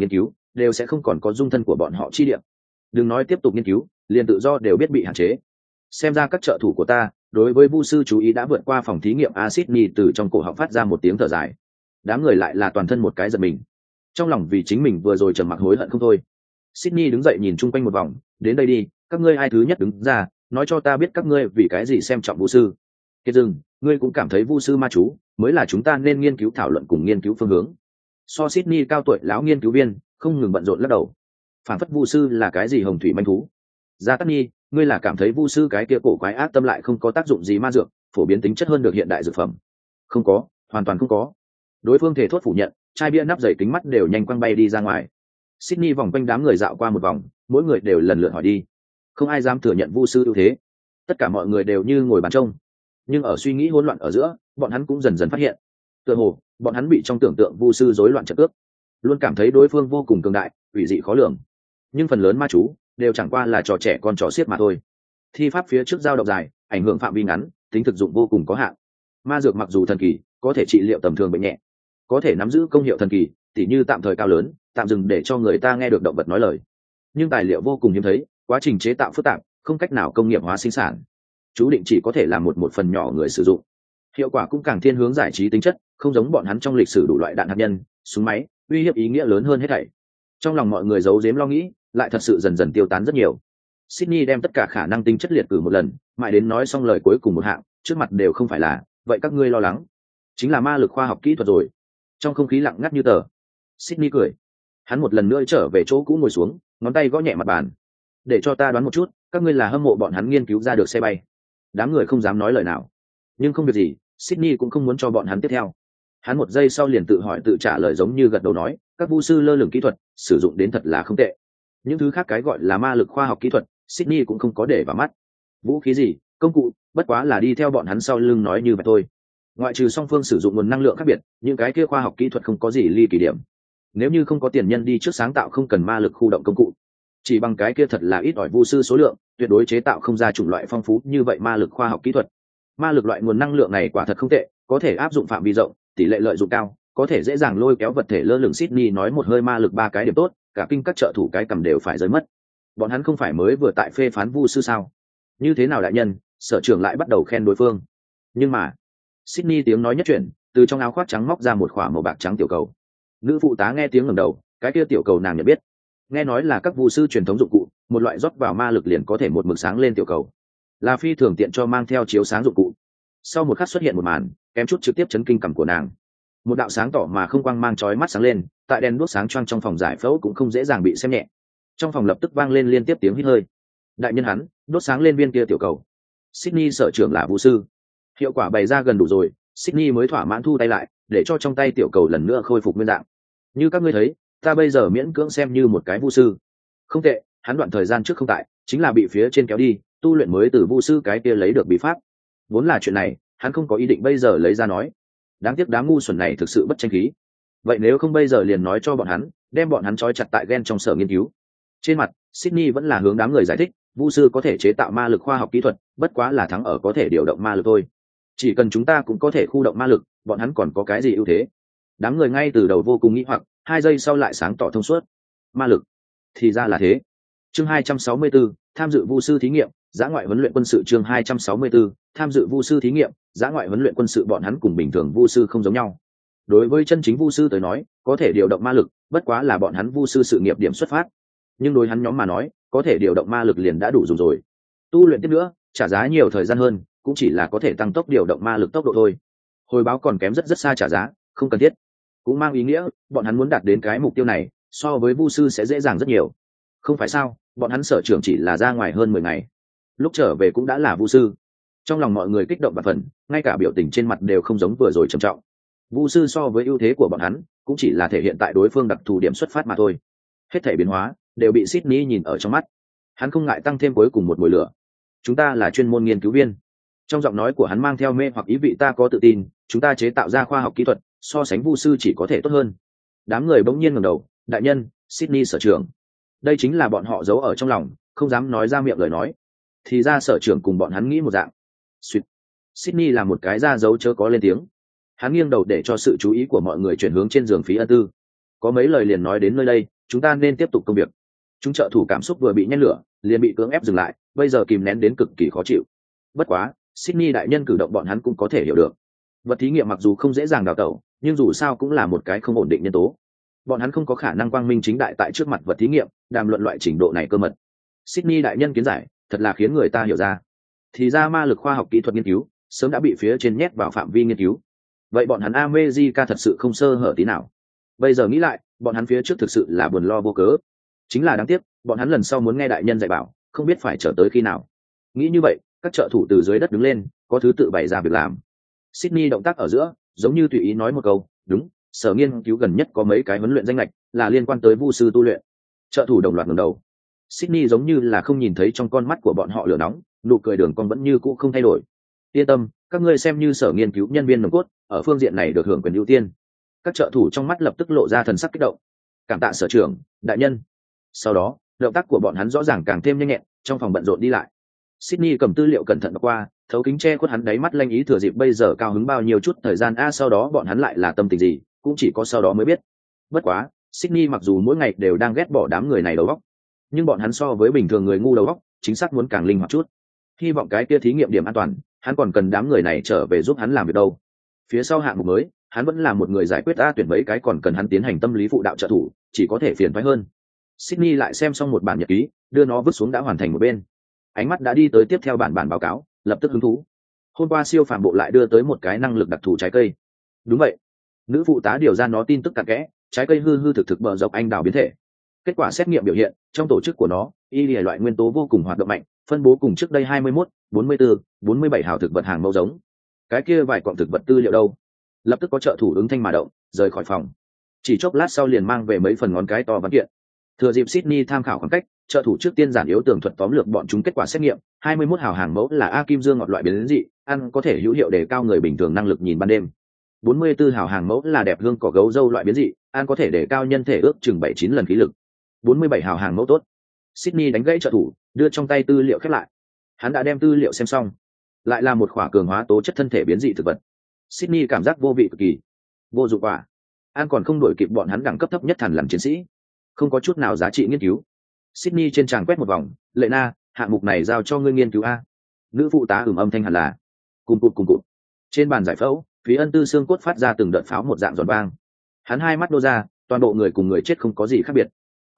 đều sẽ không còn có dung thân của bọn họ chi điểm. Đừng nói tiếp tục nghiên cứu, liền tự do đều biết bị hạn chế. Xem ra các trợ thủ của ta đối với vu sư chú ý đã vượt qua phòng thí nghiệm. Sydney từ trong cổ họng phát ra một tiếng thở dài. Đám người lại là toàn thân một cái giật mình, trong lòng vì chính mình vừa rồi trầm mặc hối hận không thôi. Sydney đứng dậy nhìn chung quanh một vòng, đến đây đi, các ngươi ai thứ nhất đứng ra, nói cho ta biết các ngươi vì cái gì xem trọng vu sư. Kiệt Dừng, ngươi cũng cảm thấy vu sư ma chú mới là chúng ta nên nghiên cứu thảo luận cùng nghiên cứu phương hướng. So Sydney cao tuổi lão nghiên cứu viên không ngừng bận rộn lắc đầu, phản phất vu sư là cái gì hồng thủy manh thú. Gia Tắc Nhi, ngươi là cảm thấy vu sư cái kia cổ quái ác tâm lại không có tác dụng gì ma dược, phổ biến tính chất hơn được hiện đại dược phẩm? Không có, hoàn toàn không có. Đối phương thể thốt phủ nhận, chai bia nắp dày kính mắt đều nhanh quăng bay đi ra ngoài. Sydney vòng quanh đám người dạo qua một vòng, mỗi người đều lần lượt hỏi đi. Không ai dám thừa nhận vu sư ưu thế, tất cả mọi người đều như ngồi bàn trông. Nhưng ở suy nghĩ hỗn loạn ở giữa, bọn hắn cũng dần dần phát hiện, tựa hồ bọn hắn bị trong tưởng tượng vu sư rối loạn trận ước, luôn cảm thấy đối phương vô cùng cường đại, ủy dị khó lường. Nhưng phần lớn ma chú đều chẳng qua là trò trẻ con trò xiết mà thôi. Thi pháp phía trước dao động dài, ảnh hưởng phạm vi ngắn, tính thực dụng vô cùng có hạn. Ma dược mặc dù thần kỳ, có thể trị liệu tầm thường bệnh nhẹ, có thể nắm giữ công hiệu thần kỳ, tỉ như tạm thời cao lớn, tạm dừng để cho người ta nghe được động vật nói lời. Nhưng tài liệu vô cùng hiếm thấy, quá trình chế tạo phức tạp, không cách nào công nghiệp hóa sinh sản, chú định chỉ có thể là một phần nhỏ người sử dụng. Hiệu quả cũng càng thiên hướng giải trí tính chất, không giống bọn hắn trong lịch sử đủ loại đạn hạt nhân, súng máy, uy hiếp ý nghĩa lớn hơn hết thảy. Trong lòng mọi người giấu giếm lo nghĩ, lại thật sự dần dần tiêu tán rất nhiều. Sydney đem tất cả khả năng tính chất liệt cử một lần, mãi đến nói xong lời cuối cùng một hạng, trước mặt đều không phải là, vậy các ngươi lo lắng, chính là ma lực khoa học kỹ thuật rồi. Trong không khí lặng ngắt như tờ, Sydney cười. Hắn một lần nữa trở về chỗ cũ ngồi xuống, ngón tay gõ nhẹ mặt bàn. Để cho ta đoán một chút, các ngươi là hâm mộ bọn hắn nghiên cứu ra được xe bay. Đám người không dám nói lời nào. Nhưng không việc gì, Sydney cũng không muốn cho bọn hắn tiếp theo. Hắn một giây sau liền tự hỏi tự trả lời, giống như gật đầu nói, các vu sư lơ lửng kỹ thuật sử dụng đến thật là không tệ. Những thứ khác cái gọi là ma lực khoa học kỹ thuật, Sydney cũng không có để vào mắt. Vũ khí gì, công cụ, bất quá là đi theo bọn hắn sau lưng nói như vậy thôi. Ngoại trừ song phương sử dụng nguồn năng lượng khác biệt, những cái kia khoa học kỹ thuật không có gì ly kỳ điểm. Nếu như không có tiền nhân đi trước sáng tạo không cần ma lực khu động công cụ, chỉ bằng cái kia thật là ít ỏi vu sư số lượng, tuyệt đối chế tạo không ra chủng loại phong phú như vậy ma lực khoa học kỹ thuật. Ma lực loại nguồn năng lượng này quả thật không tệ, có thể áp dụng phạm vi rộng, tỷ lệ lợi dụng cao, có thể dễ dàng lôi kéo vật thể lơ lửng. Sydney nói một hơi ma lực ba cái điểm tốt, cả kinh các trợ thủ cái cầm đều phải rơi mất. Bọn hắn không phải mới vừa tại phê phán vu sư sao? Như thế nào đại nhân? Sở trưởng lại bắt đầu khen đối phương. Nhưng mà Sydney tiếng nói nhất chuyển, từ trong áo khoác trắng móc ra một khỏa màu bạc trắng tiểu cầu. Nữ phụ tá nghe tiếng ngẩng đầu, cái kia tiểu cầu nàng nhận biết, nghe nói là các vu sư truyền thống dụng cụ, một loại rót vào ma lực liền có thể một mực sáng lên tiểu cầu, là phi thường tiện cho mang theo chiếu sáng dụng cụ. Sau một khắc xuất hiện một màn kém chút trực tiếp chấn kinh cằm của nàng. Một đạo sáng tỏ mà không quang mang chói mắt sáng lên, tại đèn đuốc sáng choang trong phòng giải phẫu cũng không dễ dàng bị xem nhẹ. Trong phòng lập tức vang lên liên tiếp tiếng hít hơi. Đại nhân, hắn đốt sáng lên viên kia tiểu cầu. Sydney sở trưởng là vu sư, hiệu quả bày ra gần đủ rồi. Sydney mới thỏa mãn thu tay lại, để cho trong tay tiểu cầu lần nữa khôi phục nguyên dạng. Như các ngươi thấy, ta bây giờ miễn cưỡng xem như một cái vu sư. Không tệ, hắn đoạn thời gian trước không tại, chính là bị phía trên kéo đi, tu luyện mới từ vu sư cái kia lấy được bí pháp. Vốn là chuyện này, hắn không có ý định bây giờ lấy ra nói. Đáng tiếc đám ngu xuẩn này thực sự bất tranh khí. Vậy nếu không bây giờ liền nói cho bọn hắn, đem bọn hắn trói chặt tại Gen trong sở nghiên cứu. Trên mặt, Sydney vẫn là hướng đám người giải thích, vu sư có thể chế tạo ma lực khoa học kỹ thuật, bất quá là thắng ở có thể điều động ma lực thôi. Chỉ cần chúng ta cũng có thể khu động ma lực, bọn hắn còn có cái gì ưu thế? Đám người ngay từ đầu vô cùng nghĩ hoặc, 2 giây sau lại sáng tỏ thông suốt. Ma lực, thì ra là thế. Chương 264, tham dự vu sư thí nghiệm, dã ngoại huấn luyện quân sự. Chương 264, tham dự vu sư thí nghiệm, dã ngoại huấn luyện quân sự. Bọn hắn cùng bình thường vu sư không giống nhau. Đối với chân chính vu sư tới nói, có thể điều động ma lực, bất quá là bọn hắn vu sư sự nghiệp điểm xuất phát. Nhưng đối hắn nhóm mà nói, có thể điều động ma lực liền đã đủ dùng rồi. Tu luyện tiếp nữa, trả giá nhiều thời gian hơn, cũng chỉ là có thể tăng tốc điều động ma lực tốc độ thôi. Hồi báo còn kém rất rất xa trả giá, không cần thiết. Cũng mang ý nghĩa, bọn hắn muốn đạt đến cái mục tiêu này, so với vu sư sẽ dễ dàng rất nhiều. Không phải sao? Bọn hắn sở trưởng chỉ là ra ngoài hơn 10 ngày, lúc trở về cũng đã là vu sư. Trong lòng mọi người kích động và phần, ngay cả biểu tình trên mặt đều không giống vừa rồi trầm trọng. Vu sư so với ưu thế của bọn hắn, cũng chỉ là thể hiện tại đối phương đặc thù điểm xuất phát mà thôi. Hết thảy biến hóa đều bị Sydney nhìn ở trong mắt. Hắn không ngại tăng thêm cuối cùng một mùi lửa. Chúng ta là chuyên môn nghiên cứu viên. Trong giọng nói của hắn mang theo mê hoặc ý vị. Ta có tự tin, chúng ta chế tạo ra khoa học kỹ thuật, so sánh vu sư chỉ có thể tốt hơn. Đám người bỗng nhiên ngẩng đầu. Đại nhân, Sydney sở trưởng. Đây chính là bọn họ giấu ở trong lòng, không dám nói ra miệng lời nói. Thì ra sở trưởng cùng bọn hắn nghĩ một dạng. Sweet. Sydney là một cái ra dấu chớ có lên tiếng. Hắn nghiêng đầu để cho sự chú ý của mọi người chuyển hướng trên giường Phí Ân Tư. có mấy lời liền nói đến nơi đây, chúng ta nên tiếp tục công việc. Chúng trợ thủ cảm xúc vừa bị nhen lửa, liền bị cưỡng ép dừng lại, bây giờ kìm nén đến cực kỳ khó chịu. Bất quá, Sydney đại nhân cử động bọn hắn cũng có thể hiểu được. Vật thí nghiệm mặc dù không dễ dàng đào tẩu, nhưng dù sao cũng là một cái không ổn định nhân tố. Bọn hắn không có khả năng quang minh chính đại tại trước mặt vật thí nghiệm đàm luận loại trình độ này cơ mật. Sydney đại nhân kiến giải thật là khiến người ta hiểu ra. Thì ra ma lực khoa học kỹ thuật nghiên cứu sớm đã bị phía trên nhét vào phạm vi nghiên cứu. Vậy bọn hắn America thật sự không sơ hở tí nào. Bây giờ nghĩ lại, bọn hắn phía trước thực sự là buồn lo vô cớ. Chính là đáng tiếc, bọn hắn lần sau muốn nghe đại nhân dạy bảo, không biết phải chờ tới khi nào. Nghĩ như vậy, các trợ thủ từ dưới đất đứng lên, có thứ tự bày ra việc làm. Sydney động tác ở giữa, giống như tùy ý nói một câu, đúng, sở nghiên cứu gần nhất có mấy cái huấn luyện danh lệch là liên quan tới vu sư tu luyện. Trợ thủ đồng loạt ngẩng đầu. Sydney giống như là không nhìn thấy trong con mắt của bọn họ lửa nóng, nụ cười đường cong vẫn như cũ không thay đổi. Yên tâm, các ngươi xem như sở nghiên cứu nhân viên nòng cốt, ở phương diện này được hưởng quyền ưu tiên. Các trợ thủ trong mắt lập tức lộ ra thần sắc kích động. Cảm tạ sở trưởng, đại nhân. Sau đó, động tác của bọn hắn rõ ràng càng thêm nhanh nhẹn, trong phòng bận rộn đi lại. Sydney cầm tư liệu cẩn thận qua, thấu kính che khuất hắn đáy mắt lanh ý thừa dịp bây giờ cao hứng bao nhiêu chút thời gian sau đó bọn hắn lại là tâm tình gì, cũng chỉ có sau đó mới biết. Bất quá, Sydney mặc dù mỗi ngày đều đang ghét bỏ đám người này đầu óc, nhưng bọn hắn so với bình thường người ngu đầu óc, chính xác muốn càng linh hoạt chút. Hy vọng cái kia thí nghiệm điểm an toàn, hắn còn cần đám người này trở về giúp hắn làm việc đâu. Phía sau hạng mục mới, hắn vẫn là một người giải quyết tuyển mấy cái còn cần hắn tiến hành tâm lý phụ đạo trợ thủ, chỉ có thể phiền phái hơn. Sydney lại xem xong một bản nhật ký, đưa nó vứt xuống đã hoàn thành một bên. Ánh mắt đã đi tới tiếp theo bản báo cáo, lập tức hứng thú. Hôm qua siêu phàm bộ lại đưa tới một cái năng lực đặc thù trái cây. Đúng vậy, nữ phụ tá điều ra nó tin tức cặn kẽ, trái cây hư thực bờ dọc anh đào biến thể. Kết quả xét nghiệm biểu hiện, trong tổ chức của nó, y lìa loại nguyên tố vô cùng hoạt động mạnh, phân bố cùng trước đây 21, 44, 47 hào thực vật hàng mẫu giống. Cái kia vài quặng thực vật tư liệu đâu? Lập tức có trợ thủ ứng thanh mà động, rời khỏi phòng. Chỉ chốc lát sau liền mang về mấy phần ngón cái to văn kiện. Thừa dịp Sydney tham khảo khoảng cách, trợ thủ trước tiên giản yếu tường thuật tóm lược bọn chúng kết quả xét nghiệm. 21 hào hàng mẫu là a kim dương ngọt loại biến dị, ăn có thể hữu hiệu đề cao người bình thường năng lực nhìn ban đêm. 44 hào hàng mẫu là đẹp hương cỏ gấu dâu loại biến dị, ăn có thể đề cao nhân thể ước chừng 7-9 lần khí lực. 47 hào hàng mẫu tốt. Sydney đánh gãy trợ thủ, đưa trong tay tư liệu khép lại. Hắn đã đem tư liệu xem xong, lại là một khỏa cường hóa tố chất thân thể biến dị thực vật. Sydney cảm giác vô vị cực kỳ, vô dụng quả. An còn không đổi kịp bọn hắn đẳng cấp thấp nhất thằn lằn chiến sĩ, không có chút nào giá trị nghiên cứu. Sydney trên tràng quét một vòng, Lệ Na, hạng mục này giao cho ngươi nghiên cứu a. Nữ phụ tá âm thanh hẳn là cùng cụt. Trên bàn giải phẫu, Phí Ân Tư xương cốt phát ra từng đợt pháo một dạng giòn vang. Hắn hai mắt đô ra, toàn bộ người cùng người chết không có gì khác biệt.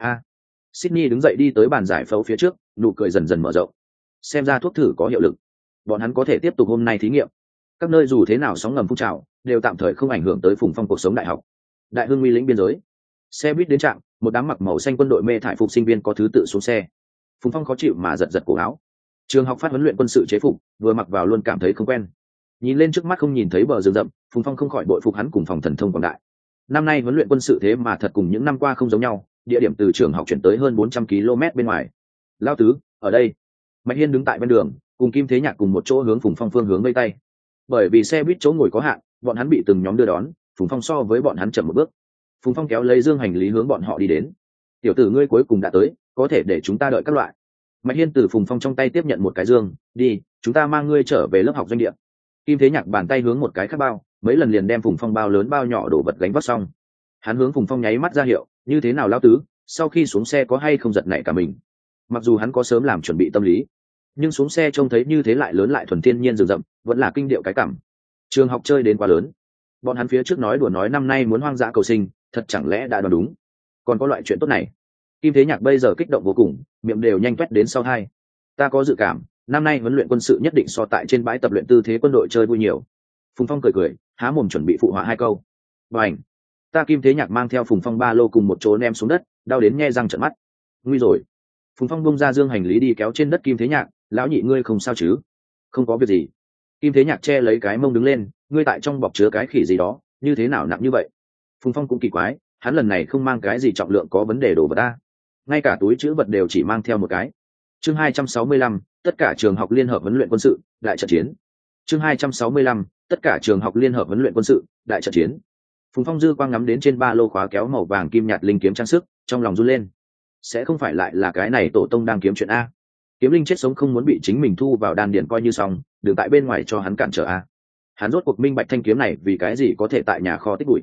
Sydney đứng dậy đi tới bàn giải phẫu phía trước, nụ cười dần dần mở rộng. Xem ra thuốc thử có hiệu lực, bọn hắn có thể tiếp tục hôm nay thí nghiệm. Các nơi dù thế nào sóng ngầm phun trào, đều tạm thời không ảnh hưởng tới Phùng Phong cuộc sống đại học. Đại Hưng Nguy lĩnh biên giới, xe buýt đến trạm, một đám mặc màu xanh quân đội mê thải phục sinh viên có thứ tự xuống xe. Phùng Phong khó chịu mà giật cổ áo. Trường học phát huấn luyện quân sự chế phục, vừa mặc vào luôn cảm thấy không quen. Nhìn lên trước mắt không nhìn thấy bờ rừng rậm, Phùng Phong không khỏi bội phục hắn cùng phòng thần thông quảng đại. Năm nay huấn luyện quân sự thế mà thật cùng những năm qua không giống nhau, địa điểm từ trường học chuyển tới hơn 400 km bên ngoài. Lao tứ, ở đây. Mạnh Hiên đứng tại bên đường, cùng Kim Thế Nhạc cùng một chỗ hướng Phùng Phong phương hướng vây tay. Bởi vì xe buýt chỗ ngồi có hạn, bọn hắn bị từng nhóm đưa đón, Phùng Phong so với bọn hắn chậm một bước. Phùng Phong kéo lấy dương hành lý hướng bọn họ đi đến. Tiểu tử ngươi cuối cùng đã tới, có thể để chúng ta đợi các loại. Mạnh Hiên từ Phùng Phong trong tay tiếp nhận một cái dương, đi, chúng ta mang ngươi trở về lớp học doanh địa. Kim Thế Nhạc bàn tay hướng một cái khác bao, mấy lần liền đem Phùng Phong bao lớn bao nhỏ đổ vật gánh vác xong. Hắn hướng Phùng Phong nháy mắt ra hiệu, như thế nào lao tứ, sau khi xuống xe có hay không giật nảy cả mình. Mặc dù hắn có sớm làm chuẩn bị tâm lý, nhưng xuống xe trông thấy như thế lại lớn lại thuần thiên nhiên rừng rậm, vẫn là kinh điệu cái cảm. Trường học chơi đến quá lớn, bọn hắn phía trước nói đùa nói năm nay muốn hoang dã cầu sinh, thật chẳng lẽ đã đoán đúng. Còn có loại chuyện tốt này. Kim Thế Nhạc bây giờ kích động vô cùng, miệng đều nhanh toét đến sau hai. Ta có dự cảm, năm nay huấn luyện quân sự nhất định so tại trên bãi tập luyện tư thế quân đội chơi vui nhiều. Phùng Phong cười, há mồm chuẩn bị phụ họa hai câu. Bành! Ta Kim Thế Nhạc mang theo Phùng Phong ba lô cùng một chỗ ném xuống đất, đau đến nhe răng trợn mắt. Nguy rồi! Phùng Phong bung ra dương hành lý đi kéo trên đất Kim Thế Nhạc, lão nhị ngươi không sao chứ? Không có việc gì. Kim Thế Nhạc che lấy cái mông đứng lên, ngươi tại trong bọc chứa cái khỉ gì đó, như thế nào nặng như vậy? Phùng Phong cũng kỳ quái, hắn lần này không mang cái gì trọng lượng có vấn đề đồ vật ta, ngay cả túi trữ vật đều chỉ mang theo một cái. Chương 265, tất cả trường học liên hợp huấn luyện quân sự, đại trận chiến. Chương 265, tất cả trường học liên hợp huấn luyện quân sự, đại trận chiến. Phùng Phong dư quang ngắm đến trên ba lô khóa kéo màu vàng kim nhạt linh kiếm trang sức, trong lòng run lên. Sẽ không phải lại là cái này tổ tông đang kiếm chuyện a? Kiếm linh chết sống không muốn bị chính mình thu vào đan điền coi như xong, đừng tại bên ngoài cho hắn cản trở a. Hắn rốt cuộc minh bạch thanh kiếm này vì cái gì có thể tại nhà kho tích bụi.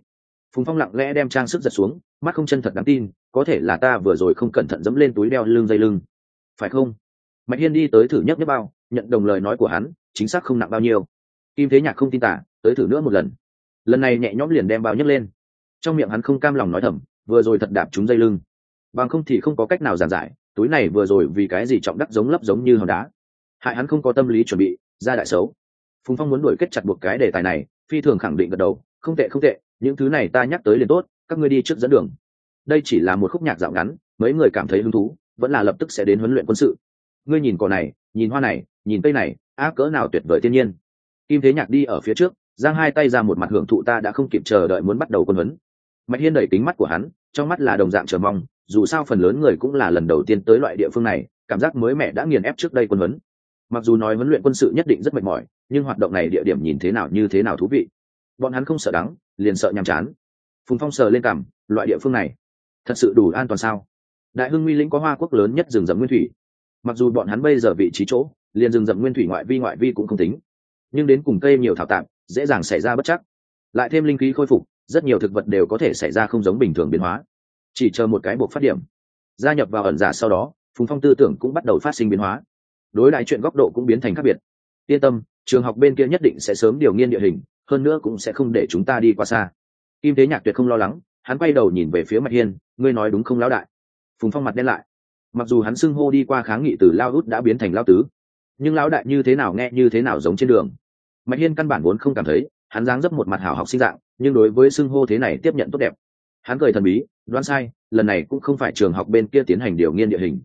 Phùng Phong lặng lẽ đem trang sức giật xuống, mắt không chân thật đáng tin, có thể là ta vừa rồi không cẩn thận dẫm lên túi đeo lưng dây lưng, phải không? Mạch Hiên đi tới thử nhấc nhấc bao, nhận đồng lời nói của hắn, chính xác không nặng bao nhiêu. Kim Thế Nhạc không tin tả, tới thử nữa một lần. Lần này nhẹ nhõm liền đem bao nhấc lên. Trong miệng hắn không cam lòng nói thầm, vừa rồi thật đạp trúng dây lưng, bằng không thì không có cách nào giảng giải, túi này vừa rồi vì cái gì trọng đắc giống lấp giống như hòn đá, hại hắn không có tâm lý chuẩn bị, ra đại xấu. Phùng Phong muốn đuổi kết chặt buộc cái đề tài này, phi thường khẳng định gật đầu, không tệ không tệ, những thứ này ta nhắc tới liền tốt, các ngươi đi trước dẫn đường. Đây chỉ là một khúc nhạc dạo ngắn, mấy người cảm thấy hứng thú, vẫn là lập tức sẽ đến huấn luyện quân sự. Ngươi nhìn cỏ này, nhìn hoa này, nhìn cây này, cỡ nào tuyệt vời thiên nhiên. Kim Thế Nhạc đi ở phía trước, giang hai tay ra một mặt hưởng thụ, ta đã không kịp chờ đợi muốn bắt đầu quân huấn. Mạch Hiên đẩy kính mắt của hắn, trong mắt là đồng dạng chờ mong, dù sao phần lớn người cũng là lần đầu tiên tới loại địa phương này, cảm giác mới mẻ đã nghiền ép trước đây quân huấn. Mặc dù nói huấn luyện quân sự nhất định rất mệt mỏi, nhưng hoạt động này địa điểm nhìn thế nào như thế nào thú vị. Bọn hắn không sợ đắng, liền sợ nhàm chán. Phùng Phong sờ lên cằm, loại địa phương này thật sự đủ an toàn sao? Đại Hưng Nguy lĩnh có hoa quốc lớn nhất rừng rậm nguyên thủy, mặc dù bọn hắn bây giờ vị trí chỗ liền rừng rậm nguyên thủy ngoại vi cũng không tính, nhưng đến cùng cây nhiều thảo tạp, dễ dàng xảy ra bất chắc, lại thêm linh khí khôi phục, rất nhiều thực vật đều có thể xảy ra không giống bình thường biến hóa. Chỉ chờ một cái buộc phát điểm, gia nhập vào ẩn giả sau đó, Phùng Phong tư tưởng cũng bắt đầu phát sinh biến hóa, đối đại chuyện góc độ cũng biến thành khác biệt. Yên tâm, trường học bên kia nhất định sẽ sớm điều nghiên địa hình, hơn nữa cũng sẽ không để chúng ta đi quá xa. Kim Thế Nhạc tuyệt không lo lắng, hắn quay đầu nhìn về phía Mạch Hiên, ngươi nói đúng không lão đại? Phùng Phong mặt đen lại, mặc dù hắn xưng hô đi qua kháng nghị từ lao út đã biến thành lao tứ, nhưng lão đại như thế nào nghe như thế nào giống trên đường. Mạch Hiên căn bản vốn không cảm thấy, hắn dáng dấp một mặt hảo học sinh dạng, nhưng đối với xưng hô thế này tiếp nhận tốt đẹp. Hắn cười thần bí, đoán sai, lần này cũng không phải trường học bên kia tiến hành điều nghiên địa hình.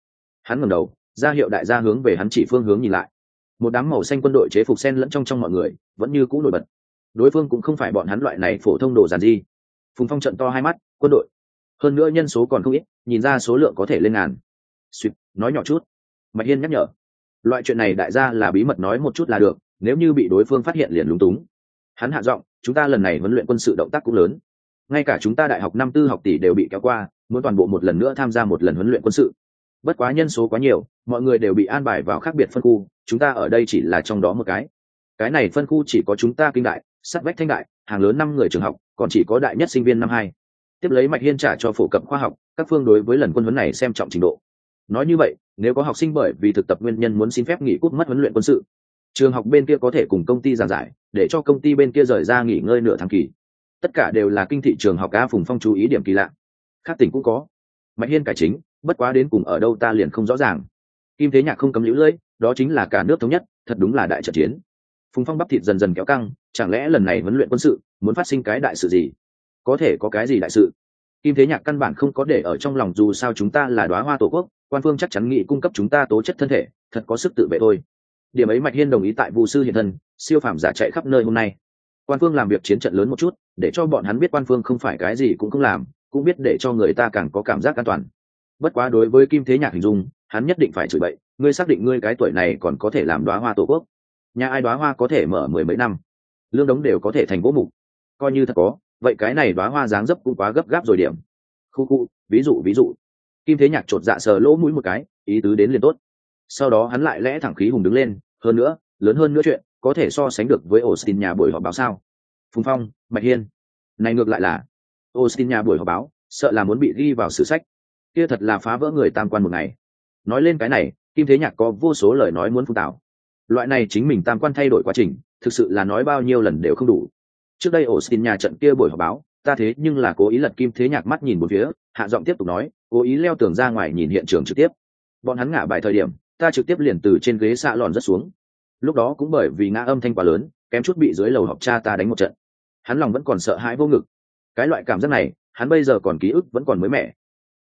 Hắn ngẩng đầu, ra hiệu đại gia hướng về hắn chỉ phương hướng nhìn lại. Một đám màu xanh quân đội chế phục xen lẫn trong mọi người, vẫn như cũ nổi bật. Đối phương cũng không phải bọn hắn loại này phổ thông đồ giản dị. Phùng Phong trợn to hai mắt, quân đội, hơn nữa nhân số còn không ít, nhìn ra số lượng có thể lên ngàn. Xuyệt, nói nhỏ chút. Mạch Hiên nhắc nhở, loại chuyện này đại gia là bí mật nói một chút là được, nếu như bị đối phương phát hiện liền lúng túng. Hắn hạ giọng, chúng ta lần này huấn luyện quân sự động tác cũng lớn, ngay cả chúng ta đại học năm tư học tỷ đều bị kéo qua, muốn toàn bộ một lần nữa tham gia một lần huấn luyện quân sự. Bất quá nhân số quá nhiều, mọi người đều bị an bài vào khác biệt phân khu, chúng ta ở đây chỉ là trong đó một cái này phân khu chỉ có chúng ta kinh đại, sát vách thanh đại, hàng lớn 5 người trường học, còn chỉ có đại nhất sinh viên năm 2. Tiếp lấy Mạch Hiên trả cho phổ cập khoa học, các phương đối với lần quân huấn này xem trọng trình độ. Nói như vậy, nếu có học sinh bởi vì thực tập nguyên nhân muốn xin phép nghỉ cúp mất huấn luyện quân sự, trường học bên kia có thể cùng công ty giảng giải, để cho công ty bên kia rời ra nghỉ ngơi nửa tháng kỳ. Tất cả đều là kinh thị trường học. Phùng Phong chú ý điểm kỳ lạ, khác tỉnh cũng có. Mạch Hiên cải chính, bất quá đến cùng ở đâu ta liền không rõ ràng. Kim Thế Nhạc không cấm liễu lưỡi, đó chính là cả nước thống nhất, thật đúng là đại trận chiến. Phùng Phong bắp thịt dần dần kéo căng, chẳng lẽ lần này huấn luyện quân sự muốn phát sinh cái đại sự gì? Có thể có cái gì đại sự? Kim Thế Nhạc căn bản không có để ở trong lòng, dù sao chúng ta là đóa hoa tổ quốc, quan phương chắc chắn nghĩ cung cấp chúng ta tố chất thân thể, thật có sức tự vệ thôi. Điểm ấy Mạch Hiên đồng ý tại Vu sư hiện thân, siêu phàm giả chạy khắp nơi hôm nay. Quan phương làm việc chiến trận lớn một chút, để cho bọn hắn biết quan phương không phải cái gì cũng không làm, cũng biết để cho người ta càng có cảm giác an toàn. Bất quá đối với Kim Thế Nhạc hình dung, hắn nhất định phải chửi bậy, ngươi xác định ngươi cái tuổi này còn có thể làm đóa hoa tổ quốc? Nhà ai đóa hoa có thể mở 10 mấy năm, lương đống đều có thể thành gỗ mục, coi như thật có, vậy cái này đóa hoa dáng dấp cũng quá gấp gáp rồi điểm. Khu, ví dụ. Kim Thế Nhạc chột dạ sờ lỗ mũi một cái, ý tứ đến liền tốt. Sau đó hắn lại lẽ thẳng khí hùng đứng lên, hơn nữa, lớn hơn nữa chuyện, có thể so sánh được với Austin nhà buổi họp báo sao? Phùng Phong, Mạch Hiên, này ngược lại là Austin nhà buổi họp báo, sợ là muốn bị ghi vào sử sách. Kia thật là phá vỡ người tam quan một ngày. Nói lên cái này, Kim Thế Nhạc có vô số lời nói muốn phun tảo. Loại này chính mình tam quan thay đổi quá trình, thực sự là nói bao nhiêu lần đều không đủ. Trước đây Austin nhà trận kia buổi họp báo, ta thế nhưng là cố ý lật Kim Thế Nhạc mắt nhìn một phía, hạ giọng tiếp tục nói, cố ý leo tường ra ngoài nhìn hiện trường trực tiếp. Bọn hắn ngã bài thời điểm, ta trực tiếp liền từ trên ghế xạ lòn rất xuống. Lúc đó cũng bởi vì ngã âm thanh quá lớn, kém chút bị dưới lầu họp cha ta đánh một trận. Hắn lòng vẫn còn sợ hãi vô ngực. Cái loại cảm giác này, hắn bây giờ còn ký ức vẫn còn mới mẻ.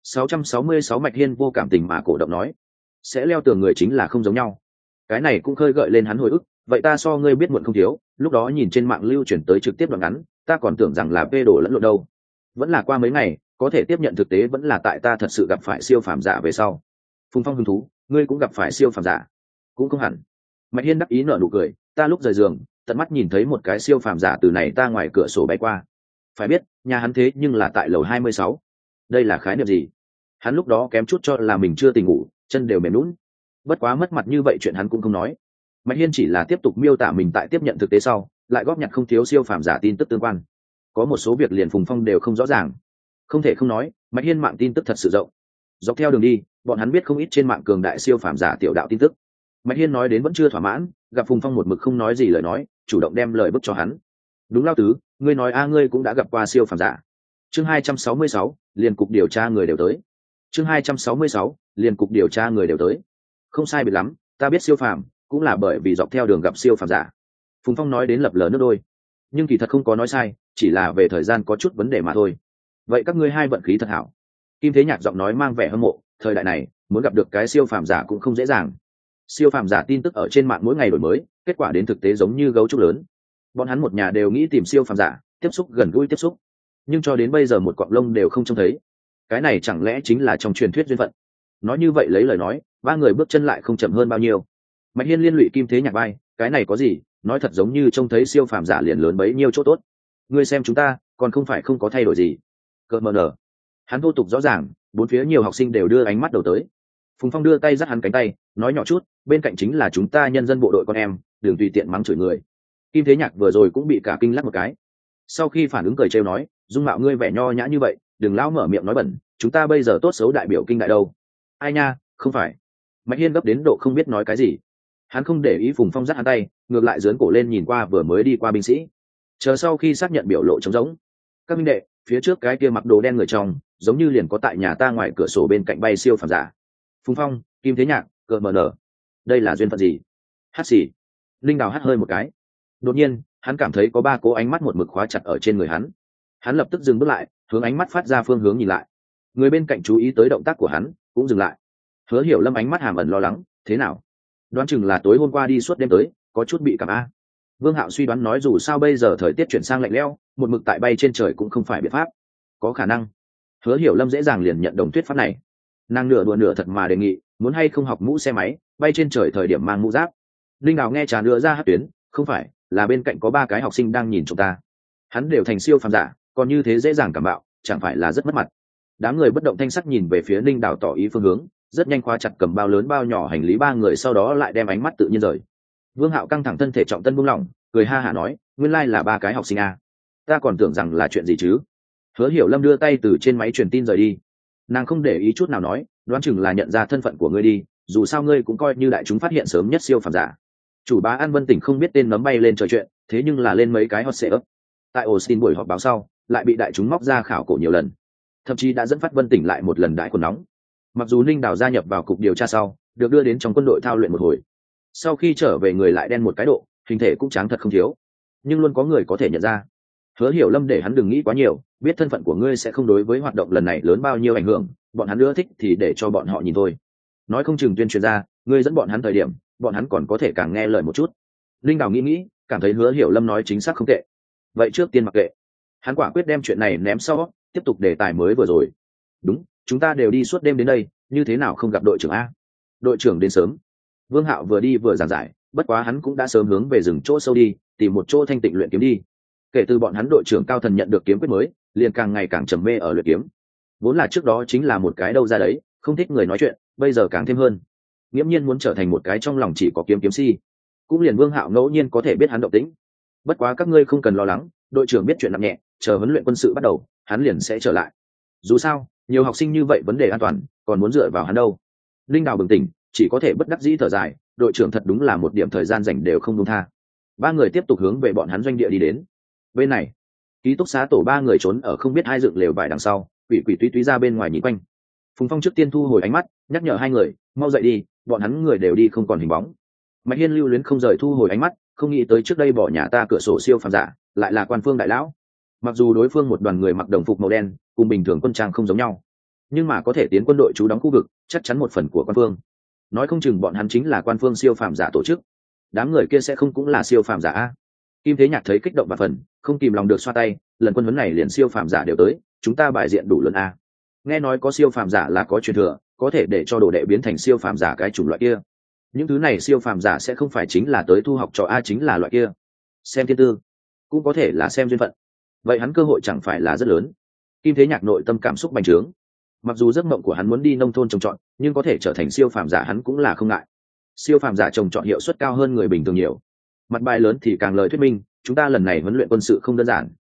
666 Mạch Hiên vô cảm tình mà cổ động nói, sẽ leo tường người chính là không giống nhau. Cái này cũng khơi gợi lên hắn hồi ức, vậy ta so ngươi biết muộn không thiếu, lúc đó nhìn trên mạng lưu truyền tới trực tiếp đoạn ngắn, ta còn tưởng rằng là vê đồ lẫn lộn đâu. Vẫn là qua mấy ngày, có thể tiếp nhận thực tế vẫn là tại ta thật sự gặp phải siêu phàm giả về sau. Phùng Phong hứng thú, ngươi cũng gặp phải siêu phàm giả? Cũng không hẳn. Mạch Hiên đắc ý nở nụ cười, ta lúc rời giường, tận mắt nhìn thấy một cái siêu phàm giả từ này ta ngoài cửa sổ bay qua. Phải biết, nhà hắn thế nhưng là tại lầu 26. Đây là khái niệm gì? Hắn lúc đó kém chút cho là mình chưa tỉnh ngủ, chân đều mềm nhũn. Bất quá mất mặt như vậy chuyện hắn cũng không nói. Mạch Hiên chỉ là tiếp tục miêu tả mình tại tiếp nhận thực tế sau, lại góp nhặt không thiếu siêu phàm giả tin tức tương quan. có một số việc liền Phùng Phong đều không rõ ràng. Không thể không nói, Mạch Hiên mạng tin tức thật sự rộng. Dọc theo đường đi, bọn hắn biết không ít trên mạng cường đại siêu phàm giả tiểu đạo tin tức. Mạch Hiên nói đến vẫn chưa thỏa mãn, gặp Phùng Phong một mực không nói gì lời nói, chủ động đem lời bức cho hắn. Đúng Lao Tứ, ngươi nói ngươi cũng đã gặp qua siêu phàm giả. Chương 266, liền cục điều tra người đều tới. Chương 266, liền cục điều tra người đều tới. Không sai biệt lắm, ta biết siêu phàm, cũng là bởi vì dọc theo đường gặp siêu phàm giả. Phùng Phong nói đến lập lờ nước đôi, nhưng kỳ thật không có nói sai, chỉ là về thời gian có chút vấn đề mà thôi. Vậy các ngươi hai vận khí thật hảo. Kim Thế Nhạc giọng nói mang vẻ hâm mộ, thời đại này muốn gặp được cái siêu phàm giả cũng không dễ dàng. Siêu phàm giả tin tức ở trên mạng mỗi ngày đổi mới, kết quả đến thực tế giống như gấu trúc lớn. Bọn hắn một nhà đều nghĩ tìm siêu phàm giả, tiếp xúc gần gũi tiếp xúc, nhưng cho đến bây giờ một cọng lông đều không trông thấy. Cái này chẳng lẽ chính là trong truyền thuyết duyên phận? Nói như vậy lấy lời nói, ba người bước chân lại không chậm hơn bao nhiêu. Mạch Hiên liên lụy Kim Thế Nhạc bay, cái này có gì, nói thật giống như trông thấy siêu phàm giả liền lớn bấy nhiêu chỗ tốt. Ngươi xem chúng ta, còn không phải không có thay đổi gì. Cợt mờ nở. Hắn vô tục rõ ràng, bốn phía nhiều học sinh đều đưa ánh mắt đầu tới. Phùng Phong đưa tay dắt hắn cánh tay, nói nhỏ chút, bên cạnh chính là chúng ta nhân dân bộ đội con em, đừng tùy tiện mắng chửi người. Kim Thế Nhạc vừa rồi cũng bị cả kinh lắc một cái. Sau khi phản ứng cười trêu nói, dung mạo ngươi vẻ nho nhã như vậy, đừng lão mở miệng nói bẩn, chúng ta bây giờ tốt xấu đại biểu kinh đại đâu. Ai nha, không phải. Mạch Hiên gấp đến độ không biết nói cái gì. Hắn không để ý Phùng Phong dắt hắn tay, ngược lại giớn cổ lên nhìn qua vừa mới đi qua binh sĩ. Chờ sau khi xác nhận biểu lộ trống rỗng, các minh đệ, phía trước cái kia mặc đồ đen người trong, giống như liền có tại nhà ta ngoài cửa sổ bên cạnh bay siêu phàm giả. Phùng Phong, Kim Thế Nhạc, cờ mờ nở, đây là duyên phận gì? Hát xì. Linh Đào hắt hơi một cái. Đột nhiên, hắn cảm thấy có ba cố ánh mắt một mực khóa chặt ở trên người hắn. Hắn lập tức dừng bước lại, hướng ánh mắt phát ra phương hướng nhìn lại. Người bên cạnh chú ý tới động tác của hắn, cũng dừng lại. Hứa Hiểu Lâm ánh mắt hàm ẩn lo lắng, thế nào? Đoán chừng là tối hôm qua đi suốt đêm tới, có chút bị cảm a. Vương Hạo suy đoán nói dù sao bây giờ thời tiết chuyển sang lạnh lẽo, một mực tại bay trên trời cũng không phải biện pháp. Có khả năng. Hứa Hiểu Lâm dễ dàng liền nhận đồng thuyết pháp này. Nàng nửa đùa nửa thật mà đề nghị, muốn hay không học mũ xe máy, bay trên trời thời điểm mang mũ giáp. Linh Đào nghe trà đưa ra hát tuyến, không phải, là bên cạnh có ba cái học sinh đang nhìn chúng ta. Hắn đều thành siêu phàm giả, còn như thế dễ dàng cảm bạo, chẳng phải là rất mất mặt. Đám người bất động thanh sắc nhìn về phía Linh Đào tỏ ý phương hướng, rất nhanh khóa chặt cầm bao lớn bao nhỏ hành lý ba người, sau đó lại đem ánh mắt tự nhiên rời. Vương Hạo căng thẳng thân thể trọng tân buông lỏng, cười ha hả nói, nguyên lai là ba cái học sinh a. Ta còn tưởng rằng là chuyện gì chứ. Hứa Hiểu Lâm đưa tay từ trên máy truyền tin rời đi. Nàng không để ý chút nào nói, đoán chừng là nhận ra thân phận của ngươi đi, dù sao ngươi cũng coi như đại chúng phát hiện sớm nhất siêu phàm giả. Chủ bá An Vân Tỉnh không biết tên nấm bay lên trời chuyện, thế nhưng là lên mấy cái hot search. Tại Austin buổi họp báo sau, lại bị đại chúng móc ra khảo cổ nhiều lần, thậm chí đã dẫn phát Vân Tỉnh lại một lần đãi quần nóng. Mặc dù Ninh Đào gia nhập vào cục điều tra sau, được đưa đến trong quân đội thao luyện một hồi, sau khi trở về người lại đen một cái độ, hình thể cũng tráng thật không thiếu, nhưng luôn có người có thể nhận ra. Hứa Hiểu Lâm để hắn đừng nghĩ quá nhiều, biết thân phận của ngươi sẽ không đối với hoạt động lần này lớn bao nhiêu ảnh hưởng, bọn hắn ưa thích thì để cho bọn họ nhìn thôi. Nói không chừng tuyên truyền ra, ngươi dẫn bọn hắn thời điểm, bọn hắn còn có thể càng nghe lời một chút. Linh Đào nghĩ, cảm thấy Hứa Hiểu Lâm nói chính xác không tệ. Vậy trước tiên mặc kệ. Hắn quả quyết đem chuyện này ném sau, tiếp tục đề tài mới vừa rồi. Đúng, chúng ta đều đi suốt đêm đến đây, như thế nào không gặp đội trưởng a? Đội trưởng đến sớm. Vương Hạo vừa đi vừa giảng giải, bất quá hắn cũng đã sớm hướng về rừng chỗ sâu đi, tìm một chỗ thanh tịnh luyện kiếm đi. Kể từ bọn hắn đội trưởng Cao Thần nhận được kiếm quyết mới, liền càng ngày càng trầm mê ở luyện kiếm. Vốn là trước đó chính là một cái đâu ra đấy, không thích người nói chuyện, bây giờ càng thêm hơn. Nghiễm nhiên muốn trở thành một cái trong lòng chỉ có kiếm si. Cũng liền Vương Hạo ngẫu nhiên có thể biết hắn động tĩnh. Bất quá các ngươi không cần lo lắng, đội trưởng biết chuyện nặng nhẹ, chờ huấn luyện quân sự bắt đầu, hắn liền sẽ trở lại. Dù sao, nhiều học sinh như vậy vấn đề an toàn, còn muốn dựa vào hắn đâu. Linh Đào bừng tỉnh, chỉ có thể bất đắc dĩ thở dài, đội trưởng thật đúng là một điểm thời gian dành đều không buông tha. Ba người tiếp tục hướng về bọn hắn doanh địa đi đến. Bên này, ký túc xá tổ ba người trốn ở không biết hai dựng lều vải đằng sau, quỷ quỷ túy túy ra bên ngoài nhìn quanh. Phùng Phong trước tiên thu hồi ánh mắt, nhắc nhở hai người, mau dậy đi, bọn hắn người đều đi không còn hình bóng. Mạch Hiên lưu luyến không rời thu hồi ánh mắt, không nghĩ tới trước đây bỏ nhà ta cửa sổ siêu phàm giả, lại là quan phương đại lão. Mặc dù đối phương một đoàn người mặc đồng phục màu đen, cùng bình thường quân trang không giống nhau, nhưng mà có thể tiến quân đội trú đóng khu vực, chắc chắn một phần của quan phương. Nói không chừng bọn hắn chính là quan phương siêu phàm giả tổ chức. Đám người kia sẽ không cũng là siêu phàm giả a? Kim Thế Nhạc thấy kích động và phần, không kìm lòng được xoa tay, lần quân huấn này liền siêu phàm giả đều tới, chúng ta bài diện đủ lớn a. Nghe nói có siêu phàm giả là có truyền thừa, có thể để cho đồ đệ biến thành siêu phàm giả cái chủng loại kia. Những thứ này siêu phàm giả sẽ không phải chính là tới thu học trò a, chính là loại kia. Xem thiên tư, cũng có thể là xem duyên phận. Vậy hắn cơ hội chẳng phải là rất lớn. Kim Thế Nhạc nội tâm cảm xúc bành trướng. Mặc dù giấc mộng của hắn muốn đi nông thôn trồng trọt, nhưng có thể trở thành siêu phàm giả hắn cũng là không ngại. Siêu phàm giả trồng trọt hiệu suất cao hơn người bình thường nhiều. Mặt bài lớn thì càng lời thuyết minh, chúng ta lần này huấn luyện quân sự không đơn giản.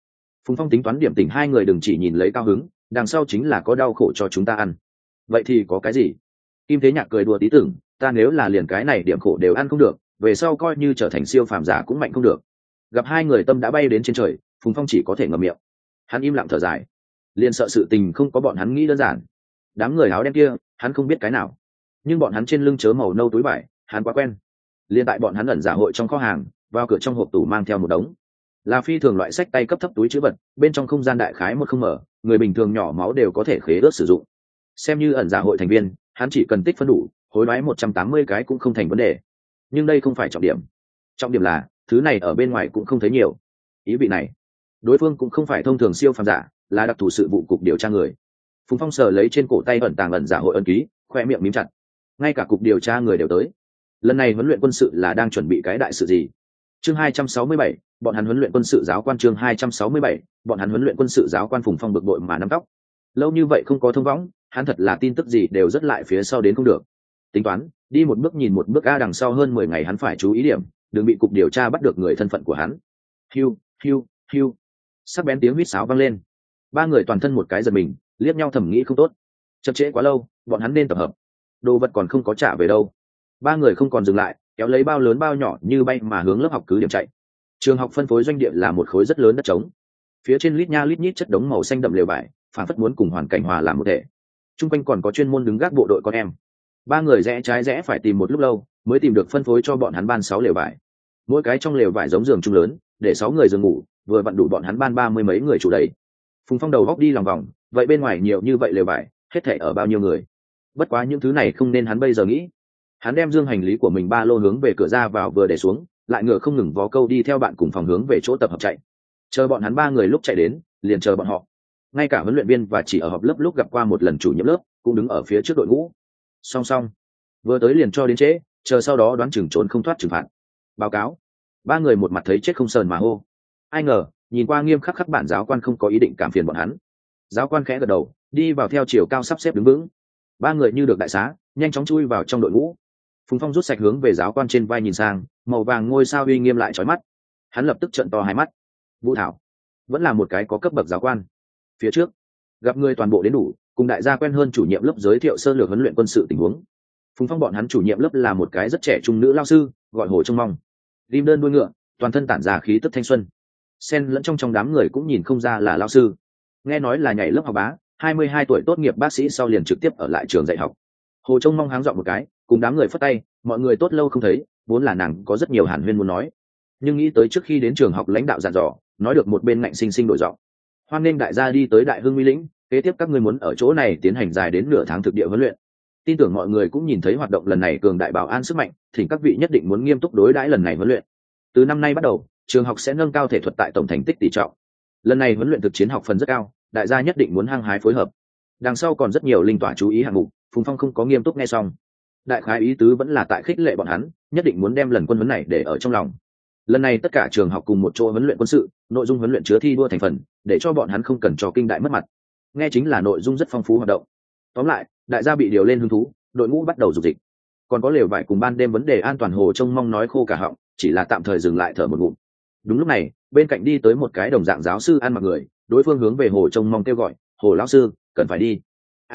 Phùng Phong tính toán điểm tỉnh hai người đừng chỉ nhìn lấy cao hứng, đằng sau chính là có đau khổ cho chúng ta ăn. Vậy thì có cái gì? Kim Thế Nhạc cười đùa tí tưởng, ta nếu là liền cái này điểm khổ đều ăn không được, về sau coi như trở thành siêu phàm giả cũng mạnh không được. Gặp hai người tâm đã bay đến trên trời, Phùng Phong chỉ có thể ngậm miệng. Hắn im lặng thở dài, liền sợ sự tình không có bọn hắn nghĩ đơn giản. Đám người áo đen kia, hắn không biết cái nào, nhưng bọn hắn trên lưng chớ màu nâu túi vải, hắn quá quen. Liên tại bọn hắn ẩn giả hội trong kho hàng, vào cửa trong hộp tủ mang theo một đống là phi thường loại sách tay cấp thấp túi chữ vật, bên trong không gian đại khái một không mở, người bình thường nhỏ máu đều có thể khế ước sử dụng. Xem như ẩn giả hội thành viên, hắn chỉ cần tích phân đủ, hối đoái 180 cái cũng không thành vấn đề. Nhưng đây không phải trọng điểm. Trọng điểm là thứ này ở bên ngoài cũng không thấy nhiều. Ý vị này, đối phương cũng không phải thông thường siêu phàm giả, là đặc thù sự vụ cục điều tra người. Phùng Phong sờ lấy trên cổ tay ẩn tàng ẩn giả hội ân ký, khoe miệng mím chặt. Ngay cả cục điều tra người đều tới. Lần này huấn luyện quân sự là đang chuẩn bị cái đại sự gì? Chương 267, bọn hắn huấn luyện quân sự giáo quan. Chương 267, bọn hắn huấn luyện quân sự giáo quan. Phùng Phong bực bội mà nắm tóc. Lâu như vậy không có thông võng, hắn thật là tin tức gì đều rất lại phía sau đến không được. Tính toán, đi một bước nhìn một bước, đằng sau hơn 10 ngày hắn phải chú ý điểm, đừng bị cục điều tra bắt được người thân phận của hắn. Hiu, hiu, hiu. Sắc bén tiếng huýt sáo vang lên. Ba người toàn thân một cái giật mình, liếc nhau thầm nghĩ không tốt. Chậm trễ quá lâu, bọn hắn nên tập hợp. Đồ vật còn không có trả về đâu. Ba người không còn dừng lại, kéo lấy bao lớn bao nhỏ như bay mà hướng lớp học cứ điểm chạy. Trường học phân phối doanh địa là một khối rất lớn đất trống, phía trên lít nha lít nhít chất đống màu xanh đậm lều vải, phản phất muốn cùng hoàn cảnh hòa làm một thể. Trung quanh còn có chuyên môn đứng gác bộ đội con em. Ba người rẽ trái rẽ phải tìm một lúc lâu, mới tìm được phân phối cho bọn hắn ban 6 lều vải. Mỗi cái trong lều vải giống giường chung lớn, để 6 người giường ngủ, vừa vặn đủ bọn hắn ban 30 mấy người chủ đấy. Phùng Phong đầu góc đi lòng vòng, vậy bên ngoài nhiều như vậy lều vải, hết thảy ở bao nhiêu người? Bất quá những thứ này không nên hắn bây giờ nghĩ. Hắn đem dương hành lý của mình ba lô hướng về cửa ra vào vừa để xuống, lại ngựa không ngừng vó câu đi theo bạn cùng phòng hướng về chỗ tập hợp chạy. Chờ bọn hắn ba người lúc chạy đến, liền chờ bọn họ. Ngay cả huấn luyện viên và chỉ ở họp lớp lúc gặp qua một lần chủ nhiệm lớp, cũng đứng ở phía trước đội ngũ. Song song, vừa tới liền cho đến trễ, chờ sau đó đoán chừng trốn không thoát trừng phạt. Báo cáo. Ba người một mặt thấy chết không sờn mà hô. Ai ngờ, nhìn qua nghiêm khắc bản giáo quan không có ý định cảm phiền bọn hắn. Giáo quan khẽ gật đầu, đi vào theo chiều cao sắp xếp đứng vững. Ba người như được đại xá, nhanh chóng chui vào trong đội ngũ. Phùng Phong rút sạch hướng về giáo quan trên vai nhìn sang, màu vàng ngôi sao uy nghiêm lại chói mắt. Hắn lập tức trợn to hai mắt. Vũ Thảo vẫn là một cái có cấp bậc giáo quan. Phía trước gặp người toàn bộ đến đủ, cùng đại gia quen hơn chủ nhiệm lớp giới thiệu sơ lược huấn luyện quân sự tình huống. Phùng Phong bọn hắn chủ nhiệm lớp là một cái rất trẻ trung nữ lao sư, gọi Hồ Trông Mong. Rim đơn đuôi ngựa, toàn thân tản ra khí tức thanh xuân. Xen lẫn trong đám người cũng nhìn không ra là lao sư. Nghe nói là nhảy lớp học bá, 22 tuổi tốt nghiệp bác sĩ sau liền trực tiếp ở lại trường dạy học. Hồ Trông Mong háng dọn một cái, cùng đám người phất tay, mọi người tốt lâu không thấy, vốn là nàng có rất nhiều hàn huyên muốn nói, nhưng nghĩ tới trước khi đến trường học lãnh đạo dặn dò, nói được một bên ngạnh sinh sinh đổi giọng. Hoan nghênh đại gia đi tới Đại Hưng Uy Lĩnh, kế tiếp các ngươi muốn ở chỗ này tiến hành dài đến nửa tháng thực địa huấn luyện. Tin tưởng mọi người cũng nhìn thấy hoạt động lần này cường đại bảo an sức mạnh, thỉnh các vị nhất định muốn nghiêm túc đối đãi lần này huấn luyện. Từ năm nay bắt đầu, trường học sẽ nâng cao thể thuật tại tổng thành tích tỷ trọng. Lần này huấn luyện thực chiến học phần rất cao, đại gia nhất định muốn hăng hái phối hợp. Đằng sau còn rất nhiều linh tỏa chú ý hạng mục, Phùng Phong không có nghiêm túc nghe xong. Đại khái ý tứ vẫn là tại khích lệ bọn hắn, nhất định muốn đem lần quân huấn này để ở trong lòng. Lần này tất cả trường học cùng một chỗ huấn luyện quân sự, nội dung huấn luyện chứa thi đua thành phần, để cho bọn hắn không cần cho kinh đại mất mặt. Nghe chính là nội dung rất phong phú hoạt động. Tóm lại, đại gia bị điều lên hứng thú, đội ngũ bắt đầu dục dịch. Còn có lều vải cùng ban đêm vấn đề an toàn, Hồ Trông Mong nói khô cả họng, chỉ là tạm thời dừng lại thở một ngụm. Đúng lúc này, bên cạnh đi tới một cái đồng dạng giáo sư ăn mặc người, đối phương hướng về Hồ Trông Mong kêu gọi, "Hồ lão sư, cần phải đi."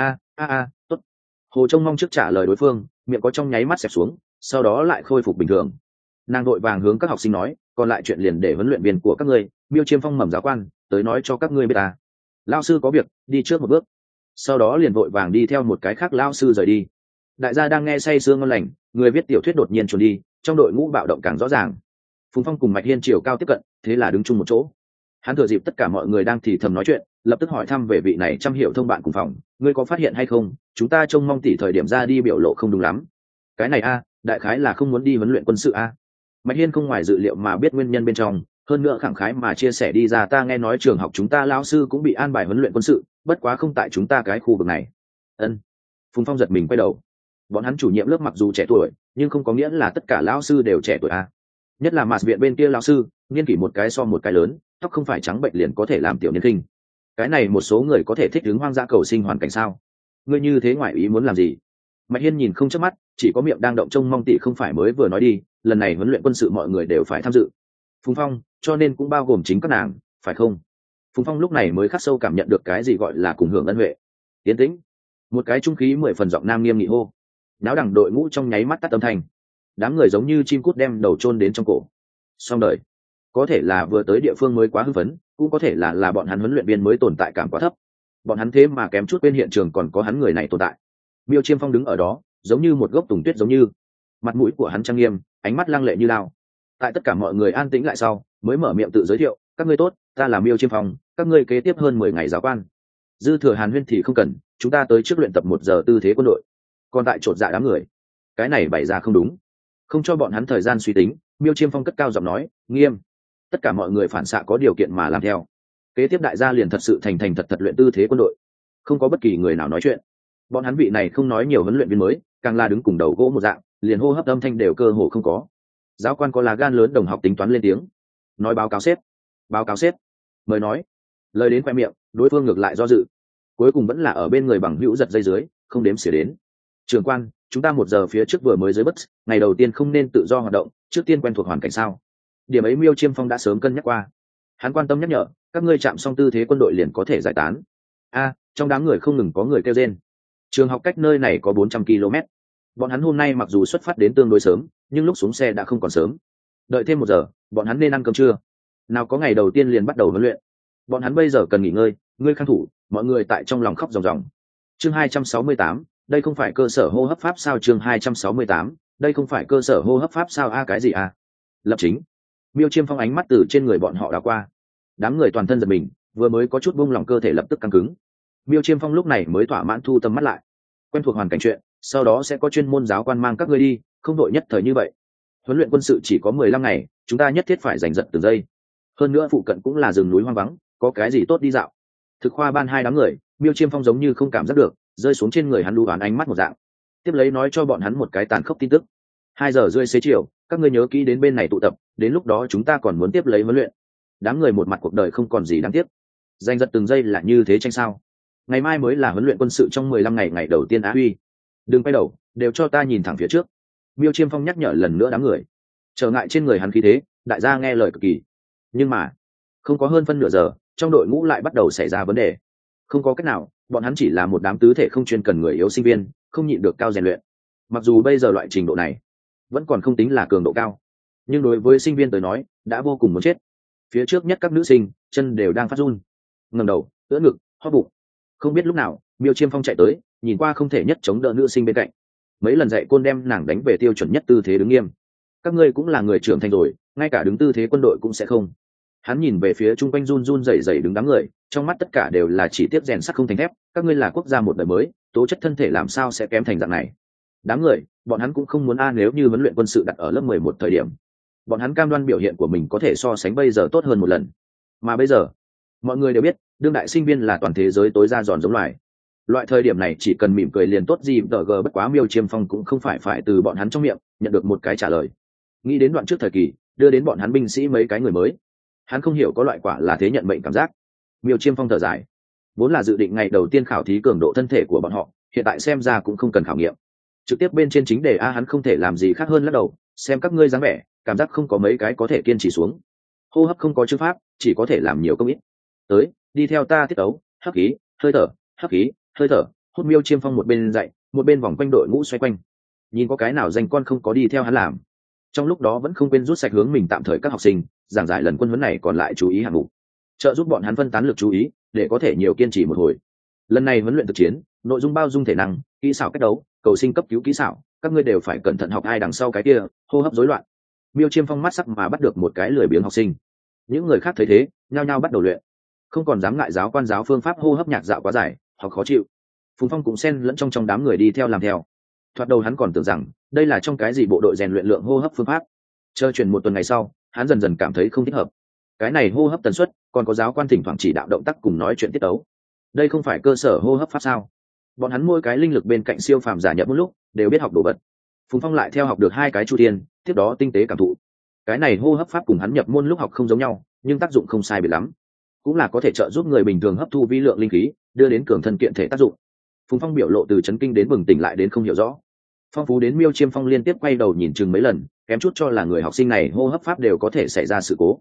Tốt. Hồ Trông Mong trước trả lời đối phương, miệng có trong nháy mắt xẹp xuống, sau đó lại khôi phục bình thường. Nàng đội vàng hướng các học sinh nói, còn lại chuyện liền để huấn luyện viên của các ngươi, Miêu Chiêm Phong mầm giáo quan, tới nói cho các ngươi biết ta. Lão sư có việc, đi trước một bước. Sau đó liền vội vàng đi theo một cái khác lão sư rời đi. Đại gia đang nghe say sưa ngon lành, người viết tiểu thuyết đột nhiên trốn đi, trong đội ngũ bạo động càng rõ ràng. Phùng Phong cùng Mạch Hiên chiều cao tiếp cận, thế là đứng chung một chỗ. Hắn thừa dịp tất cả mọi người đang thì thầm nói chuyện, lập tức hỏi thăm về vị này trăm hiệu thông bạn cùng phòng, ngươi có phát hiện hay không, chúng ta trông mong tỷ thời điểm ra đi biểu lộ không đúng lắm. Cái này đại khái là không muốn đi huấn luyện quân sự Mạch Hiên không ngoài dự liệu mà biết nguyên nhân bên trong, hơn nữa khẳng khái mà chia sẻ đi ra, ta nghe nói trường học chúng ta lão sư cũng bị an bài huấn luyện quân sự, bất quá không tại chúng ta cái khu vực này. Phùng Phong giật mình quay đầu. Bọn hắn chủ nhiệm lớp mặc dù trẻ tuổi, nhưng không có nghĩa là tất cả lão sư đều trẻ tuổi nhất là mạt viện bên kia lão sư, niên kỷ một cái so một cái lớn, tóc không phải trắng bệnh liền có thể làm tiểu niên kinh. Cái này một số người có thể thích ứng hoang dã cầu sinh hoàn cảnh sao? Ngươi như thế ngoại ý muốn làm gì? Mạch Hiên nhìn không chớp mắt, chỉ có miệng đang động, trông mong tỷ không phải mới vừa nói đi, lần này huấn luyện quân sự mọi người đều phải tham dự. Phùng Phong, cho nên cũng bao gồm chính các nàng, phải không? Phùng Phong lúc này mới khắc sâu cảm nhận được cái gì gọi là cùng hưởng ân huệ. Tiến tĩnh. Một cái trung khí 10 phần giọng nam nghiêm nghị hô. Náo đẳng đội ngũ trong nháy mắt tắt âm thanh. Đám người giống như chim cút đem đầu chôn đến trong cổ. Xong đời. Có thể là vừa tới địa phương mới quá hưng phấn, cũng có thể là bọn hắn huấn luyện viên mới tồn tại cảm quá thấp. Bọn hắn thế mà kém chút bên hiện trường còn có hắn người này tồn tại. Miêu Chiêm Phong đứng ở đó, giống như một gốc tùng tuyết giống như. Mặt mũi của hắn trang nghiêm, ánh mắt lăng lệ như lao. Tại tất cả mọi người an tĩnh lại sau, mới mở miệng tự giới thiệu, các ngươi tốt, ta là Miêu Chiêm Phong, các ngươi kế tiếp hơn 10 ngày giáo quan. Dư thừa Hàn Huyên thì không cần, chúng ta tới trước luyện tập 1 giờ tư thế quân đội. Còn tại chột dạ đám người, cái này bày ra không đúng, không cho bọn hắn thời gian suy tính. Miêu Chiêm Phong cất cao giọng nói, nghiêm. Tất cả mọi người phản xạ có điều kiện mà làm theo. Kế tiếp đại gia liền thật sự thành thật luyện tư thế quân đội, không có bất kỳ người nào nói chuyện. Bọn hắn vị này không nói nhiều huấn luyện viên mới, càng là đứng cùng đầu gỗ một dạng, liền hô hấp âm thanh đều cơ hồ không có. Giáo quan có lá gan lớn đồng học tính toán lên tiếng, nói báo cáo sếp, mời nói. Lời đến khoe miệng, đối phương ngược lại do dự, cuối cùng vẫn là ở bên người bằng hữu giật dây dưới, không đếm xỉa đến. Trưởng quan, chúng ta 1 giờ phía trước vừa mới dưới bus, ngày đầu tiên không nên tự do hoạt động, trước tiên quen thuộc hoàn cảnh sao? Điểm ấy Miêu Chiêm Phong đã sớm cân nhắc qua. Hắn quan tâm nhắc nhở, các ngươi chạm xong tư thế quân đội liền có thể giải tán. Trong đám người không ngừng có người kêu rên. Trường học cách nơi này có 400 km. Bọn hắn hôm nay mặc dù xuất phát đến tương đối sớm, nhưng lúc xuống xe đã không còn sớm. Đợi thêm 1 giờ, bọn hắn nên ăn cơm trưa. Nào có ngày đầu tiên liền bắt đầu huấn luyện. Bọn hắn bây giờ cần nghỉ ngơi, ngươi khang thủ, mọi người tại trong lòng khóc ròng ròng. Chương 268, đây không phải cơ sở hô hấp pháp sao? Chương 268, đây không phải cơ sở hô hấp pháp sao? Cái gì à? Lập chính. Miêu Chiêm Phong ánh mắt từ trên người bọn họ đã qua. Đám người toàn thân giật mình, vừa mới có chút buông lỏng cơ thể lập tức căng cứng. Miêu Chiêm Phong lúc này mới thỏa mãn thu tầm mắt lại. Quen thuộc hoàn cảnh chuyện, sau đó sẽ có chuyên môn giáo quan mang các ngươi đi, không đội nhất thời như vậy. Huấn luyện quân sự chỉ có 15 ngày, chúng ta nhất thiết phải giành giật từng giây. Hơn nữa phụ cận cũng là rừng núi hoang vắng, có cái gì tốt đi dạo. Thực khoa ban 2 đám người, Miêu Chiêm Phong giống như không cảm giác được, rơi xuống trên người hắn đu đoán ánh mắt một dạng. Tiếp lấy nói cho bọn hắn một cái tàn khốc tin tức. 2 giờ rưỡi xế chiều, các ngươi nhớ kỹ đến bên này tụ tập, đến lúc đó chúng ta còn muốn tiếp lấy huấn luyện. Đám người một mặt cuộc đời không còn gì đáng tiếc. Giành giật từng giây là như thế tranh sao? Ngày mai mới là huấn luyện quân sự trong 15 ngày ngày đầu tiên á huy. Đừng quay đầu, đều cho ta nhìn thẳng phía trước. Miêu Chiêm Phong nhắc nhở lần nữa đám người. Trở ngại trên người hắn khí thế, đại gia nghe lời cực kỳ. Nhưng mà, không có hơn phân nửa giờ, trong đội ngũ lại bắt đầu xảy ra vấn đề. Không có cách nào, bọn hắn chỉ là một đám tứ thể không chuyên cần người yếu sinh viên, không nhịn được cao rèn luyện. Mặc dù bây giờ loại trình độ này vẫn còn không tính là cường độ cao, nhưng đối với sinh viên tới nói đã vô cùng muốn chết. Phía trước nhất các nữ sinh chân đều đang phát run, ngẩng đầu, ưỡn ngực, hóp bụng. Không biết lúc nào Miêu Chiêm Phong chạy tới, nhìn qua không thể nhất chống đỡ nữ sinh bên cạnh, mấy lần dạy côn đem nàng đánh về tiêu chuẩn nhất tư thế đứng nghiêm. Các ngươi cũng là người trưởng thành rồi, ngay cả đứng tư thế quân đội cũng sẽ không. Hắn nhìn về phía chung quanh run run rẩy rẩy đứng đám người, trong mắt tất cả đều là chỉ tiếp rèn sắt không thành thép. Các ngươi là quốc gia một đời mới, tố chất thân thể làm sao sẽ kém thành dạng này? Đám người, bọn hắn cũng không muốn nếu như huấn luyện quân sự đặt ở lớp 11 thời điểm, bọn hắn cam đoan biểu hiện của mình có thể so sánh bây giờ tốt hơn một lần. Mà bây giờ, mọi người đều biết, đương đại sinh viên là toàn thế giới tối ra giòn giống loài. Loại thời điểm này chỉ cần mỉm cười liền tốt gì tờ g, bất quá Miêu Chiêm Phong cũng không phải từ bọn hắn trong miệng nhận được một cái trả lời. Nghĩ đến đoạn trước thời kỳ, đưa đến bọn hắn binh sĩ mấy cái người mới, hắn không hiểu có loại quả là thế nhận mệnh cảm giác. Miêu Chiêm Phong thở dài, vốn là dự định ngày đầu tiên khảo thí cường độ thân thể của bọn họ, hiện tại xem ra cũng không cần khảo nghiệm, trực tiếp bên trên chính đề hắn không thể làm gì khác hơn lắc đầu, xem các ngươi dáng vẻ, cảm giác không có mấy cái có thể kiên trì xuống. Hô hấp không có chữ pháp, chỉ có thể làm nhiều công ít. Tới, đi theo ta tiết tấu, hấp khí, hơi thở, hấp khí, hơi thở. Hút. Miêu Chiêm Phong một bên dạy, một bên vòng quanh đội ngũ xoay quanh, nhìn có cái nào danh con không có đi theo hắn làm. Trong lúc đó vẫn không quên rút sạch hướng mình tạm thời các học sinh, giảng giải lần quân huấn này còn lại chú ý hạng mục, trợ giúp bọn hắn phân tán lực chú ý để có thể nhiều kiên trì một hồi. Lần này huấn luyện thực chiến, nội dung bao dung thể năng, kỹ xảo cách đấu, cầu sinh cấp cứu kỹ xảo, các ngươi đều phải cẩn thận học ai đằng sau cái kia, hô hấp rối loạn. Miêu Chiêm Phong mắt sắc mà bắt được một cái lười biếng học sinh. Những người khác thấy thế, nhao nhao bắt đầu luyện, không còn dám ngại giáo quan giáo phương pháp hô hấp nhạc dạo quá dài, hoặc khó chịu. Phùng Phong cũng xen lẫn trong đám người đi theo làm theo. Thoạt đầu hắn còn tưởng rằng đây là trong cái gì bộ đội rèn luyện lượng hô hấp phương pháp. Chờ chuyển 1 tuần ngày sau, hắn dần dần cảm thấy không thích hợp. Cái này hô hấp tần suất, còn có giáo quan thỉnh thoảng chỉ đạo động tác cùng nói chuyện tiết tấu, đây không phải cơ sở hô hấp pháp sao? Bọn hắn mỗi cái linh lực bên cạnh siêu phàm giả nhập một lúc đều biết học đồ vật. Phùng Phong lại theo học được 2 cái chu thiên, tiếp đó tinh tế cảm thụ. Cái này hô hấp pháp cùng hắn nhập môn lúc học không giống nhau, nhưng tác dụng không sai biệt lắm, cũng là có thể trợ giúp người bình thường hấp thu vi lượng linh khí, đưa đến cường thân kiện thể tác dụng. Phùng Phong biểu lộ từ chấn kinh đến bừng tỉnh lại đến không hiểu rõ, phong phú đến Miêu Chiêm Phong liên tiếp quay đầu nhìn chừng mấy lần, kém chút cho là người học sinh này hô hấp pháp đều có thể xảy ra sự cố.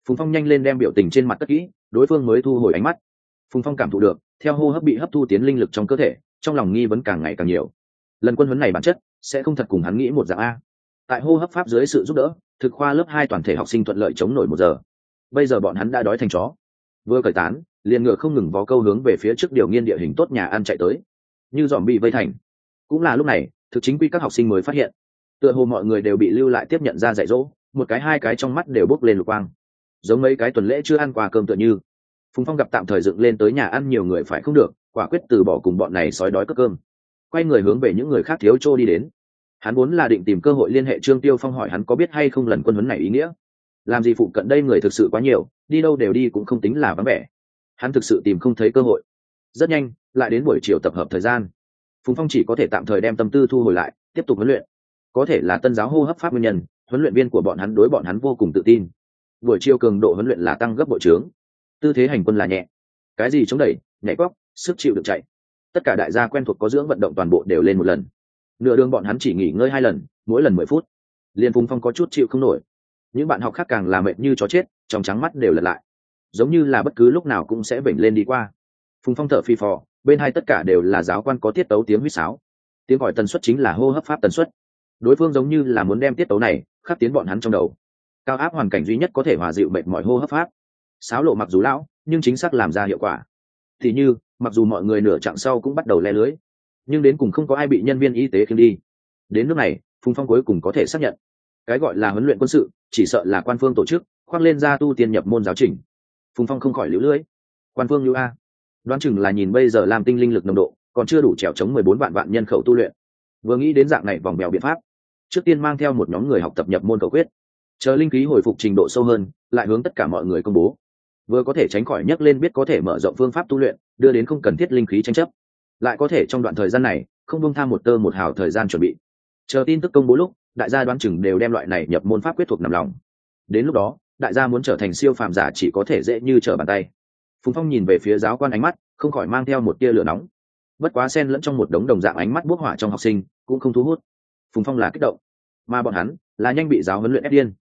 Phùng Phong nhanh lên đem biểu tình trên mặt cất kỹ, đối phương mới thu hồi ánh mắt. Phùng Phong cảm thụ được, theo hô hấp bị hấp thu tiến linh lực trong cơ thể, trong lòng nghi vấn càng ngày càng nhiều. Lần quân huấn này bản chất sẽ không thật cùng hắn nghĩ một dạng a. Tại hô hấp pháp dưới sự giúp đỡ, thực khoa lớp 2 toàn thể học sinh thuận lợi chống nổi 1 giờ. Bây giờ bọn hắn đã đói thành chó, vừa cởi tán, liền ngựa không ngừng vó câu hướng về phía trước điều nghiên địa hình tốt nhà ăn chạy tới, như dòm bị vây thành. Cũng là lúc này, thực chính quy các học sinh mới phát hiện, tựa hồ mọi người đều bị lưu lại tiếp nhận ra dạy dỗ, một cái hai cái trong mắt đều bốc lên lục quang, giống mấy cái tuần lễ chưa ăn qua cơm tựa như. Phùng Phong gặp tạm thời dựng lên tới nhà ăn nhiều người phải không được, quả quyết từ bỏ cùng bọn này sói đói cướp cơm, quay người hướng về những người khác thiếu trô đi đến. Hắn vốn là định tìm cơ hội liên hệ Trương Tiêu Phong hỏi hắn có biết hay không lần quân huấn này ý nghĩa. Làm gì phụ cận đây người thực sự quá nhiều, đi đâu đều đi cũng không tính là vắng vẻ. Hắn thực sự tìm không thấy cơ hội. Rất nhanh, lại đến buổi chiều tập hợp thời gian. Phùng Phong chỉ có thể tạm thời đem tâm tư thu hồi lại, tiếp tục huấn luyện. Có thể là tân giáo hô hấp pháp nguyên nhân, huấn luyện viên của bọn hắn đối bọn hắn vô cùng tự tin. Buổi chiều cường độ huấn luyện là tăng gấp bội trướng, tư thế hành quân là nhẹ, cái gì chống đẩy, nhảy cóc, sức chịu được chạy, tất cả đại gia quen thuộc có dưỡng vận động toàn bộ đều lên một lần. Nửa đường bọn hắn chỉ nghỉ ngơi 2 lần, mỗi lần 10 phút. Liên Phùng Phong có chút chịu không nổi. Những bạn học khác càng là mệt như chó chết, trong trắng mắt đều lật lại, giống như là bất cứ lúc nào cũng sẽ vểnh lên đi qua. Phùng Phong thở phì phò, bên hai tất cả đều là giáo quan có tiết tấu tiếng huýt sáo. Tiếng gọi tần suất chính là hô hấp pháp tần suất. Đối phương giống như là muốn đem tiết tấu này khắc tiến bọn hắn trong đầu. Cao áp hoàn cảnh duy nhất có thể hòa dịu mệt mỏi hô hấp pháp. Sáo lộ mặc dù lão, nhưng chính xác làm ra hiệu quả. Thì như, mặc dù mọi người nửa chặng sau cũng bắt đầu le lưới, nhưng đến cùng không có ai bị nhân viên y tế khiêng đi. Đến nước này, Phùng Phong cuối cùng có thể xác nhận, cái gọi là huấn luyện quân sự chỉ sợ là quan phương tổ chức, khoác lên ra tu tiên nhập môn giáo trình. Phùng Phong không khỏi liễu lưỡi. Quan phương như a, đoán chừng là nhìn bây giờ làm tinh linh lực nồng độ còn chưa đủ trèo chống 14 vạn nhân khẩu tu luyện. Vừa nghĩ đến dạng này vòng bèo biện pháp, trước tiên mang theo một nhóm người học tập nhập môn cầu quyết, chờ linh khí hồi phục trình độ sâu hơn, lại hướng tất cả mọi người công bố. Vừa có thể tránh khỏi nhắc lên biết có thể mở rộng phương pháp tu luyện, đưa đến không cần thiết linh khí tranh chấp, lại có thể trong đoạn thời gian này không buông tham một tơ một hào thời gian chuẩn bị, chờ tin tức công bố lúc đại gia đoán chừng đều đem loại này nhập môn pháp quyết thuộc nằm lòng. Đến lúc đó đại gia muốn trở thành siêu phàm giả chỉ có thể dễ như trở bàn tay. Phùng Phong nhìn về phía giáo quan, ánh mắt không khỏi mang theo một tia lửa nóng, bất quá xen lẫn trong một đống đồng dạng ánh mắt bốc hỏa trong học sinh cũng không thu hút. Phùng Phong là kích động, mà bọn hắn là nhanh bị giáo huấn luyện ép điên.